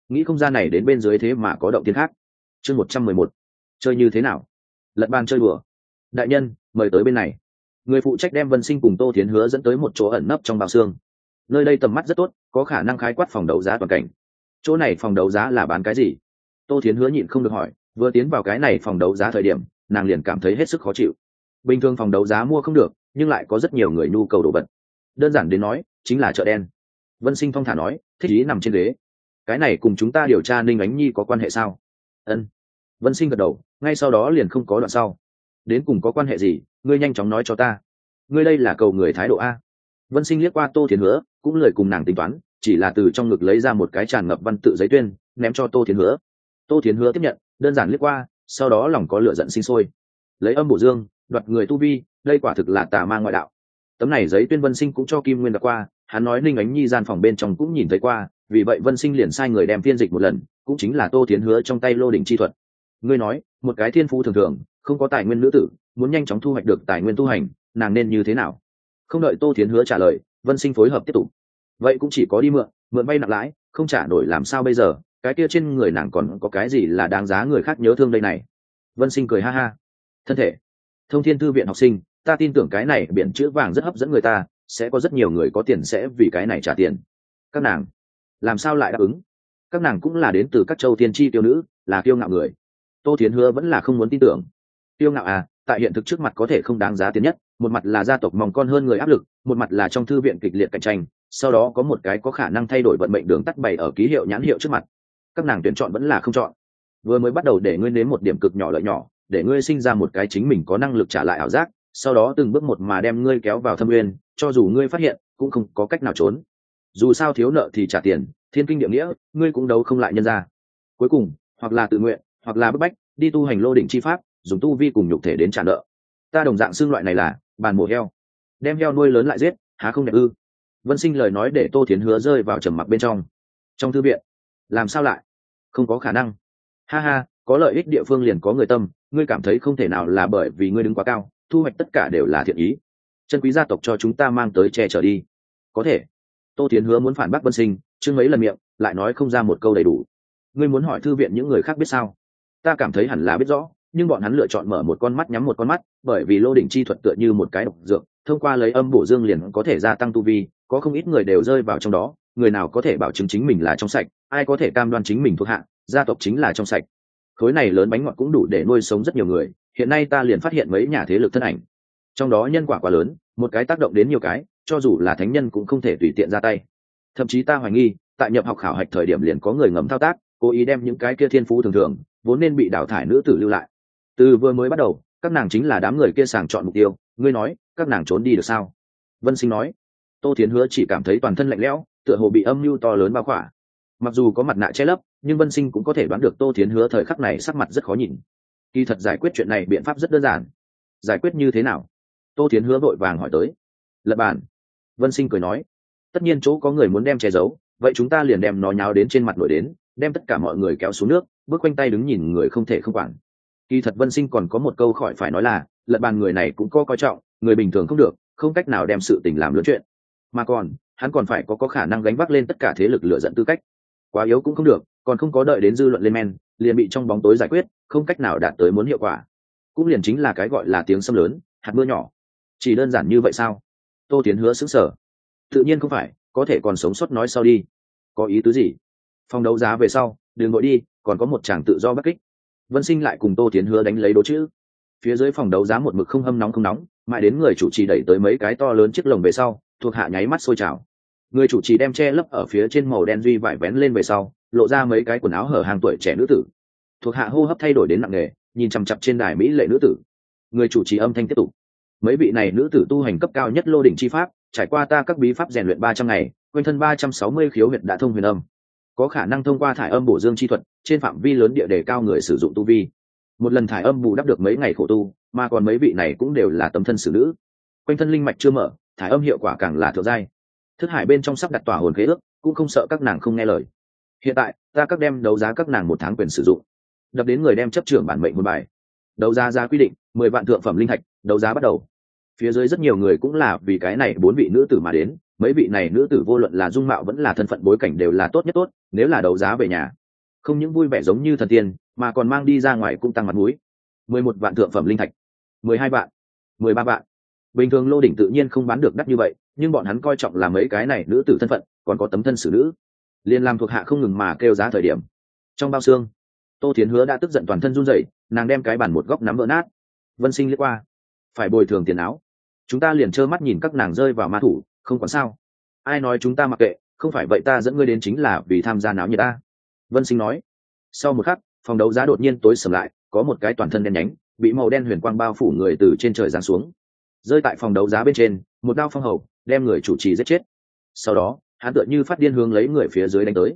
nghĩ không ra này đến bên dưới thế mà có động tiên khác. Chương 111. Chơi như thế nào? Lật bàn chơi đùa. Đại nhân, mời tới bên này. Người phụ trách đem Vân Sinh cùng Tô Thiến Hứa dẫn tới một chỗ ẩn nấp trong bao xương. Nơi đây tầm mắt rất tốt, có khả năng khái quát phòng đấu giá toàn cảnh. Chỗ này phòng đấu giá là bán cái gì? Tô Thiến Hứa nhịn không được hỏi, vừa tiến vào cái này phòng đấu giá thời điểm, nàng liền cảm thấy hết sức khó chịu. Bình thường phòng đấu giá mua không được, nhưng lại có rất nhiều người nhu cầu đồ vật. Đơn giản đến nói, chính là chợ đen. Vân Sinh thong thả nói, thích ý nằm trên ghế. Cái này cùng chúng ta điều tra Ninh Ánh Nhi có quan hệ sao? Ân. Vân Sinh gật đầu, ngay sau đó liền không có đoạn sau. Đến cùng có quan hệ gì, ngươi nhanh chóng nói cho ta. Ngươi đây là cầu người thái độ a? Vân Sinh liếc qua Tô Thiến Hứa, cũng lời cùng nàng tính toán, chỉ là từ trong ngực lấy ra một cái tràn ngập văn tự giấy tuyên, ném cho Tô Thiến Hứa. Tô Thiến Hứa tiếp nhận, đơn giản liếc qua, sau đó lòng có lửa giận sinh sôi. Lấy âm bổ dương, đoạt người tu vi, đây quả thực là tà ma ngoại đạo. Tấm này giấy tuyên Vân Sinh cũng cho Kim Nguyên đọc qua, hắn nói Ninh Ánh Nhi gian phòng bên trong cũng nhìn thấy qua, vì vậy Vân Sinh liền sai người đem phiên dịch một lần, cũng chính là Tô Thiến Hứa trong tay lô đỉnh chi thuật. Ngươi nói, một cái thiên phú thường thường, không có tài nguyên nữ tử, muốn nhanh chóng thu hoạch được tài nguyên tu hành, nàng nên như thế nào? Không đợi Tô Thiến Hứa trả lời, Vân Sinh phối hợp tiếp tục. Vậy cũng chỉ có đi mượn vay nặng lãi, không trả nổi làm sao bây giờ? Cái kia trên người nàng còn có cái gì là đáng giá người khác nhớ thương đây này? Vân Sinh cười ha ha. Thân thể. Thông Thiên Thư viện học sinh, ta tin tưởng cái này biển chữ vàng rất hấp dẫn người ta, sẽ có rất nhiều người có tiền sẽ vì cái này trả tiền. Các nàng làm sao lại đáp ứng? Các nàng cũng là đến từ các châu tiên tri tiêu nữ, là kiêu ngạo người. Tô Thiến Hứa vẫn là không muốn tin tưởng. Kiêu ngạo à, tại hiện thực trước mặt có thể không đáng giá tiền nhất, một mặt là gia tộc mong con hơn người áp lực, một mặt là trong thư viện kịch liệt cạnh tranh, sau đó có một cái có khả năng thay đổi vận mệnh đường tắt bày ở ký hiệu nhãn hiệu trước mặt. Các nàng tuyển chọn vẫn là không chọn. Vừa mới bắt đầu để ngươi nếm một điểm cực nhỏ lợi nhỏ, để ngươi sinh ra một cái chính mình có năng lực trả lại ảo giác, sau đó từng bước một mà đem ngươi kéo vào thâm nguyên, cho dù ngươi phát hiện cũng không có cách nào trốn. Dù sao thiếu nợ thì trả tiền, thiên kinh địa nghĩa, ngươi cũng đấu không lại nhân ra. Cuối cùng, hoặc là tự nguyện, hoặc là bức bách, đi tu hành lô đỉnh chi pháp, dùng tu vi cùng nhục thể đến trả nợ. Ta đồng dạng xương loại này là bàn mổ heo, đem heo nuôi lớn lại giết, há không đẹp ư? Vân Sinh lời nói để Tô Thiến Hứa rơi vào trầm mặc bên trong. Trong thư viện, làm sao lại? Không có khả năng. Ha ha, có lợi ích địa phương liền có người tâm, ngươi cảm thấy không thể nào là bởi vì ngươi đứng quá cao, thu hoạch tất cả đều là thiện ý. Chân quý gia tộc cho chúng ta mang tới che chở đi. Có thể. Tô Thiến Hứa muốn phản bác Vân Sinh, chương mấy lần miệng, lại nói không ra một câu đầy đủ. Ngươi muốn hỏi thư viện những người khác biết sao? Ta cảm thấy hẳn là biết rõ, nhưng bọn hắn lựa chọn mở một con mắt nhắm một con mắt, bởi vì lô đỉnh chi thuật tựa như một cái độc dược, thông qua lấy âm bổ dương liền có thể gia tăng tu vi, có không ít người đều rơi vào trong đó, người nào có thể bảo chứng chính mình là trong sạch, ai có thể cam đoan chính mình thuộc hạ, gia tộc chính là trong sạch. Khối này lớn bánh ngọt cũng đủ để nuôi sống rất nhiều người, hiện nay ta liền phát hiện mấy nhà thế lực thân ảnh. Trong đó nhân quả quá lớn, một cái tác động đến nhiều cái, cho dù là thánh nhân cũng không thể tùy tiện ra tay. Thậm chí ta hoài nghi, tại nhập học khảo hạch thời điểm liền có người ngầm thao tác, cố ý đem những cái kia thiên phú thường thường, vốn nên bị đào thải nữ tử lưu lại. Từ vừa mới bắt đầu, các nàng chính là đám người kia sàng chọn mục tiêu, ngươi nói, các nàng trốn đi được sao? Vân Sinh nói. Tô Thiến Hứa chỉ cảm thấy toàn thân lạnh lẽo, tựa hồ bị âm mưu to lớn bao khỏa. Mặc dù có mặt nạ che lấp, nhưng Vân Sinh cũng có thể đoán được Tô Thiến Hứa thời khắc này sắc mặt rất khó nhìn. Kỳ thật giải quyết chuyện này biện pháp rất đơn giản. Giải quyết như thế nào? Tô Thiến Hứa vội vàng hỏi tới. Lật bàn. Vân Sinh cười nói. Tất nhiên chỗ có người muốn đem che giấu, vậy chúng ta liền đem nó nháo đến trên mặt nổi đến, đem tất cả mọi người kéo xuống nước, bước quanh tay đứng nhìn người không thể không quản. Kỳ thật Vân Sinh còn có một câu khỏi phải nói là, lật bàn người này cũng có coi trọng, người bình thường không được, không cách nào đem sự tình làm lớn chuyện. Mà còn, hắn còn phải có khả năng gánh vác lên tất cả thế lực lựa dẫn tư cách. Quá yếu cũng không được, còn không có đợi đến dư luận lên men, liền bị trong bóng tối giải quyết, không cách nào đạt tới muốn hiệu quả. Cũng liền chính là cái gọi là tiếng sấm lớn, hạt mưa nhỏ. Chỉ đơn giản như vậy sao? Tô Thiến Hứa sững sờ. Tự nhiên không phải, có thể còn sống sót nói sau đi. Có ý tứ gì? Phòng đấu giá về sau, đừng vội đi, còn có một chàng tự do bất kích. Vân Sinh lại cùng Tô Thiến Hứa đánh lấy đố chữ. Phía dưới phòng đấu giá một mực không hâm nóng không nóng, mãi đến người chủ trì đẩy tới mấy cái to lớn chiếc lồng về sau, thuộc hạ nháy mắt sôi trào. Người chủ trì đem che lấp ở phía trên màu đen duy vải vén lên về sau, lộ ra mấy cái quần áo hở hàng tuổi trẻ nữ tử. Thuộc hạ hô hấp thay đổi đến nặng nề, nhìn chằm chằm trên đài mỹ lệ nữ tử. Người chủ trì âm thanh tiếp tục. Mấy vị này nữ tử tu hành cấp cao nhất lô đỉnh chi pháp, trải qua ta các bí pháp rèn luyện 300 ngày, quanh thân 360 khiếu huyệt đã thông huyền âm, có khả năng thông qua thải âm bổ dương chi thuật, trên phạm vi lớn địa đề cao người sử dụng tu vi. Một lần thải âm bù đắp được mấy ngày khổ tu, mà còn mấy vị này cũng đều là tấm thân xử nữ. Quanh thân linh mạch chưa mở, thải âm hiệu quả càng là thượng giai. Thức hải bên trong sắp đặt tỏa hồn khế ước, cũng không sợ các nàng không nghe lời. Hiện tại, ta các đem đấu giá các nàng 1 tháng quyền sử dụng. Đập đến người đem chấp trưởng bản mệnh hồn bài. Đấu giá ra quy định, 10 vạn thượng phẩm linh thạch, đấu giá bắt đầu. Phía dưới rất nhiều người cũng là vì cái này 4 vị nữ tử mà đến, mấy vị này nữ tử vô luận là dung mạo vẫn là thân phận bối cảnh đều là tốt nhất tốt, nếu là đấu giá về nhà không những vui vẻ giống như thần tiên mà còn mang đi ra ngoài cũng tăng mặt mũi. 11 vạn thượng phẩm linh thạch, 12 vạn, 13 vạn. Bình thường lô đỉnh tự nhiên không bán được đắt như vậy, nhưng bọn hắn coi trọng là mấy cái này nữ tử thân phận còn có tấm thân xử nữ, liền làm thuộc hạ không ngừng mà kêu giá thời điểm. Trong bao xương, Tô Thiến Hứa đã tức giận toàn thân run rẩy, nàng đem cái bàn một góc nắm vỡ nát. Vân Sinh liếc qua, phải bồi thường tiền áo, chúng ta liền trơ mắt nhìn các nàng rơi vào ma thủ, không còn sao. Ai nói chúng ta mặc kệ, không phải vậy ta dẫn ngươi đến chính là vì tham gia náo nhiệt ta. Vân Sinh nói. Sau một khắc, phòng đấu giá đột nhiên tối sầm lại, có một cái toàn thân đen nhánh bị màu đen huyền quang bao phủ người từ trên trời giáng xuống, rơi tại phòng đấu giá bên trên, một đao phong hầu đem người chủ trì giết chết. Sau đó hắn tựa như phát điên hướng lấy người phía dưới đánh tới.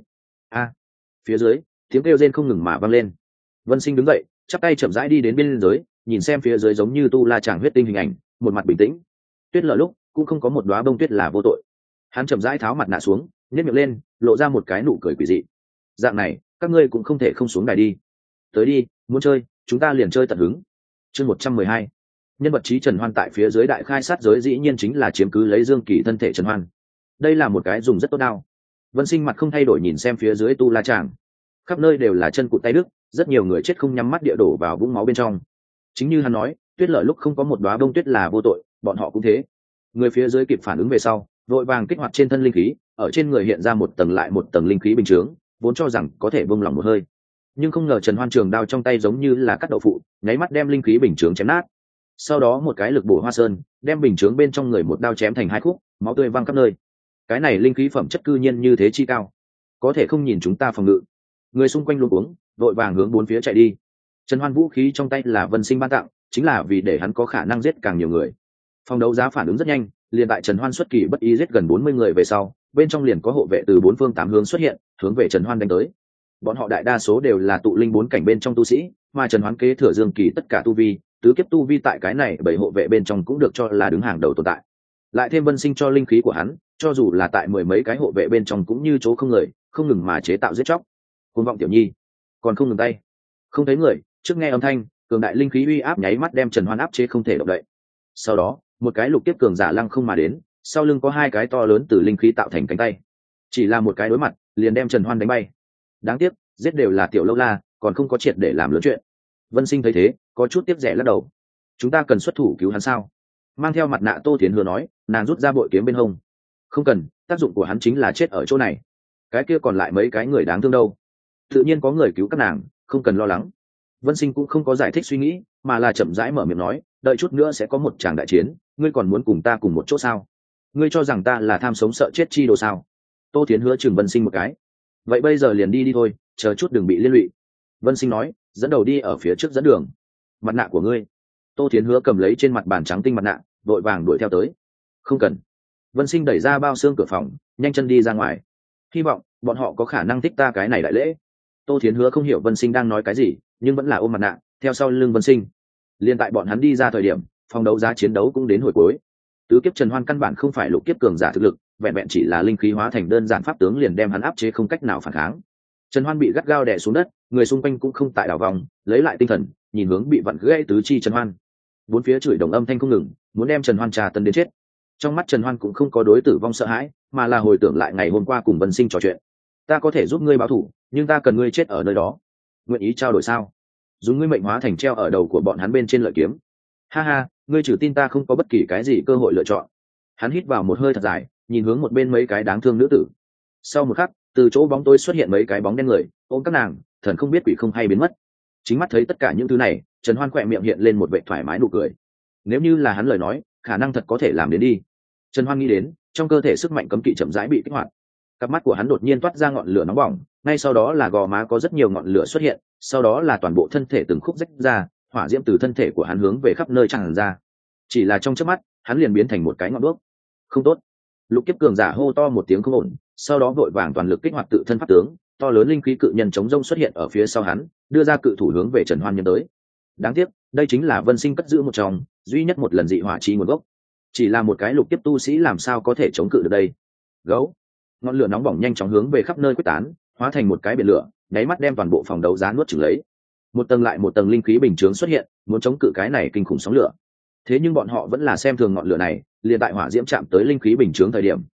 Phía dưới tiếng kêu rên không ngừng mà vang lên. Vân Sinh đứng dậy, chắp tay chậm rãi đi đến bên dưới, nhìn xem phía dưới giống như tu la chàng huyết tinh hình ảnh, một mặt bình tĩnh. Tuyết Lở lúc cũng không có một đóa bông tuyết là vô tội. Hắn chậm rãi tháo mặt nạ xuống, nhếch miệng lên, lộ ra một cái nụ cười quỷ dị. Dạng này các ngươi cũng không thể không xuống đài đi. Tới đi, muốn chơi chúng ta liền chơi tận hứng. Chương 112. Nhân vật trí Trần Hoan tại phía dưới đại khai sát giới dĩ nhiên chính là chiếm cứ lấy Dương Kỳ thân thể Trần Hoan. Đây là một cái dùng rất tốt đao. Vân Sinh mặt không thay đổi nhìn xem phía dưới tu la tràng, khắp nơi đều là chân cụt tay đứt, rất nhiều người chết không nhắm mắt địa đổ vào vũng máu bên trong. Chính như hắn nói, Tuyết Lở lúc không có một đóa bông tuyết là vô tội, bọn họ cũng thế. Người phía dưới kịp phản ứng về sau, vội vàng kích hoạt trên thân linh khí, ở trên người hiện ra một tầng lại một tầng linh khí bình chướng, vốn cho rằng có thể buông lòng một hơi, nhưng không ngờ Trần Hoan trường đao trong tay giống như là cắt đậu phụ, nháy mắt đem linh khí bình chướng chém nát. Sau đó một cái lực bổ hoa sơn, đem bình chướng bên trong người một đao chém thành hai khúc, máu tươi văng khắp nơi. Cái này linh khí phẩm chất cư nhiên như thế chi cao, có thể không nhìn chúng ta phòng ngự. Người xung quanh luống cuống, vội vàng hướng bốn phía chạy đi. Trần Hoan vũ khí trong tay là Vân Sinh ban tặng, chính là vì để hắn có khả năng giết càng nhiều người. Phòng đấu giá phản ứng rất nhanh, liền tại Trần Hoan xuất kỳ bất ý giết gần 40 người về sau, bên trong liền có hộ vệ từ bốn phương tám hướng xuất hiện, hướng về Trần Hoan đánh tới. Bọn họ đại đa số đều là tụ linh 4 cảnh bên trong tu sĩ, mà Trần Hoán kế thừa Dương Kỳ tất cả tu vi, tứ kiếp tu vi tại cái này bảy hộ vệ bên trong cũng được cho là đứng hàng đầu tồn tại. Lại thêm Vân Sinh cho linh khí của hắn, cho dù là tại 10 mấy cái hộ vệ bên trong cũng như chỗ không người, không ngừng mà chế tạo giết chóc. Cuồng vọng tiểu nhi, còn không ngừng tay. Không thấy người, trước nghe âm thanh, cường đại linh khí uy áp nháy mắt đem Trần Hoan áp chế không thể động đậy. Sau đó, một cái lục kiếp cường giả lăng không mà đến, sau lưng có hai cái to lớn từ linh khí tạo thành cánh tay. Chỉ là một cái đối mặt, liền đem Trần Hoan đánh bay. Đáng tiếc, giết đều là tiểu lâu la, còn không có triệt để làm lớn chuyện. Vân Sinh thấy thế, có chút tiếc rẻ lắc đầu. Chúng ta cần xuất thủ cứu hắn sao? Mang theo mặt nạ Tô Thiến Hứa nói, nàng rút ra bội kiếm bên hông. Không cần, tác dụng của hắn chính là chết ở chỗ này. Cái kia còn lại mấy cái người đáng thương đâu? Tự nhiên có người cứu các nàng, không cần lo lắng. Vân Sinh cũng không có giải thích suy nghĩ, mà là chậm rãi mở miệng nói, đợi chút nữa sẽ có một tràng đại chiến, ngươi còn muốn cùng ta cùng một chỗ sao? Ngươi cho rằng ta là tham sống sợ chết chi đồ sao? Tô Thiến Hứa chừng Vân Sinh một cái. Vậy bây giờ liền đi đi thôi, chờ chút đừng bị liên lụy. Vân Sinh nói, dẫn đầu đi ở phía trước dẫn đường. Mặt nạ của ngươi. Tô Thiến Hứa cầm lấy trên mặt bàn trắng tinh mặt nạ, vội vàng đuổi theo tới. Không cần. Vân Sinh đẩy ra bao xương cửa phòng, nhanh chân đi ra ngoài. Hy vọng bọn họ có khả năng thích ta cái này đại lễ. Tô Thiến Hứa không hiểu Vân Sinh đang nói cái gì, nhưng vẫn là ôm mặt nạ theo sau lưng Vân Sinh. Liên tại bọn hắn đi ra thời điểm, phòng đấu giá chiến đấu cũng đến hồi cuối. Tứ kiếp Trần Hoan căn bản không phải lục kiếp cường giả thực lực, vẹn vẹn chỉ là linh khí hóa thành đơn giản pháp tướng liền đem hắn áp chế không cách nào phản kháng. Trần Hoan bị gắt gao đè xuống đất, người xung quanh cũng không tại đảo vòng, lấy lại tinh thần, nhìn hướng bị vặn gãy tứ chi Trần Hoan. Bốn phía chửi đồng âm thanh không ngừng, muốn đem Trần Hoan trà tấn đến chết. Trong mắt Trần Hoan cũng không có đối tử vong sợ hãi, mà là hồi tưởng lại ngày hôm qua cùng Vân Sinh trò chuyện. Ta có thể giúp ngươi báo thù, nhưng ta cần ngươi chết ở nơi đó. Nguyện ý trao đổi sao? Dùng ngươi mệnh hóa thành treo ở đầu của bọn hắn bên trên lợi kiếm. Ha ha, ngươi trừ tin ta không có bất kỳ cái gì cơ hội lựa chọn. Hắn hít vào một hơi thật dài, nhìn hướng một bên mấy cái đáng thương nữ tử. Sau một khắc, từ chỗ bóng tối xuất hiện mấy cái bóng đen người, ôm các nàng, thần không biết quỷ không hay biến mất. Chính mắt thấy tất cả những thứ này, Trần Hoan khỏe miệng hiện lên một vẻ thoải mái nụ cười. Nếu như là hắn lời nói, khả năng thật có thể làm đến đi. Trần Hoan nghĩ đến, trong cơ thể sức mạnh cấm kỵ chậm rãi bị kích hoạt. Cặp mắt của hắn đột nhiên toát ra ngọn lửa nóng bỏng, ngay sau đó là gò má có rất nhiều ngọn lửa xuất hiện, sau đó là toàn bộ thân thể từng khúc rách ra, hỏa diễm từ thân thể của hắn hướng về khắp nơi tràn ra. Chỉ là trong chớp mắt, hắn liền biến thành một cái ngọn đuốc. Không tốt! Lục kiếp cường giả hô to một tiếng không ổn, sau đó vội vàng toàn lực kích hoạt tự thân pháp tướng, to lớn linh khí cự nhân chống rông xuất hiện ở phía sau hắn, đưa ra cự thủ hướng về Trần Hoan nhân tới. Đáng tiếc, đây chính là Vân Sinh cất giữ một trong, duy nhất một lần dị hỏa chi nguồn gốc. Chỉ là một cái lục kiếp tu sĩ làm sao có thể chống cự được đây? Gấu! Ngọn lửa nóng bỏng nhanh chóng hướng về khắp nơi quyết tán, hóa thành một cái biển lửa, nháy mắt đem toàn bộ phòng đấu giá nuốt chửng lấy. Một tầng lại một tầng linh khí bình chướng xuất hiện, muốn chống cự cái này kinh khủng sóng lửa. Thế nhưng bọn họ vẫn là xem thường ngọn lửa này, liền tại hỏa diễm chạm tới linh khí bình chướng thời điểm,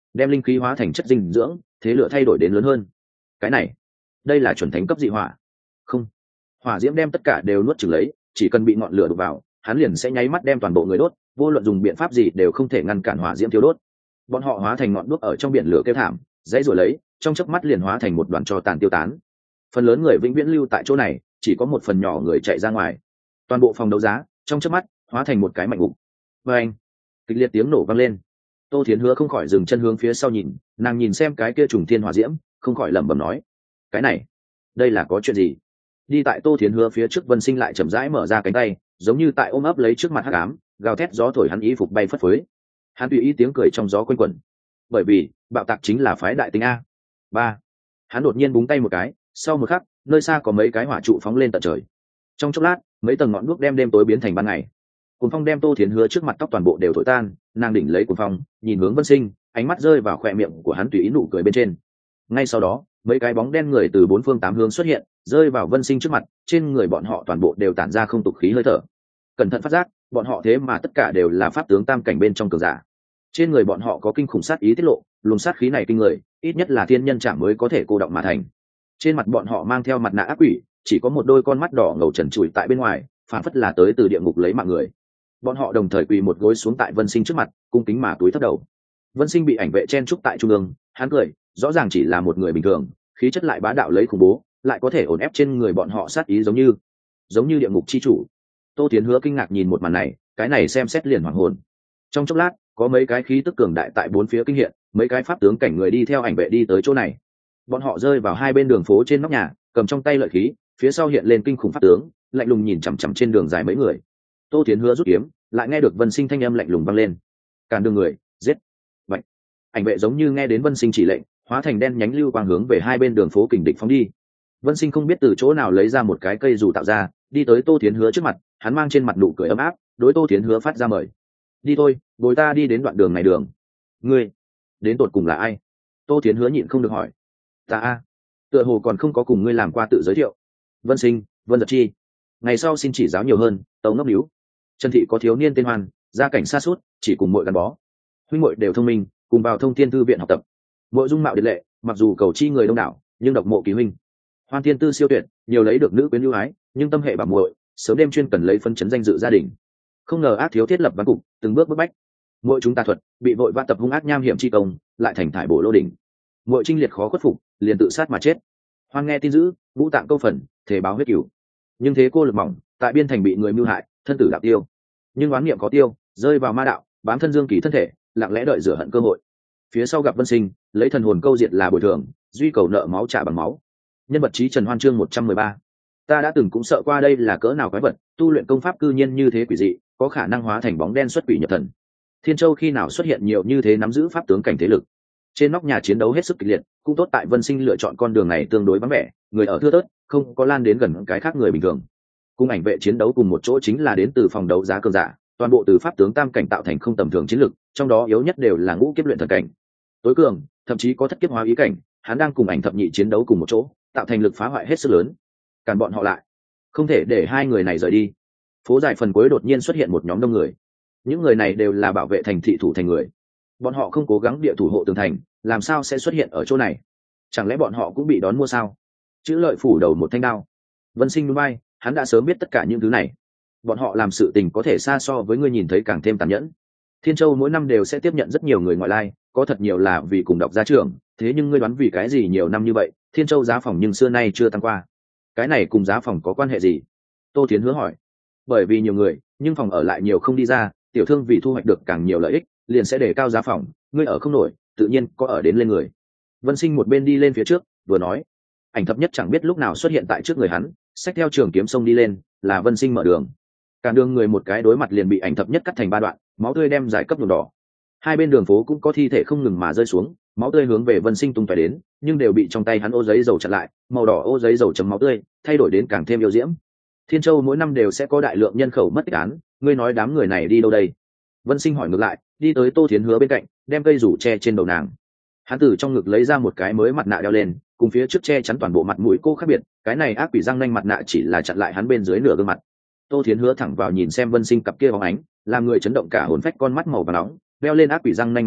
đem linh khí hóa thành chất dinh dưỡng, thế lửa thay đổi đến lớn hơn. Cái này, đây là chuẩn thánh cấp dị hỏa. Không, hỏa diễm đem tất cả đều nuốt chửng lấy, chỉ cần bị ngọn lửa đụng vào, hắn liền sẽ nháy mắt đem toàn bộ người đốt, vô luận dùng biện pháp gì đều không thể ngăn cản hỏa diễm thiêu đốt. Bọn họ hóa thành ngọn đuốc ở trong biển lửa kêu thảm, dãy rồi lấy, trong chớp mắt liền hóa thành một đoàn tro tàn tiêu tán. Phần lớn người vĩnh viễn lưu tại chỗ này, chỉ có một phần nhỏ người chạy ra ngoài. Toàn bộ phòng đấu giá trong chớp mắt hóa thành một cái mạnh ngục. Và anh, kịch liệt tiếng nổ vang lên. Tô Thiến Hứa không khỏi dừng chân hướng phía sau nhìn, nàng nhìn xem cái kia trùng thiên hỏa diễm, không khỏi lẩm bẩm nói: cái này, đây là có chuyện gì? Đi tại Tô Thiến Hứa phía trước, Vân Sinh lại chậm rãi mở ra cánh tay, giống như tại ôm ấp lấy trước mặt hắc ám, gào thét gió thổi hắn y phục bay phất phới. Hắn tùy ý tiếng cười trong gió quanh quẩn. Bởi vì bạo tạc chính là phái đại tính a. Ba. Hắn đột nhiên búng tay một cái, sau một khắc, nơi xa có mấy cái hỏa trụ phóng lên tận trời. Trong chốc lát, mấy tầng ngọn đuốc đem đêm tối biến thành ban ngày. Cuồng phong đem Tô Thiến Hứa trước mặt tóc toàn bộ đều thổi tan, nàng đỉnh lấy cuồng phong, nhìn hướng Vân Sinh, ánh mắt rơi vào khóe miệng của hắn tùy ý nụ cười bên trên. Ngay sau đó, mấy cái bóng đen người từ bốn phương tám hướng xuất hiện, rơi vào Vân Sinh trước mặt, trên người bọn họ toàn bộ đều tản ra không tục khí hơi thở. Cẩn thận phát giác, bọn họ thế mà tất cả đều là pháp tướng tam cảnh bên trong cường giả. Trên người bọn họ có kinh khủng sát ý tiết lộ, luồng sát khí này kinh người, ít nhất là thiên nhân trạng mới có thể cô động mà thành. Trên mặt bọn họ mang theo mặt nạ ác quỷ, chỉ có một đôi con mắt đỏ ngầu trần trụi tại bên ngoài, phản phất là tới từ địa ngục lấy mạng người. Bọn họ đồng thời quỳ một gối xuống tại Vân Sinh trước mặt, cung kính mà túi thấp đầu. Vân Sinh bị ảnh vệ chen trúc tại trung ương, hắn cười, rõ ràng chỉ là một người bình thường, khí chất lại bá đạo lấy khủng bố, lại có thể ổn ép trên người bọn họ sát ý giống như địa ngục chi chủ. Tô Tiến Hứa kinh ngạc nhìn một màn này, cái này xem xét liền hoảng hồn. Trong chốc lát, có mấy cái khí tức cường đại tại bốn phía kinh hiện, mấy cái pháp tướng cảnh người đi theo ảnh vệ đi tới chỗ này. Bọn họ rơi vào hai bên đường phố trên nóc nhà, cầm trong tay lợi khí, phía sau hiện lên kinh khủng pháp tướng, lạnh lùng nhìn chằm chằm trên đường dài mấy người. Tô Tiến Hứa rút kiếm, lại nghe được Vân Sinh thanh âm lạnh lùng vang lên: cản đường người, giết. Vậy, ảnh vệ giống như nghe đến Vân Sinh chỉ lệnh, hóa thành đen nhánh lưu quang hướng về hai bên đường phố kình địch phóng đi. Vân Sinh không biết từ chỗ nào lấy ra một cái cây dù tạo ra, đi tới Tô Tiến Hứa trước mặt, hắn mang trên mặt nụ cười ấm áp, đối Tô Tiến Hứa phát ra mời: đi thôi, bồi ta đi đến đoạn đường này đường. Ngươi đến tột cùng là ai? Tô Tiến Hứa nhịn không được hỏi. Ta a, tựa hồ còn không có cùng ngươi làm qua tự giới thiệu. Vân Sinh, Vân Giật Chi. Ngày sau xin chỉ giáo nhiều hơn. Tấu ngốc níu. Trần Thị có thiếu niên tên Hoan, gia cảnh xa suốt, chỉ cùng muội gắn bó. Huynh muội đều thông minh, cùng vào Thông Thiên Thư viện học tập. Muội dung mạo điệt lệ, mặc dù cầu chi người đông đảo, nhưng độc mộ kỳ huynh. Hoan thiên tư siêu tuyệt, nhiều lấy được nữ quyến ưu ái, nhưng tâm hệ bà muội, sớm đêm chuyên cần lấy phân chấn danh dự gia đình. Không ngờ ác thiếu thiết lập văn cục, từng bước bức bách. Muội chúng ta thuật, bị vội vã tập hung ác nham hiểm chi công, lại thành thải bổ lô đỉnh. Muội trinh liệt khó khuất phục, liền tự sát mà chết. Hoan nghe tin dữ, ngũ tạng câu phần, thể báo huyết cửu. Nhưng thế cô lực mỏng, tại biên thành bị người mưu hại, thân tử đạo tiêu. Nhưng oán niệm có tiêu, rơi vào ma đạo, bám thân dương kỳ thân thể, lặng lẽ đợi rửa hận cơ hội. Phía sau gặp Vân Sinh, lấy thần hồn câu diệt là bồi thường, duy cầu nợ máu trả bằng máu. Nhân vật trí Trần Hoan chương 113. Ta đã từng cũng sợ qua đây là cỡ nào quái vật, tu luyện công pháp cư nhiên như thế quỷ dị, có khả năng hóa thành bóng đen xuất quỷ nhập thần. Thiên Châu khi nào xuất hiện nhiều như thế nắm giữ pháp tướng cảnh thế lực. Trên nóc nhà chiến đấu hết sức kịch liệt, cũng tốt tại Vân Sinh lựa chọn con đường này tương đối vắng vẻ, người ở thưa thớt, không có lan đến gần cái khác người bình thường. Cùng ảnh vệ chiến đấu cùng một chỗ chính là đến từ phòng đấu giá cường giả, toàn bộ từ pháp tướng tam cảnh tạo thành không tầm thường chiến lực, trong đó yếu nhất đều là ngũ kiếp luyện thần cảnh. Tối cường, thậm chí có thất kiếp hóa ý cảnh, hắn đang cùng ảnh thập nhị chiến đấu cùng một chỗ, tạo thành lực phá hoại hết sức lớn. Cản bọn họ lại, không thể để hai người này rời đi. Phố dài phần cuối đột nhiên xuất hiện một nhóm đông người. Những người này đều là bảo vệ thành thị thủ thành người. Bọn họ không cố gắng địa thủ hộ tường thành, làm sao sẽ xuất hiện ở chỗ này? Chẳng lẽ bọn họ cũng bị đón mua sao? Chữ Lợi phủ đầu một thanh đao. Vân Sinh núi bay, hắn đã sớm biết tất cả những thứ này. Bọn họ làm sự tình có thể xa so với ngươi nhìn thấy càng thêm tàn nhẫn. Thiên Châu mỗi năm đều sẽ tiếp nhận rất nhiều người ngoại lai, có thật nhiều là vì cùng đọc gia trưởng, thế nhưng ngươi đoán vì cái gì nhiều năm như vậy, Thiên Châu giá phòng nhưng xưa nay chưa tăng qua. Cái này cùng giá phòng có quan hệ gì? Tô Thiến Hứa hỏi. Bởi vì nhiều người, nhưng phòng ở lại nhiều không đi ra, tiểu thương vì thu hoạch được càng nhiều lợi ích, liền sẽ đề cao giá phòng, ngươi ở không nổi, tự nhiên có ở đến lên người. Vân Sinh một bên đi lên phía trước, vừa nói. Ảnh thập nhất chẳng biết lúc nào xuất hiện tại trước người hắn, xách theo trường kiếm sông đi lên, là Vân Sinh mở đường. Cản đường người một cái đối mặt liền bị ảnh thập nhất cắt thành ba đoạn, máu tươi đem giải cấp nhuộm đỏ. Hai bên đường phố cũng có thi thể không ngừng mà rơi xuống, máu tươi hướng về Vân Sinh tung tóe đến, nhưng đều bị trong tay hắn ô giấy dầu chặn lại, màu đỏ ô giấy dầu chấm máu tươi, thay đổi đến càng thêm yêu diễm. Thiên Châu mỗi năm đều sẽ có đại lượng nhân khẩu mất tích án, ngươi nói đám người này đi đâu đây? Vân Sinh hỏi ngược lại, đi tới Tô Thiến Hứa bên cạnh, đem cây rủ che trên đầu nàng. Hắn từ trong ngực lấy ra một cái mới mặt nạ đeo lên, cùng phía trước che chắn toàn bộ mặt mũi cô khác biệt, cái này ác quỷ răng nanh mặt nạ chỉ là chặn lại hắn bên dưới nửa gương mặt. Tô Thiến Hứa thẳng vào nhìn xem Vân Sinh cặp kia bóng ánh, làm người chấn động cả hồn phách con mắt màu vàng nóng, đeo lên ác quỷ răng nanh mặt nạ,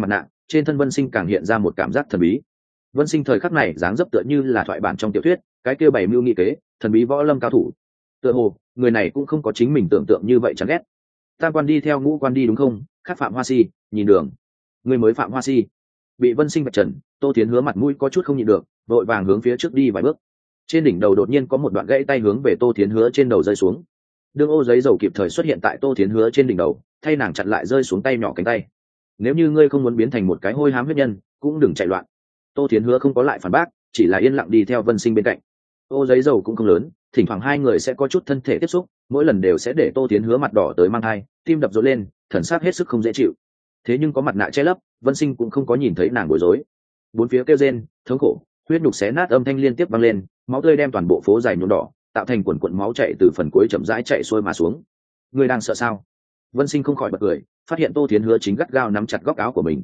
trên thân Vân Sinh càng hiện ra một cảm giác thần bí. Vân Sinh thời khắc này dáng dấp tựa như là thoại bản trong tiểu thuyết, cái kia bày mưu nghị kế, thần bí võ lâm cao thủ. Tựa hồ người này cũng không có chính mình tưởng tượng như vậy chán ghét. Tam quan đi theo ngũ quan đi đúng không? Khác Phạm Hoa Si, nhìn đường. Người mới Phạm Hoa Si. Bị Vân Sinh vạch trần, Tô Thiến Hứa mặt mũi có chút không nhịn được, vội vàng hướng phía trước đi vài bước. Trên đỉnh đầu đột nhiên có một đoạn gãy tay hướng về Tô Thiến Hứa trên đầu rơi xuống. Đương ô giấy dầu kịp thời xuất hiện tại Tô Thiến Hứa trên đỉnh đầu, thay nàng chặn lại rơi xuống tay nhỏ cánh tay. Nếu như ngươi không muốn biến thành một cái hôi hám huyết nhân, cũng đừng chạy loạn. Tô Thiến Hứa không có lại phản bác, chỉ là yên lặng đi theo Vân Sinh bên cạnh. Ô giấy dầu cũng không lớn, thỉnh thoảng hai người sẽ có chút thân thể tiếp xúc, mỗi lần đều sẽ để Tô Thiến Hứa mặt đỏ tới mang hai, tim đập rộn lên, thần sắc hết sức không dễ chịu. Thế nhưng có mặt nạ che lấp, Vân Sinh cũng không có nhìn thấy nàng bối rối. Bốn phía kêu rên, thống khổ, huyết nhục xé nát âm thanh liên tiếp vang lên, máu tươi đem toàn bộ phố dài nhuộm đỏ, tạo thành quần quần máu chảy từ phần cuối chậm rãi chạy xuôi mà xuống. Ngươi đang sợ sao? Vân Sinh không khỏi bật cười, phát hiện Tô Thiến Hứa chính gắt gao nắm chặt góc áo của mình.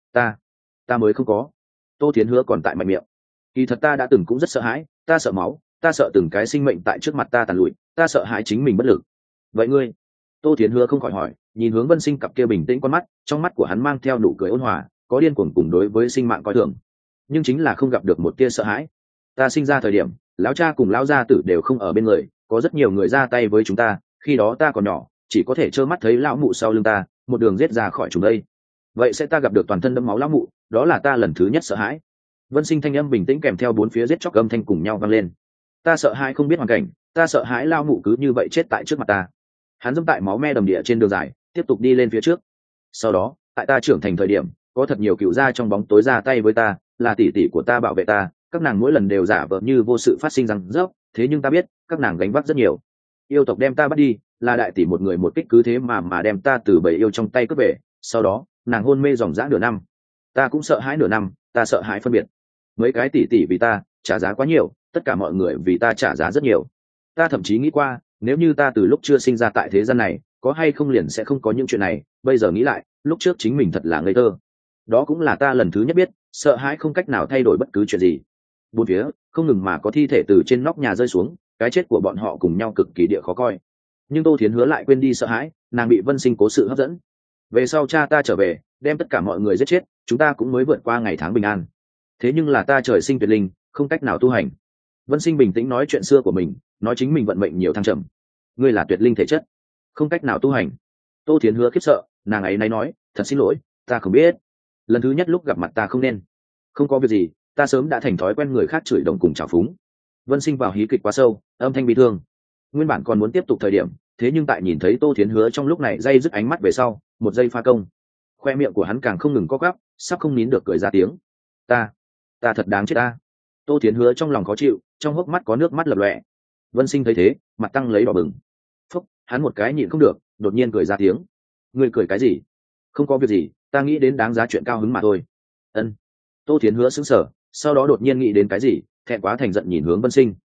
Ta mới không có. Tô Thiến Hứa còn tại mạnh miệng. Kỳ thật ta đã từng cũng rất sợ hãi, ta sợ máu, ta sợ từng cái sinh mệnh tại trước mặt ta tàn lụi, ta sợ hãi chính mình bất lực. Vậy ngươi? Tô Thiến Hứa không khỏi hỏi, nhìn hướng Vân Sinh cặp kia bình tĩnh con mắt, trong mắt của hắn mang theo nụ cười ôn hòa, có điên cuồng cùng đối với sinh mạng coi thường, nhưng chính là không gặp được một tia sợ hãi. Ta sinh ra thời điểm, lão cha cùng lão gia tử đều không ở bên người, có rất nhiều người ra tay với chúng ta, khi đó ta còn nhỏ, chỉ có thể trơ mắt thấy lão mụ sau lưng ta, một đường giết ra khỏi chúng đây. Vậy sẽ ta gặp được toàn thân đẫm máu lão mụ, đó là ta lần thứ nhất sợ hãi. Vân Sinh thanh âm bình tĩnh kèm theo bốn phía giết chóc âm thanh cùng nhau vang lên. Ta sợ hãi không biết hoàn cảnh, ta sợ hãi lão mụ cứ như vậy chết tại trước mặt ta. Hắn dẫm tại máu me đầm địa trên đường dài, tiếp tục đi lên phía trước. Sau đó, tại ta trưởng thành thời điểm, có thật nhiều cựu gia trong bóng tối ra tay với ta, là tỷ tỷ của ta bảo vệ ta, các nàng mỗi lần đều giả vờ như vô sự phát sinh rằng rớp, thế nhưng ta biết các nàng gánh vác rất nhiều. Yêu tộc đem ta bắt đi, là đại tỷ một người một kích cứ thế mà đem ta từ bầy yêu trong tay cướp về, sau đó nàng hôn mê dòng dã nửa năm. Ta cũng sợ hãi nửa năm, ta sợ hãi phân biệt. Mấy cái tỷ tỷ vì ta trả giá quá nhiều, tất cả mọi người vì ta trả giá rất nhiều. Ta thậm chí nghĩ qua, nếu như ta từ lúc chưa sinh ra tại thế gian này, có hay không liền sẽ không có những chuyện này. Bây giờ nghĩ lại, lúc trước chính mình thật là ngây thơ. Đó cũng là ta lần thứ nhất biết, sợ hãi không cách nào thay đổi bất cứ chuyện gì. Bốn phía không ngừng mà có thi thể từ trên nóc nhà rơi xuống, cái chết của bọn họ cùng nhau cực kỳ địa khó coi. Nhưng Tô Thiến Hứa lại quên đi sợ hãi, nàng bị Vân Sinh cố sự hấp dẫn. Về sau cha ta trở về, đem tất cả mọi người giết chết, chúng ta cũng mới vượt qua ngày tháng bình an. Thế nhưng là ta trời sinh tuyệt linh, không cách nào tu hành. Vân Sinh bình tĩnh nói chuyện xưa của mình, nói chính mình vận mệnh nhiều thăng trầm. Ngươi là tuyệt linh thể chất, không cách nào tu hành. Tô Thiến Hứa khiếp sợ, nàng ấy nay nói, thật xin lỗi, ta không biết. Lần thứ nhất lúc gặp mặt ta không nên. Không có việc gì, ta sớm đã thành thói quen người khác chửi đồng cùng trào phúng. Vân Sinh vào hí kịch quá sâu, âm thanh bị thương. Nguyên bản còn muốn tiếp tục thời điểm, thế nhưng tại nhìn thấy Tô Thiến Hứa trong lúc này dây dứt ánh mắt về sau, một giây pha công, khoe miệng của hắn càng không ngừng co quắp, sắp không nín được cười ra tiếng. Ta thật đáng chết ta. Tô Thiến Hứa trong lòng khó chịu, trong hốc mắt có nước mắt lập lòe. Vân Sinh thấy thế, mặt tăng lấy đỏ bừng. Phúc, hắn một cái nhịn không được, đột nhiên cười ra tiếng. Ngươi cười cái gì? Không có việc gì, ta nghĩ đến đáng giá chuyện cao hứng mà thôi. Ân. Tô Thiến Hứa sững sờ, sau đó đột nhiên nghĩ đến cái gì, thẹn quá thành giận nhìn hướng Vân Sinh.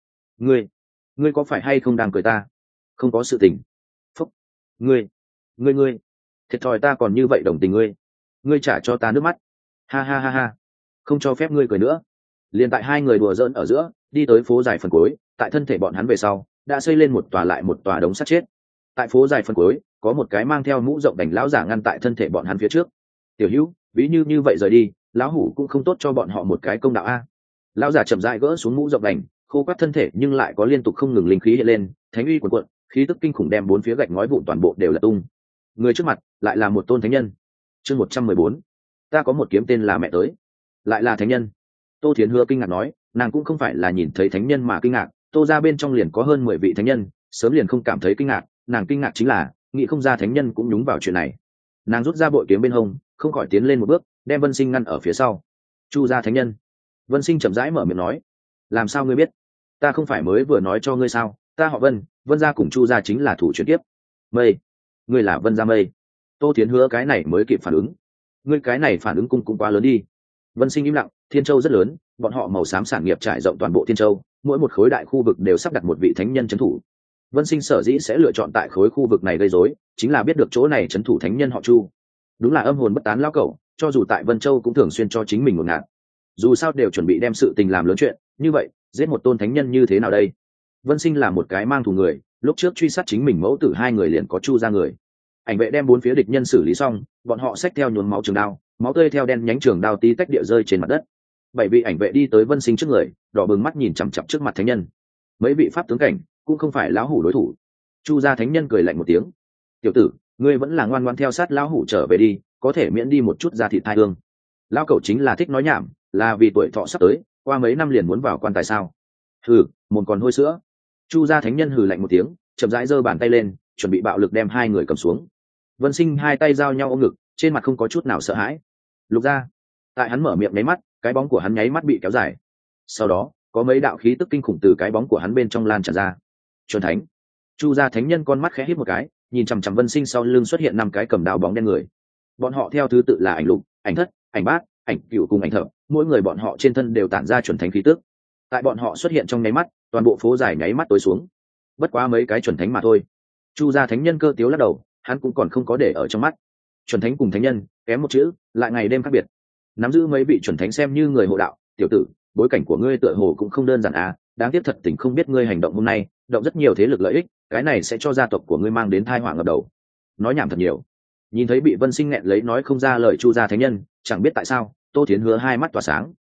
Ngươi có phải hay không đang cười ta? Không có sự tình. Phúc, ngươi, thiệt thòi ta còn như vậy đồng tình ngươi. Ngươi trả cho ta nước mắt. Ha ha ha ha, không cho phép ngươi cười nữa. Liền tại hai người đùa giỡn ở giữa, đi tới phố dài phần cuối, tại thân thể bọn hắn về sau, đã xây lên một tòa lại một tòa đống sắt chết. Tại phố dài phần cuối, có một cái mang theo mũ rộng đành lão giả ngăn tại thân thể bọn hắn phía trước. Tiểu Hữu, ví như vậy rời đi, lão hủ cũng không tốt cho bọn họ một cái công đạo a. Lão giả chậm rãi gỡ xuống mũ rộng đành, khô quắt thân thể nhưng lại có liên tục không ngừng linh khí hiện lên, thánh uy cuồn cuộn, khí tức kinh khủng đem bốn phía gạch ngói vụn toàn bộ đều là tung. Người trước mặt lại là một tôn thánh nhân. Chương 114. Ta có một kiếm tên là mẹ tới. Lại là thánh nhân. Tô Thiến Hứa kinh ngạc nói, nàng cũng không phải là nhìn thấy thánh nhân mà kinh ngạc, Tô ra bên trong liền có hơn 10 vị thánh nhân, sớm liền không cảm thấy kinh ngạc, nàng kinh ngạc chính là nghĩ không ra thánh nhân cũng nhúng vào chuyện này. Nàng rút ra bội kiếm bên hông, không khỏi tiến lên một bước, đem Vân Sinh ngăn ở phía sau. Chu gia thánh nhân. Vân Sinh chậm rãi mở miệng nói, làm sao ngươi biết? Ta không phải mới vừa nói cho ngươi sao, ta họ Vân, Vân gia cùng Chu gia chính là thủ chuyển tiếp. Mây, ngươi là Vân gia Mây. Tô Thiến Hứa cái này mới kịp phản ứng. Ngươi cái này phản ứng cũng quá lớn đi. Vân Sinh im lặng, Thiên Châu rất lớn, bọn họ màu xám sản nghiệp trải rộng toàn bộ Thiên Châu, mỗi một khối đại khu vực đều sắp đặt một vị thánh nhân trấn thủ. Vân Sinh sở dĩ sẽ lựa chọn tại khối khu vực này gây rối, chính là biết được chỗ này trấn thủ thánh nhân họ Chu. Đúng là âm hồn bất tán lão cẩu, cho dù tại Vân Châu cũng thường xuyên cho chính mình một ngạt. Dù sao đều chuẩn bị đem sự tình làm lớn chuyện, như vậy, giết một tôn thánh nhân như thế nào đây? Vân Sinh là một cái mang thù người, lúc trước truy sát chính mình mẫu tử hai người liền có Chu ra người. Ảnh vệ đem bốn phía địch nhân xử lý xong, bọn họ xách theo nhuốm máu trường đao, máu tươi theo đen nhánh trường đao tí tách địa rơi trên mặt đất. 7 vị ảnh vệ đi tới Vân Sinh trước người, đỏ bừng mắt nhìn chằm chằm trước mặt thánh nhân. Mấy vị pháp tướng cảnh cũng không phải lão hủ đối thủ. Chu gia thánh nhân cười lạnh một tiếng: tiểu tử, ngươi vẫn là ngoan ngoãn theo sát lão hủ trở về đi, có thể miễn đi một chút da thịt thai hương. Lão cẩu chính là thích nói nhảm, là vì tuổi thọ sắp tới, qua mấy năm liền muốn vào quan tài sao? Hừ, mồm còn hôi sữa. Chu gia thánh nhân hừ lạnh một tiếng, chậm rãi giơ bàn tay lên, chuẩn bị bạo lực đem hai người cầm xuống. Vân Sinh hai tay giao nhau ôm ngực, trên mặt không có chút nào sợ hãi. Lục gia. Tại hắn mở miệng nháy mắt, cái bóng của hắn nháy mắt bị kéo dài. Sau đó, có mấy đạo khí tức kinh khủng từ cái bóng của hắn bên trong lan tràn ra. Chuẩn thánh. Chu gia thánh nhân con mắt khẽ híp một cái, nhìn chằm chằm Vân Sinh sau lưng xuất hiện 5 cái cầm đao bóng đen người. Bọn họ theo thứ tự là ảnh lục, ảnh thất, ảnh bát, ảnh cửu cùng ảnh thập, mỗi người bọn họ trên thân đều tản ra chuẩn thánh khí tức. Tại bọn họ xuất hiện trong nháy mắt, toàn bộ phố dài nháy mắt tối xuống. Bất quá mấy cái chuẩn thánh mà thôi. Chu gia thánh nhân cơ tiếu lắc đầu, hắn cũng còn không có để ở trong mắt. Chuẩn thánh cùng thánh nhân, kém một chữ, lại ngày đêm khác biệt. Nắm giữ mấy vị chuẩn thánh xem như người hộ đạo, tiểu tử, bối cảnh của ngươi tựa hồ cũng không đơn giản à, đáng tiếc thật tình không biết ngươi hành động hôm nay, động rất nhiều thế lực lợi ích, cái này sẽ cho gia tộc của ngươi mang đến tai họa ngập đầu. Nói nhảm thật nhiều. Nhìn thấy bị Vân Sinh nghẹn lấy nói không ra lời Chu gia thánh nhân, chẳng biết tại sao, Tô Thiến Hứa hai mắt tỏa sáng.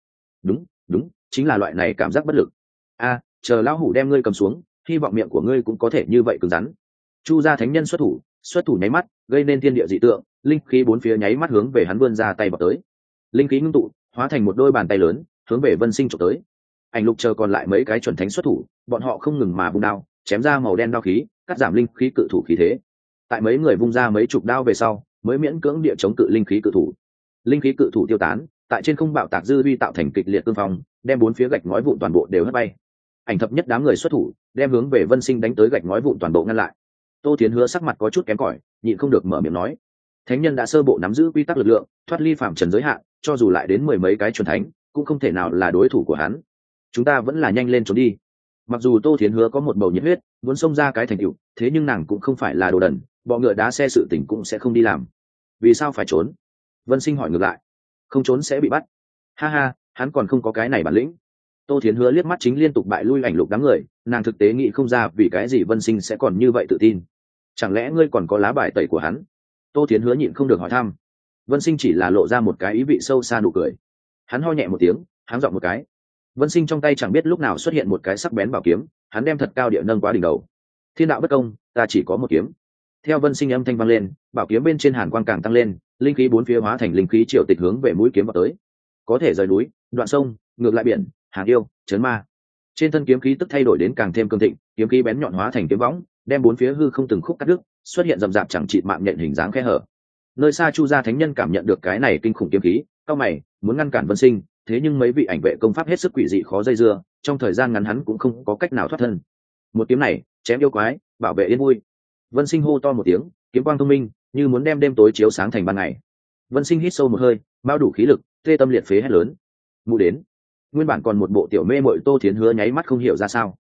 Đúng, chính là loại này cảm giác bất lực. A, chờ lão hủ đem ngươi cầm xuống, hy vọng miệng của ngươi cũng có thể như vậy cứng rắn. Chu gia thánh nhân xuất thủ nháy mắt, gây nên thiên địa dị tượng, linh khí bốn phía nháy mắt hướng về hắn vươn ra tay vào tới. Linh khí ngưng tụ, hóa thành một đôi bàn tay lớn, hướng về Vân Sinh chụp tới. Ảnh lục chờ còn lại mấy cái chuẩn thánh xuất thủ, bọn họ không ngừng mà vung đao, chém ra màu đen đao khí, cắt giảm linh khí cự thủ khí thế. Tại mấy người vung ra mấy chục đao về sau, mới miễn cưỡng địa chống cự linh khí cự thủ. Linh khí cự thủ tiêu tán, tại trên không bạo tạc dư uy tạo thành kịch liệt cương phong, đem bốn phía gạch ngói vụn toàn bộ đều hất bay. Ảnh thập nhất đám người xuất thủ, đem hướng về Vân Sinh đánh tới gạch ngói vụn toàn bộ ngăn lại. Tô Thiến Hứa sắc mặt có chút kém cỏi, nhịn không được mở miệng nói: thánh nhân đã sơ bộ nắm giữ quy tắc lực lượng, thoát ly phạm trần giới hạn, cho dù lại đến 10 mấy cái chuẩn thánh, cũng không thể nào là đối thủ của hắn. Chúng ta vẫn là nhanh lên trốn đi. Mặc dù Tô Thiến Hứa có một bầu nhiệt huyết, muốn xông ra cái thành tựu, thế nhưng nàng cũng không phải là đồ đần, bọ ngựa đá xe sự tình cũng sẽ không đi làm. Vì sao phải trốn? Vân Sinh hỏi ngược lại. Không trốn sẽ bị bắt. Ha ha, hắn còn không có cái này bản lĩnh. Tô Thiến Hứa liếc mắt chính liên tục bại lui ảnh lục đám người, nàng thực tế nghĩ không ra vì cái gì Vân Sinh sẽ còn như vậy tự tin. Chẳng lẽ ngươi còn có lá bài tẩy của hắn? Tô Thiến Hứa nhịn không được hỏi thăm. Vân Sinh chỉ là lộ ra một cái ý vị sâu xa nụ cười. Hắn ho nhẹ một tiếng, háng giọng một cái. Vân Sinh trong tay chẳng biết lúc nào xuất hiện một cái sắc bén bảo kiếm, hắn đem thật cao địa nâng quá đỉnh đầu. Thiên đạo bất công, ta chỉ có một kiếm. Theo Vân Sinh âm thanh vang lên, bảo kiếm bên trên hàn quang càng tăng lên, linh khí bốn phía hóa thành linh khí triều tịch hướng về mũi kiếm vào tới. Có thể rời núi, đoạn sông, ngược lại biển, hàng yêu, chấn ma. Trên thân kiếm khí tức thay đổi đến càng thêm cương thịnh, kiếm khí bén nhọn hóa thành kiếm võng, đem bốn phía hư không từng khúc cắt đứt, xuất hiện rậm rạp chẳng chịt mạng nhện hình dáng khe hở. Nơi xa Chu gia thánh nhân cảm nhận được cái này kinh khủng kiếm khí, cao mày, muốn ngăn cản Vân Sinh, thế nhưng mấy vị ảnh vệ công pháp hết sức quỷ dị khó dây dưa, trong thời gian ngắn hắn cũng không có cách nào thoát thân. Một kiếm này, chém yêu quái, bảo vệ yên vui. Vân Sinh hô to một tiếng, kiếm quang thông minh, như muốn đem đêm tối chiếu sáng thành ban ngày. Vân Sinh hít sâu một hơi, bao đủ khí lực, tê tâm liệt phế hét lớn. Mụ đến. Nguyên bản còn một bộ tiểu mê mội Tô Thiến Hứa nháy mắt không hiểu ra sao.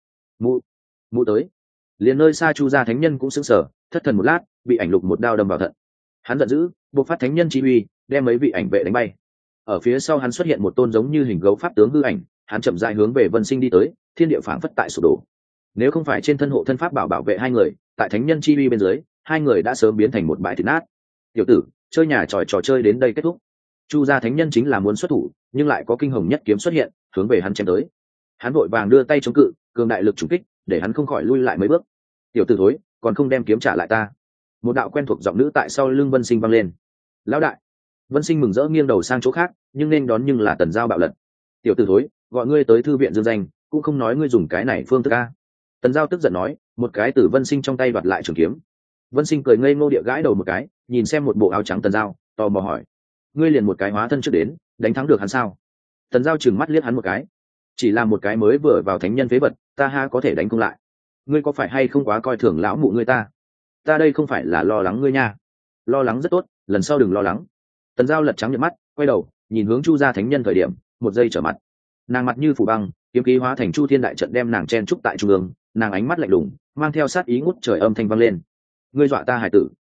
Mụ tới. Liền nơi xa Chu gia thánh nhân cũng sững sờ, thất thần một lát, bị ảnh lục một đao đâm vào thận. Hắn giận dữ, bộc phát thánh nhân chi uy, đem mấy vị ảnh vệ đánh bay. Ở phía sau hắn xuất hiện một tôn giống như hình gấu pháp tướng hư ảnh, hắn chậm rãi hướng về Vân Sinh đi tới, thiên địa phảng phất tại sụp đổ. Nếu không phải trên thân hộ thân pháp bảo vệ hai người, tại thánh nhân chi uy bên dưới, hai người đã sớm biến thành một bãi thịt nát. Tiểu tử, chơi nhà trò chơi đến đây kết thúc. Chu gia thánh nhân chính là muốn xuất thủ, nhưng lại có kinh hồng nhất kiếm xuất hiện, hướng về hắn chém tới. Hắn vội vàng đưa tay chống cự, cường đại lực trùng kích, để hắn không khỏi lui lại mấy bước. Tiểu tử thối, còn không đem kiếm trả lại ta. Một đạo quen thuộc giọng nữ tại sau lưng Vân Sinh vang lên. Lão đại. Vân Sinh mừng rỡ nghiêng đầu sang chỗ khác, nhưng nên đón nhưng là Tần Giao bạo lật. Tiểu tử thối, gọi ngươi tới thư viện dương danh, cũng không nói ngươi dùng cái này phương thức a. Tần Giao tức giận nói, một cái từ Vân Sinh trong tay đoạt lại trường kiếm. Vân Sinh cười ngây ngô địa gãi đầu một cái, nhìn xem một bộ áo trắng Tần Giao, tò mò hỏi: ngươi liền một cái hóa thân trước đến, đánh thắng được hắn sao? Tần Giao trừng mắt liếc hắn một cái. Chỉ là một cái mới vừa vào thánh nhân phế vật, ta ha có thể đánh không lại. Ngươi có phải hay không quá coi thường lão mụ ngươi ta? Ta đây không phải là lo lắng ngươi nha. Lo lắng rất tốt, lần sau đừng lo lắng. Tần Giao lật trắng nhợt mắt, quay đầu nhìn hướng Chu gia thánh nhân thời điểm, một giây trở mặt. Nàng mặt như phủ băng, kiếm khí hóa thành Chu Thiên đại trận đem nàng chen trúc tại trung ương, nàng ánh mắt lạnh lùng, mang theo sát ý ngút trời âm thanh vang lên. Ngươi dọa ta hải tử.